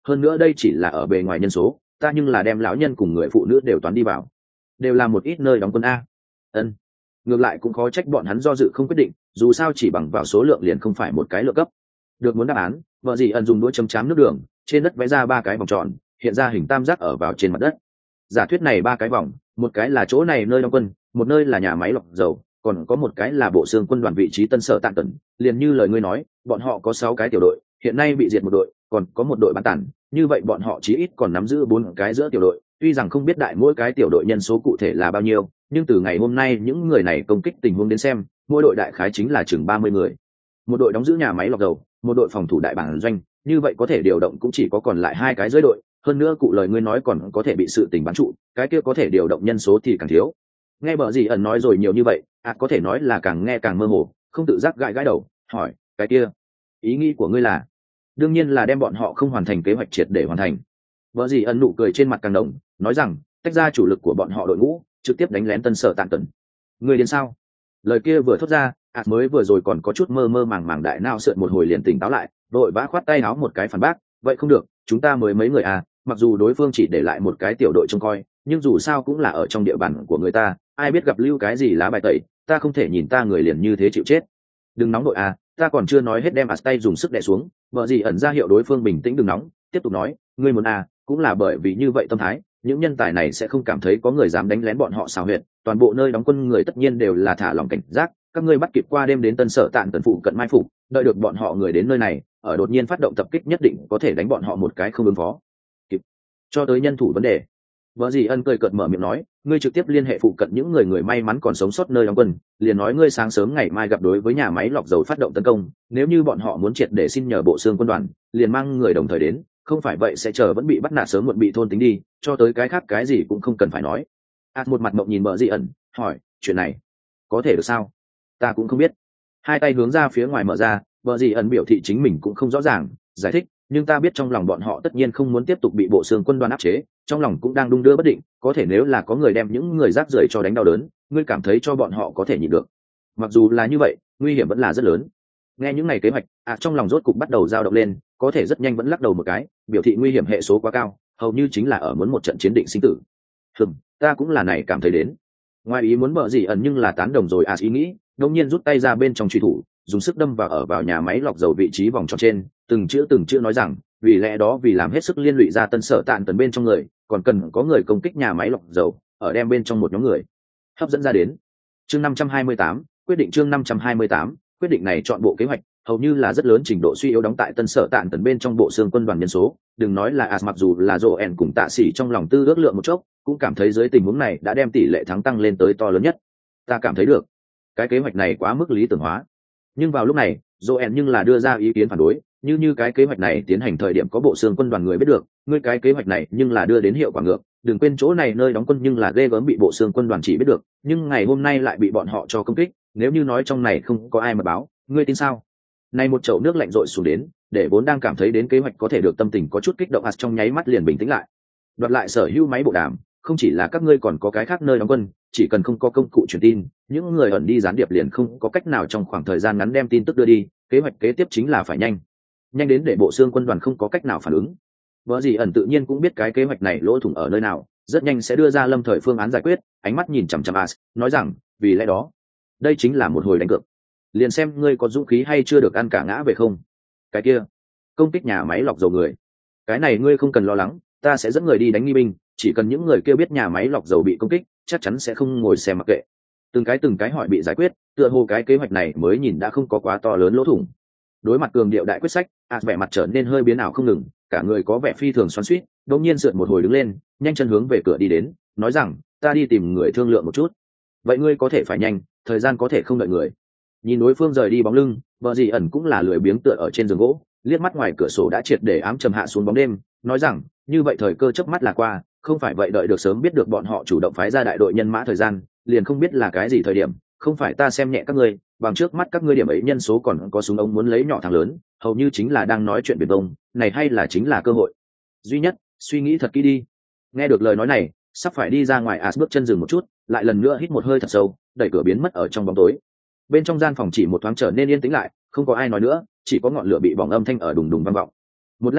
hơn nữa đây chỉ là ở bề ngoài nhân số, ta nhưng là đem lão nhân cùng người phụ nữ đều toán đi vào, đều là một ít nơi đóng quân a. Ân, ngược lại cũng khó trách bọn hắn do dự không quyết định, dù sao chỉ bằng vào số lượng liền không phải một cái lượng cấp. Được muốn đáp án, vợ dì ẩn dùng đũa chấm chám nước đường, trên đất vẽ ra ba cái vòng tròn, hiện ra hình tam giác ở vào trên mặt đất. Giả thuyết này ba cái vòng, một cái là chỗ này nơi đóng quân, một nơi là nhà máy lọc dầu, còn có một cái là bộ xương quân đoàn vị trí tân sở tạng tần. Liền như lời ngươi nói, bọn họ có sáu cái tiểu đội, hiện nay bị diệt một đội, còn có một đội bán tàn, như vậy bọn họ chí ít còn nắm giữ bốn cái giữa tiểu đội. Tuy rằng không biết đại mỗi cái tiểu đội nhân số cụ thể là bao nhiêu, nhưng từ ngày hôm nay những người này công kích tình huống đến xem, mỗi đội đại khái chính là chừng ba mươi người. Một đội đóng giữ nhà máy lọc dầu, một đội phòng thủ đại bản doanh, như vậy có thể điều động cũng chỉ có còn lại hai cái dưới đội, hơn nữa cụ lời ngươi nói còn có thể bị sự tình bắn trụ, cái kia có thể điều động nhân số thì càng thiếu. Nghe bờ gì ẩn nói rồi nhiều như vậy, à có thể nói là càng nghe càng mơ hồ, không tự giác gãi gãi đầu, hỏi, cái kia, ý nghĩ của ngươi là? Đương nhiên là đem bọn họ không hoàn thành kế hoạch triệt để hoàn thành. Bờ gì ẩn nụ cười trên mặt càng động, nói rằng, tách ra chủ lực của bọn họ đội ngũ, trực tiếp đánh lén tân sở tạng tần. Ngươi đến sao? Lời kia vừa thốt ra, à mới vừa rồi còn có chút mơ mơ màng màng đại não sượn một hồi liền tỉnh táo lại, đội vã khoát tay áo một cái phản bác, vậy không được, chúng ta mới mấy người à, mặc dù đối phương chỉ để lại một cái tiểu đội trông coi, nhưng dù sao cũng là ở trong địa bàn của người ta, ai biết gặp lưu cái gì lá bài tẩy, ta không thể nhìn ta người liền như thế chịu chết. Đừng nóng đội à, ta còn chưa nói hết đem à tay dùng sức đè xuống, vợ gì ẩn ra hiệu đối phương bình tĩnh đừng nóng, tiếp tục nói, ngươi muốn à, cũng là bởi vì như vậy tâm thái, những nhân tài này sẽ không cảm thấy có người dám đánh lén bọn họ xào huyệt, toàn bộ nơi đóng quân người tất nhiên đều là thả lòng cảnh giác, các ngươi bắt kịp qua đêm đến tân sở tạng tần phụ cận mai phục, đợi được bọn họ người đến nơi này, ở đột nhiên phát động tập kích nhất định có thể đánh bọn họ một cái không ứng phó kịp. Cho tới nhân thủ vấn đề, vợ dì ân cười cợt mở miệng nói, ngươi trực tiếp liên hệ phụ cận những người người may mắn còn sống sót nơi đóng quân, liền nói ngươi sáng sớm ngày mai gặp đối với nhà máy lọc dầu phát động tấn công, nếu như bọn họ muốn triệt để xin nhờ bộ xương quân đoàn, liền mang người đồng thời đến, không phải vậy sẽ chờ vẫn bị bắt nạt sớm muộn bị thôn tính đi, cho tới cái khác cái gì cũng không cần phải nói. ạt một mặt mộng nhìn vợ dì ẩn, hỏi, chuyện này có thể được sao? Ta cũng không biết. Hai tay hướng ra phía ngoài mở ra, vợ dì ẩn biểu thị chính mình cũng không rõ ràng, giải thích, nhưng ta biết trong lòng bọn họ tất nhiên không muốn tiếp tục bị bộ xương quân đoàn áp chế, trong lòng cũng đang đung đưa bất định, có thể nếu là có người đem những người rác rưởi cho đánh đau đớn, ngươi cảm thấy cho bọn họ có thể nhịn được. Mặc dù là như vậy, nguy hiểm vẫn là rất lớn. Nghe những ngày kế hoạch, à trong lòng rốt cục bắt đầu dao động lên, có thể rất nhanh vẫn lắc đầu một cái, biểu thị nguy hiểm hệ số quá cao, hầu như chính là ở muốn một trận chiến định sinh tử. Hừm, ta cũng là này cảm thấy đến. Ngoài ý muốn bợ gì ẩn nhưng là tán đồng rồi à ý nghĩ, đột nhiên rút tay ra bên trong truy thủ, dùng sức đâm vào ở vào nhà máy lọc dầu vị trí vòng tròn trên, từng chữ từng chữ nói rằng, vì lẽ đó vì làm hết sức liên lụy ra tân sở tạn tần bên trong người, còn cần có người công kích nhà máy lọc dầu, ở đem bên trong một nhóm người hấp dẫn ra đến. Chương năm trăm hai mươi tám, quyết định chương năm trăm hai mươi tám, quyết định này chọn bộ kế hoạch, hầu như là rất lớn trình độ suy yếu đóng tại tân sở tạn tần bên trong bộ xương quân đoàn nhân số, đừng nói là as mặc dù là Joen cùng Tạ Sĩ trong lòng tư ước lượng một chốc, cũng cảm thấy dưới tình huống này đã đem tỷ lệ thắng tăng lên tới to lớn nhất. Ta cảm thấy được, cái kế hoạch này quá mức lý tưởng hóa. Nhưng vào lúc này, Joen nhưng là đưa ra ý kiến phản đối, như như cái kế hoạch này tiến hành thời điểm có bộ xương quân đoàn người biết được, ngươi cái kế hoạch này nhưng là đưa đến hiệu quả ngược, đừng quên chỗ này nơi đóng quân nhưng là ghê gớm bị bộ xương quân đoàn chỉ biết được, nhưng ngày hôm nay lại bị bọn họ cho công kích, nếu như nói trong này không có ai mà báo, ngươi tin sao? Này một chậu nước lạnh rội xuống đến, để vốn đang cảm thấy đến kế hoạch có thể được tâm tình có chút kích động as trong nháy mắt liền bình tĩnh lại. Đoạt lại sở hữu máy bộ đàm, không chỉ là các ngươi còn có cái khác nơi đóng quân, chỉ cần không có công cụ truyền tin, những người ẩn đi gián điệp liền không có cách nào trong khoảng thời gian ngắn đem tin tức đưa đi, kế hoạch kế tiếp chính là phải nhanh. Nhanh đến để bộ xương quân đoàn không có cách nào phản ứng. Vợ gì ẩn tự nhiên cũng biết cái kế hoạch này lỗ thủng ở nơi nào, rất nhanh sẽ đưa ra lâm thời phương án giải quyết, ánh mắt nhìn chằm chằm as, nói rằng, vì lẽ đó, đây chính là một hồi đánh cược. Liền xem ngươi có dũng khí hay chưa được ăn cả ngã về không. Cái kia, công kích nhà máy lọc dầu người, cái này ngươi không cần lo lắng, ta sẽ dẫn người đi đánh nghi binh, chỉ cần những người kia biết nhà máy lọc dầu bị công kích, chắc chắn sẽ không ngồi xem mặc kệ. Từng cái từng cái hỏi bị giải quyết, tựa hồ cái kế hoạch này mới nhìn đã không có quá to lớn lỗ thủng. Đối mặt cường điệu đại quyết sách, a vẻ mặt trở nên hơi biến ảo không ngừng, cả người có vẻ phi thường xoắn xuýt, đột nhiên sượn một hồi đứng lên, nhanh chân hướng về cửa đi đến, nói rằng, ta đi tìm người thương lượng một chút. Vậy ngươi có thể phải nhanh, thời gian có thể không đợi người. Nhìn đối phương rời đi bóng lưng, vợ dì ẩn cũng là lười biếng tựa ở trên giường gỗ, liếc mắt ngoài cửa sổ đã triệt để ám trầm hạ xuống bóng đêm, nói rằng, như vậy thời cơ chớp mắt là qua, không phải vậy đợi được sớm biết được bọn họ chủ động phái ra đại đội nhân mã thời gian, liền không biết là cái gì thời điểm, không phải ta xem nhẹ các ngươi, bằng trước mắt các ngươi điểm ấy nhân số còn có súng ống muốn lấy nhỏ thằng lớn, hầu như chính là đang nói chuyện biển đông, này hay là chính là cơ hội duy nhất, suy nghĩ thật kỹ đi. Nghe được lời nói này, sắp phải đi ra ngoài as bước chân dừng một chút, lại lần nữa hít một hơi thật sâu, đẩy cửa biến mất ở trong bóng tối. Bên trong gian phòng chỉ một thoáng trở nên yên tĩnh lại, không có ai nói nữa, chỉ có ngọn lửa bị bỏng âm thanh ở đùng đùng vang vọng. Một lát sau,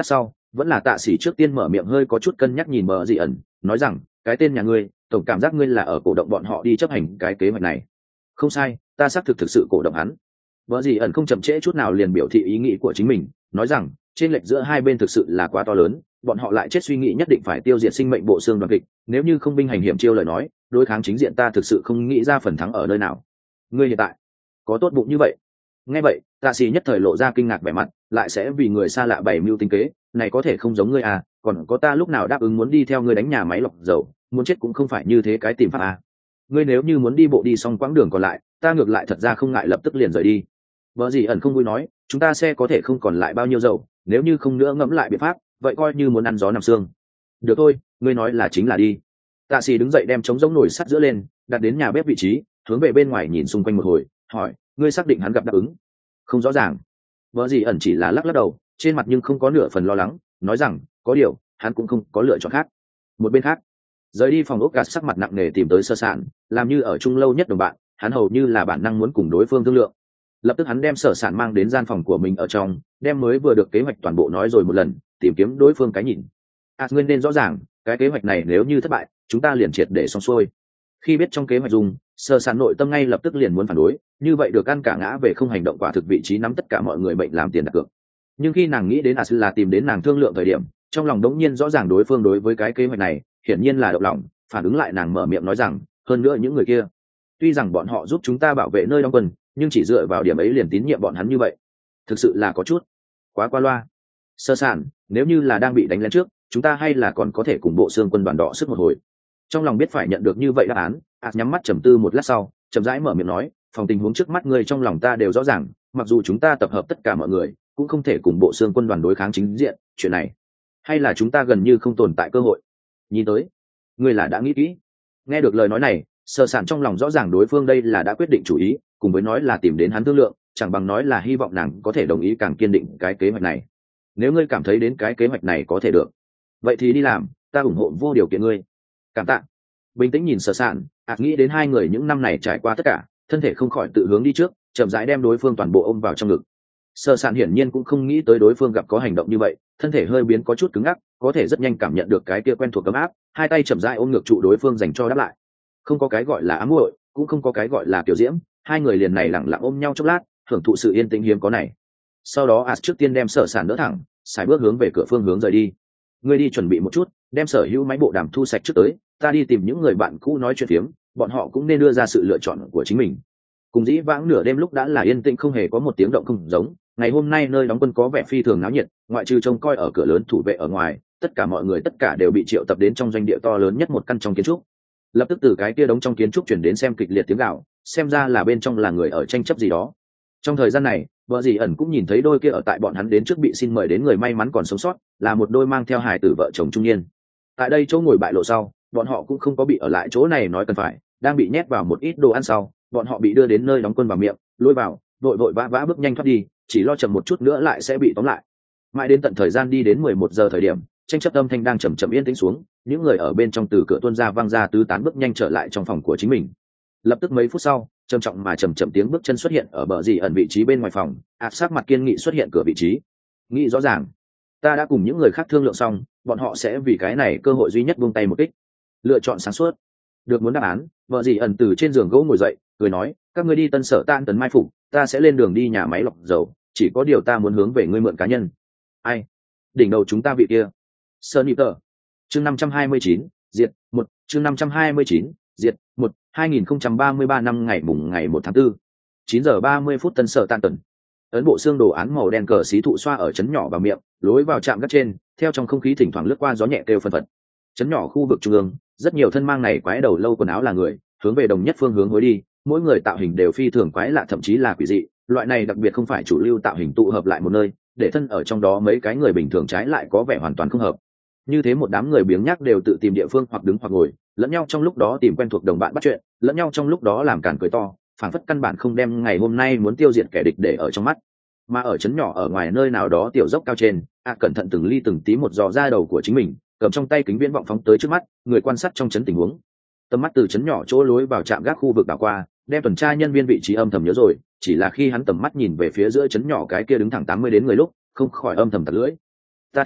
vẫn là tạ sĩ trước tiên mở miệng, hơi có chút cân nhắc nhìn bờ dị ẩn, nói rằng cái tên nhà ngươi, tổng cảm giác ngươi là ở cổ động bọn họ đi chấp hành cái kế hoạch này. Không sai, ta xác thực thực sự cổ động hắn. Bờ dị ẩn không chậm trễ chút nào liền biểu thị ý nghĩ của chính mình, nói rằng trên lệch giữa hai bên thực sự là quá to lớn, bọn họ lại chết suy nghĩ nhất định phải tiêu diệt sinh mệnh bộ xương đoàn kịch, nếu như không binh hành hiểm chiêu lời nói, đối kháng chính diện ta thực sự không nghĩ ra phần thắng ở nơi nào. Ngươi hiện tại có tốt bụng như vậy? Nghe vậy, tạ sĩ nhất thời lộ ra kinh ngạc vẻ mặt, lại sẽ vì người xa lạ bày mưu tính kế, này có thể không giống ngươi à, còn có ta lúc nào đáp ứng muốn đi theo ngươi đánh nhà máy lọc dầu, muốn chết cũng không phải như thế cái tìm pháp à. Ngươi nếu như muốn đi bộ đi xong quãng đường còn lại, ta ngược lại thật ra không ngại lập tức liền rời đi. Vợ gì ẩn không vui nói, chúng ta xe có thể không còn lại bao nhiêu dầu, nếu như không nữa ngẫm lại biện pháp, vậy coi như muốn ăn gió nằm xương. Được thôi, ngươi nói là chính là đi. Tạ sĩ đứng dậy đem trống giống nồi sắt giữa lên, đặt đến nhà bếp vị trí, hướng về bên ngoài nhìn xung quanh một hồi, hỏi, ngươi xác định hắn gặp đáp ứng? Không rõ ràng. Vợ gì ẩn chỉ là lắc lắc đầu, trên mặt nhưng không có nửa phần lo lắng, nói rằng có điều hắn cũng không có lựa chọn khác. Một bên khác, rời đi phòng ốc gạt sắc mặt nặng nề tìm tới Sơ Sản, làm như ở chung lâu nhất đồng bạn, hắn hầu như là bản năng muốn cùng đối phương thương lượng. Lập tức hắn đem Sở Sản mang đến gian phòng của mình ở trong, đem mới vừa được kế hoạch toàn bộ nói rồi một lần, tìm kiếm đối phương cái nhìn. À, nguyên nên rõ ràng, cái kế hoạch này nếu như thất bại, chúng ta liền triệt để xong xuôi. Khi biết trong kế hoạch dùng, Sở Sản nội tâm ngay lập tức liền muốn phản đối, như vậy được ăn cả ngã về không hành động, quả thực vị trí nắm tất cả mọi người mệnh làm tiền đặt cược. Nhưng khi nàng nghĩ đến As là tìm đến nàng thương lượng thời điểm, trong lòng đống nhiên rõ ràng đối phương đối với cái kế hoạch này hiển nhiên là động lòng, phản ứng lại nàng mở miệng nói rằng, hơn nữa những người kia, tuy rằng bọn họ giúp chúng ta bảo vệ nơi đóng quân, nhưng chỉ dựa vào điểm ấy liền tín nhiệm bọn hắn như vậy, thực sự là có chút quá qua loa. Sơ Sản, nếu như là đang bị đánh lén trước, chúng ta hay là còn có thể cùng bộ xương quân đoàn đỏ sức một hồi. Trong lòng biết phải nhận được như vậy đáp án, As nhắm mắt trầm tư một lát sau, chậm rãi mở miệng nói, phòng tình huống trước mắt ngươi trong lòng ta đều rõ ràng, mặc dù chúng ta tập hợp tất cả mọi người, cũng không thể cùng bộ xương quân đoàn đối kháng chính diện, chuyện này hay là chúng ta gần như không tồn tại cơ hội. Nhìn tới ngươi là đã nghĩ kỹ. Nghe được lời nói này, Sơ Sản trong lòng rõ ràng đối phương đây là đã quyết định chủ ý, cùng với nói là tìm đến hắn thương lượng, chẳng bằng nói là hy vọng nàng có thể đồng ý càng kiên định cái kế hoạch này. Nếu ngươi cảm thấy đến cái kế hoạch này có thể được, vậy thì đi làm, ta ủng hộ vô điều kiện ngươi. Cảm tạ. Bình tĩnh nhìn Sơ Sản, ạt nghĩ đến hai người những năm này trải qua tất cả, thân thể không khỏi tự hướng đi trước, chậm rãi đem đối phương toàn bộ ôm vào trong ngực. Sơ Sản hiển nhiên cũng không nghĩ tới đối phương gặp có hành động như vậy, thân thể hơi biến có chút cứng ngắc, có thể rất nhanh cảm nhận được cái kia quen thuộc ấm áp, hai tay chậm rãi ôm ngược trụ đối phương dành cho đáp lại. Không có cái gọi là ám muội, cũng không có cái gọi là kiểu diễm, hai người liền này lặng lặng ôm nhau chốc lát, hưởng thụ sự yên tĩnh hiếm có này. Sau đó As trước tiên đem Sở Sản đỡ thẳng, sải bước hướng về cửa phương hướng rời đi. Ngươi đi chuẩn bị một chút, đem sở hữu máy bộ đàm thu sạch trước tới, ta đi tìm những người bạn cũ nói chuyện phiếm, bọn họ cũng nên đưa ra sự lựa chọn của chính mình. Cùng dĩ vãng nửa đêm lúc đã là yên tĩnh không hề có một tiếng động không giống, ngày hôm nay nơi đóng quân có vẻ phi thường náo nhiệt, ngoại trừ trông coi ở cửa lớn thủ vệ ở ngoài, tất cả mọi người tất cả đều bị triệu tập đến trong doanh địa to lớn nhất một căn trong kiến trúc. Lập tức từ cái kia đống trong kiến trúc chuyển đến xem kịch liệt tiếng gào, xem ra là bên trong là người ở tranh chấp gì đó. Trong thời gian này, vợ dì ẩn cũng nhìn thấy đôi kia ở tại bọn hắn đến trước bị xin mời đến người may mắn còn sống sót, là một đôi mang theo hài tử vợ chồng trung niên. Tại đây chỗ ngồi bại lộ sau, bọn họ cũng không có bị ở lại chỗ này nói cần phải, đang bị nhét vào một ít đồ ăn sau, bọn họ bị đưa đến nơi đóng quân vào miệng, lôi vào, vội vội vã vã bước nhanh thoát đi, chỉ lo chậm một chút nữa lại sẽ bị tóm lại. Mãi đến tận thời gian đi đến mười một giờ thời điểm, tranh chấp âm thanh đang chậm chậm yên tĩnh xuống, những người ở bên trong từ cửa tuôn ra vang ra tứ tán bước nhanh trở lại trong phòng của chính mình. Lập tức mấy phút sau, trầm trọng mà chậm chậm tiếng bước chân xuất hiện ở bờ dì ẩn vị trí bên ngoài phòng, áp sát mặt kiên nghị xuất hiện cửa vị trí. Nghĩ rõ ràng, ta đã cùng những người khác thương lượng xong, bọn họ sẽ vì cái này cơ hội duy nhất buông tay một kích. Lựa chọn sáng suốt. Được muốn đáp án, vợ dì ẩn từ trên giường gỗ ngồi dậy, cười nói, các ngươi đi Tân Sở Tan tấn mai phục, ta sẽ lên đường đi nhà máy lọc dầu, chỉ có điều ta muốn hướng về ngươi mượn cá nhân. Ai? Đỉnh đầu chúng ta vị kia. Sơn Niter. Chương năm trăm hai mươi chín, diệt, một, chương năm trăm hai mươi chín, diệt, một, hai nghìn không trăm ba mươi ba năm ngày mùng ngày một tháng tư. chín giờ ba mươi phút Tân Sở Tan tần. Ấn bộ xương đồ án màu đen cờ xí thụ xoa ở chấn nhỏ vào miệng, lối vào trạm gác trên, theo trong không khí thỉnh thoảng lướt qua gió nhẹ kêu phân phật. Chấn nhỏ khu vực trung ương, rất nhiều thân mang này quái đầu lâu quần áo là người, hướng về đồng nhất phương hướng hối đi, mỗi người tạo hình đều phi thường quái lạ, thậm chí là quỷ dị, loại này đặc biệt không phải chủ lưu tạo hình tụ hợp lại một nơi, để thân ở trong đó mấy cái người bình thường trái lại có vẻ hoàn toàn không hợp. Như thế một đám người biếng nhác đều tự tìm địa phương hoặc đứng hoặc ngồi, lẫn nhau trong lúc đó tìm quen thuộc đồng bạn bắt chuyện, lẫn nhau trong lúc đó làm càn cười to, phảng phất căn bản không đem ngày hôm nay muốn tiêu diệt kẻ địch để ở trong mắt. Mà ở chấn nhỏ ở ngoài nơi nào đó tiểu dốc cao trên, a cẩn thận từng ly từng tí một dò ra đầu của chính mình, cầm trong tay kính viễn vọng phóng tới trước mắt, người quan sát trong chấn tình huống. Tầm mắt từ chấn nhỏ chỗ lối vào trạm gác khu vực đảo qua, đem tuần tra nhân viên vị trí âm thầm nhớ rồi, chỉ là khi hắn tầm mắt nhìn về phía giữa chấn nhỏ cái kia đứng thẳng tám mươi đến người lúc, không khỏi âm thầm tạt lưỡi. Ta thiên,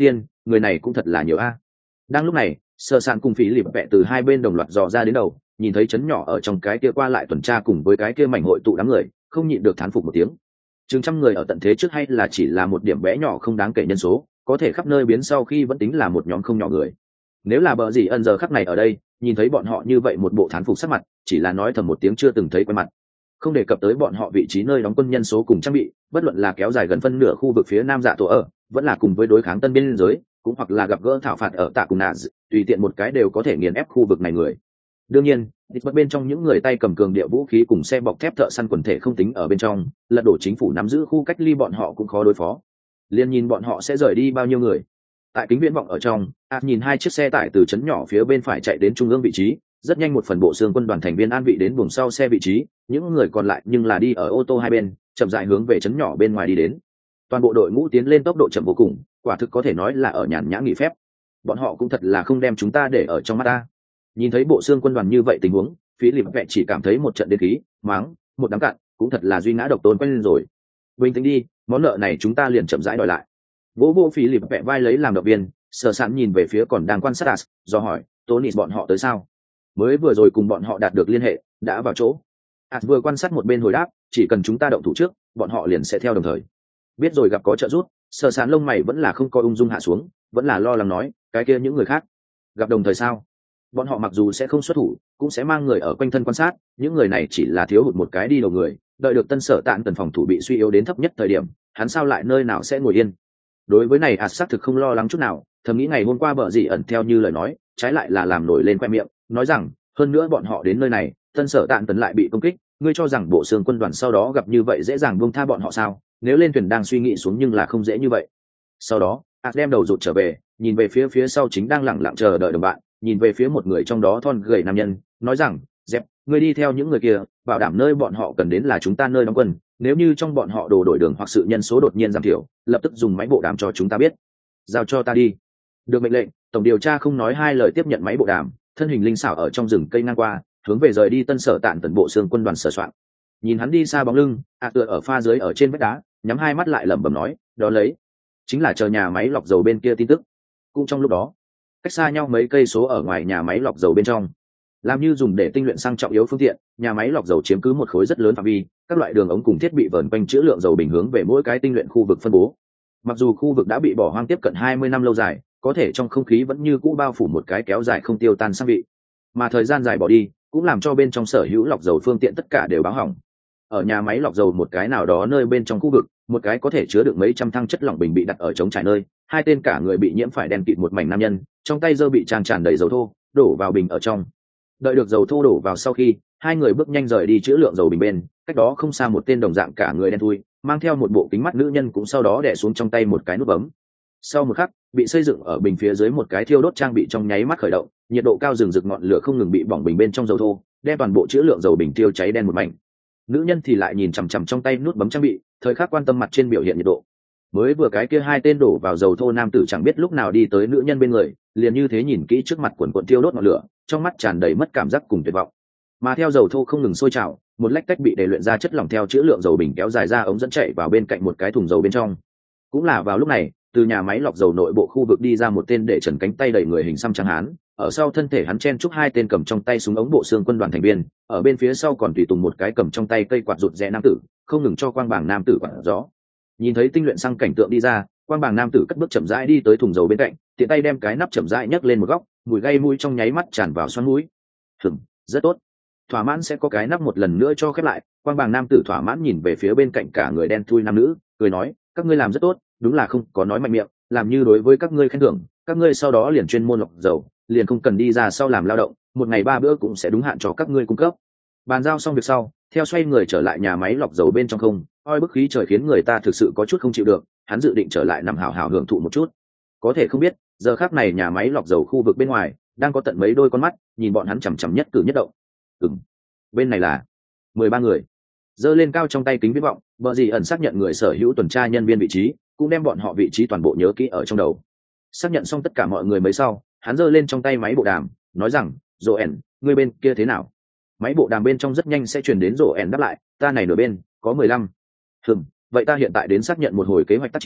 người này cũng thật là nhiều a. Đang lúc này sơ sạn cùng phí lịp vẹ từ hai bên đồng loạt dò ra đến đầu, nhìn thấy chấn nhỏ ở trong cái kia qua lại tuần tra cùng với cái kia mảnh hội tụ đám người, không nhịn được thán phục một tiếng. Chừng trăm người ở tận thế trước hay là chỉ là một điểm bé nhỏ không đáng kể nhân số, có thể khắp nơi biến sau khi vẫn tính là một nhóm không nhỏ người. Nếu là bờ gì ẩn giờ khắc này ở đây, nhìn thấy bọn họ như vậy một bộ thán phục sắc mặt, chỉ là nói thầm một tiếng chưa từng thấy quen mặt. Không đề cập tới bọn họ vị trí nơi đóng quân nhân số cùng trang bị, bất luận là kéo dài gần phân nửa khu vực phía nam dạ tổ ở, vẫn là cùng với đối kháng tân biên giới, cũng hoặc là gặp gỡ thảo phạt ở tạ cùng nạ, tùy tiện một cái đều có thể nghiền ép khu vực này người. Đương nhiên, địch bất bên trong những người tay cầm cường địa vũ khí cùng xe bọc thép thợ săn quần thể không tính ở bên trong, lật đổ chính phủ nắm giữ khu cách ly bọn họ cũng khó đối phó. Liên nhìn bọn họ sẽ rời đi bao nhiêu người. Tại kính viễn vọng ở trong, ạt nhìn hai chiếc xe tải từ trấn nhỏ phía bên phải chạy đến trung ương vị trí, rất nhanh một phần bộ xương quân đoàn thành viên an vị đến buồng sau xe vị trí, những người còn lại nhưng là đi ở ô tô hai bên, chậm rãi hướng về trấn nhỏ bên ngoài đi đến. Toàn bộ đội ngũ tiến lên tốc độ chậm vô cùng, quả thực có thể nói là ở nhàn nhã nghỉ phép. Bọn họ cũng thật là không đem chúng ta để ở trong mắt ta. Nhìn thấy bộ xương quân đoàn như vậy tình huống, phí lịp vẹn chỉ cảm thấy một trận đến khí, mắng, một đám cạn, cũng thật là duy ngã độc tôn quen lên rồi. Bình tĩnh đi, món nợ này chúng ta liền chậm rãi đòi lại. Vỗ vỗ phí lịp vẹn vai lấy làm động viên, Sở Sạn nhìn về phía còn đang quan sát As, do hỏi, Tony bọn họ tới sao? Mới vừa rồi cùng bọn họ đạt được liên hệ, đã vào chỗ. As vừa quan sát một bên hồi đáp, chỉ cần chúng ta động thủ trước, bọn họ liền sẽ theo đồng thời. Biết rồi gặp có trợ giúp, Sở Sạn lông mày vẫn là không coi ung dung hạ xuống, vẫn là lo lắng nói, cái kia những người khác, gặp đồng thời sao? Bọn họ mặc dù sẽ không xuất thủ, cũng sẽ mang người ở quanh thân quan sát, những người này chỉ là thiếu hụt một cái đi đầu người, đợi được Tân Sở Tạn tần phòng thủ bị suy yếu đến thấp nhất thời điểm, hắn sao lại nơi nào sẽ ngồi yên. Đối với này As xác thực không lo lắng chút nào, thầm nghĩ ngày hôm qua bợ gì ẩn theo như lời nói, trái lại là làm nổi lên khoe miệng, nói rằng, hơn nữa bọn họ đến nơi này, Tân Sở Tạn tần lại bị công kích, ngươi cho rằng bộ xương quân đoàn sau đó gặp như vậy dễ dàng buông tha bọn họ sao? Nếu lên thuyền đang suy nghĩ xuống nhưng là không dễ như vậy. Sau đó, As đem đầu rụt trở về, nhìn về phía phía sau chính đang lẳng lặng chờ đợi đồng bạn, nhìn về phía một người trong đó thon gầy nam nhân, nói rằng, dẹp, ngươi đi theo những người kia, bảo đảm nơi bọn họ cần đến là chúng ta nơi đóng quân, nếu như trong bọn họ đồ đổi đường hoặc sự nhân số đột nhiên giảm thiểu, lập tức dùng máy bộ đàm cho chúng ta biết. Giao cho ta đi. Được mệnh lệnh, tổng điều tra không nói hai lời tiếp nhận máy bộ đàm, thân hình linh xảo ở trong rừng cây ngang qua, hướng về rời đi Tân Sở Tạn tần bộ xương quân đoàn sửa soạn. Nhìn hắn đi xa bóng lưng, ạ tựa ở pha dưới ở trên vách đá, nhắm hai mắt lại lẩm bẩm nói, đó lấy, chính là chờ nhà máy lọc dầu bên kia tin tức. Cũng trong lúc đó, cách xa nhau mấy cây số ở ngoài nhà máy lọc dầu bên trong, làm như dùng để tinh luyện xăng trọng yếu phương tiện, nhà máy lọc dầu chiếm cứ một khối rất lớn phạm vi, các loại đường ống cùng thiết bị vờn quanh chữ lượng dầu bình hướng về mỗi cái tinh luyện khu vực phân bố. Mặc dù khu vực đã bị bỏ hoang tiếp cận hai mươi năm lâu dài, có thể trong không khí vẫn như cũ bao phủ một cái kéo dài không tiêu tan xăng vị, mà thời gian dài bỏ đi cũng làm cho bên trong sở hữu lọc dầu phương tiện tất cả đều báo hỏng. Ở nhà máy lọc dầu một cái nào đó nơi bên trong khu vực, một cái có thể chứa được mấy trăm thăng chất lỏng bình bị đặt ở trống trải nơi, hai tên cả người bị nhiễm phải đen kịt một mảnh nam nhân, trong tay giơ bị tràn tràn đầy dầu thô, đổ vào bình ở trong. Đợi được dầu thô đổ vào sau khi, hai người bước nhanh rời đi chữ lượng dầu bình bên, cách đó không xa một tên đồng dạng cả người đen thui, mang theo một bộ kính mắt nữ nhân cũng sau đó đè xuống trong tay một cái nút bấm. Sau một khắc, bị xây dựng ở bình phía dưới một cái thiêu đốt trang bị trong nháy mắt khởi động, nhiệt độ cao rừng rực ngọn lửa không ngừng bị bỏng bình bên trong dầu thô, đem toàn bộ chữ lượng dầu bình tiêu cháy đen một mảnh. Nữ nhân thì lại nhìn chằm chằm trong tay nút bấm trang bị, thời khắc quan tâm mặt trên biểu hiện nhiệt độ. Mới vừa cái kia hai tên đổ vào dầu thô nam tử chẳng biết lúc nào đi tới nữ nhân bên người, liền như thế nhìn kỹ trước mặt quần quần tiêu đốt ngọn lửa, trong mắt tràn đầy mất cảm giác cùng tuyệt vọng. Mà theo dầu thô không ngừng sôi trào, một lách cách bị để luyện ra chất lỏng theo chữ lượng dầu bình kéo dài ra ống dẫn chạy vào bên cạnh một cái thùng dầu bên trong. Cũng là vào lúc này, từ nhà máy lọc dầu nội bộ khu vực đi ra một tên để trần cánh tay đẩy người hình xăm trắng hán, ở sau thân thể hắn chen chúc hai tên cầm trong tay súng ống bộ xương quân đoàn thành viên, ở bên phía sau còn tùy tùng một cái cầm trong tay cây quạt rụt rẽ nam tử, không ngừng cho quang bảng nam tử quạt gió. Nhìn thấy tinh luyện xăng cảnh tượng đi ra, quang bảng nam tử cất bước chậm rãi đi tới thùng dầu bên cạnh, tiện tay đem cái nắp chậm rãi nhấc lên một góc, mùi gây mũi trong nháy mắt tràn vào xoắn mũi. Hừm, rất tốt. Thỏa mãn sẽ có cái nắp một lần nữa cho khép lại, quang bảng nam tử thỏa mãn nhìn về phía bên cạnh cả người đen thui nam nữ, cười nói, các ngươi làm rất tốt, đúng là không có nói mạnh miệng, làm như đối với các ngươi khen thưởng, các ngươi sau đó liền chuyên môn lọc dầu, liền không cần đi ra sau làm lao động, một ngày ba bữa cũng sẽ đúng hạn cho các ngươi cung cấp. Bàn giao xong việc sau, theo xoay người trở lại nhà máy lọc dầu bên trong không, oi bức khí trời khiến người ta thực sự có chút không chịu được, hắn dự định trở lại nằm hào hào hưởng thụ một chút. Có thể không biết, giờ khắc này nhà máy lọc dầu khu vực bên ngoài đang có tận mấy đôi con mắt nhìn bọn hắn chằm chằm nhất cử nhất động. Ừm, bên này là mười ba người. Giơ lên cao trong tay kính viễn vọng, Bờ Dì ẩn xác nhận người sở hữu tuần tra nhân viên vị trí, cũng đem bọn họ vị trí toàn bộ nhớ kỹ ở trong đầu. Xác nhận xong tất cả mọi người mấy sau, hắn giơ lên trong tay máy bộ đàm, nói rằng, Joen, ngươi bên kia thế nào? Máy bộ đàm bên trong rất nhanh sẽ truyền đến Joen đáp lại, ta này nửa bên có mười lăm. Hừm, vậy ta hiện tại đến xác nhận một hồi kế hoạch tác chiến,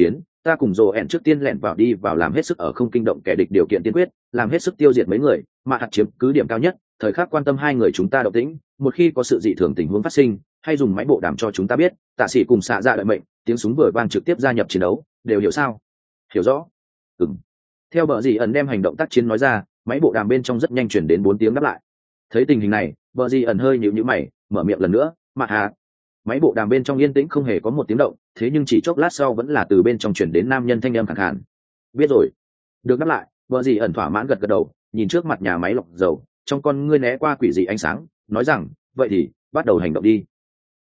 ta cùng rồ ẹn trước tiên lẻn vào đi vào làm hết sức ở không kinh động kẻ địch điều kiện tiên quyết, làm hết sức tiêu diệt mấy người mà hạt chiếm cứ điểm cao nhất, thời khắc quan tâm hai người chúng ta động tĩnh, một khi có sự dị thường tình huống phát sinh hay dùng máy bộ đàm cho chúng ta biết. Tạ sĩ cùng xạ dạ đợi mệnh, tiếng súng vừa vang trực tiếp gia nhập chiến đấu, đều hiểu sao? Hiểu rõ. Ừm. Theo bờ dì ẩn đem hành động tác chiến nói ra, máy bộ đàm bên trong rất nhanh chuyển đến bốn tiếng đáp lại. Thấy tình hình này, bờ dì ẩn hơi nhíu nhíu mày, mở miệng lần nữa, mà hạt. Máy bộ đàm bên trong yên tĩnh không hề có một tiếng động, thế nhưng chỉ chốc lát sau vẫn là từ bên trong chuyển đến nam nhân thanh âm khàn khàn. Biết rồi. Được đáp lại, bờ dì ẩn thỏa mãn gật gật đầu, nhìn trước mặt nhà máy lọc dầu, trong con ngươi né qua quỷ dị ánh sáng, nói rằng, vậy thì bắt đầu hành động đi.